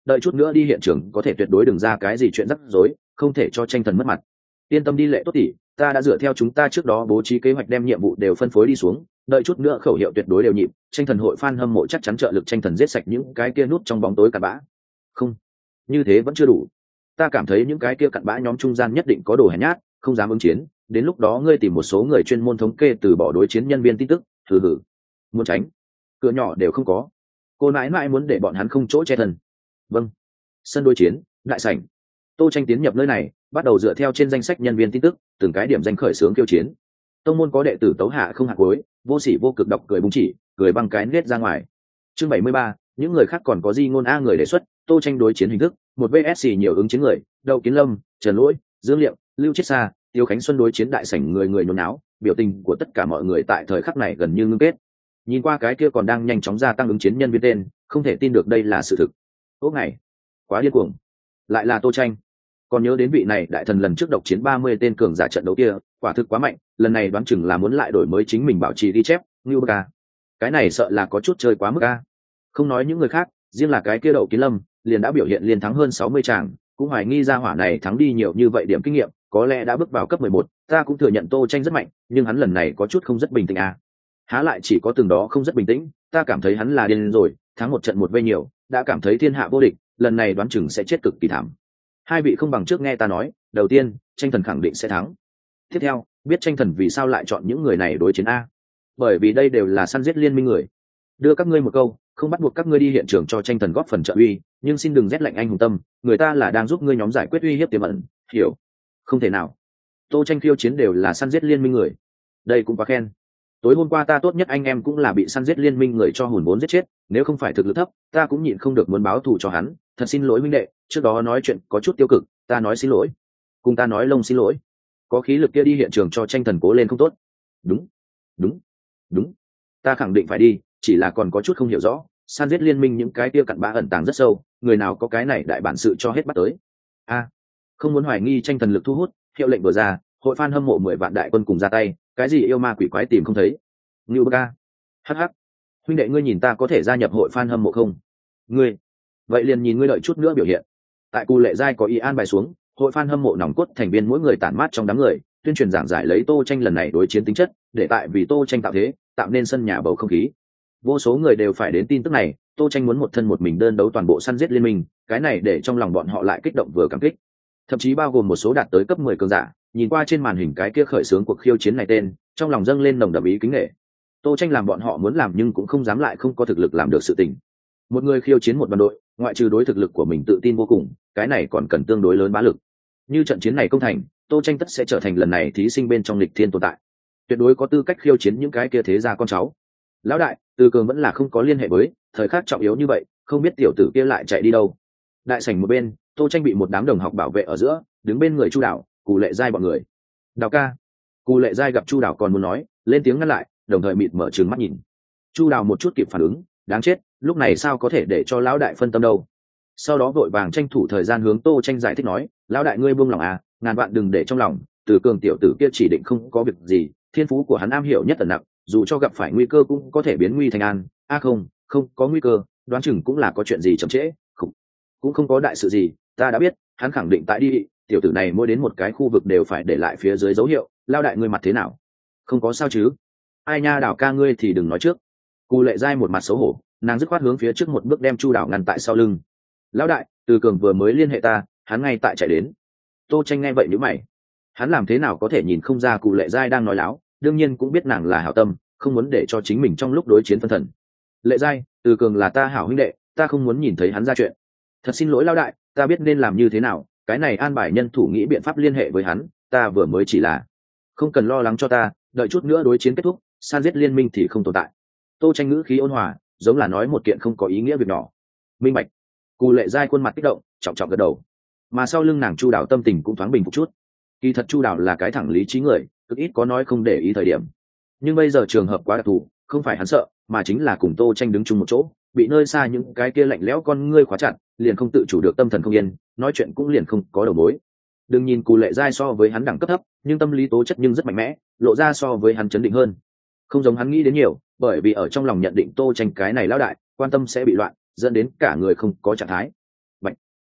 đợi chút nữa đi hiện trường có thể tuyệt đối đừng ra cái gì chuyện rắc rối, không thể cho tranh thần mất mặt. Yên tâm đi Lệ Tốt tỷ, ta đã dựa theo chúng ta trước đó bố trí kế hoạch đem nhiệm vụ đều phân phối đi xuống, đợi chút nữa khẩu hiệu tuyệt đối đều nhịp, tranh thần hội fan hâm mộ chắc chắn trợ lực tranh thần giết sạch những cái kia nút trong bóng tối cặn bã. Không, như thế vẫn chưa đủ. Ta cảm thấy những cái kia cặn bã nhóm trung gian nhất định có đồ hèn nhát, không dám ứng chiến, đến lúc đó ngươi tìm một số người chuyên môn thống kê từ bỏ đối chiến nhân viên tin tức, thử muốn tránh, cửa nhỏ đều không có. Cô nãi nãi muốn để bọn hắn không chỗ che thân. Vâng. Sân đối chiến, đại sảnh. Tô Tranh tiến nhập nơi này, bắt đầu dựa theo trên danh sách nhân viên tin tức, từng cái điểm danh khởi xướng khiêu chiến. Tông môn có đệ tử tấu hạ không hạ cuối, vô sỉ vô cực độc cười búng chỉ, cười băng cái nết ra ngoài. Chương 73, những người khác còn có gì ngôn a người đề xuất, Tô Tranh đối chiến hình thức, một VS nhiều ứng chiến người, Đậu Kiến Lâm, Trần Lỗi, Dương Liệu, Lưu Chiết Sa, Tiêu Khánh Xuân đối chiến đại sảnh người người nhốn náo, biểu tình của tất cả mọi người tại thời khắc này gần như ngưng kết. Nhìn qua cái kia còn đang nhanh chóng gia tăng ứng chiến nhân viên tên, không thể tin được đây là sự thực. Ốc này, quá điên cuồng. Lại là Tô Tranh. Còn nhớ đến vị này đại thần lần trước độc chiến 30 tên cường giả trận đấu kia, quả thực quá mạnh, lần này đoán chừng là muốn lại đổi mới chính mình bảo trì ghi chép, như ca. Cái này sợ là có chút chơi quá mức a. Không nói những người khác, riêng là cái kia Đậu Kiến Lâm, liền đã biểu hiện liên thắng hơn 60 tràng, cũng hoài nghi ra hỏa này thắng đi nhiều như vậy điểm kinh nghiệm, có lẽ đã bước vào cấp 11, ta cũng thừa nhận Tô Tranh rất mạnh, nhưng hắn lần này có chút không rất bình tĩnh a. Há lại chỉ có từng đó không rất bình tĩnh, ta cảm thấy hắn là điên rồi, thắng một trận một vây nhiều, đã cảm thấy thiên hạ vô địch, lần này đoán chừng sẽ chết cực kỳ thảm. Hai vị không bằng trước nghe ta nói, đầu tiên, tranh thần khẳng định sẽ thắng. Tiếp theo, biết tranh thần vì sao lại chọn những người này đối chiến a? Bởi vì đây đều là săn giết liên minh người. Đưa các ngươi một câu, không bắt buộc các ngươi đi hiện trường cho tranh thần góp phần trợ uy, nhưng xin đừng rét lạnh anh hùng tâm, người ta là đang giúp ngươi nhóm giải quyết uy hiếp tiềm ẩn, hiểu? Không thể nào. Tô Tranh khiêu chiến đều là săn giết liên minh người. Đây cũng quá khen. Tối hôm qua ta tốt nhất anh em cũng là bị săn giết liên minh người cho hùn vốn giết chết, nếu không phải thực lực thấp, ta cũng nhịn không được muốn báo thù cho hắn, thật xin lỗi huynh đệ, trước đó nói chuyện có chút tiêu cực, ta nói xin lỗi. Cùng ta nói lông xin lỗi. Có khí lực kia đi hiện trường cho tranh thần cố lên không tốt. Đúng, đúng, đúng. Ta khẳng định phải đi, chỉ là còn có chút không hiểu rõ, săn giết liên minh những cái kia cặn bã ẩn tàng rất sâu, người nào có cái này đại bản sự cho hết bắt tới. A, không muốn hoài nghi tranh thần lực thu hút, hiệu lệnh vừa ra, hội fan hâm mộ 10 vạn đại quân cùng ra tay, cái gì yêu ma quỷ quái tìm không thấy. Ngưu Bơ Ca. Hắc hắc. Huynh đệ ngươi nhìn ta có thể gia nhập hội fan hâm mộ không? Ngươi. Vậy liền nhìn ngươi đợi chút nữa biểu hiện. Tại Cù Lệ Giai có ý an bài xuống, hội fan hâm mộ nòng cốt thành viên mỗi người tản mát trong đám người, tuyên truyền giảng giải lấy Tô Tranh lần này đối chiến tính chất, để tại vì Tô Tranh tạo thế, tạo nên sân nhà bầu không khí. Vô số người đều phải đến tin tức này, Tô Tranh muốn một thân một mình đơn đấu toàn bộ săn giết liên minh, cái này để trong lòng bọn họ lại kích động vừa cảm kích. Thậm chí bao gồm một số đạt tới cấp 10 cường giả, nhìn qua trên màn hình cái kia khởi xướng cuộc khiêu chiến này tên, trong lòng dâng lên nồng đậm ý kính nể. Tô Tranh làm bọn họ muốn làm nhưng cũng không dám lại không có thực lực làm được sự tình. Một người khiêu chiến một đoàn đội, ngoại trừ đối thực lực của mình tự tin vô cùng, cái này còn cần tương đối lớn bá lực. Như trận chiến này công thành, Tô Tranh tất sẽ trở thành lần này thí sinh bên trong lịch thiên tồn tại, tuyệt đối có tư cách khiêu chiến những cái kia thế gia con cháu. Lão đại, Từ Cường vẫn là không có liên hệ với, thời khắc trọng yếu như vậy, không biết tiểu tử kia lại chạy đi đâu. Đại sảnh một bên, Tô Tranh bị một đám đồng học bảo vệ ở giữa, đứng bên người Chu Đảo, Cù Lệ Giai bọn người. Đào ca. Cù Lệ Giai gặp Chu Đảo còn muốn nói, lên tiếng ngăn lại, đồng thời mịt mở trừng mắt nhìn. Chu Đảo một chút kịp phản ứng, đáng chết, lúc này sao có thể để cho lão đại phân tâm đâu. Sau đó vội vàng tranh thủ thời gian hướng Tô Tranh giải thích nói, lão đại ngươi buông lòng à, ngàn vạn đừng để trong lòng, Từ Cường tiểu tử kia chỉ định không có việc gì, thiên phú của hắn am hiểu nhất tận nặng, dù cho gặp phải nguy cơ cũng có thể biến nguy thành an. Không, không có nguy cơ, đoán chừng cũng là có chuyện gì chậm trễ, cũng không có đại sự gì, ta đã biết, hắn khẳng định tại đi, tiểu tử này mỗi đến một cái khu vực đều phải để lại phía dưới dấu hiệu, lao đại ngươi mặt thế nào? Không có sao chứ? Ai nha Đảo ca ngươi thì đừng nói trước. Cù Lệ Giai một mặt xấu hổ, nàng dứt khoát hướng phía trước một bước đem Chu Đảo ngăn tại sau lưng. Lão đại, Từ Cường vừa mới liên hệ ta, hắn ngay tại chạy đến. Tô Tranh nghe vậy nhíu mày. Hắn làm thế nào có thể nhìn không ra Cù Lệ Giai đang nói láo, đương nhiên cũng biết nàng là hảo tâm, không muốn để cho chính mình trong lúc đối chiến phân thần. Lệ Giai, Từ Cường là ta hảo huynh đệ, ta không muốn nhìn thấy hắn ra chuyện. Thật xin lỗi lão đại, ta biết nên làm như thế nào, cái này an bài nhân thủ nghĩ biện pháp liên hệ với hắn, ta vừa mới chỉ là không cần lo lắng cho ta, đợi chút nữa đối chiến kết thúc, san giết liên minh thì không tồn tại. Tô Tranh ngữ khí ôn hòa, giống là nói một kiện không có ý nghĩa việc nhỏ. Minh bạch. Cù Lệ Giai khuôn mặt kích động, trọng trọng gật đầu. Mà sau lưng nàng Chu Đảo tâm tình cũng thoáng bình phục chút. Kỳ thật Chu Đảo là cái thẳng lý trí người, cực ít có nói không để ý thời điểm. Nhưng bây giờ trường hợp quá đặc thù, không phải hắn sợ, mà chính là cùng Tô Tranh đứng chung một chỗ, bị nơi xa những cái kia lạnh lẽo con ngươi khóa chặt, liền không tự chủ được tâm thần không yên, nói chuyện cũng liền không có đầu mối. Đừng nhìn Cù Lệ Giai so với hắn đẳng cấp thấp, nhưng tâm lý tố chất nhưng rất mạnh mẽ, lộ ra so với hắn chấn định hơn. Không giống hắn nghĩ đến nhiều, bởi vì ở trong lòng nhận định Tô Tranh cái này lão đại, quan tâm sẽ bị loạn, dẫn đến cả người không có trạng thái.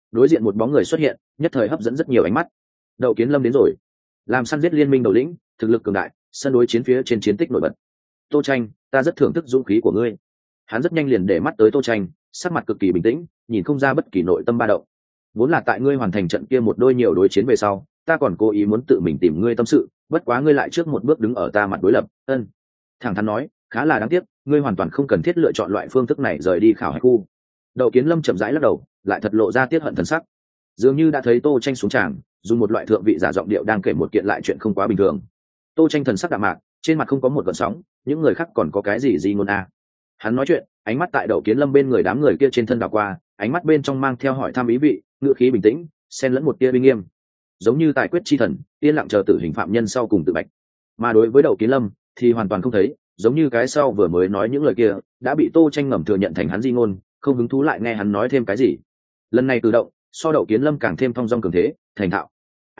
đối diện một bóng người xuất hiện, nhất thời hấp dẫn rất nhiều ánh mắt. Đậu Kiến Lâm đến rồi. Làm săn giết liên minh đầu lĩnh, thực lực cường đại, sân đối chiến phía trên chiến tích nổi bật. Tô Tranh, ta rất thưởng thức dũng khí của ngươi. Hắn rất nhanh liền để mắt tới Tô Tranh, sắc mặt cực kỳ bình tĩnh, nhìn không ra bất kỳ nội tâm ba động. Vốn là tại ngươi hoàn thành trận kia một đôi nhiều đối chiến về sau, ta còn cố ý muốn tự mình tìm ngươi tâm sự, bất quá ngươi lại trước một bước đứng ở ta mặt đối lập. Thẳng thắn nói, khá là đáng tiếc, ngươi hoàn toàn không cần thiết lựa chọn loại phương thức này rời đi khảo hạch khu. Đậu Kiến Lâm chậm rãi lắc đầu, lại thật lộ ra tiếc hận thần sắc, dường như đã thấy Tô Tranh xuống tràng, dùng một loại thượng vị giả giọng điệu đang kể một kiện lại chuyện không quá bình thường. Tô Tranh thần sắc đạm mạc, trên mặt không có một gợn sóng, những người khác còn có cái gì ngôn a? Hắn nói chuyện, ánh mắt tại Đậu Kiến Lâm bên người đám người kia trên thân đảo qua, ánh mắt bên trong mang theo hỏi thăm ý vị, ngữ khí bình tĩnh, xen lẫn một tia uy nghiêm, giống như tài quyết chi thần, yên lặng chờ tử hình phạm nhân sau cùng tự bạch. Mà đối với Đậu Kiến Lâm thì hoàn toàn không thấy, giống như cái sau vừa mới nói những lời kia đã bị Tô Tranh ngầm thừa nhận thành hắn di ngôn, không hứng thú lại nghe hắn nói thêm cái gì. Lần này cử động so Đậu Kiến Lâm càng thêm thong dong cường thế, thành thạo.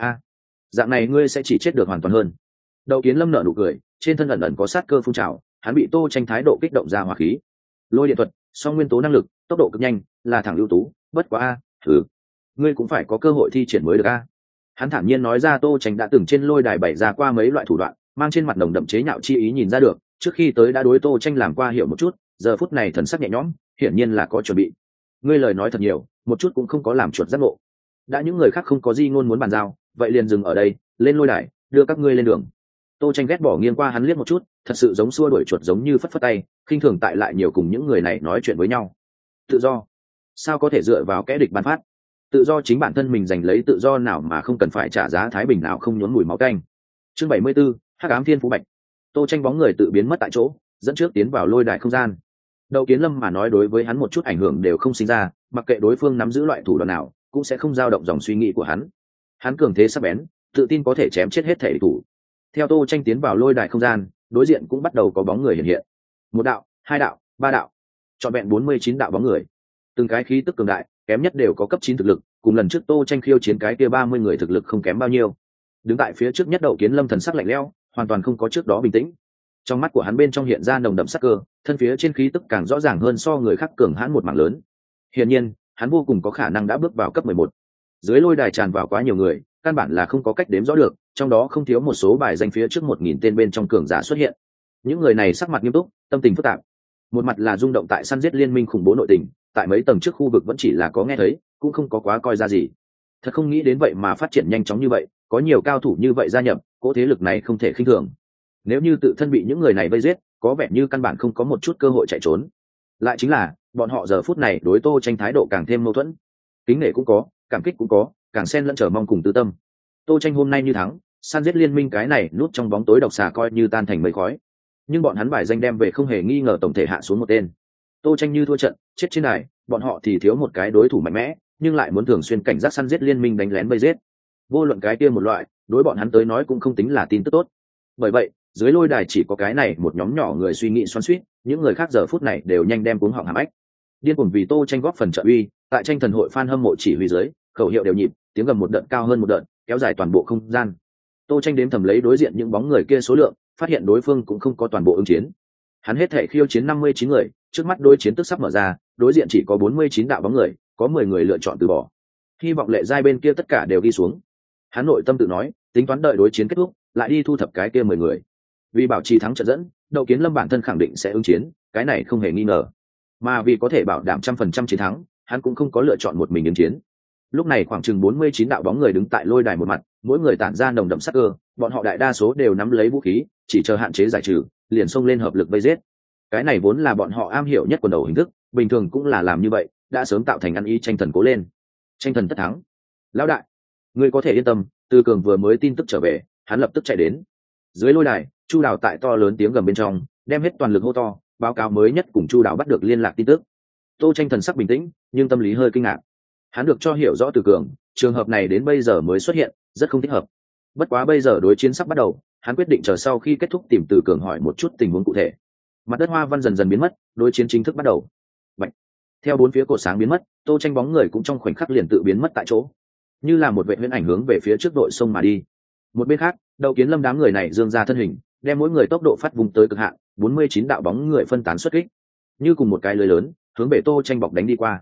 Dạng này ngươi sẽ chỉ chết được hoàn toàn hơn. Đậu Kiến Lâm nở nụ cười, trên thân ẩn ẩn có sát cơ phun trào, hắn bị Tô Tranh thái độ kích động ra hỏa khí. Lôi điện thuật, song nguyên tố năng lực, tốc độ cực nhanh, là thẳng ưu tú, bất quá ngươi cũng phải có cơ hội thi triển mới được a. Hắn thản nhiên nói ra. Tô Tranh đã từng trên lôi đài bày ra qua mấy loại thủ đoạn, mang trên mặt nồng đậm chế nhạo chi ý, nhìn ra được trước khi tới đã đối Tô Tranh làm qua hiểu một chút, giờ phút này thần sắc nhẹ nhõm, hiển nhiên là có chuẩn bị. Ngươi lời nói thật nhiều, một chút cũng không có làm chuột giác ngộ. Đã những người khác không có gì ngôn muốn bàn giao, vậy liền dừng ở đây, lên lôi đài, đưa các ngươi lên đường. Tô Tranh ghét bỏ nghiêng qua hắn liếc một chút, thật sự giống xua đuổi chuột, giống như phất phất tay, khinh thường tại lại nhiều cùng những người này nói chuyện với nhau. Tự do sao có thể dựa vào kẻ địch ban phát? Tự do chính bản thân mình giành lấy, tự do nào mà không cần phải trả giá thái bình nào không nhuốm mùi máu tanh. Chương 74, Hắc ám thiên phú bạch. Tô Tranh bóng người tự biến mất tại chỗ, dẫn trước tiến vào lôi đài không gian. Đậu Kiến Lâm mà nói đối với hắn một chút ảnh hưởng đều không sinh ra, mặc kệ đối phương nắm giữ loại thủ đoạn nào, cũng sẽ không dao động dòng suy nghĩ của hắn. Hắn cường thế sắc bén, tự tin có thể chém chết hết thể địch thủ. Theo Tô Tranh tiến vào lôi đài không gian, đối diện cũng bắt đầu có bóng người hiện hiện. Một đạo, hai đạo, ba đạo, trọn vẹn 49 đạo bóng người. Từng cái khí tức cường đại, kém nhất đều có cấp 9 thực lực, cùng lần trước Tô Tranh khiêu chiến cái kia 30 người thực lực không kém bao nhiêu. Đứng tại phía trước nhất Đậu Kiến Lâm thần sắc lạnh lẽo, hoàn toàn không có trước đó bình tĩnh. Trong mắt của hắn bên trong hiện ra nồng đậm sắc cơ, thân phía trên khí tức càng rõ ràng hơn so người khác cường hãn một mảng lớn. Hiển nhiên, hắn vô cùng có khả năng đã bước vào cấp 11. Dưới lôi đài tràn vào quá nhiều người, căn bản là không có cách đếm rõ được, trong đó không thiếu một số bài danh phía trước 1000 tên bên trong cường giả xuất hiện. Những người này sắc mặt nghiêm túc, tâm tình phức tạp. Một mặt là rung động tại săn giết liên minh khủng bố nội tình, tại mấy tầng trước khu vực vẫn chỉ là có nghe thấy, cũng không có quá coi ra gì. Thật không nghĩ đến vậy mà phát triển nhanh chóng như vậy, có nhiều cao thủ như vậy gia nhập, cỗ thế lực này không thể khinh thường. Nếu như tự thân bị những người này vây giết, có vẻ như căn bản không có một chút cơ hội chạy trốn. Lại chính là, bọn họ giờ phút này đối Tô Tranh thái độ càng thêm mâu thuẫn. Kính nể cũng có, cảm kích cũng có, càng xen lẫn chờ mong cùng tư tâm. Tô Tranh hôm nay như thắng, săn giết liên minh cái này núp trong bóng tối độc xà coi như tan thành mây khói. Nhưng bọn hắn bài danh đem về không hề nghi ngờ tổng thể hạ xuống một tên. Tô Tranh như thua trận, chết trên đài, bọn họ thì thiếu một cái đối thủ mạnh mẽ, nhưng lại muốn thường xuyên cảnh giác săn giết liên minh đánh lén vây giết. Vô luận cái kia một loại, đối bọn hắn tới nói cũng không tính là tin tức tốt. Bởi vậy, dưới lôi đài chỉ có cái này một nhóm nhỏ người suy nghĩ xoắn xuýt, những người khác giờ phút này đều nhanh đem cuống họng hàm ếch. Điên cuồng vì Tô Tranh góp phần trợ uy, tại tranh thần hội fan hâm mộ chỉ huy dưới, khẩu hiệu đều nhịp, tiếng gầm một đợt cao hơn một đợt, kéo dài toàn bộ không gian. Tô Tranh đếm thầm lấy đối diện những bóng người kia số lượng, phát hiện đối phương cũng không có toàn bộ ứng chiến. Hắn hết thể khiêu chiến 59 người, trước mắt đối chiến tức sắp mở ra, đối diện chỉ có 49 đạo bóng người, có 10 người lựa chọn từ bỏ. Hy vọng lệ giai bên kia tất cả đều đi xuống. Hắn nội tâm tự nói, tính toán đợi đối chiến kết thúc, lại đi thu thập cái kia 10 người. Vì bảo trì thắng trận dẫn, Đậu Kiến Lâm bản thân khẳng định sẽ ứng chiến, cái này không hề nghi ngờ. Mà vì có thể bảo đảm 100% chiến thắng, hắn cũng không có lựa chọn một mình ứng chiến. Lúc này khoảng chừng 49 đạo bóng người đứng tại lôi đài một mặt, mỗi người tản ra nồng đậm sắc cơ, bọn họ đại đa số đều nắm lấy vũ khí, chỉ chờ hạn chế giải trừ, liền xông lên hợp lực vây giết. Cái này vốn là bọn họ am hiểu nhất quần đầu hình thức, bình thường cũng là làm như vậy, đã sớm tạo thành ăn ý tranh thần cố lên. Tranh thần tất thắng. Lão đại, ngươi có thể yên tâm, Từ Cường vừa mới tin tức trở về, hắn lập tức chạy đến. Dưới lôi đài, Chu Đào tại to lớn tiếng gầm bên trong, đem hết toàn lực hô to, báo cáo mới nhất cùng Chu Đào bắt được liên lạc tin tức. Tô Tranh thần sắc bình tĩnh, nhưng tâm lý hơi kinh ngạc. Hắn được cho hiểu rõ Từ Cường, trường hợp này đến bây giờ mới xuất hiện, rất không thích hợp. Bất quá bây giờ đối chiến sắp bắt đầu, hắn quyết định chờ sau khi kết thúc tìm Từ Cường hỏi một chút tình huống cụ thể. Mặt đất hoa văn dần dần biến mất, đối chiến chính thức bắt đầu. Bạch. Theo bốn phía cột sáng biến mất, Tô Tranh bóng người cũng trong khoảnh khắc liền tự biến mất tại chỗ, như là một vệ huyễn ảnh hướng về phía trước đội sông mà đi. Một bên khác, Đậu Kiến Lâm đám người này dương ra thân hình, đem mỗi người tốc độ phát vùng tới cực hạn, 49 đạo bóng người phân tán xuất kích, như cùng một cái lưới lớn, hướng về Tô Tranh bọc đánh đi qua.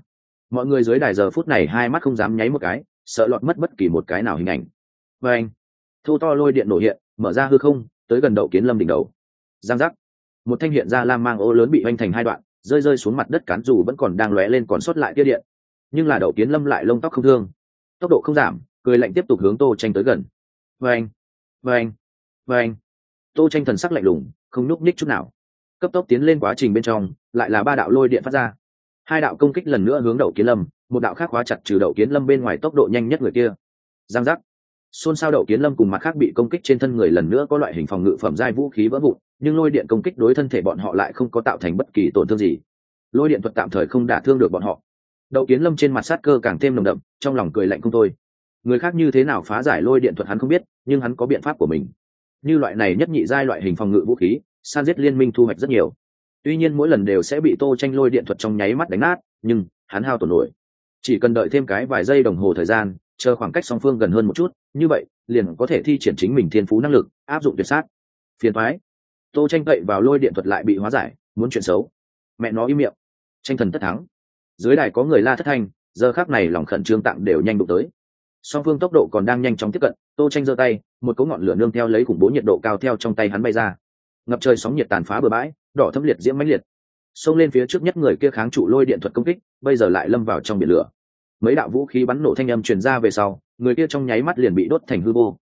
mọi người dưới đài giờ phút này hai mắt không dám nháy một cái, sợ lọt mất bất kỳ một cái nào hình ảnh. Và anh, thô to lôi điện nổ hiện, mở ra hư không, tới gần Đậu Kiến Lâm đỉnh đầu. Giang giác, một thanh hiện ra lam mang ô lớn bị oanh thành hai đoạn, rơi rơi xuống mặt đất, cán dù vẫn còn đang lóe lên còn sót lại tia điện. Nhưng là Đậu Kiến Lâm lại lông tóc không thương, tốc độ không giảm, cười lạnh tiếp tục hướng Tô Tranh tới gần. Và anh, và anh, và anh, Tô Tranh thần sắc lạnh lùng, không nhúc nhích chút nào. Cấp tốc tiến lên quá trình bên trong, lại là 3 đạo lôi điện phát ra. 2 đạo công kích lần nữa hướng Đậu Kiến Lâm, một đạo khác khóa chặt trừ Đậu Kiến Lâm bên ngoài tốc độ nhanh nhất người kia. Giang giác, xôn xao. Đậu Kiến Lâm cùng mặt khác bị công kích trên thân người lần nữa có loại hình phòng ngự phẩm giai vũ khí vỡ vụn, nhưng lôi điện công kích đối thân thể bọn họ lại không có tạo thành bất kỳ tổn thương gì. Lôi điện thuật tạm thời không đả thương được bọn họ. Đậu Kiến Lâm trên mặt sát cơ càng thêm nồng đậm, trong lòng cười lạnh không thôi. Người khác như thế nào phá giải lôi điện thuật hắn không biết, nhưng hắn có biện pháp của mình. Như loại này nhất nhị giai loại hình phòng ngự vũ khí, san giết liên minh thu hoạch rất nhiều. Tuy nhiên mỗi lần đều sẽ bị Tô Tranh lôi điện thuật trong nháy mắt đánh nát, nhưng hắn hao tổn nổi. Chỉ cần đợi thêm cái vài giây đồng hồ thời gian, chờ khoảng cách song phương gần hơn một chút, như vậy liền có thể thi triển chính mình thiên phú năng lực, áp dụng tuyệt sát. Phiền toái. Tô Tranh cậy vào lôi điện thuật lại bị hóa giải, muốn chuyện xấu. Mẹ nó im miệng. Tranh thần tất thắng. Dưới đài có người la thất thanh, giờ khắc này lòng khẩn trương tạm đều nhanh đụng tới. Song phương tốc độ còn đang nhanh chóng tiếp cận, Tô Tranh giơ tay, một cỗ ngọn lửa nương theo lấy khủng bố nhiệt độ cao theo trong tay hắn bay ra. Ngập trời sóng nhiệt tàn phá bờ bãi, đỏ thấm liệt diễm mãnh liệt. Xông lên phía trước nhất người kia kháng trụ lôi điện thuật công kích, bây giờ lại lâm vào trong biển lửa. Mấy đạo vũ khí bắn nổ thanh âm truyền ra về sau, người kia trong nháy mắt liền bị đốt thành hư vô.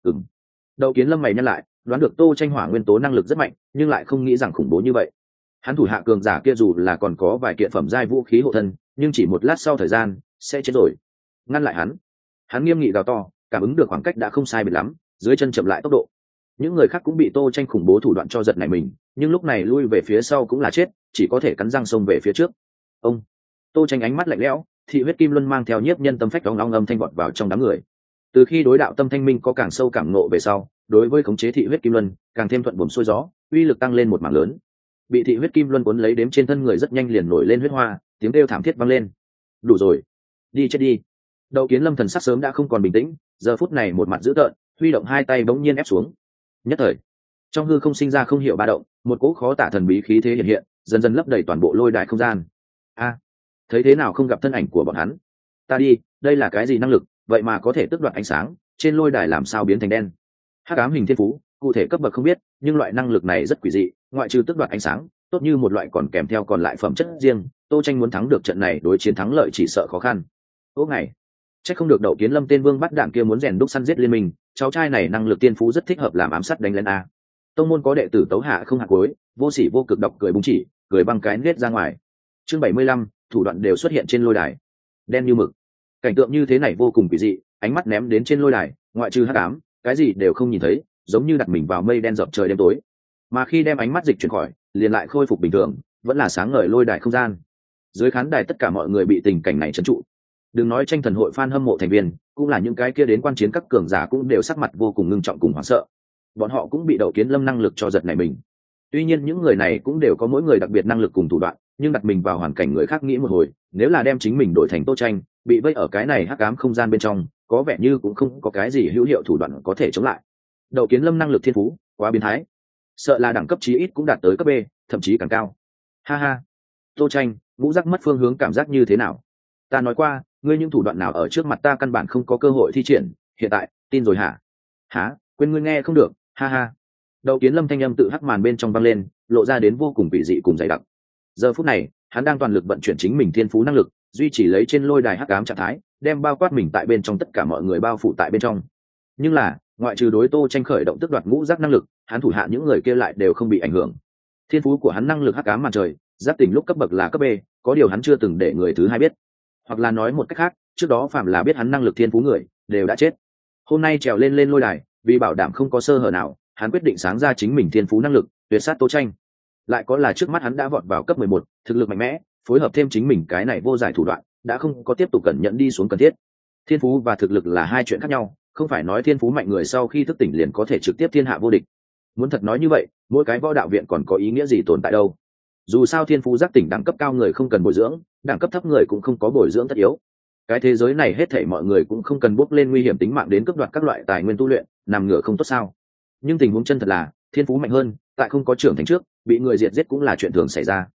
Đậu Kiến Lâm mày nhăn lại, đoán được Tô Tranh hỏa nguyên tố năng lực rất mạnh, nhưng lại không nghĩ rằng khủng bố như vậy. Hắn thủ hạ cường giả kia dù là còn có vài kiện phẩm giai vũ khí hộ thân, nhưng chỉ một lát sau thời gian sẽ chết rồi. Ngăn lại hắn. Hắn nghiêm nghị gào to, cảm ứng được khoảng cách đã không sai biệt lắm, dưới chân chậm lại tốc độ. Những người khác cũng bị Tô Tranh khủng bố thủ đoạn cho giật nảy mình, nhưng lúc này lui về phía sau cũng là chết, chỉ có thể cắn răng xông về phía trước. Ông. Tô Tranh ánh mắt lạnh lẽo, thị huyết kim luân mang theo nhiếp nhân tâm phách ong ong âm thanh vọt vào trong đám người. Từ khi đối đạo tâm thanh minh có càng sâu cảm ngộ về sau, đối với khống chế thị huyết kim luân càng thêm thuận buồm xuôi gió, uy lực tăng lên một mảng lớn. Bị thị huyết kim luân cuốn lấy đếm trên thân người rất nhanh liền nổi lên huyết hoa, tiếng kêu thảm thiết vang lên. Đủ rồi, đi chết đi. Đậu Kiến Lâm thần sắc sớm đã không còn bình tĩnh, giờ phút này một mặt dữ tợn, huy động hai tay bỗng nhiên ép xuống. Nhất thời, trong hư không sinh ra không hiểu ba động, một cỗ khó tả thần bí khí thế hiện hiện, dần dần lấp đầy toàn bộ lôi đài không gian. A, thấy thế nào không gặp thân ảnh của bọn hắn? Ta đi, đây là cái gì năng lực, vậy mà có thể tước đoạt ánh sáng, trên lôi đài làm sao biến thành đen? Hắc ám hình thiên phú, cụ thể cấp bậc không biết, nhưng loại năng lực này rất quỷ dị, ngoại trừ tước đoạt ánh sáng, tốt như một loại còn kèm theo còn lại phẩm chất riêng. Tô Tranh muốn thắng được trận này đối chiến thắng lợi chỉ sợ khó khăn. Ố ngày, chắc không được Đậu Kiến Lâm tên vương bắt đạn kia muốn rèn đúc săn giết liên minh, cháu trai này năng lực tiên phú rất thích hợp làm ám sát đánh lên a. Tông môn có đệ tử tấu hạ không hạ cuối, vô sỉ vô cực độc cười búng chỉ, cười băng cái nết ra ngoài. Chương 75, thủ đoạn đều xuất hiện trên lôi đài. Đen như mực. Cảnh tượng như thế này vô cùng kỳ dị, ánh mắt ném đến trên lôi đài, ngoại trừ hắc ám, cái gì đều không nhìn thấy, giống như đặt mình vào mây đen dập trời đêm tối. Mà khi đem ánh mắt dịch chuyển khỏi, liền lại khôi phục bình thường, vẫn là sáng ngời lôi đài không gian. Dưới khán đài tất cả mọi người bị tình cảnh này trấn trụ. Đừng nói tranh thần hội fan hâm mộ thành viên, cũng là những cái kia đến quan chiến các cường giả cũng đều sắc mặt vô cùng ngưng trọng cùng hoảng sợ. Bọn họ cũng bị Đậu Kiến Lâm năng lực cho giật nảy mình. Tuy nhiên những người này cũng đều có mỗi người đặc biệt năng lực cùng thủ đoạn, nhưng đặt mình vào hoàn cảnh người khác nghĩ một hồi, nếu là đem chính mình đổi thành Tô Tranh, bị vây ở cái này hắc ám không gian bên trong, có vẻ như cũng không có cái gì hữu hiệu thủ đoạn có thể chống lại. Đậu Kiến Lâm năng lực thiên phú quá biến thái, sợ là đẳng cấp chí ít cũng đạt tới cấp B, thậm chí càng cao. Ha ha, Tô Tranh, ngũ giác mất phương hướng cảm giác như thế nào? Ta nói qua, ngươi những thủ đoạn nào ở trước mặt ta căn bản không có cơ hội thi triển, hiện tại tin rồi hả? Hả? Quên ngươi nghe không được, ha ha. Đậu Kiến Lâm thanh âm tự hắc màn bên trong vang lên, lộ ra đến vô cùng kỳ dị cùng dày đặc. Giờ phút này, hắn đang toàn lực vận chuyển chính mình thiên phú năng lực, duy trì lấy trên lôi đài hắc ám trạng thái, đem bao quát mình tại bên trong tất cả mọi người bao phủ tại bên trong. Nhưng là, ngoại trừ đối Tô Tranh khởi động tức đoạt ngũ giác năng lực, hắn thủ hạ những người kia lại đều không bị ảnh hưởng. Thiên phú của hắn năng lực hắc ám màn trời, giác tỉnh lúc cấp bậc là cấp B, có điều hắn chưa từng để người thứ hai biết. Hoặc là nói một cách khác, trước đó phạm là biết hắn năng lực thiên phú người, đều đã chết. Hôm nay trèo lên lôi đài, vì bảo đảm không có sơ hở nào, hắn quyết định sáng ra chính mình thiên phú năng lực, tuyệt sát Tô Tranh. Lại có là trước mắt hắn đã vọt vào cấp 11, thực lực mạnh mẽ, phối hợp thêm chính mình cái này vô giải thủ đoạn, đã không có tiếp tục cẩn nhận đi xuống cần thiết. Thiên phú và thực lực là hai chuyện khác nhau, không phải nói thiên phú mạnh người sau khi thức tỉnh liền có thể trực tiếp thiên hạ vô địch. Muốn thật nói như vậy, mỗi cái võ đạo viện còn có ý nghĩa gì tồn tại đâu? Dù sao thiên phú giác tỉnh đẳng cấp cao người không cần bồi dưỡng, đẳng cấp thấp người cũng không có bồi dưỡng tất yếu. Cái thế giới này hết thảy mọi người cũng không cần bước lên nguy hiểm tính mạng đến cướp đoạt các loại tài nguyên tu luyện, nằm ngửa không tốt sao? Nhưng tình huống chân thật là, thiên phú mạnh hơn, tại không có trưởng thành trước, bị người diệt giết cũng là chuyện thường xảy ra.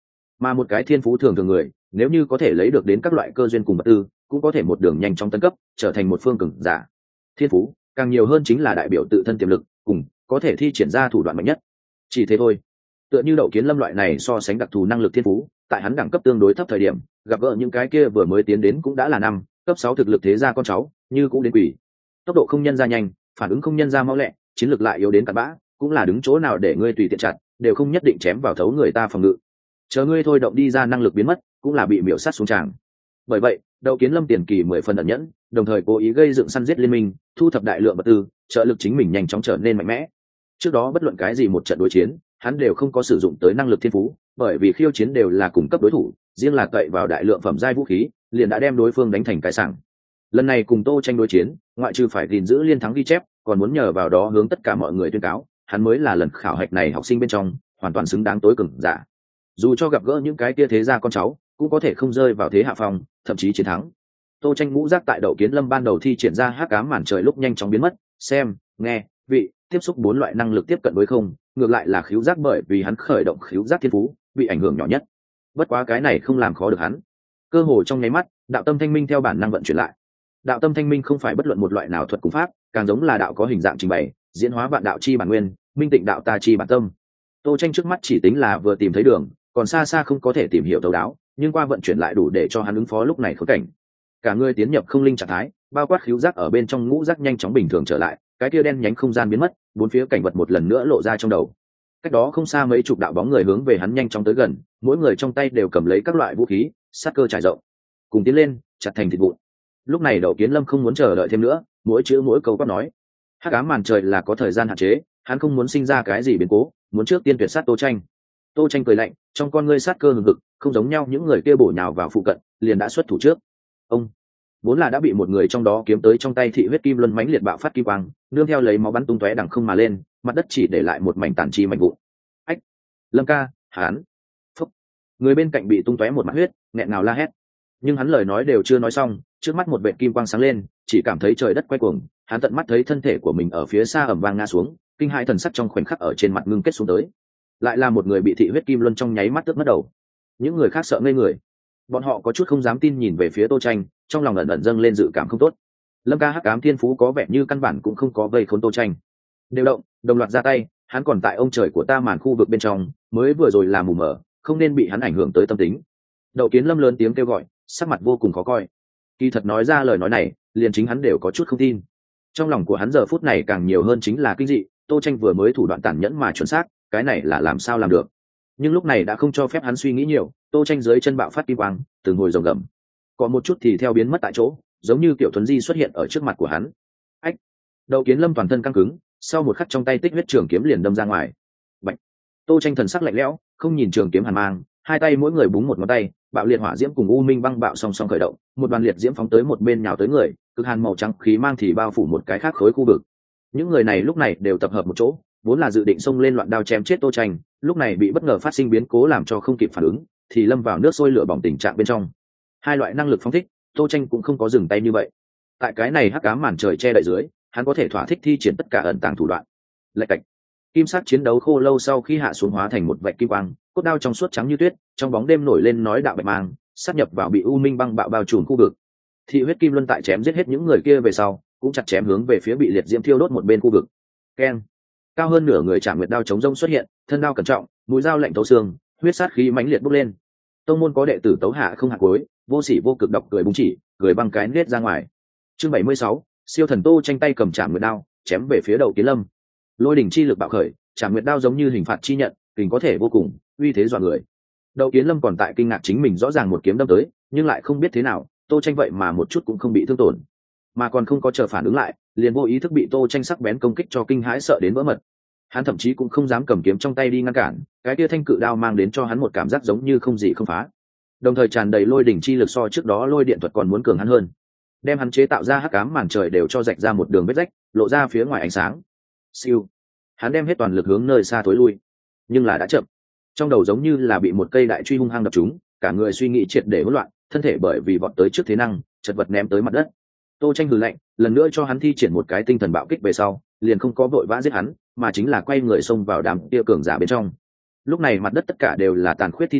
mà một cái thiên phú thường thường người nếu như có thể lấy được đến các loại cơ duyên cùng vật tư cũng có thể một đường nhanh chóng tấn cấp trở thành một phương cường giả. Thiên phú càng nhiều hơn chính là đại biểu tự thân tiềm lực cùng có thể thi triển ra thủ đoạn mạnh nhất, chỉ thế thôi. Tựa như Đậu Kiến Lâm loại này so sánh đặc thù năng lực thiên phú, tại hắn đẳng cấp tương đối thấp thời điểm gặp gỡ những cái kia vừa mới tiến đến cũng đã là năm cấp 6 thực lực thế gia con cháu như cũng đến quỷ, tốc độ không nhân ra nhanh, phản ứng không nhân ra mau lẹ, chiến lược lại yếu đến cặn bã, cũng là đứng chỗ nào để ngươi tùy tiện chặt đều không nhất định chém vào thấu người ta phòng ngự, chờ ngươi thôi động đi ra năng lực biến mất cũng là bị miểu sát xuống tràng. Bởi vậy Đậu Kiến Lâm tiền kỳ 10 phần ẩn nhẫn, đồng thời cố ý gây dựng săn giết liên minh, thu thập đại lượng vật tư, trợ lực chính mình nhanh chóng trở nên mạnh mẽ. Trước đó bất luận cái gì một trận đối chiến hắn đều không có sử dụng tới năng lực thiên phú, bởi vì khiêu chiến đều là cùng cấp đối thủ, riêng là cậy vào đại lượng phẩm giai vũ khí liền đã đem đối phương đánh thành cái sảng. Lần này cùng Tô Tranh đối chiến, ngoại trừ phải gìn giữ liên thắng ghi chép, còn muốn nhờ vào đó hướng tất cả mọi người tuyên cáo hắn mới là lần khảo hạch này học sinh bên trong hoàn toàn xứng đáng tối cường giả. Dù cho gặp gỡ những cái tia thế gia con cháu cũng có thể không rơi vào thế hạ phong, thậm chí chiến thắng. Tô Tranh ngũ giác tại Đậu Kiến Lâm ban đầu thi triển ra hắc ám màn trời lúc nhanh chóng biến mất, xem, nghe, vị, tiếp xúc 4 loại năng lực tiếp cận với không, ngược lại là khứu giác bởi vì hắn khởi động khứu giác thiên phú bị ảnh hưởng nhỏ nhất. Bất quá cái này không làm khó được hắn, cơ hồ trong nháy mắt đạo tâm thanh minh theo bản năng vận chuyển lại. Đạo tâm thanh minh không phải bất luận một loại nào thuật cúng pháp, càng giống là đạo có hình dạng trình bày, diễn hóa vạn đạo chi bản nguyên, minh tịnh đạo ta chi bản tâm. Tô Tranh trước mắt chỉ tính là vừa tìm thấy đường, còn xa xa không có thể tìm hiểu thấu đáo, nhưng qua vận chuyển lại đủ để cho hắn ứng phó lúc này khốn cảnh. Cả người tiến nhập không linh trạng thái, bao quát khứu giác ở bên trong ngũ giác nhanh chóng bình thường trở lại, cái kia đen nhánh không gian biến mất, bốn phía cảnh vật một lần nữa lộ ra trong đầu. Cách đó không xa mấy chục đạo bóng người hướng về hắn nhanh chóng tới gần, mỗi người trong tay đều cầm lấy các loại vũ khí, sát cơ trải rộng, cùng tiến lên chặt thành thịt vụn. Lúc này Đậu Kiến Lâm không muốn chờ đợi thêm nữa, mỗi chữ mỗi câu quát nói: hắc ám màn trời là có thời gian hạn chế, hắn không muốn sinh ra cái gì biến cố, muốn trước tiên tuyệt sát Tô Tranh. Tô Tranh cười lạnh, trong con ngươi sát cơ hừng hực, không giống nhau những người kia bổ nhào vào phụ cận liền đã xuất thủ trước. Ông vốn là đã bị một người trong đó kiếm tới trong tay thị huyết kim luân mãnh liệt bạo phát kim quang, nương theo lấy máu bắn tung tóe đằng không mà lên, mặt đất chỉ để lại một mảnh tàn chi mảnh vụn. Ách, Lâm ca, hắn, phúc, người bên cạnh bị tung tóe một mặt huyết, nghẹn ngào la hét. Nhưng hắn lời nói đều chưa nói xong, trước mắt một vệt kim quang sáng lên, chỉ cảm thấy trời đất quay cuồng, hắn tận mắt thấy thân thể của mình ở phía xa ầm vang ngã xuống, kinh hãi thần sắc trong khoảnh khắc ở trên mặt ngưng kết xuống tới. Lại là một người bị thị huyết kim luân trong nháy mắt tước mất đầu. Những người khác sợ ngây người, bọn họ có chút không dám tin nhìn về phía Tô Tranh, trong lòng ẩn ẩn dâng lên dự cảm không tốt. Lâm ca hắc ám thiên phú có vẻ như căn bản cũng không có vây khốn Tô Tranh. Đều động, đồng loạt ra tay, hắn còn tại ông trời của ta màn khu vực bên trong, mới vừa rồi là mù mờ, không nên bị hắn ảnh hưởng tới tâm tính. Đậu Kiến Lâm lớn tiếng kêu gọi, sắc mặt vô cùng khó coi. Kỳ thật nói ra lời nói này, liền chính hắn đều có chút không tin. Trong lòng của hắn giờ phút này càng nhiều hơn chính là kinh dị, Tô Tranh vừa mới thủ đoạn tàn nhẫn mà chuẩn xác, cái này là làm sao làm được. Nhưng lúc này đã không cho phép hắn suy nghĩ nhiều, Tô Tranh dưới chân bạo phát kim quang, từng hồi rồng gầm, còn một chút thì theo biến mất tại chỗ, giống như kiểu thuấn di xuất hiện ở trước mặt của hắn. Ách! Đậu Kiến Lâm toàn thân căng cứng, sau một khắc trong tay tích huyết trường kiếm liền đâm ra ngoài. Bạch! Tô Tranh thần sắc lạnh lẽo, không nhìn trường kiếm hàn mang, hai tay mỗi người búng một ngón tay, bạo liệt hỏa diễm cùng u minh băng bạo song song khởi động, một đoàn liệt diễm phóng tới một bên nhào tới người, cực hàn màu trắng khí mang thì bao phủ một cái khác khối khu vực. Những người này lúc này đều tập hợp một chỗ, vốn là dự định xông lên loạn đao chém chết Tô Tranh, lúc này bị bất ngờ phát sinh biến cố làm cho không kịp phản ứng, thì lâm vào nước sôi lửa bỏng tình trạng bên trong. Hai loại năng lực phóng thích, Tô Tranh cũng không có dừng tay như vậy. Tại cái này hắc ám màn trời che đậy dưới, hắn có thể thỏa thích thi triển tất cả ẩn tàng thủ đoạn. Lạch cạch, kim sắc chiến đấu khô lâu sau khi hạ xuống hóa thành một vệt kim quang, cốt đao trong suốt trắng như tuyết, trong bóng đêm nổi lên nói đạo bạch mang, sát nhập vào bị u minh băng bạo bao trùm khu vực. Thị huyết kim luân tại chém giết hết những người kia về sau, cũng chặt chém hướng về phía bị liệt diễm thiêu đốt một bên khu vực. Keng, cao hơn nửa người Trảm Nguyệt đao chống rông xuất hiện, thân đao cẩn trọng, mũi dao lạnh thấu xương, huyết sát khí mãnh liệt bốc lên. Tông môn có đệ tử tấu hạ không hạ cuối, vô sỉ vô cực độc cười búng chỉ, cười băng cái nết ra ngoài. Chương 76, siêu thần Tô Tranh tay cầm Trảm Nguyệt đao, chém về phía Đậu Kiến Lâm. Lôi đỉnh chi lực bạo khởi, Trảm Nguyệt đao giống như hình phạt chi nhận, kình có thể vô cùng, uy thế dọa người. Đậu Kiến Lâm còn tại kinh ngạc chính mình rõ ràng một kiếm đâm tới, nhưng lại không biết thế nào, Tô Tranh vậy mà một chút cũng không bị thương tổn, mà còn không có chờ phản ứng lại, liền vô ý thức bị Tô Tranh sắc bén công kích cho kinh hãi sợ đến vỡ mật. Hắn thậm chí cũng không dám cầm kiếm trong tay đi ngăn cản, cái kia thanh cự đao mang đến cho hắn một cảm giác giống như không gì không phá, đồng thời tràn đầy lôi đỉnh chi lực so trước đó lôi điện thuật còn muốn cường hắn hơn, đem hắn chế tạo ra hắc ám màn trời đều cho rạch ra một đường vết rách, lộ ra phía ngoài ánh sáng. Siêu, hắn đem hết toàn lực hướng nơi xa tối lui, nhưng là đã chậm. Trong đầu giống như là bị một cây đại truy hung hăng đập trúng, cả người suy nghĩ triệt để hỗn loạn, thân thể bởi vì vọt tới trước thế năng chật vật ném tới mặt đất. Tô Tranh hừ lạnh, lần nữa cho hắn thi triển một cái tinh thần bạo kích về sau, liền không có vội vã giết hắn, mà chính là quay người xông vào đám kia cường giả bên trong. Lúc này mặt đất tất cả đều là tàn khuyết thi thể,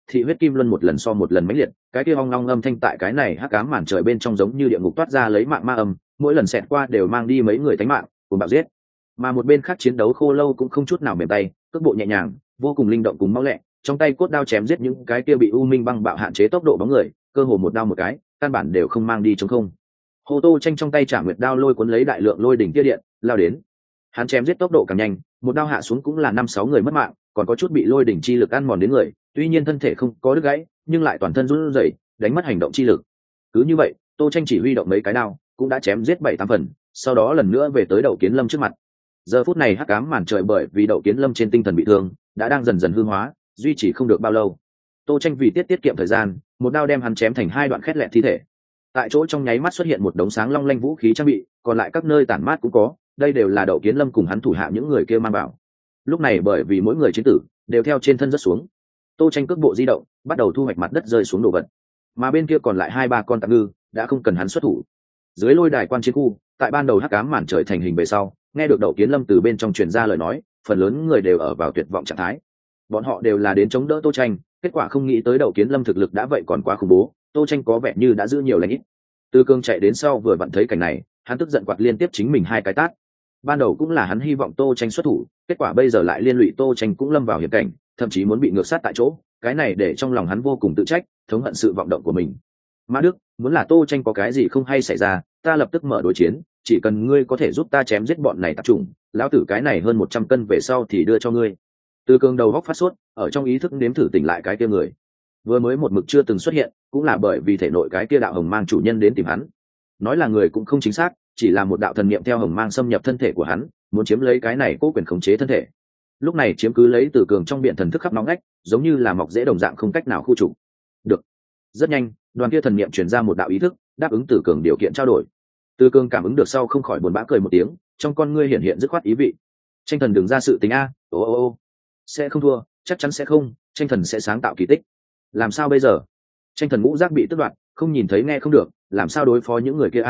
thị huyết kim luân một lần so một lần mãnh liệt, cái kia ong long âm thanh tại cái này hắc ám màn trời bên trong giống như địa ngục toát ra lấy mạng ma âm, mỗi lần xẹt qua đều mang đi mấy người tánh mạng cùng bạo giết. Mà một bên khác chiến đấu khô lâu cũng không chút nào mềm tay, cước bộ nhẹ nhàng, vô cùng linh động cùng mau lẹ, trong tay cốt đao chém giết những cái kia bị u minh băng bạo hạn chế tốc độ bóng người, cơ hồ một đao một cái, căn bản đều không mang đi trống không. Hồ Tô Tranh trong tay Trả Nguyệt đao lôi cuốn lấy đại lượng lôi đỉnh tia điện, lao đến. Hắn chém giết tốc độ càng nhanh, một đao hạ xuống cũng là 5-6 người mất mạng, còn có chút bị lôi đỉnh chi lực ăn mòn đến người, tuy nhiên thân thể không có đứt gãy, nhưng lại toàn thân run rẩy, đánh mất hành động chi lực. Cứ như vậy, Tô Tranh chỉ huy động mấy cái đao, cũng đã chém giết 7-8 phần, sau đó lần nữa về tới Đậu Kiến Lâm trước mặt. Giờ phút này hắc ám màn trời bởi vì Đậu Kiến Lâm trên tinh thần bị thương, đã đang dần dần hư hóa, duy trì không được bao lâu. Tô Tranh vì tiết kiệm thời gian, một đao đem hắn chém thành 2 đoạn khét lẹt thi thể. Tại chỗ trong nháy mắt xuất hiện một đống sáng long lanh vũ khí trang bị, còn lại các nơi tản mát cũng có, đây đều là Đậu Kiến Lâm cùng hắn thủ hạ những người kia mang vào. Lúc này bởi vì mỗi người chiến tử đều theo trên thân rất xuống, Tô Tranh cước bộ di động, bắt đầu thu hoạch mặt đất rơi xuống đồ vật. Mà bên kia còn lại 2-3 con tạm ngư, đã không cần hắn xuất thủ. Dưới lôi đài quan chiến khu, tại ban đầu hắc ám màn trời thành hình về sau, nghe được Đậu Kiến Lâm từ bên trong truyền ra lời nói, phần lớn người đều ở vào tuyệt vọng trạng thái. Bọn họ đều là đến chống đỡ Tô Tranh, kết quả không nghĩ tới Đậu Kiến Lâm thực lực đã vậy còn quá khủng bố, Tô Tranh có vẻ như đã giữ nhiều lãnh ít. Tư Cương chạy đến sau vừa vặn thấy cảnh này, hắn tức giận quạt liên tiếp chính mình 2 cái tát. Ban đầu cũng là hắn hy vọng Tô Tranh xuất thủ, kết quả bây giờ lại liên lụy Tô Tranh cũng lâm vào hiểm cảnh, thậm chí muốn bị ngược sát tại chỗ, cái này để trong lòng hắn vô cùng tự trách, thống hận sự vọng động của mình. Mã Đức, muốn là Tô Tranh có cái gì không hay xảy ra, ta lập tức mở đối chiến, chỉ cần ngươi có thể giúp ta chém giết bọn này tạp chủng, lão tử cái này hơn 100 cân về sau thì đưa cho ngươi. Tư Cương đầu góc phát sốt, ở trong ý thức nếm thử tỉnh lại cái kia người. Vừa mới một mực chưa từng xuất hiện, cũng là bởi vì thể nội cái kia đạo hồng mang chủ nhân đến tìm hắn. Nói là người cũng không chính xác, chỉ là một đạo thần niệm theo hồng mang xâm nhập thân thể của hắn, muốn chiếm lấy cái này cố quyền khống chế thân thể. Lúc này chiếm cứ lấy Từ Cường trong biển thần thức khắp nóng ngách, giống như là mọc rễ đồng dạng không cách nào khu trục. Được. Rất nhanh, đoàn kia thần niệm truyền ra một đạo ý thức, đáp ứng Từ Cường điều kiện trao đổi. Từ Cường cảm ứng được sau không khỏi buồn bã cười một tiếng, trong con ngươi hiện hiện dứt khoát ý vị. Tranh thần đừng ra sự tình a, ô, sẽ không thua, chắc chắn sẽ không, tranh thần sẽ sáng tạo kỳ tích. Làm sao bây giờ? Tranh thần ngũ giác bị tước đoạt, không nhìn thấy nghe không được, làm sao đối phó những người kia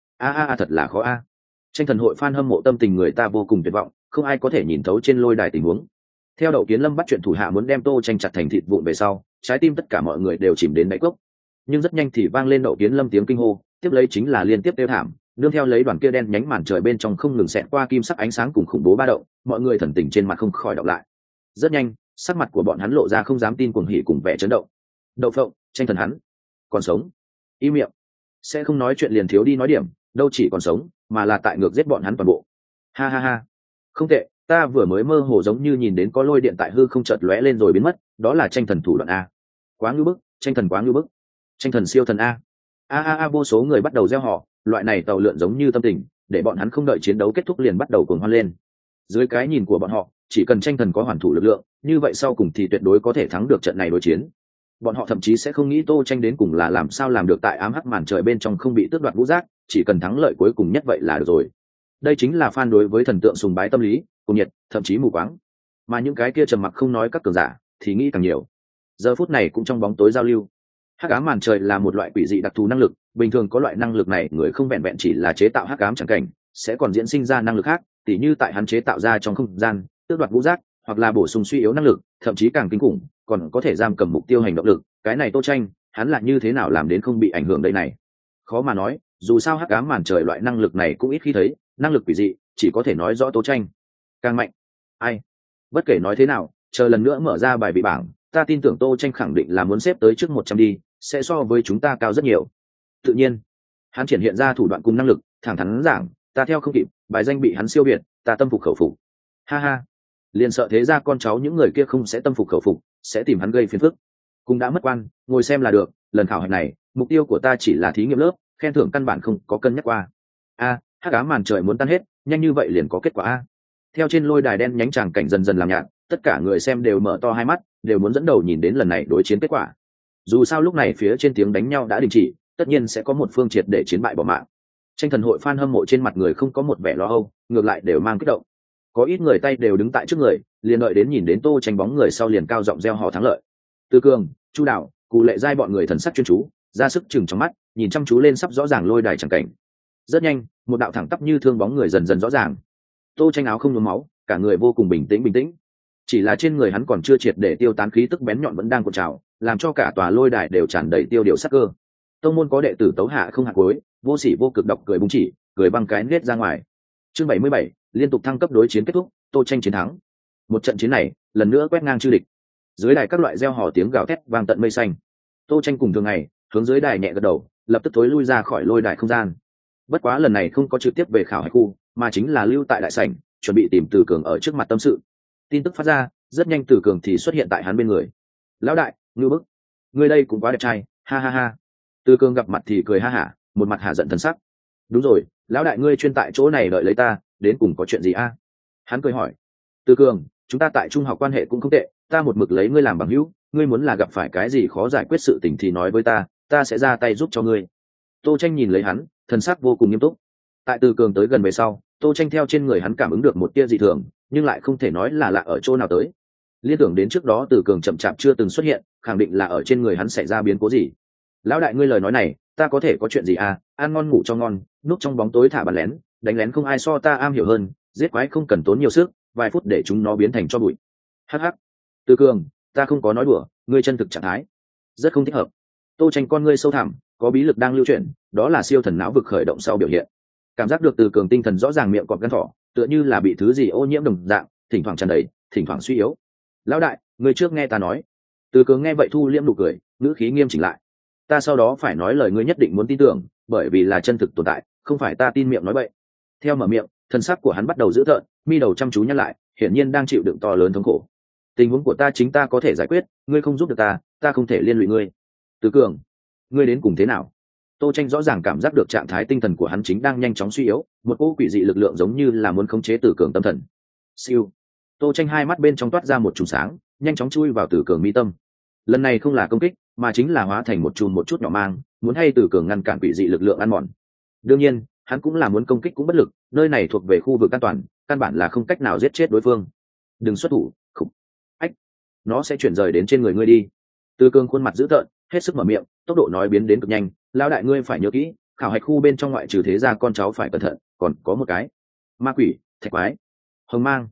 a? Thật là khó a. Tranh thần hội fan hâm mộ tâm tình người ta vô cùng tuyệt vọng, không ai có thể nhìn thấu trên lôi đài tình huống. Theo Đậu Kiến Lâm bắt chuyện thủ hạ muốn đem Tô Tranh chặt thành thịt vụn về sau, trái tim tất cả mọi người đều chìm đến đáy cốc. Nhưng rất nhanh thì vang lên Đậu Kiến Lâm tiếng kinh hô, tiếp lấy chính là liên tiếp tiêu thảm, nương theo lấy đoàn kia đen nhánh màn trời bên trong không ngừng xẹt qua kim sắc ánh sáng cùng khủng bố ba động, mọi người thần tình trên mặt không khỏi đọc lại. Rất nhanh, sắc mặt của bọn hắn lộ ra không dám tin cuồng hỉ cùng vẻ chấn động. Đậu phộng, tranh thần hắn còn sống. Im miệng, sẽ không nói chuyện liền thiếu đi nói điểm, đâu chỉ còn sống mà là tại ngược giết bọn hắn toàn bộ. Ha, không tệ, ta vừa mới mơ hồ giống như nhìn đến có lôi điện tại hư không chợt lóe lên rồi biến mất, đó là tranh thần thủ đoạn a. Quá ngưu bức, tranh thần quá ngưu bức, tranh thần siêu thần a. Vô số người bắt đầu gieo họ, loại này tàu lượn giống như tâm tình, để bọn hắn không đợi chiến đấu kết thúc liền bắt đầu cuồng hoan lên. Dưới cái nhìn của bọn họ, chỉ cần tranh thần có hoàn thủ lực lượng, như vậy sau cùng thì tuyệt đối có thể thắng được trận này đối chiến. Bọn họ thậm chí sẽ không nghĩ Tô Tranh đến cùng là làm sao làm được tại ám hắc màn trời bên trong không bị tước đoạt vũ giác, chỉ cần thắng lợi cuối cùng nhất vậy là được rồi. Đây chính là fan đối với thần tượng sùng bái tâm lý, cùng nhiệt, thậm chí mù quáng. Mà những cái kia trầm mặc không nói các cường giả, thì nghĩ càng nhiều. Giờ phút này cũng trong bóng tối giao lưu. Hắc ám màn trời là một loại quỷ dị đặc thù năng lực, bình thường có loại năng lực này người không vẹn vẹn chỉ là chế tạo hắc ám chẳng cảnh, sẽ còn diễn sinh ra năng lực khác, tỉ như tại hắn chế tạo ra trong không gian, tước đoạt vũ giác, hoặc là bổ sung suy yếu năng lực, thậm chí càng kinh khủng, còn có thể giam cầm mục tiêu hành động lực. Cái này Tô Tranh, hắn là như thế nào làm đến không bị ảnh hưởng đây này? Khó mà nói, dù sao hắc ám màn trời loại năng lực này cũng ít khi thấy, năng lực quỷ dị, chỉ có thể nói rõ Tô Tranh càng mạnh. Ai? Bất kể nói thế nào, chờ lần nữa mở ra bài vị bảng, ta tin tưởng Tô Tranh khẳng định là muốn xếp tới trước 100 đi, sẽ so với chúng ta cao rất nhiều. Tự nhiên, hắn triển hiện ra thủ đoạn cùng năng lực, thẳng thắn giảng, ta theo không kịp, bài danh bị hắn siêu việt, ta tâm phục khẩu phục. Ha, liền sợ thế ra con cháu những người kia không sẽ tâm phục khẩu phục, sẽ tìm hắn gây phiền phức. Cũng đã mất quan, ngồi xem là được, lần khảo hạch này, mục tiêu của ta chỉ là thí nghiệm lớp, khen thưởng căn bản không có cân nhắc qua. Hắc ám màn trời muốn tan hết, nhanh như vậy liền có kết quả a. Theo trên lôi đài đen nhánh tràng cảnh dần dần làm nhạt, tất cả người xem đều mở to hai mắt, đều muốn dẫn đầu nhìn đến lần này đối chiến kết quả. Dù sao lúc này phía trên tiếng đánh nhau đã đình chỉ, tất nhiên sẽ có một phương triệt để chiến bại bỏ mạng. Tranh thần hội fan hâm mộ trên mặt người không có một vẻ lo âu, ngược lại đều mang kích động. Có ít người tay đều đứng tại trước người, liền đợi đến nhìn đến Tô Tranh bóng người sau liền cao giọng reo hò thắng lợi. Từ Cường, Chu Đạo, Cù Lệ Giai bọn người thần sắc chuyên chú, ra sức chừng trong mắt, nhìn chăm chú lên sắp rõ ràng lôi đài chẳng cảnh. Rất nhanh, một đạo thẳng tắp như thương bóng người dần dần rõ ràng. Tô Tranh áo không nhuốm máu, cả người vô cùng bình tĩnh. Chỉ là trên người hắn còn chưa triệt để tiêu tán khí tức bén nhọn vẫn đang cuộn trào, làm cho cả tòa lôi đài đều tràn đầy tiêu điều sắc cơ. Tông môn có đệ tử tấu hạ không hạt cối, vô sỉ vô cực độc cười búng chỉ, cười băng cái nết ra ngoài. Chương 77, liên tục thăng cấp đối chiến kết thúc, Tô Tranh chiến thắng. Một trận chiến này, lần nữa quét ngang chư địch. Dưới đài các loại reo hò tiếng gào thét vang tận mây xanh. Tô Tranh cùng thường ngày, hướng dưới đài nhẹ gật đầu, lập tức thối lui ra khỏi lôi đài không gian. Bất quá lần này không có trực tiếp về khảo hạch khu, mà chính là lưu tại đại sảnh, chuẩn bị tìm Từ Cường ở trước mặt tâm sự. Tin tức phát ra, rất nhanh Từ Cường thì xuất hiện tại hắn bên người. Lão đại, ngư bức, ngươi đây cũng quá đẹp trai, ha ha ha. Từ Cường gặp mặt thì cười ha hả, một mặt hả giận thần sắc. Đúng rồi, lão đại ngươi chuyên tại chỗ này đợi lấy ta, đến cùng có chuyện gì a? Hắn cười hỏi. Từ Cường, chúng ta tại trung học quan hệ cũng không tệ, ta một mực lấy ngươi làm bằng hữu, ngươi muốn là gặp phải cái gì khó giải quyết sự tình thì nói với ta sẽ ra tay giúp cho ngươi. Tô Tranh nhìn lấy hắn, thần sắc vô cùng nghiêm túc. Tại Từ Cường tới gần về sau, Tô Tranh theo trên người hắn cảm ứng được một tia dị thường, nhưng lại không thể nói là lạ ở chỗ nào tới. Liên tưởng đến trước đó Từ Cường chậm chạp chưa từng xuất hiện, khẳng định là ở trên người hắn xảy ra biến cố gì. Lão đại ngươi lời nói này, ta có thể có chuyện gì à? Ăn ngon ngủ cho ngon, núp trong bóng tối thả bàn lén, đánh lén không ai so ta am hiểu hơn, giết quái không cần tốn nhiều sức, vài phút để chúng nó biến thành cho bụi. Hắc hắc. Từ Cường, ta không có nói đùa, ngươi chân thực trạng thái rất không thích hợp. Tô Tranh con ngươi sâu thẳm, có bí lực đang lưu chuyển, đó là siêu thần não vực khởi động sau biểu hiện. Cảm giác được Từ Cường tinh thần rõ ràng miệng cọp gan thỏ, tựa như là bị thứ gì ô nhiễm đồng dạng, thỉnh thoảng tràn đầy, thỉnh thoảng suy yếu. Lão đại, ngươi trước nghe ta nói. Từ Cường nghe vậy thu liễm nụ cười, ngữ khí nghiêm chỉnh lại. Ta sau đó phải nói lời ngươi nhất định muốn tin tưởng, bởi vì là chân thực tồn tại, không phải ta tin miệng nói bậy. Theo mở miệng, thân sắc của hắn bắt đầu dữ tợn, mi đầu chăm chú nhăn lại, hiển nhiên đang chịu đựng to lớn thống khổ. Tình huống của ta chính ta có thể giải quyết, ngươi không giúp được ta không thể liên lụy ngươi. Từ Cường, ngươi đến cùng thế nào? Tô Tranh rõ ràng cảm giác được trạng thái tinh thần của hắn chính đang nhanh chóng suy yếu, một cỗ quỷ dị lực lượng giống như là muốn khống chế Từ Cường tâm thần. Siêu. Tô Tranh hai mắt bên trong toát ra một chùm sáng, nhanh chóng chui vào Từ Cường mi tâm. Lần này không là công kích, mà chính là hóa thành một chùm một chút nhỏ mang, muốn hay Từ Cường ngăn cản quỷ dị lực lượng ăn mòn. Đương nhiên, hắn cũng là muốn công kích cũng bất lực, nơi này thuộc về khu vực an toàn, căn bản là không cách nào giết chết đối phương. Đừng xuất thủ, khủng. Ách, nó sẽ chuyển rời đến trên người ngươi đi. Từ Cường khuôn mặt dữ tợn, hết sức mở miệng, tốc độ nói biến đến cực nhanh. Lão đại ngươi phải nhớ kỹ, khảo hạch khu bên trong ngoại trừ thế gia con cháu phải cẩn thận, còn có một cái ma quỷ, thạch quái, hồng mang.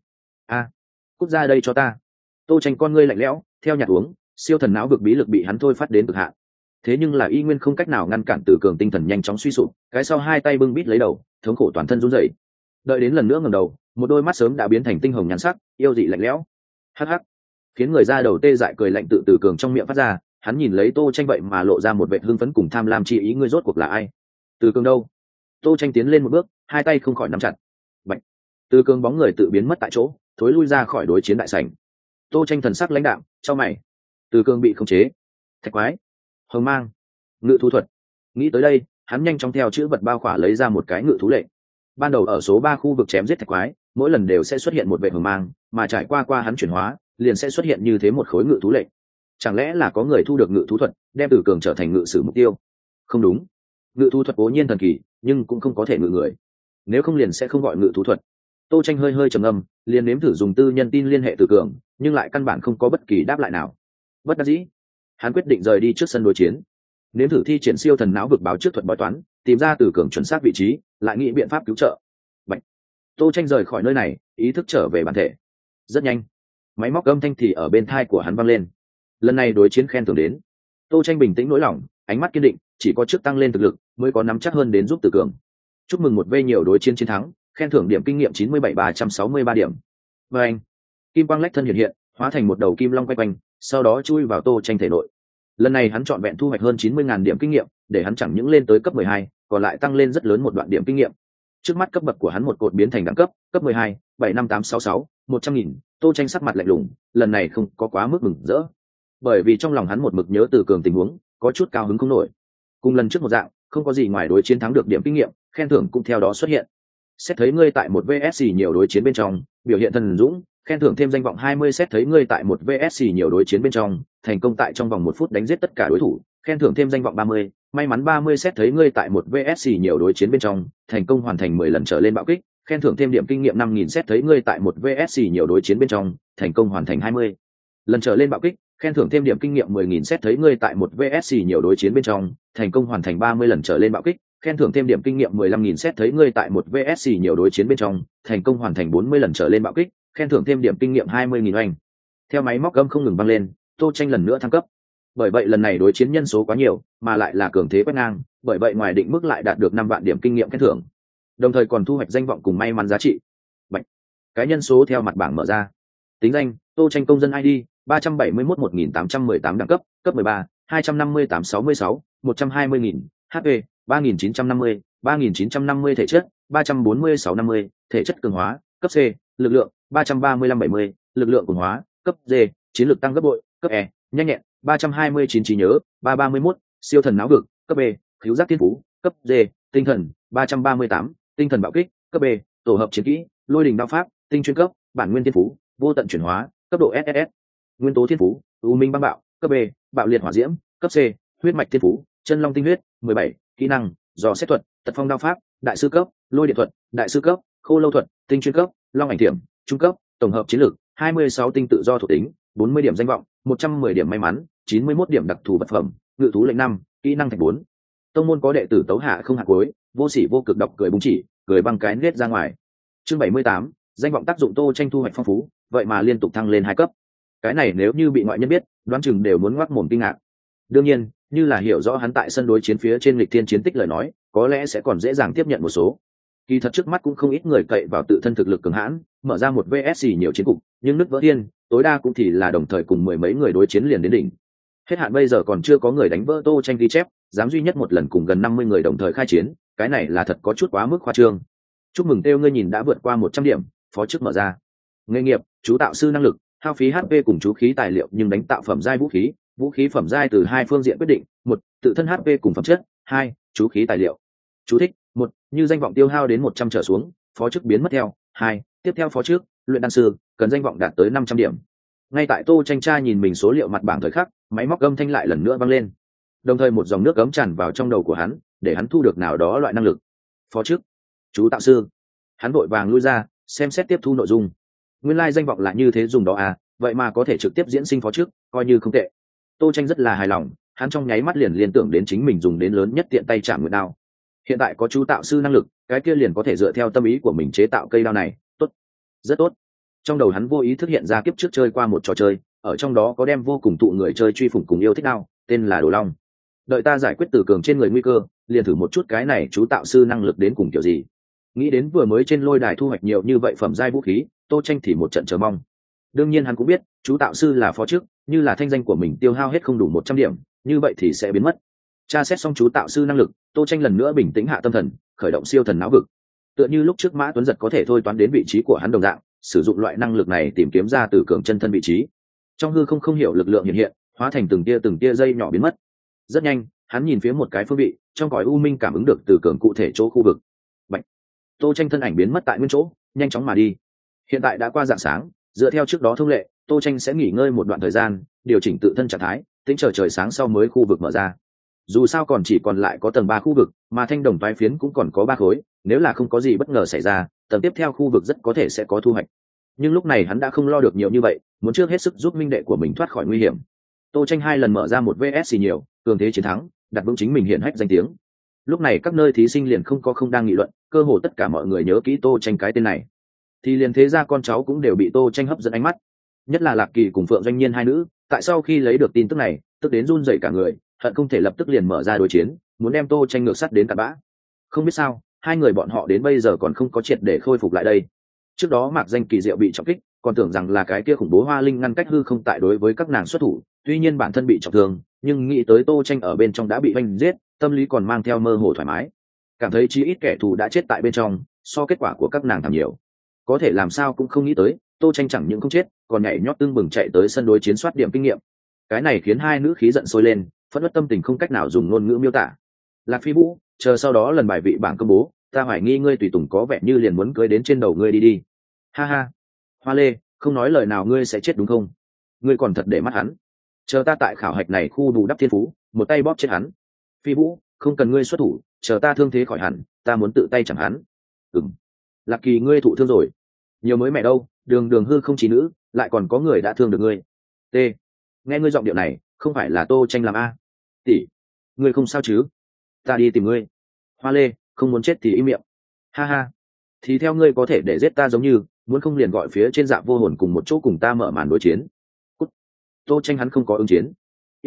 Cút ra đây cho ta. Tô Tranh con ngươi lạnh lẽo, theo nhặt uống, siêu thần não vực bí lực bị hắn thôi phát đến cực hạn. Thế nhưng là y nguyên không cách nào ngăn cản Từ Cường tinh thần nhanh chóng suy sụp, cái sau hai tay bưng bít lấy đầu, thống khổ toàn thân run rẩy. Đợi đến lần nữa ngẩng đầu, một đôi mắt sớm đã biến thành tinh hồng nhắn sắc, yêu dị lạnh lẽo. Hắc hắc. Khiến người ra đầu tê dại cười lạnh tự Từ Cường trong miệng phát ra, hắn nhìn lấy Tô Tranh vậy mà lộ ra một vẻ hưng phấn cùng tham lam chi ý, ngươi rốt cuộc là ai? Từ Cường đâu? Tô Tranh tiến lên một bước, hai tay không khỏi nắm chặt. Bạch. Từ Cường bóng người tự biến mất tại chỗ, thối lui ra khỏi đối chiến đại sảnh. Tô Tranh thần sắc lãnh đạm, chau mày. Từ Cường bị khống chế. Thạch quái, hồng mang, ngự thú thuật. Nghĩ tới đây, hắn nhanh chóng theo chữ vật bao khỏa lấy ra một cái ngự thú lệnh. Ban đầu ở số 3 khu vực chém giết thạch quái, mỗi lần đều sẽ xuất hiện một vệ hồng mang, mà trải qua hắn chuyển hóa, liền sẽ xuất hiện như thế một khối ngự thú lệnh. Chẳng lẽ là có người thu được ngự thú thuật, đem Từ Cường trở thành ngự sử mục tiêu? Không đúng, ngự thú thuật cố nhiên thần kỳ, nhưng cũng không có thể ngự người. Nếu không liền sẽ không gọi ngự thú thuật. Tô Tranh hơi hơi trầm ngâm, liền nếm thử dùng tư nhân tin liên hệ Từ Cường, nhưng lại căn bản không có bất kỳ đáp lại nào. Bất đắc dĩ, hắn quyết định rời đi trước sân đối chiến, nếm thử thi triển siêu thần não vực báo trước thuật bói toán, tìm ra Từ Cường chuẩn xác vị trí, lại nghĩ biện pháp cứu trợ. Bạch. Tô Tranh rời khỏi nơi này, ý thức trở về bản thể. Rất nhanh, máy móc âm thanh thì ở bên tai của hắn vang lên. Lần này đối chiến khen thưởng đến. Tô Tranh bình tĩnh nỗi lòng, ánh mắt kiên định, chỉ có trước tăng lên thực lực mới có nắm chắc hơn đến giúp Từ Cường. Chúc mừng một v nhiều đối chiến chiến thắng, khen thưởng điểm kinh nghiệm 97.363 điểm. Và anh, kim quang lách thân hiện hiện, hóa thành một đầu kim long quay quanh, sau đó chui vào Tô Tranh thể nội. Lần này hắn chọn vẹn thu hoạch hơn 90.000 điểm kinh nghiệm, để hắn chẳng những lên tới cấp 12, còn lại tăng lên rất lớn một đoạn điểm kinh nghiệm. Trước mắt cấp bậc của hắn một cột biến thành đẳng cấp, cấp 12, 75866, 100.000. Tô Tranh sắc mặt lạnh lùng, lần này không có quá mức mừng rỡ, bởi vì trong lòng hắn một mực nhớ Từ Cường tình huống, có chút cao hứng không nổi. Cùng lần trước một dạng, không có gì ngoài đối chiến thắng được điểm kinh nghiệm, khen thưởng cũng theo đó xuất hiện. Xét thấy ngươi tại một VSC nhiều đối chiến bên trong, biểu hiện thần dũng, khen thưởng thêm danh vọng 20. Xét thấy ngươi tại một VSC nhiều đối chiến bên trong, thành công tại trong vòng 1 phút đánh giết tất cả đối thủ, khen thưởng thêm danh vọng 30. May mắn 30. Xét thấy ngươi tại một VSC nhiều đối chiến bên trong, thành công hoàn thành 10 lần trở lên bạo kích, khen thưởng thêm điểm kinh nghiệm 5.000. Xét thấy ngươi tại một VSC nhiều đối chiến bên trong, thành công hoàn thành 20 lần trở lên bạo kích, khen thưởng thêm điểm kinh nghiệm 10.000. Xét thấy ngươi tại một VSC nhiều đối chiến bên trong, thành công hoàn thành 30 lần trở lên bạo kích, khen thưởng thêm điểm kinh nghiệm 15.000. Xét thấy ngươi tại một VSC nhiều đối chiến bên trong, thành công hoàn thành 40 lần trở lên bạo kích, khen thưởng thêm điểm kinh nghiệm 20.000 oanh. Theo máy móc âm không ngừng vang lên, Tô Tranh lần nữa thăng cấp. Bởi vậy lần này đối chiến nhân số quá nhiều, mà lại là cường thế quét ngang, bởi vậy ngoài định mức lại đạt được 5 vạn điểm kinh nghiệm khen thưởng, đồng thời còn thu hoạch danh vọng cùng may mắn giá trị. Bạch. Cái nhân số theo mặt bảng mở ra. Tính danh: Tô Tranh, công dân ID 371-1818 đẳng cấp, cấp 13, 258-66, 120.000, HP 3950, 3950 thể chất, 346-50, thể chất cường hóa, cấp C, lực lượng 335-70, lực lượng cường hóa, cấp D, chiến lược tăng gấp bội, cấp E, nhanh nhẹn 329, trí nhớ 331, siêu thần não vực, cấp B, khứu giác thiên phú, cấp D, tinh thần 338, tinh thần bạo kích, cấp B, tổ hợp chiến kỹ, lôi đình đao pháp, tinh chuyên cấp, bản nguyên thiên phú, vô tận chuyển hóa, cấp độ SSS, nguyên tố thiên phú, u minh băng bạo, cấp B, bạo liệt hỏa diễm, cấp C, huyết mạch thiên phú, chân long tinh huyết, 17, kỹ năng, dò xét thuật, tật phong đao pháp, đại sư cấp, lôi điện thuật, đại sư cấp, khô lâu thuật, tinh chuyên cấp, long ảnh thiểm, trung cấp, tổng hợp chiến lược 26 tinh tự do thuộc tính, 40 điểm danh vọng, 110 điểm may mắn, 91 điểm đặc thù vật phẩm, ngự thú lệnh 5, kỹ năng thạch 4. Tông môn có đệ tử tấu hạ không hạ cuối, vô sỉ vô cực độc cười búng chỉ, cười băng cái nết ra ngoài. Chương 78, danh vọng tác dụng Tô Tranh thu hoạch phong phú, vậy mà liên tục thăng lên 2 cấp. Cái này nếu như bị ngoại nhân biết, đoán chừng đều muốn ngoác mồm kinh ngạc. Đương nhiên, như là hiểu rõ hắn tại sân đối chiến phía trên lịch thiên chiến tích lời nói, có lẽ sẽ còn dễ dàng tiếp nhận một số. Kỳ thật trước mắt cũng không ít người cậy vào tự thân thực lực cường hãn, mở ra một VSC nhiều chiến cục, nhưng nứt vỡ thiên, tối đa cũng thì là đồng thời cùng 10 mấy người đối chiến liền đến đỉnh. Hết hạn bây giờ còn chưa có người đánh vỡ Tô Tranh ghi chép, dám duy nhất một lần cùng gần 50 người đồng thời khai chiến, cái này là thật có chút quá mức khoa trương. Chúc mừng Têu, ngươi nhìn đã vượt qua 100 điểm, phó chức mở ra. Nghề nghiệp: chú tạo sư năng lực, hao phí HP cùng chú khí tài liệu nhưng đánh tạo phẩm giai vũ khí phẩm giai từ 2 phương diện quyết định: 1, tự thân HP cùng phẩm chất; 2, chú khí tài liệu. Chú thích: 1, như danh vọng tiêu hao đến 100 trở xuống, phó chức biến mất theo; 2, tiếp theo phó chức, luyện đan sư, cần danh vọng đạt tới 500 điểm. Ngay tại Tô Tranh tra nhìn mình số liệu mặt bảng thời khắc, máy móc âm thanh lại lần nữa vang lên, đồng thời một dòng nước ấm tràn vào trong đầu của hắn, để hắn thu được nào đó loại năng lực. Phó chức, chú tạo sư. Hắn vội vàng lui ra, xem xét tiếp thu nội dung. Nguyên lai danh vọng là như thế dùng đó à, vậy mà có thể trực tiếp diễn sinh phó chức, coi như không tệ. Tô Tranh rất là hài lòng, hắn trong nháy mắt liền liên tưởng đến chính mình dùng đến lớn nhất tiện tay chạm nguyệt đao. Hiện tại có chú tạo sư năng lực, cái kia liền có thể dựa theo tâm ý của mình chế tạo cây đao này. Tốt, rất tốt. Trong đầu hắn vô ý thức hiện ra kiếp trước chơi qua một trò chơi, ở trong đó có đem vô cùng tụ người chơi truy phủng cùng yêu thích đao, tên là Đồ Long. Đợi ta giải quyết từ cường trên người nguy cơ, liền thử một chút cái này chú tạo sư năng lực đến cùng kiểu gì. Nghĩ đến vừa mới trên lôi đài thu hoạch nhiều như vậy phẩm giai vũ khí, Tô Tranh thì một trận chờ mong. Đương nhiên hắn cũng biết chú tạo sư là phó chức, như là thanh danh của mình tiêu hao hết không đủ 100 điểm, như vậy thì sẽ biến mất. Tra xét xong chú tạo sư năng lực, Tô Tranh lần nữa bình tĩnh hạ tâm thần, khởi động siêu thần não vực. Tựa như lúc trước Mã Tuấn Giật có thể thôi toán đến vị trí của hắn đồng dạng, sử dụng loại năng lực này tìm kiếm ra từ cường chân thân vị trí. Trong hư không hiểu lực lượng hiện hiện, hóa thành từng tia dây nhỏ biến mất. Rất nhanh, hắn nhìn phía một cái phương vị, trong cõi u minh cảm ứng được từ cường cụ thể chỗ khu vực. Bạch. Tô Tranh thân ảnh biến mất tại nguyên chỗ, nhanh chóng mà đi. Hiện tại đã qua rạng sáng, dựa theo trước đó thông lệ, Tô Tranh sẽ nghỉ ngơi một đoạn thời gian, điều chỉnh tự thân trạng thái, tính chờ trời sáng sau mới khu vực mở ra. Dù sao còn chỉ còn lại có tầng 3 khu vực, mà thanh đồng toái phiến cũng còn có 3 khối, nếu là không có gì bất ngờ xảy ra, tầng tiếp theo khu vực rất có thể sẽ có thu hoạch. Nhưng lúc này hắn đã không lo được nhiều như vậy, muốn trước hết sức giúp minh đệ của mình thoát khỏi nguy hiểm. Tô Tranh 2 lần mở ra một VSC nhiều, cường thế chiến thắng, đặt vững chính mình hiển hách danh tiếng. Lúc này các nơi thí sinh liền không đang nghị luận, cơ hồ tất cả mọi người nhớ kỹ Tô Tranh cái tên này. Thì liền thế ra con cháu cũng đều bị Tô Tranh hấp dẫn ánh mắt. Nhất là Lạc Kỳ cùng Phượng Doanh Nhiên hai nữ, tại sau khi lấy được tin tức này, tức đến run rẩy cả người, hận không thể lập tức liền mở ra đối chiến, muốn đem Tô Tranh ngược sắt đến tạt bã. Không biết sao, hai người bọn họ đến bây giờ còn không có triệt để khôi phục lại đây. Trước đó Mạc Danh Kỳ Diệu bị trọng kích, còn tưởng rằng là cái kia khủng bố Hoa Linh ngăn cách hư không tại đối với các nàng xuất thủ, tuy nhiên bản thân bị trọng thương, nhưng nghĩ tới Tô Tranh ở bên trong đã bị vanh giết, tâm lý còn mang theo mơ hồ thoải mái, cảm thấy chí ít kẻ thù đã chết tại bên trong, so kết quả của các nàng thảm nhiều. Có thể làm sao cũng không nghĩ tới, Tô Tranh chẳng những không chết, còn nhảy nhót tương bừng chạy tới sân đối chiến soát điểm kinh nghiệm. Cái này khiến hai nữ khí giận sôi lên, phẫn uất tâm tình không cách nào dùng ngôn ngữ miêu tả. Lạc Phi Vũ, chờ sau đó lần bài vị bảng công bố, ta hoài nghi ngươi tùy tùng có vẻ như liền muốn cưới đến trên đầu ngươi đi. Ha ha. Hoa Lê, không nói lời nào ngươi sẽ chết đúng không? Ngươi còn thật để mắt hắn. Chờ ta tại khảo hạch này khu bù đắp thiên phú, một tay bóp chết hắn. Phi Vũ, không cần ngươi xuất thủ, chờ ta thương thế khỏi hẳn, ta muốn tự tay chẳng hắn. Lạc Kỳ, ngươi thụ thương rồi. Nhiều mới mẹ đâu, đường đường hư không chỉ nữ, lại còn có người đã thương được ngươi. T. Nghe ngươi giọng điệu này, không phải là Tô Tranh làm a? Tỷ, ngươi không sao chứ? Ta đi tìm ngươi. Hoa Lê, không muốn chết thì im miệng. Ha ha. Thì theo ngươi có thể để giết ta giống như, muốn không liền gọi phía trên Dạ Vô Hồn cùng một chỗ cùng ta mở màn đối chiến. Cút. Tô Tranh hắn không có ứng chiến. Yêu ơi,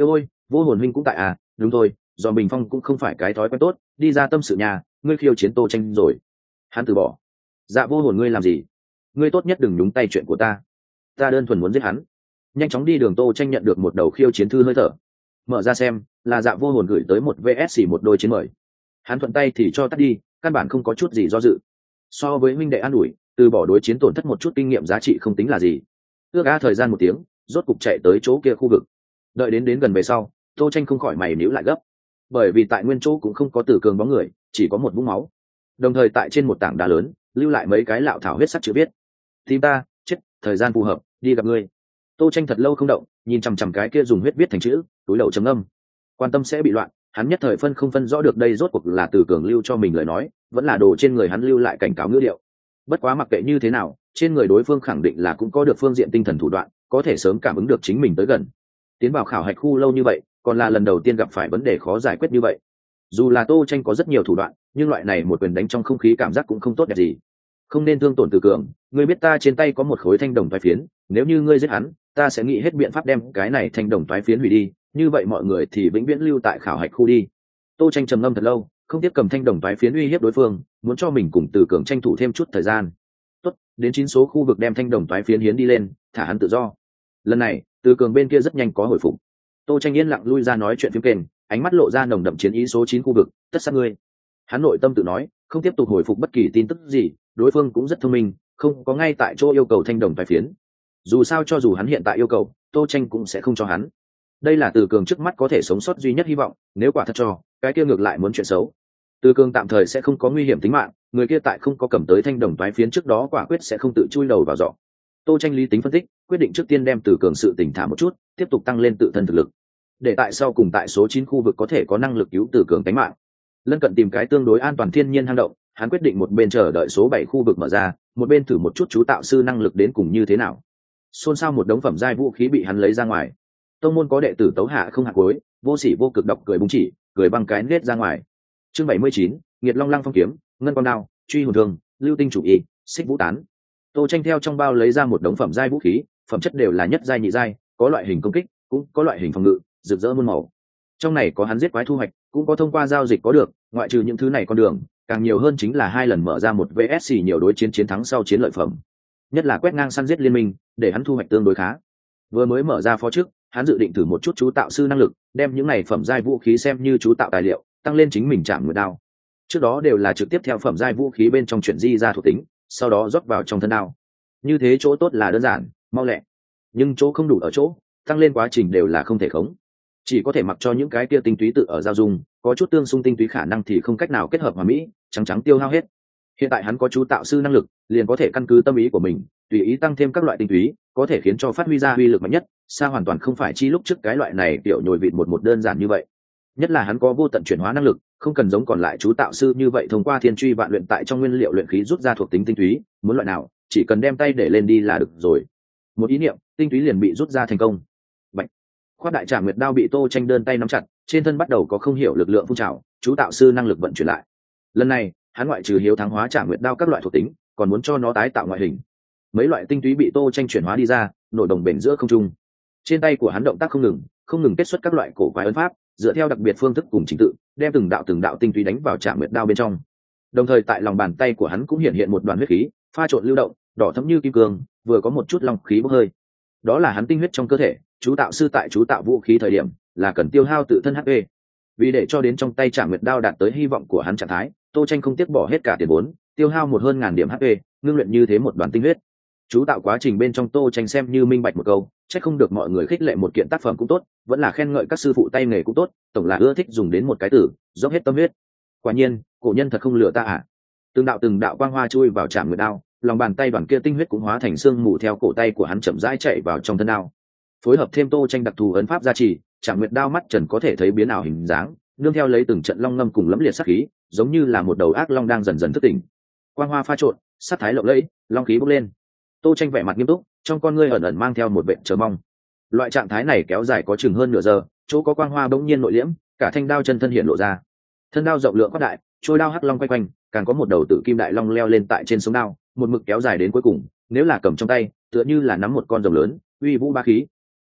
Vô hồn huynh cũng tại à? Đúng thôi, do Bình Phong cũng không phải cái thói quen tốt, đi ra tâm sự nhà, ngươi khiêu chiến Tô Tranh rồi. Hắn từ bỏ. Dạ vô hồn ngươi làm gì? Ngươi tốt nhất đừng nhúng tay chuyện của ta đơn thuần muốn giết hắn. Nhanh chóng đi đường. Tô Tranh nhận được một đầu khiêu chiến thư hơi thở, mở ra xem là Dạ vô hồn gửi tới một vs một đôi chiến mời. Hắn thuận tay thì cho tắt đi, căn bản không có chút gì do dự. So với huynh đệ an ủi, từ bỏ đối chiến tổn thất một chút kinh nghiệm giá trị không tính là gì. Ước á thời gian một tiếng, rốt cục chạy tới chỗ kia khu vực. Đợi đến gần về sau, Tô Tranh không khỏi mày níu lại gấp, bởi vì tại nguyên chỗ cũng không có Tử Cường bóng người, chỉ có một vũng máu. Đồng thời tại trên một tảng đá lớn lưu lại mấy cái lạo thảo huyết sắc chữ viết: tìm ta chết, thời gian phù hợp, đi gặp ngươi. Tô Tranh thật lâu không động, nhìn chằm chằm cái kia dùng huyết viết thành chữ, túi đầu trầm âm. Quan tâm sẽ bị loạn, hắn nhất thời không phân rõ được đây rốt cuộc là Tử Cường lưu cho mình lời nói, vẫn là đồ trên người hắn lưu lại cảnh cáo ngữ điệu. Bất quá mặc kệ như thế nào, trên người đối phương khẳng định là cũng có được phương diện tinh thần thủ đoạn, có thể sớm cảm ứng được chính mình tới gần. Tiến vào khảo hạch khu lâu như vậy, còn là lần đầu tiên gặp phải vấn đề khó giải quyết như vậy. Dù là Tô Tranh có rất nhiều thủ đoạn, nhưng loại này một quyền đánh trong không khí cảm giác cũng không tốt đẹp gì. Không nên thương tổn Tử Cường, ngươi biết ta trên tay có một khối thanh đồng toái phiến, nếu như ngươi giết hắn, ta sẽ nghĩ hết biện pháp đem cái này thanh đồng toái phiến hủy đi, như vậy mọi người thì vĩnh viễn lưu tại khảo hạch khu đi. Tô Tranh trầm ngâm thật lâu, không tiếp cầm thanh đồng toái phiến uy hiếp đối phương, muốn cho mình cùng Tử Cường tranh thủ thêm chút thời gian. Tốt, đến 9 số khu vực đem thanh đồng toái phiến hiến đi lên, thả hắn tự do. Lần này, Tử Cường bên kia rất nhanh có hồi phục. Tô Tranh yên lặng lui ra nói chuyện phím kềnh, ánh mắt lộ ra nồng đậm chiến ý. Số 9 khu vực, tất sát ngươi. Hắn nội tâm tự nói, không tiếp tục hồi phục bất kỳ tin tức gì, đối phương cũng rất thông minh, không có ngay tại chỗ yêu cầu thanh đồng toái phiến. Dù sao cho dù hắn hiện tại yêu cầu, Tô Tranh cũng sẽ không cho hắn. Đây là Tử Cường trước mắt có thể sống sót duy nhất hy vọng, nếu quả thật cho, cái kia ngược lại muốn chuyện xấu. Tử Cường tạm thời sẽ không có nguy hiểm tính mạng, người kia tại không có cầm tới thanh đồng toái phiến trước đó quả quyết sẽ không tự chui đầu vào giỏ. Tô Tranh lý tính phân tích, quyết định trước tiên đem Tử Cường sự tỉnh thả một chút, tiếp tục tăng lên tự thân thực lực, để tại sau cùng tại số 9 khu vực có thể có năng lực cứu Tử Cường tính mạng. Lân cận tìm cái tương đối an toàn thiên nhiên hang động, hắn quyết định một bên chờ đợi số 7 khu vực mở ra, một bên thử một chút chú tạo sư năng lực đến cùng như thế nào. Xôn xao một đống phẩm giai vũ khí bị hắn lấy ra ngoài. Tông môn có đệ tử tấu hạ không hạ cuối, vô sỉ vô cực độc cười búng chỉ, cười băng cái nết ra ngoài. Chương 79, Nghiệt Long Lăng phong kiếm, ngân quang đao, truy hồn thương, lưu tinh chủ y, xích vũ tán. Tô Tranh theo trong bao lấy ra một đống phẩm giai vũ khí, phẩm chất đều là nhất giai nhị giai, có loại hình công kích, cũng có loại hình phòng ngự, rực rỡ muôn màu. Trong này có hắn giết quái thu hoạch, cũng có thông qua giao dịch có được, ngoại trừ những thứ này con đường, càng nhiều hơn chính là 2 lần mở ra một VS nhiều đối chiến chiến thắng sau chiến lợi phẩm. Nhất là quét ngang săn giết liên minh, để hắn thu hoạch tương đối khá. Vừa mới mở ra phó trước, hắn dự định thử một chút chú tạo sư năng lực, đem những này phẩm giai vũ khí xem như chú tạo tài liệu, tăng lên chính mình chạm nguyệt đao. Trước đó đều là trực tiếp theo phẩm giai vũ khí bên trong chuyển di ra thuộc tính, sau đó rót vào trong thân đao. Như thế chỗ tốt là đơn giản, mau lẹ, nhưng chỗ không đủ ở chỗ, tăng lên quá trình đều là không thể khống, chỉ có thể mặc cho những cái kia tinh túy tự ở giao dung, có chút tương xung tinh túy khả năng thì không cách nào kết hợp hòa mỹ, trắng tiêu hao hết. Hiện tại hắn có chú tạo sư năng lực, liền có thể căn cứ tâm ý của mình, tùy ý tăng thêm các loại tinh túy, có thể khiến cho phát huy ra uy lực mạnh nhất, xa hoàn toàn không phải chi lúc trước cái loại này kiểu nhồi vịt một đơn giản như vậy. Nhất là hắn có vô tận chuyển hóa năng lực, không cần giống còn lại chú tạo sư như vậy thông qua thiên truy vạn luyện tại trong nguyên liệu luyện khí rút ra thuộc tính tinh túy, muốn loại nào, chỉ cần đem tay để lên đi là được rồi. Một ý niệm, tinh túy liền bị rút ra thành công. Bạch. Khoát đại trảm nguyệt đao bị Tô Tranh đơn tay nắm chặt, trên thân bắt đầu có không hiểu lực lượng phun trào, chú tạo sư năng lực vận chuyển lại. Lần này, hắn ngoại trừ hiếu thắng hóa trảm nguyệt đao các loại thuộc tính, còn muốn cho nó tái tạo ngoại hình. Mấy loại tinh túy bị Tô Tranh chuyển hóa đi ra, nổi đồng bền giữa không trung. Trên tay của hắn động tác không ngừng kết xuất các loại cổ quái ấn pháp, dựa theo đặc biệt phương thức cùng trình tự, đem từng đạo tinh túy đánh vào trảm nguyệt đao bên trong. Đồng thời tại lòng bàn tay của hắn cũng hiện hiện một đoàn huyết khí, pha trộn lưu động, đỏ thẫm như kim cương, vừa có một chút long khí bốc hơi. Đó là hắn tinh huyết trong cơ thể, chú tạo sư tại chú tạo vũ khí thời điểm là cần tiêu hao tự thân HP. Vì để cho đến trong tay trảm nguyệt đao đạt tới hy vọng của hắn trạng thái, Tô Tranh không tiếc bỏ hết cả tiền vốn, tiêu hao một hơn ngàn điểm HP, ngưng luyện như thế một đoàn tinh huyết. Chú tạo quá trình bên trong Tô Tranh xem như minh bạch một câu, chắc không được mọi người khích lệ một kiện tác phẩm cũng tốt, vẫn là khen ngợi các sư phụ tay nghề cũng tốt, tổng là ưa thích dùng đến một cái từ, dốc hết tâm huyết. Quả nhiên, cổ nhân thật không lừa ta à. Từng đạo quang hoa chui vào trảm nguyệt đao, lòng bàn tay đoàn kia tinh huyết cũng hóa thành xương mù theo cổ tay của hắn chậm rãi chạy vào trong thân đao. Phối hợp thêm Tô Tranh đặc thù ấn pháp gia trì, trảm nguyệt đao mắt trần có thể thấy biến ảo hình dáng, nương theo lấy từng trận long ngâm cùng lẫm liệt sát khí, giống như là một đầu ác long đang dần dần thức tỉnh. Quang hoa pha trộn, sát thái lộng lẫy, long khí bốc lên. Tô Tranh vẻ mặt nghiêm túc, trong con ngươi ẩn ẩn mang theo một vẻ chờ mong. Loại trạng thái này kéo dài có chừng hơn nửa giờ, chỗ có quang hoa bỗng nhiên nội liễm, cả thanh đao chân thân hiện lộ ra. Thân đao rộng lượng quát đại, trôi đao hắc long quay quanh, càng có một đầu tử kim đại long leo lên tại trên sống đao, một mực kéo dài đến cuối cùng, nếu là cầm trong tay, tựa như là nắm một con rồng lớn, uy vũ ba khí.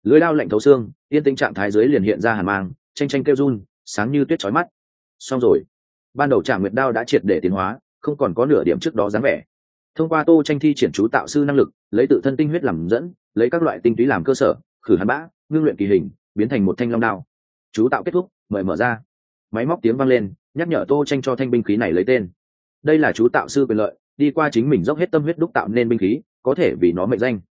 lưới đao lạnh thấu xương, yên tĩnh trạng thái dưới liền hiện ra hàn mang, tranh tranh kêu run, sáng như tuyết chói mắt. Xong rồi, ban đầu Trảm Nguyệt đao đã triệt để tiến hóa, không còn có nửa điểm trước đó dáng vẻ. Thông qua Tô Tranh thi triển chú tạo sư năng lực, lấy tự thân tinh huyết làm dẫn, lấy các loại tinh túy làm cơ sở, khử hắn bã, ngưng luyện kỳ hình, biến thành một thanh long đao. Chú tạo kết thúc, mời mở ra. Máy móc tiếng vang lên, nhắc nhở Tô Tranh cho thanh binh khí này lấy tên. Đây là chú tạo sư quyền lợi, đi qua chính mình dốc hết tâm huyết đúc tạo nên binh khí, có thể vì nó mệnh danh.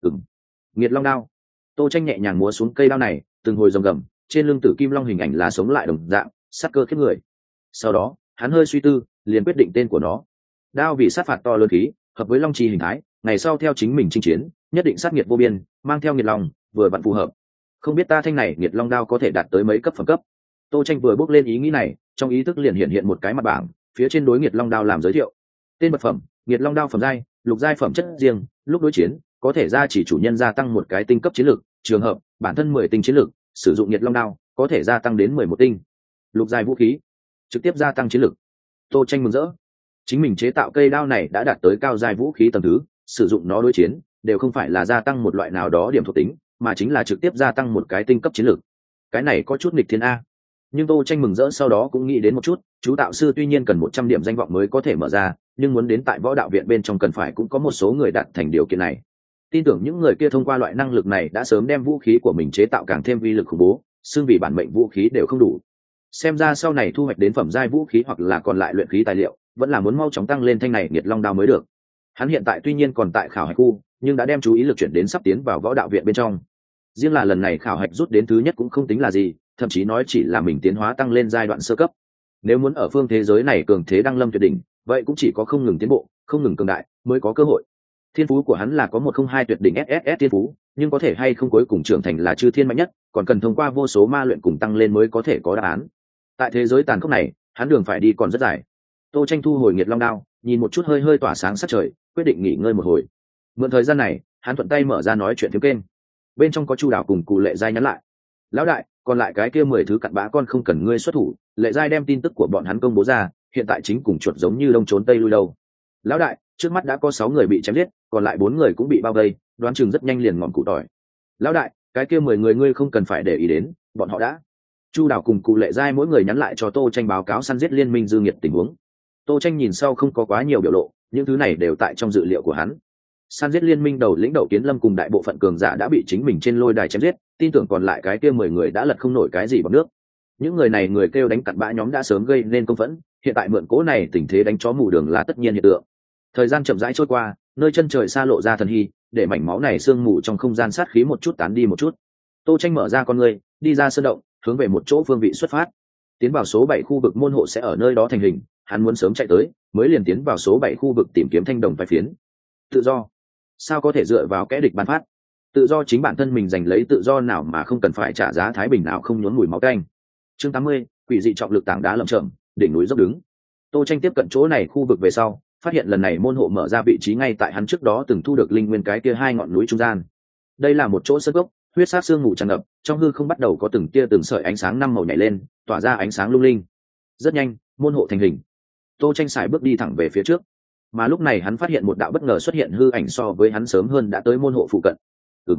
Nghiệt long đao. Tô Tranh nhẹ nhàng múa xuống cây đao này, từng hồi rồng gầm, trên lưng tử kim long hình ảnh lá sống lại đồng dạng, sát cơ khiếp người. Sau đó, hắn hơi suy tư, liền quyết định tên của nó. Đao vì sát phạt to lớn khí, hợp với long chi hình thái, ngày sau theo chính mình chinh chiến, nhất định sát nghiệt vô biên, mang theo nghiệt long, vừa vặn phù hợp. Không biết ta thanh này nghiệt long đao có thể đạt tới mấy cấp phẩm cấp. Tô Tranh vừa bước lên ý nghĩ này, trong ý thức liền hiện một cái mặt bảng, phía trên đối nghiệt long đao làm giới thiệu. Tên vật phẩm: nghiệt long đao phẩm giai, lục giai phẩm chất riêng, lúc đối chiến có thể gia chỉ chủ nhân gia tăng một cái tinh cấp chiến lược, trường hợp bản thân 10 tinh chiến lược, sử dụng nghiệt long đao có thể gia tăng đến 11 tinh. Lục giai vũ khí, trực tiếp gia tăng chiến lược. Tô Tranh mừng rỡ, chính mình chế tạo cây đao này đã đạt tới cao giai vũ khí tầm thứ, sử dụng nó đối chiến đều không phải là gia tăng một loại nào đó điểm thuộc tính, mà chính là trực tiếp gia tăng một cái tinh cấp chiến lược. Cái này có chút nghịch thiên a. Nhưng Tô Tranh mừng rỡ sau đó cũng nghĩ đến một chút, chú tạo sư tuy nhiên cần 100 điểm danh vọng mới có thể mở ra, nhưng muốn đến tại võ đạo viện bên trong cần phải cũng có một số người đạt thành điều kiện này. Tin tưởng những người kia thông qua loại năng lực này đã sớm đem vũ khí của mình chế tạo càng thêm vi lực khủng bố, xương vì bản mệnh vũ khí đều không đủ. Xem ra sau này thu hoạch đến phẩm giai vũ khí hoặc là còn lại luyện khí tài liệu, vẫn là muốn mau chóng tăng lên thanh này nghiệt long đao mới được. Hắn hiện tại tuy nhiên còn tại khảo hạch khu, nhưng đã đem chú ý lực chuyển đến sắp tiến vào võ đạo viện bên trong. Riêng là lần này khảo hạch rút đến thứ nhất cũng không tính là gì, thậm chí nói chỉ là mình tiến hóa tăng lên giai đoạn sơ cấp. Nếu muốn ở phương thế giới này cường thế đăng lâm tuyệt đỉnh, vậy cũng chỉ có không ngừng tiến bộ, không ngừng cường đại mới có cơ hội. Thiên phú của hắn là có 102 tuyệt đỉnh SSS thiên phú, nhưng có thể hay không cuối cùng trưởng thành là chư thiên mạnh nhất, còn cần thông qua vô số ma luyện cùng tăng lên mới có thể có đáp án. Tại thế giới tàn khốc này, hắn đường phải đi còn rất dài. Tô Tranh thu hồi nghiệt long đao, nhìn một chút hơi hơi tỏa sáng sát trời, quyết định nghỉ ngơi một hồi. Mượn thời gian này, hắn thuận tay mở ra nói chuyện phiếm kênh. Bên trong có Chu Đào cùng Cù Lệ Giai nhắn lại: lão đại, còn lại cái kia 10 thứ cặn bã con không cần ngươi xuất thủ. Lệ Giai đem tin tức của bọn hắn công bố ra, hiện tại chính cùng chuột giống như đông trốn tây lui đâu. Lão đại, trước mắt đã có 6 người bị chém giết, còn lại 4 người cũng bị bao vây, đoán chừng rất nhanh liền ngọn cụ tỏi. Lão đại, cái kia 10 người ngươi không cần phải để ý đến, bọn họ đã. Chu Đào cùng Cù Lệ Giai mỗi người nhắn lại cho Tô Tranh báo cáo săn giết liên minh dư nghiệt tình huống. Tô Tranh nhìn sau không có quá nhiều biểu lộ, những thứ này đều tại trong dự liệu của hắn. Săn giết liên minh đầu lĩnh Đậu Kiến Lâm cùng đại bộ phận cường giả đã bị chính mình trên lôi đài chém giết, tin tưởng còn lại cái kia 10 người đã lật không nổi cái gì bằng nước. Những người này người kêu đánh cặn bã nhóm đã sớm gây nên công phẫn, hiện tại mượn cố này tình thế đánh chó mù đường là tất nhiên hiện tượng. Thời gian chậm rãi trôi qua, nơi chân trời xa lộ ra thần hy, để mảnh máu này sương mù trong không gian sát khí một chút tán đi một chút. Tô Tranh mở ra con người, đi ra sơn động, hướng về một chỗ phương vị xuất phát. Tiến vào số 7 khu vực môn hộ sẽ ở nơi đó thành hình, hắn muốn sớm chạy tới, mới liền tiến vào số 7 khu vực tìm kiếm thanh đồng vài phiến. Tự do, sao có thể dựa vào kẻ địch ban phát? Tự do chính bản thân mình giành lấy, tự do nào mà không cần phải trả giá thái bình nào không nhốn mùi máu tanh. Chương 80, quỷ dị trọng lực tảng đá lởm chởm, đỉnh núi dốc đứng. Tô Tranh tiếp cận chỗ này khu vực về sau, phát hiện lần này môn hộ mở ra vị trí ngay tại hắn trước đó từng thu được linh nguyên cái kia 2 ngọn núi trung gian. Đây là một chỗ sơn gốc, huyết sát sương mù tràn ngập, trong hư không bắt đầu có từng tia từng sợi ánh sáng 5 màu nhảy lên, tỏa ra ánh sáng lung linh. Rất nhanh, môn hộ thành hình. Tô Tranh sải bước đi thẳng về phía trước, mà lúc này hắn phát hiện một đạo bất ngờ xuất hiện hư ảnh so với hắn sớm hơn đã tới môn hộ phụ cận.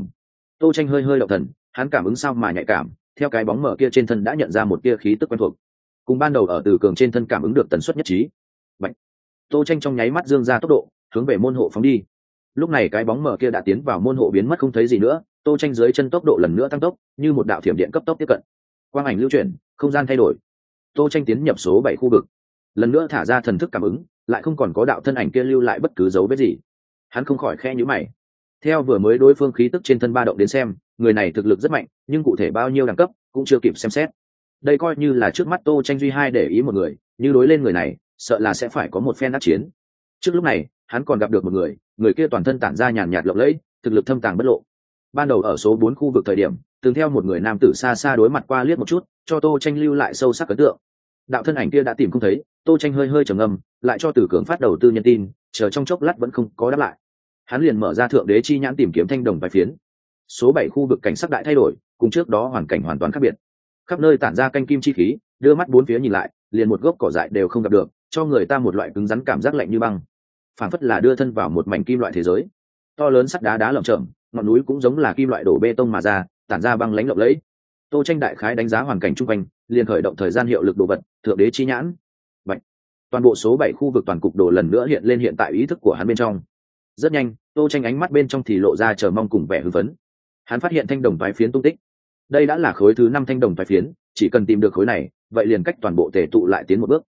Tô Tranh hơi hơi động thần, hắn cảm ứng sao mà nhạy cảm, theo cái bóng mở kia trên thân đã nhận ra một tia khí tức quen thuộc, cùng ban đầu ở Từ Cường trên thân cảm ứng được tần suất nhất trí. Bạch. Tô Tranh trong nháy mắt dương ra tốc độ, hướng về môn hộ phóng đi. Lúc này cái bóng mở kia đã tiến vào môn hộ biến mất không thấy gì nữa, Tô Tranh dưới chân tốc độ lần nữa tăng tốc, như một đạo thiểm điện cấp tốc tiếp cận. Quang ảnh lưu chuyển, không gian thay đổi. Tô Tranh tiến nhập số 7 khu vực, lần nữa thả ra thần thức cảm ứng, lại không còn có đạo thân ảnh kia lưu lại bất cứ dấu vết gì. Hắn không khỏi khẽ nhíu mày. Theo vừa mới đối phương khí tức trên thân ba động đến xem, người này thực lực rất mạnh, nhưng cụ thể bao nhiêu đẳng cấp cũng chưa kịp xem xét. Đây coi như là trước mắt Tô Tranh duy hai để ý một người, như đối lên người này, sợ là sẽ phải có một phen đắc chiến. Trước lúc này, hắn còn gặp được một người, người kia toàn thân tản ra nhàn nhạt lộng lẫy, thực lực thâm tàng bất lộ. Ban đầu ở số 4 khu vực thời điểm, từng theo một người nam tử xa xa đối mặt qua liếc một chút, cho Tô Tranh lưu lại sâu sắc ấn tượng. Đạo thân ảnh kia đã tìm không thấy, Tô Tranh hơi hơi trầm ngâm, lại cho Từ Cường phát đầu tư nhân tin, chờ trong chốc lát vẫn không có đáp lại. Hắn liền mở ra thượng đế chi nhãn tìm kiếm thanh đồng vài phiến. Số 7 khu vực cảnh sắc đại thay đổi, cùng trước đó hoàn cảnh hoàn toàn khác biệt. Khắp nơi tản ra canh kim chi khí, đưa mắt bốn phía nhìn lại, liền một gốc cỏ dại đều không gặp được, cho người ta một loại cứng rắn cảm giác lạnh như băng. Phản phất là đưa thân vào một mảnh kim loại thế giới. To lớn sắt đá đá lởm chởm, ngọn núi cũng giống là kim loại đổ bê tông mà ra, tản ra băng lãnh lộng lẫy. Tô Tranh đại khái đánh giá hoàn cảnh chung quanh, liền khởi động thời gian hiệu lực đồ vật, thượng đế chi nhãn. Bạch. Toàn bộ số 7 khu vực toàn cục đồ lần nữa hiện lên hiện tại ý thức của hắn bên trong. Rất nhanh, Tô Tranh ánh mắt bên trong thì lộ ra chờ mong cùng vẻ hưng phấn. Hắn phát hiện thanh đồng toái phiến tung tích. Đây đã là khối thứ 5 thanh đồng toái phiến, chỉ cần tìm được khối này, vậy liền cách toàn bộ tề tụ lại tiến một bước.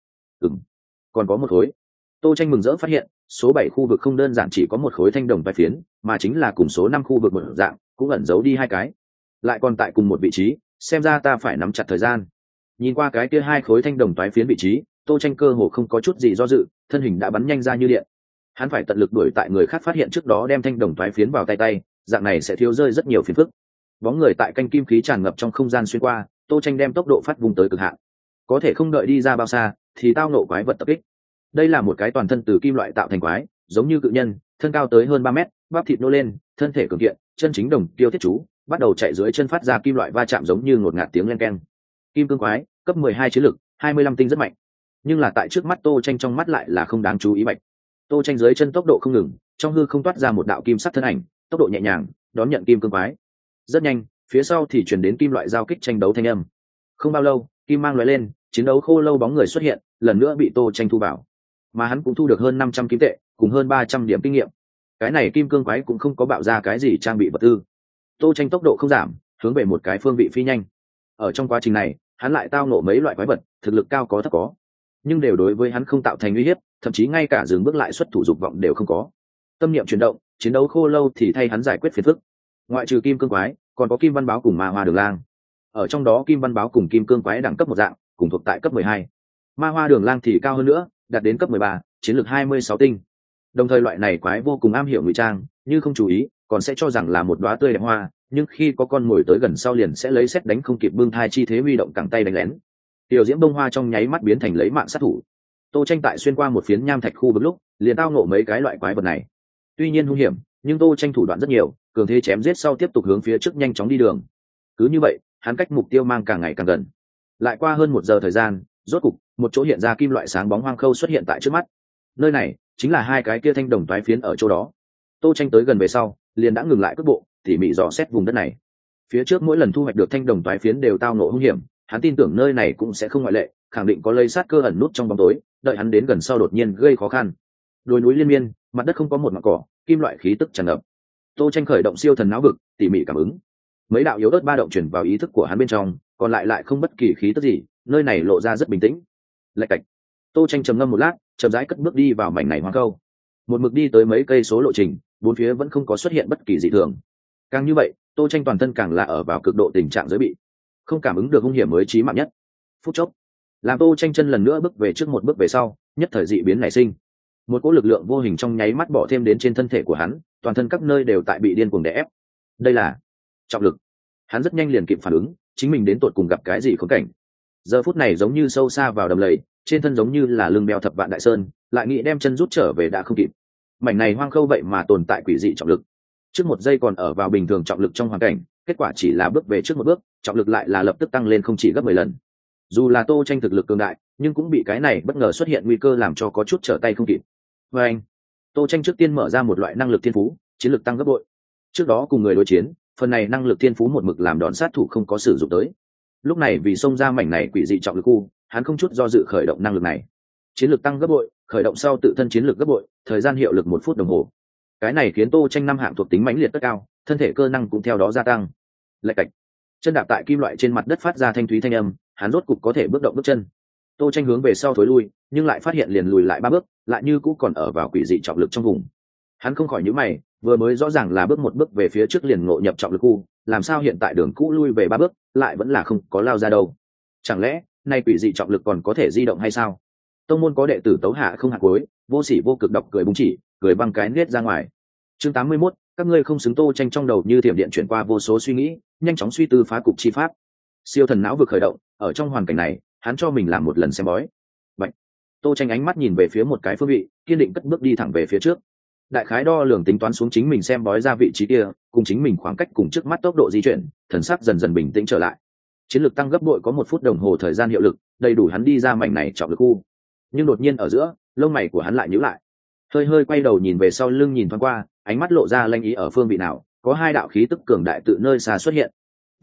Còn có một khối. Tô Tranh mừng rỡ phát hiện, số 7 khu vực không đơn giản chỉ có một khối thanh đồng toái phiến, mà chính là cùng số 5 khu vực một dạng, cũng ẩn giấu đi 2 cái. Lại còn tại cùng một vị trí, xem ra ta phải nắm chặt thời gian. Nhìn qua cái kia 2 khối thanh đồng toái phiến vị trí, Tô Tranh cơ hồ không có chút gì do dự, thân hình đã bắn nhanh ra như điện. Hắn phải tận lực đuổi tại người khác phát hiện trước đó đem thanh đồng toái phiến vào tay, dạng này sẽ thiếu rơi rất nhiều phiền phức. Bóng người tại canh kim khí tràn ngập trong không gian xuyên qua, Tô Tranh đem tốc độ phát vùng tới cực hạn. Có thể không đợi đi ra bao xa, thì tao nộ quái vật tập kích. Đây là một cái toàn thân từ kim loại tạo thành quái, giống như cự nhân, thân cao tới hơn 3 mét, bắp thịt nô lên, thân thể cường kiện, chân chính đồng tiêu thiết chú, bắt đầu chạy dưới chân phát ra kim loại va chạm giống như ngột ngạt tiếng len keng. Kim cương quái, cấp 12 chiến lực, 25 tinh rất mạnh. Nhưng là tại trước mắt Tô Tranh trong mắt lại là không đáng chú ý. Bạch. Tô Tranh dưới chân tốc độ không ngừng, trong hư không toát ra một đạo kim sắc thân ảnh, tốc độ nhẹ nhàng, đón nhận kim cương quái. Rất nhanh, phía sau thì truyền đến kim loại giao kích tranh đấu thanh âm. Không bao lâu, kim mang lóe lên, chiến đấu khô lâu bóng người xuất hiện, lần nữa bị Tô Tranh thu vào. Mà hắn cũng thu được hơn 500 kim tệ, cùng hơn 300 điểm kinh nghiệm. Cái này kim cương quái cũng không có bạo ra cái gì trang bị vật tư. Tô Tranh tốc độ không giảm, hướng về một cái phương vị phi nhanh. Ở trong quá trình này, hắn lại tao ngộ mấy loại quái vật, thực lực cao có thấp có, nhưng đều đối với hắn không tạo thành uy hiếp, thậm chí ngay cả dừng bước lại xuất thủ dục vọng đều không có. Tâm niệm chuyển động, chiến đấu khô lâu thì thay hắn giải quyết phiền phức. Ngoại trừ kim cương quái, còn có kim văn báo cùng ma hoa đường lang. Ở trong đó kim văn báo cùng kim cương quái đẳng cấp một dạng, cùng thuộc tại cấp 12. Ma hoa đường lang thì cao hơn nữa, đạt đến cấp 13, chiến lược 26 tinh. Đồng thời loại này quái vô cùng am hiểu ngụy trang, như không chú ý, còn sẽ cho rằng là một đóa tươi đẹp hoa, nhưng khi có con mồi tới gần sau liền sẽ lấy sét đánh không kịp bưng thai chi thế huy động cẳng tay đánh lén. Tiểu diễm bông hoa trong nháy mắt biến thành lấy mạng sát thủ. Tô Tranh tại xuyên qua một phiến nham thạch khu vực lúc, liền tao ngộ mấy cái loại quái vật này. Tuy nhiên hung hiểm, nhưng Tô Tranh thủ đoạn rất nhiều, cường thế chém giết sau tiếp tục hướng phía trước nhanh chóng đi đường. Cứ như vậy, hắn cách mục tiêu mang càng ngày càng gần. Lại qua hơn 1 giờ thời gian, rốt cục, một chỗ hiện ra kim loại sáng bóng hoang khâu xuất hiện tại trước mắt. Nơi này chính là 2 cái kia thanh đồng toái phiến ở chỗ đó. Tô Tranh tới gần về sau, liền đã ngừng lại cước bộ, tỉ mỉ dò xét vùng đất này. Phía trước mỗi lần thu hoạch được thanh đồng toái phiến đều tao ngộ hung hiểm, hắn tin tưởng nơi này cũng sẽ không ngoại lệ, khẳng định có lây sát cơ ẩn nút trong bóng tối, đợi hắn đến gần sau đột nhiên gây khó khăn. Đồi núi liên miên, mặt đất không có một mảng cỏ, kim loại khí tức tràn ngập. Tô Tranh khởi động siêu thần não vực, tỉ mỉ cảm ứng. Mấy đạo yếu ớt ba động truyền vào ý thức của hắn bên trong, còn lại không bất kỳ khí tức gì, nơi này lộ ra rất bình tĩnh. Lạch cạch. Tô Tranh trầm ngâm một lát, chậm rãi cất bước đi vào mảnh này hoang câu. Một mực đi tới mấy cây số lộ trình, bốn phía vẫn không có xuất hiện bất kỳ dị thường. Càng như vậy, Tô Tranh toàn thân càng là ở vào cực độ tình trạng giới bị, không cảm ứng được hung hiểm mới chí mạng nhất. Phút chốc, làm Tô Tranh chân lần nữa bước về trước một bước về sau, nhất thời dị biến nảy sinh. Một cỗ lực lượng vô hình trong nháy mắt bỏ thêm đến trên thân thể của hắn, toàn thân các nơi đều tại bị điên cuồng đè ép. Đây là trọng lực. Hắn rất nhanh liền kịp phản ứng, chính mình đến tột cùng gặp cái gì khốn cảnh. Giờ phút này giống như sâu xa vào đầm lầy, trên thân giống như là lưng beo thập vạn đại sơn, lại nghĩ đem chân rút trở về đã không kịp. Mảnh này hoang khâu vậy mà tồn tại quỷ dị trọng lực. Trước một giây còn ở vào bình thường trọng lực trong hoàn cảnh, kết quả chỉ là bước về trước một bước, trọng lực lại là lập tức tăng lên không chỉ gấp 10 lần. Dù là Tô Tranh thực lực cường đại, nhưng cũng bị cái này bất ngờ xuất hiện nguy cơ làm cho có chút trở tay không kịp. Và anh, Tô Tranh trước tiên mở ra một loại năng lực thiên phú, chiến lực tăng gấp bội. Trước đó cùng người đối chiến, phần này năng lực thiên phú một mực làm đòn sát thủ không có sử dụng tới. Lúc này vì xông ra mảnh này quỷ dị trọng lực khu, hắn không chút do dự khởi động năng lực này. Chiến lực tăng gấp bội, khởi động sau tự thân chiến lực gấp bội, thời gian hiệu lực 1 phút đồng hồ. Cái này khiến Tô Tranh 5 hạng thuộc tính mãnh liệt tất cao, thân thể cơ năng cũng theo đó gia tăng. Lạch cạch. Chân đạp tại kim loại trên mặt đất phát ra thanh thúy thanh âm, hắn rốt cục có thể bước động bước chân. Tô Tranh hướng về sau thối lui, nhưng lại phát hiện liền lùi lại 3 bước, lại như cũ còn ở vào quỷ dị trọng lực trong vùng. Hắn không khỏi nhíu mày, vừa mới rõ ràng là bước một bước về phía trước liền ngộ nhập trọng lực khu, làm sao hiện tại đường cũ lui về 3 bước, lại vẫn là không có lao ra đâu? Chẳng lẽ nay quỷ dị trọng lực còn có thể di động hay sao? Tông môn có đệ tử Tấu Hạ không hạ cuối, vô sỉ vô cực độc cười búng chỉ, cười băng cái nết ra ngoài. Chương 81, các ngươi không xứng. Tô Tranh trong đầu như thiểm điện chuyển qua vô số suy nghĩ, nhanh chóng suy tư phá cục chi pháp. Siêu thần não vực khởi động, ở trong hoàn cảnh này, hắn cho mình làm một lần xem bói. Bạch. Tô Tranh ánh mắt nhìn về phía một cái phương vị, kiên định cất bước đi thẳng về phía trước. Đại khái đo lường tính toán xuống chính mình xem bói ra vị trí kia, cùng chính mình khoảng cách cùng trước mắt tốc độ di chuyển, thần sắc dần dần bình tĩnh trở lại. Chiến lực tăng gấp bội có 1 phút đồng hồ thời gian hiệu lực, đầy đủ hắn đi ra mảnh này trọng lực khu. Nhưng đột nhiên ở giữa, lông mày của hắn lại nhíu lại, hơi quay đầu nhìn về sau lưng nhìn thoáng qua, ánh mắt lộ ra lanh ý ở phương vị nào, có 2 đạo khí tức cường đại tự nơi xa xuất hiện.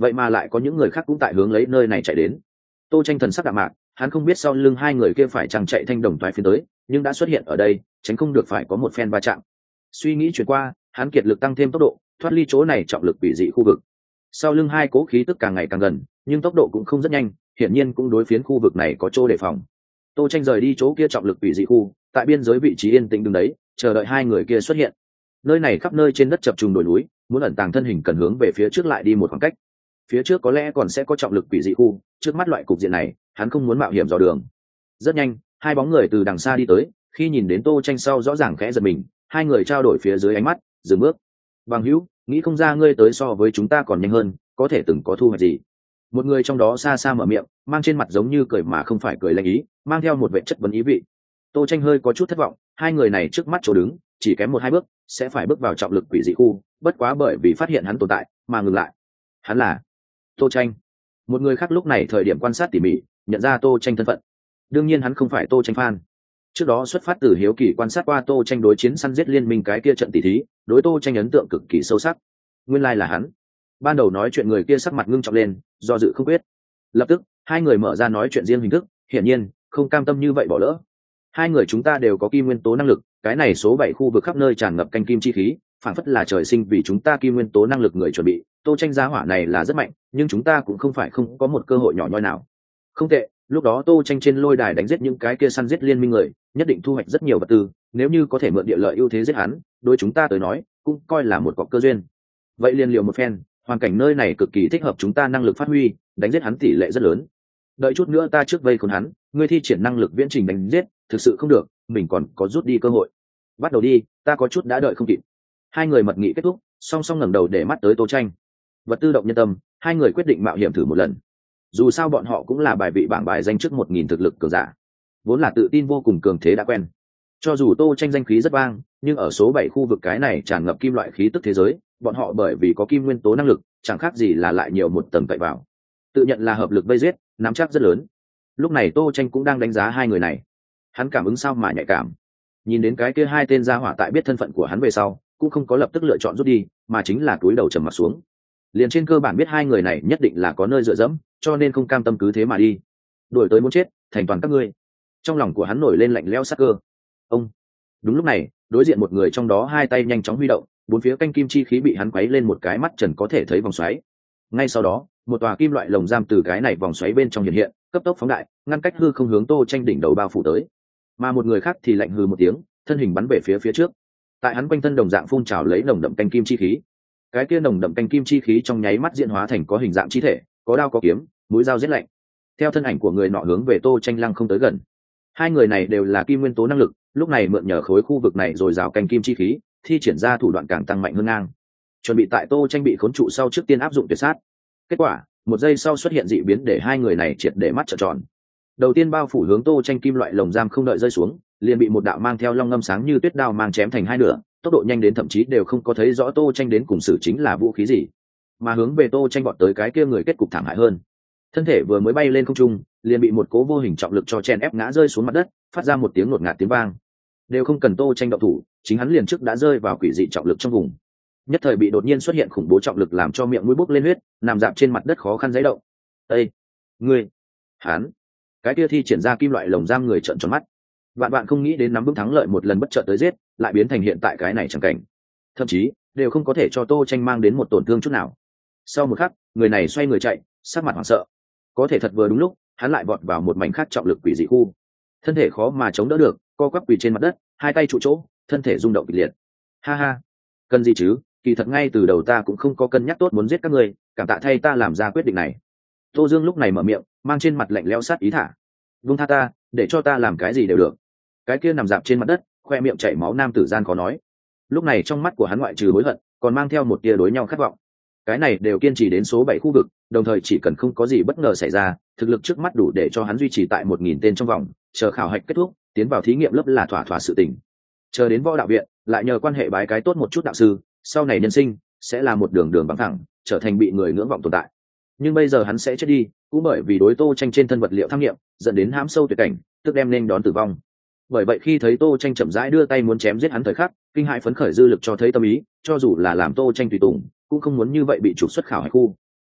vậy mà lại có những người khác cũng tại hướng lấy nơi này chạy đến. Tô Tranh thần sắc đạm mạc, hắn không biết sau lưng hai người kia phải chẳng chạy thanh đồng toái phiến tới, nhưng đã xuất hiện ở đây, tránh không được phải có một phen va chạm. Suy nghĩ chuyển qua, hắn kiệt lực tăng thêm tốc độ, thoát ly chỗ này trọng lực quỷ dị khu vực. Sau lưng hai cố khí tức càng ngày càng gần, nhưng tốc độ cũng không rất nhanh, hiển nhiên cũng đối phiến khu vực này có chỗ đề phòng. Tô Tranh rời đi chỗ kia trọng lực quỷ dị khu, tại biên giới vị trí yên tĩnh đứng đấy, chờ đợi hai người kia xuất hiện. Nơi này khắp nơi trên đất chập trùng đồi núi, muốn ẩn tàng thân hình cần hướng về phía trước lại đi một khoảng cách. Phía trước có lẽ còn sẽ có trọng lực quỷ dị khu, trước mắt loại cục diện này, hắn không muốn mạo hiểm dò đường. Rất nhanh, hai bóng người từ đằng xa đi tới, khi nhìn đến Tô Tranh sau rõ ràng khẽ giật mình, hai người trao đổi phía dưới ánh mắt, dừng bước. Bằng hữu, nghĩ không ra ngươi tới so với chúng ta còn nhanh hơn, có thể từng có thu hoạch gì? Một người trong đó xa xa mở miệng, mang trên mặt giống như cười mà không phải cười lanh ý, mang theo một vẻ chất vấn ý vị. Tô Tranh hơi có chút thất vọng, hai người này trước mắt chỗ đứng, chỉ kém 1-2 bước sẽ phải bước vào trọng lực quỷ dị khu, bất quá bởi vì phát hiện hắn tồn tại mà ngừng lại. Hắn là Tô Tranh. Một người khác lúc này thời điểm quan sát tỉ mỉ, nhận ra Tô Tranh thân phận. Đương nhiên hắn không phải Tô Tranh fan. Trước đó xuất phát từ hiếu kỳ quan sát qua Tô Tranh đối chiến săn giết liên minh cái kia trận tỷ thí, đối Tô Tranh ấn tượng cực kỳ sâu sắc. Nguyên lai là hắn. Ban đầu nói chuyện người kia sắc mặt ngưng trọng lên, do dự không quyết. Lập tức hai người mở ra nói chuyện riêng hình thức, hiển nhiên không cam tâm như vậy bỏ lỡ. Hai người chúng ta đều có kim nguyên tố năng lực, cái này số 7 khu vực khắp nơi tràn ngập canh kim chi khí, phản phất là trời sinh vì chúng ta kim nguyên tố năng lực người chuẩn bị. Tô Tranh giá hỏa này là rất mạnh, nhưng chúng ta cũng không phải không có một cơ hội nhỏ nhoi nào. Không tệ, lúc đó Tô Tranh trên lôi đài đánh giết những cái kia săn giết liên minh người, nhất định thu hoạch rất nhiều vật tư, nếu như có thể mượn địa lợi ưu thế giết hắn, đối chúng ta tới nói cũng coi là một cọc cơ duyên. Vậy liền liều một phen, hoàn cảnh nơi này cực kỳ thích hợp chúng ta năng lực phát huy, đánh giết hắn tỷ lệ rất lớn. Đợi chút nữa ta trước vây khốn hắn, ngươi thi triển năng lực viễn trình đánh giết, thực sự không được, mình còn có rút đi cơ hội. Bắt đầu đi, ta có chút đã đợi không kịp. Hai người mật nghị kết thúc, song song ngẩng đầu để mắt tới Tô Tranh. Vật tư động nhân tâm, hai người quyết định mạo hiểm thử một lần. Dù sao bọn họ cũng là bài vị bảng bài danh trước 1000 thực lực cường giả, vốn là tự tin vô cùng cường thế đã quen. Cho dù Tô Tranh danh khí rất vang, nhưng ở số 7 khu vực cái này tràn ngập kim loại khí tức thế giới, bọn họ bởi vì có kim nguyên tố năng lực, chẳng khác gì là lại nhiều một tầng cậy vào. Tự nhận là hợp lực vây giết, nắm chắc rất lớn. Lúc này Tô Tranh cũng đang đánh giá hai người này. Hắn cảm ứng sao mà nhạy cảm. Nhìn đến cái kia hai tên gia hỏa tại biết thân phận của hắn về sau, cũng không có lập tức lựa chọn rút đi, mà chính là cúi đầu trầm mặt xuống. Liền trên cơ bản biết hai người này nhất định là có nơi dựa dẫm, cho nên không cam tâm cứ thế mà đi. Đuổi tới muốn chết, thành toàn các ngươi. Trong lòng của hắn nổi lên lạnh lẽo sắc cơ. Ông. Đúng lúc này, đối diện một người trong đó hai tay nhanh chóng huy động, bốn phía canh kim chi khí bị hắn quấy lên một cái mắt trần có thể thấy vòng xoáy. Ngay sau đó, một tòa kim loại lồng giam từ cái này vòng xoáy bên trong hiện hiện, cấp tốc phóng đại, ngăn cách hư không hướng Tô Tranh đỉnh đầu bao phủ tới. Mà một người khác thì lạnh hừ một tiếng, thân hình bắn về phía trước. Tại hắn quanh thân đồng dạng phun trào lấy nồng đậm canh kim chi khí. Cái kia nồng đậm canh kim chi khí trong nháy mắt diễn hóa thành có hình dạng chi thể, có đao có kiếm, mũi dao giết lạnh. Theo thân ảnh của người nọ hướng về Tô Tranh lăng không tới gần. Hai người này đều là kim nguyên tố năng lực, lúc này mượn nhờ khối khu vực này rồi rào canh kim chi khí, thi triển ra thủ đoạn càng tăng mạnh hơn ngang. Chuẩn bị tại Tô Tranh bị khốn trụ sau trước tiên áp dụng tuyệt sát. Kết quả, một giây sau xuất hiện dị biến để hai người này triệt để mắt trợn tròn. Đầu tiên bao phủ hướng Tô Tranh kim loại lồng giam không đợi rơi xuống, liền bị một đạo mang theo long ngâm sáng như tuyết đao mang chém thành hai nửa, tốc độ nhanh đến thậm chí đều không có thấy rõ Tô Tranh đến cùng sử chính là vũ khí gì, mà hướng về Tô Tranh bọn tới cái kia người kết cục thảm hại hơn. Thân thể vừa mới bay lên không trung, liền bị một cố vô hình trọng lực cho chen ép ngã rơi xuống mặt đất, phát ra một tiếng ngột ngạt tiếng vang. Đều không cần Tô Tranh động thủ, chính hắn liền trước đã rơi vào quỷ dị trọng lực trong vùng. Nhất thời bị đột nhiên xuất hiện khủng bố trọng lực làm cho miệng mũi bốc lên huyết, nằm dạp trên mặt đất khó khăn giãy động. "Ê, ngươi!" Hắn, cái kia thi triển ra kim loại lồng giam người trợn tròn mắt. Vạn bạn không nghĩ đến nắm vững thắng lợi một lần bất chợt tới giết, lại biến thành hiện tại cái này chẳng cảnh. Thậm chí, đều không có thể cho Tô Tranh mang đến một tổn thương chút nào. Sau một khắc, người này xoay người chạy, sắc mặt hoảng sợ. Có thể thật vừa đúng lúc, hắn lại vọt vào một mảnh khác trọng lực quỷ dị khu. Thân thể khó mà chống đỡ được, co quắp quỳ trên mặt đất, hai tay trụ chỗ, thân thể rung động kịch liệt. "Ha ha, cần gì chứ, kỳ thật ngay từ đầu ta cũng không có cân nhắc tốt muốn giết các ngươi, cảm tạ thay ta làm ra quyết định này." Tô Dương lúc này mở miệng, mang trên mặt lạnh lẽo sát ý thả. "Vung tha ta, để cho ta làm cái gì đều được." Cái kia nằm dạp trên mặt đất, khoe miệng chảy máu nam tử gian khó nói. Lúc này trong mắt của hắn ngoại trừ hối hận, còn mang theo một tia đối nhau khát vọng. Cái này đều kiên trì đến số 7 khu vực, đồng thời chỉ cần không có gì bất ngờ xảy ra, thực lực trước mắt đủ để cho hắn duy trì tại 1000 tên trong vòng, chờ khảo hạch kết thúc, tiến vào thí nghiệm lớp là thỏa thỏa sự tình. Chờ đến võ đạo viện, lại nhờ quan hệ bái cái tốt một chút đạo sư, sau này nhân sinh sẽ là một đường đường bằng thẳng, trở thành bị người ngưỡng vọng tồn tại. Nhưng bây giờ hắn sẽ chết đi, cũng bởi vì đối Tô Tranh trên thân vật liệu tham nghiệm, dẫn đến hãm sâu tuyệt cảnh, tức đem nên đón tử vong. Bởi vậy khi thấy Tô Tranh chậm rãi đưa tay muốn chém giết hắn thời khắc, kinh hãi phấn khởi dư lực cho thấy tâm ý, cho dù là làm Tô Tranh tùy tùng, cũng không muốn như vậy bị trục xuất khảo hạch khu.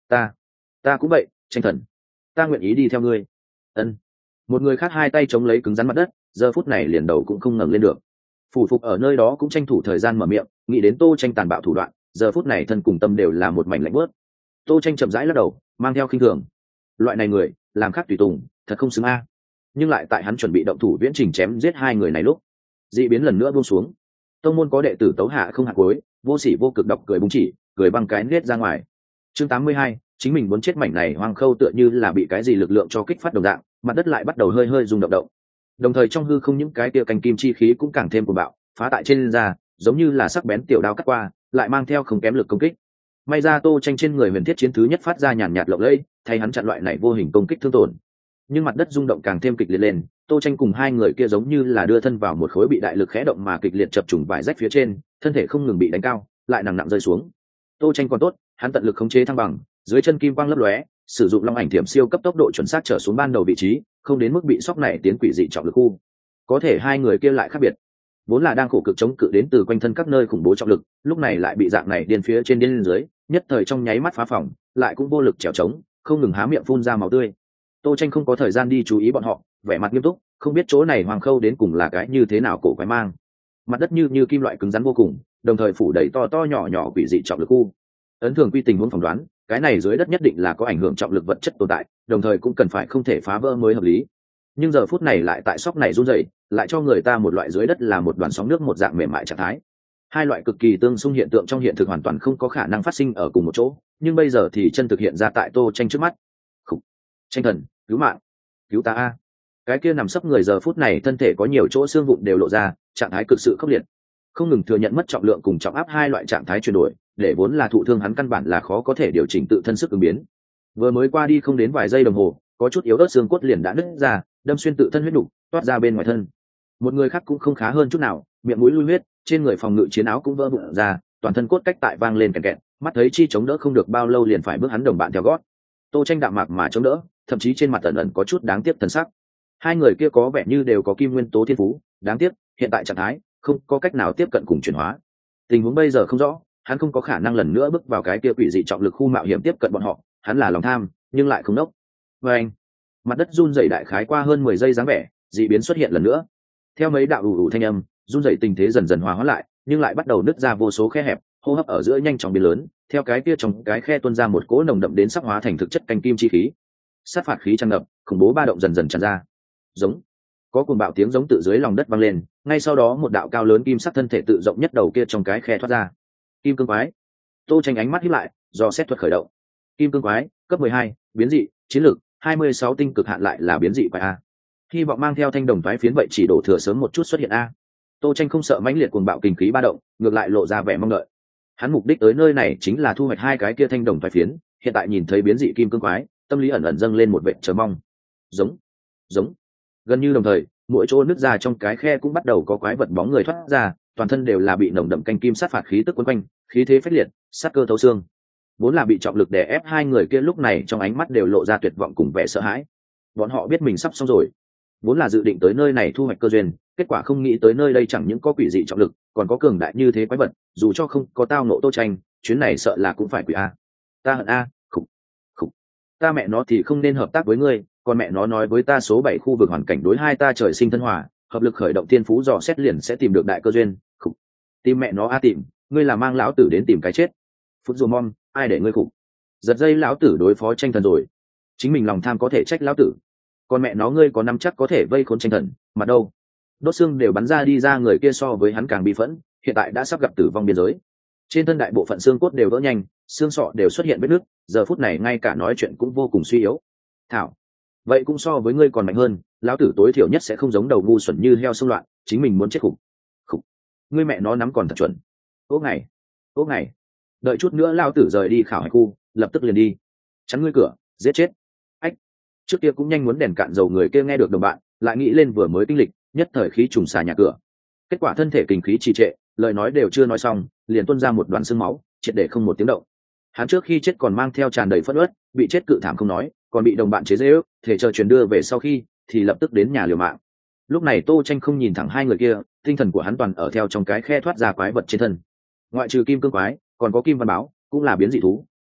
Ta cũng vậy, Tranh Thần, ta nguyện ý đi theo ngươi. Ân. Một người khác hai tay chống lấy cứng rắn mặt đất, giờ phút này liền đầu cũng không ngẩng lên được. Phủ phục ở nơi đó cũng tranh thủ thời gian mở miệng, nghĩ đến Tô Tranh tàn bạo thủ đoạn, giờ phút này thân cùng tâm đều là một mảnh lạnh bớt. Tô Tranh chậm rãi lắc đầu, mang theo khinh thường. Loại này người, làm khác tùy tùng, thật không xứng a. Nhưng lại tại hắn chuẩn bị động thủ viễn trình chém giết hai người này lúc, dị biến lần nữa buông xuống. Tông môn có đệ tử tấu hạ không hạ cuối, vô sỉ vô cực độc cười búng chỉ, cười băng cái nết ra ngoài. Chương 82, chính mình muốn chết mảnh này hoang khâu tựa như là bị cái gì lực lượng cho kích phát đồng dạng, mặt đất lại bắt đầu hơi hơi rung động động. Đồng thời trong hư không những cái tia canh kim chi khí cũng càng thêm cuồng bạo, phá tại trên da, giống như là sắc bén tiểu đao cắt qua, lại mang theo không kém lực công kích. May ra Tô Tranh trên người huyền thiết chiến thứ nhất phát ra nhàn nhạt lộng lẫy, thay hắn chặn loại này vô hình công kích thương tổn. Nhưng mặt đất rung động càng thêm kịch liệt lên, Tô Tranh cùng hai người kia giống như là đưa thân vào một khối bị đại lực khẽ động mà kịch liệt chập trùng vải rách phía trên, thân thể không ngừng bị đánh cao, lại nặng nặng rơi xuống. Tô Tranh còn tốt, hắn tận lực khống chế thăng bằng, dưới chân kim quang lấp lóe, sử dụng long ảnh thiểm siêu cấp tốc độ chuẩn xác trở xuống ban đầu vị trí, không đến mức bị sóc này tiến quỷ dị trọng lực khu. Có thể hai người kia lại khác biệt, vốn là đang khổ cực chống cự đến từ quanh thân các nơi khủng bố trọng lực, lúc này lại bị dạng này điên phía trên điên dưới, nhất thời trong nháy mắt phá phòng, lại cũng vô lực trèo trống, không ngừng há miệng phun ra máu tươi. Tô Tranh không có thời gian đi chú ý bọn họ, vẻ mặt nghiêm túc, không biết chỗ này hoàng khâu đến cùng là cái như thế nào cổ quái mang. Mặt đất như kim loại cứng rắn vô cùng, đồng thời phủ đầy to to nhỏ nhỏ quỷ dị trọng lực khu. Ấn thường quy tình huống phỏng đoán, cái này dưới đất nhất định là có ảnh hưởng trọng lực vật chất tồn tại, đồng thời cũng cần phải không thể phá vỡ mới hợp lý. Nhưng giờ phút này lại tại sóc này run rẩy, lại cho người ta một loại dưới đất là một đoàn sóng nước một dạng mềm mại trạng thái. Hai loại cực kỳ tương xung hiện tượng trong hiện thực hoàn toàn không có khả năng phát sinh ở cùng một chỗ, nhưng bây giờ thì chân thực hiện ra tại Tô Tranh trước mắt. Khủ. Tranh thần, cứu mạng, cứu ta a. Cái kia nằm sấp người giờ phút này thân thể có nhiều chỗ xương vụn đều lộ ra, trạng thái cực sự khốc liệt, không ngừng thừa nhận mất trọng lượng cùng trọng áp hai loại trạng thái chuyển đổi, để vốn là thụ thương hắn căn bản là khó có thể điều chỉnh tự thân sức ứng biến. Vừa mới qua đi không đến vài giây đồng hồ, có chút yếu ớt xương cốt liền đã nứt ra, đâm xuyên tự thân huyết đục, toát ra bên ngoài thân. Một người khác cũng không khá hơn chút nào, miệng mũi lui huyết, trên người phòng ngự chiến áo cũng vỡ vụn ra, toàn thân cốt cách tại vang lên kẹt kẹt, mắt thấy chi chống đỡ không được bao lâu liền phải bước hắn đồng bạn theo gót. Tô Tranh đạm mạc mà chống đỡ, thậm chí trên mặt ẩn ẩn có chút đáng tiếc thần sắc. Hai người kia có vẻ như đều có kim nguyên tố thiên phú, đáng tiếc hiện tại trạng thái không có cách nào tiếp cận cùng chuyển hóa. Tình huống bây giờ không rõ, hắn không có khả năng lần nữa bước vào cái kia quỷ dị trọng lực khu mạo hiểm tiếp cận bọn họ, hắn là lòng tham nhưng lại không nốc. Và anh, mặt đất run rẩy đại khái qua hơn 10 giây dáng vẻ, dị biến xuất hiện lần nữa. Theo mấy đạo ù ù thanh âm, run rẩy tình thế dần dần hòa hóa lại, nhưng lại bắt đầu nứt ra vô số khe hẹp, hô hấp ở giữa nhanh chóng biến lớn, theo cái kia trong cái khe tuôn ra một cỗ nồng đậm đến sắc hóa thành thực chất canh kim chi khí. Sát phạt khí tràn ngập, khủng bố ba động dần dần tràn ra. Giống, có cuồng bạo tiếng giống từ dưới lòng đất vang lên, ngay sau đó một đạo cao lớn kim sắc thân thể tự rộng nhất đầu kia trong cái khe thoát ra. Kim cương quái. Tô Tranh ánh mắt híp lại, do xét thuật khởi động. Kim cương quái, cấp 12, biến dị, chiến lược 26 tinh cực hạn lại là biến dị quái a. Hy vọng mang theo thanh đồng toái phiến vậy chỉ đổ thừa sớm một chút xuất hiện a. Tô Tranh không sợ mãnh liệt cuồng bạo kinh khí ba động, ngược lại lộ ra vẻ mong đợi. Hắn mục đích tới nơi này chính là thu hoạch hai cái kia thanh đồng toái phiến, hiện tại nhìn thấy biến dị kim cương quái, tâm lý ẩn ẩn dâng lên một vẻ chờ mong. Giống, giống. Gần như đồng thời, mỗi chỗ nứt ra trong cái khe cũng bắt đầu có quái vật bóng người thoát ra, toàn thân đều là bị nồng đậm canh kim sát phạt khí tức quấn quanh, khí thế phách liệt, sát cơ thấu xương. Vốn là bị trọng lực đè ép hai người kia lúc này trong ánh mắt đều lộ ra tuyệt vọng cùng vẻ sợ hãi. Bọn họ biết mình sắp xong rồi. Vốn là dự định tới nơi này thu hoạch cơ duyên, kết quả không nghĩ tới nơi đây chẳng những có quỷ dị trọng lực, còn có cường đại như thế quái vật, dù cho không có tao nộ Tô Tranh, chuyến này sợ là cũng phải quỷ a. Ta hận a, khục, khục. Ta mẹ nó thì không nên hợp tác với ngươi, còn mẹ nó nói với ta số 7 khu vực hoàn cảnh đối hai ta trời sinh thân hòa, hợp lực khởi động tiên phú dò xét liền sẽ tìm được đại cơ duyên. Khục. Tìm mẹ nó a tìm, ngươi là mang lão tử đến tìm cái chết. Phút dù mong, ai để ngươi khục. Giật dây lão tử đối phó Tranh thần rồi. Chính mình lòng tham có thể trách lão tử. Còn mẹ nó ngươi có nắm chắc có thể vây khốn Tranh thần, mà đâu. Đốt xương đều bắn ra đi ra người kia so với hắn càng bi phẫn, hiện tại đã sắp gặp tử vong biên giới. Trên thân đại bộ phận xương cốt đều vỡ nhanh, xương sọ đều xuất hiện vết nứt, giờ phút này ngay cả nói chuyện cũng vô cùng suy yếu. Thảo, vậy cũng so với ngươi còn mạnh hơn, lão tử tối thiểu nhất sẽ không giống đầu ngu xuẩn như heo xông loạn, chính mình muốn chết khủng. Khủng. Ngươi mẹ nó nắm còn thật chuẩn. Ố ngày, đợi chút nữa lão tử rời đi khảo hải khu, lập tức liền đi. Chắn ngươi cửa, giết chết. Ách. Trước kia cũng nhanh muốn đèn cạn dầu người kia nghe được đồng bạn, lại nghĩ lên vừa mới kinh lịch, nhất thời khí trùng xà nhà cửa. Kết quả thân thể kinh khí trì trệ, lời nói đều chưa nói xong, liền tuôn ra một đoàn xương máu, triệt để không một tiếng động. Hắn trước khi chết còn mang theo tràn đầy phẫn uất, bị chết cự thảm không nói, còn bị đồng bạn chế giễu, thể chờ truyền đưa về sau khi thì lập tức đến nhà liều mạng. Lúc này Tô Tranh không nhìn thẳng hai người kia, tinh thần của hắn toàn ở theo trong cái khe thoát ra quái vật trên thân. Ngoại trừ kim cương quái, còn có kim văn báo, cũng là biến dị thú,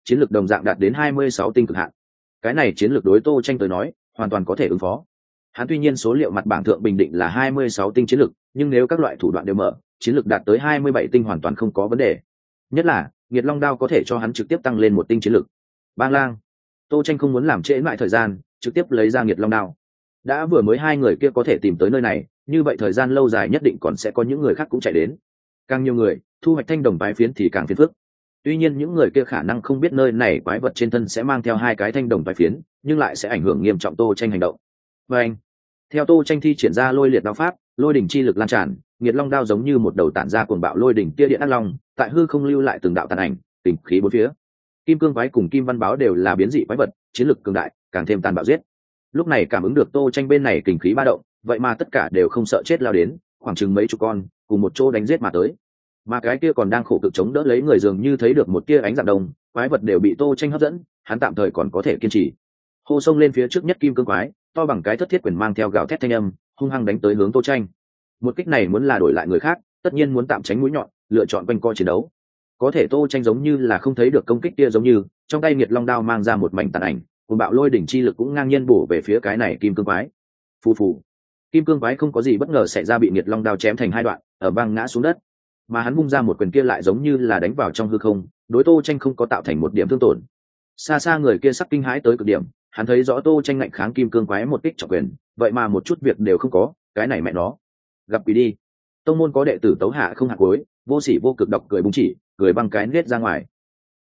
chiến lược đồng dạng đạt đến 26 tinh cực hạn. Cái này chiến lược đối Tô Tranh tới nói hoàn toàn có thể ứng phó. Hắn tuy nhiên số liệu mặt bảng thượng bình định là 26 tinh chiến lược, nhưng nếu các loại thủ đoạn đều mở, chiến lược đạt tới 27 tinh hoàn toàn không có vấn đề. Nhất là Nghiệt Long đao có thể cho hắn trực tiếp tăng lên một tinh chiến lược. Bang lang. Tô Tranh không muốn làm trễ mãi thời gian, trực tiếp lấy ra Nghiệt Long đao. Đã vừa mới hai người kia có thể tìm tới nơi này, như vậy thời gian lâu dài nhất định còn sẽ có những người khác cũng chạy đến. Càng nhiều người thu hoạch thanh đồng bái phiến thì càng phiền phức. Tuy nhiên những người kia khả năng không biết nơi này quái vật trên thân sẽ mang theo hai cái thanh đồng bái phiến, nhưng lại sẽ ảnh hưởng nghiêm trọng Tô Tranh hành động. Và anh, theo Tô Tranh thi triển ra lôi liệt đao pháp, lôi đỉnh chi lực lan tràn, Nghiệt Long đao giống như một đầu tản ra cuồng bạo lôi đỉnh tia điện ác long, tại hư không lưu lại từng đạo tàn ảnh, tình khí bốn phía. Kim cương quái cùng kim văn báo đều là biến dị quái vật, chiến lực cường đại, càng thêm tàn bạo giết. Lúc này cảm ứng được Tô Tranh bên này kình khí ba động, vậy mà tất cả đều không sợ chết lao đến, khoảng chừng mấy chục con, cùng một chỗ đánh giết mà tới. Mà cái kia còn đang khổ cực chống đỡ lấy người dường như thấy được một tia ánh dạng đông, quái vật đều bị Tô Tranh hấp dẫn, hắn tạm thời còn có thể kiên trì. Hô xông lên phía trước nhất kim cương quái, to bằng cái thất thiết quyền mang theo gào thét thanh âm, hung hăng đánh tới hướng Tô Tranh. Một kích này muốn là đổi lại người khác, tất nhiên muốn tạm tránh mũi nhọn, lựa chọn quanh co chiến đấu. Có thể Tô Tranh giống như là không thấy được công kích kia, giống như trong tay Nghiệt Long đao mang ra một mảnh tàn ảnh, cùng bạo lôi đỉnh chi lực cũng ngang nhiên bổ về phía cái này kim cương quái. Phù phù. Kim cương quái không có gì bất ngờ xảy ra, bị Nghiệt Long đao chém thành hai đoạn, ở băng ngã xuống đất. Mà hắn vung ra một quyền kia lại giống như là đánh vào trong hư không, đối Tô Tranh không có tạo thành một điểm thương tổn. Xa xa người kia sắc kinh hãi tới cực điểm, hắn thấy rõ Tô Tranh ngạnh kháng kim cương quái một kích trọng quyền, vậy mà một chút việc đều không có, cái này mẹ nó. Gặp quỷ đi. Tông môn có đệ tử Tấu Hạ không hạ cuối, vô sỉ vô cực độc cười búng chỉ, cười băng cái nết ra ngoài.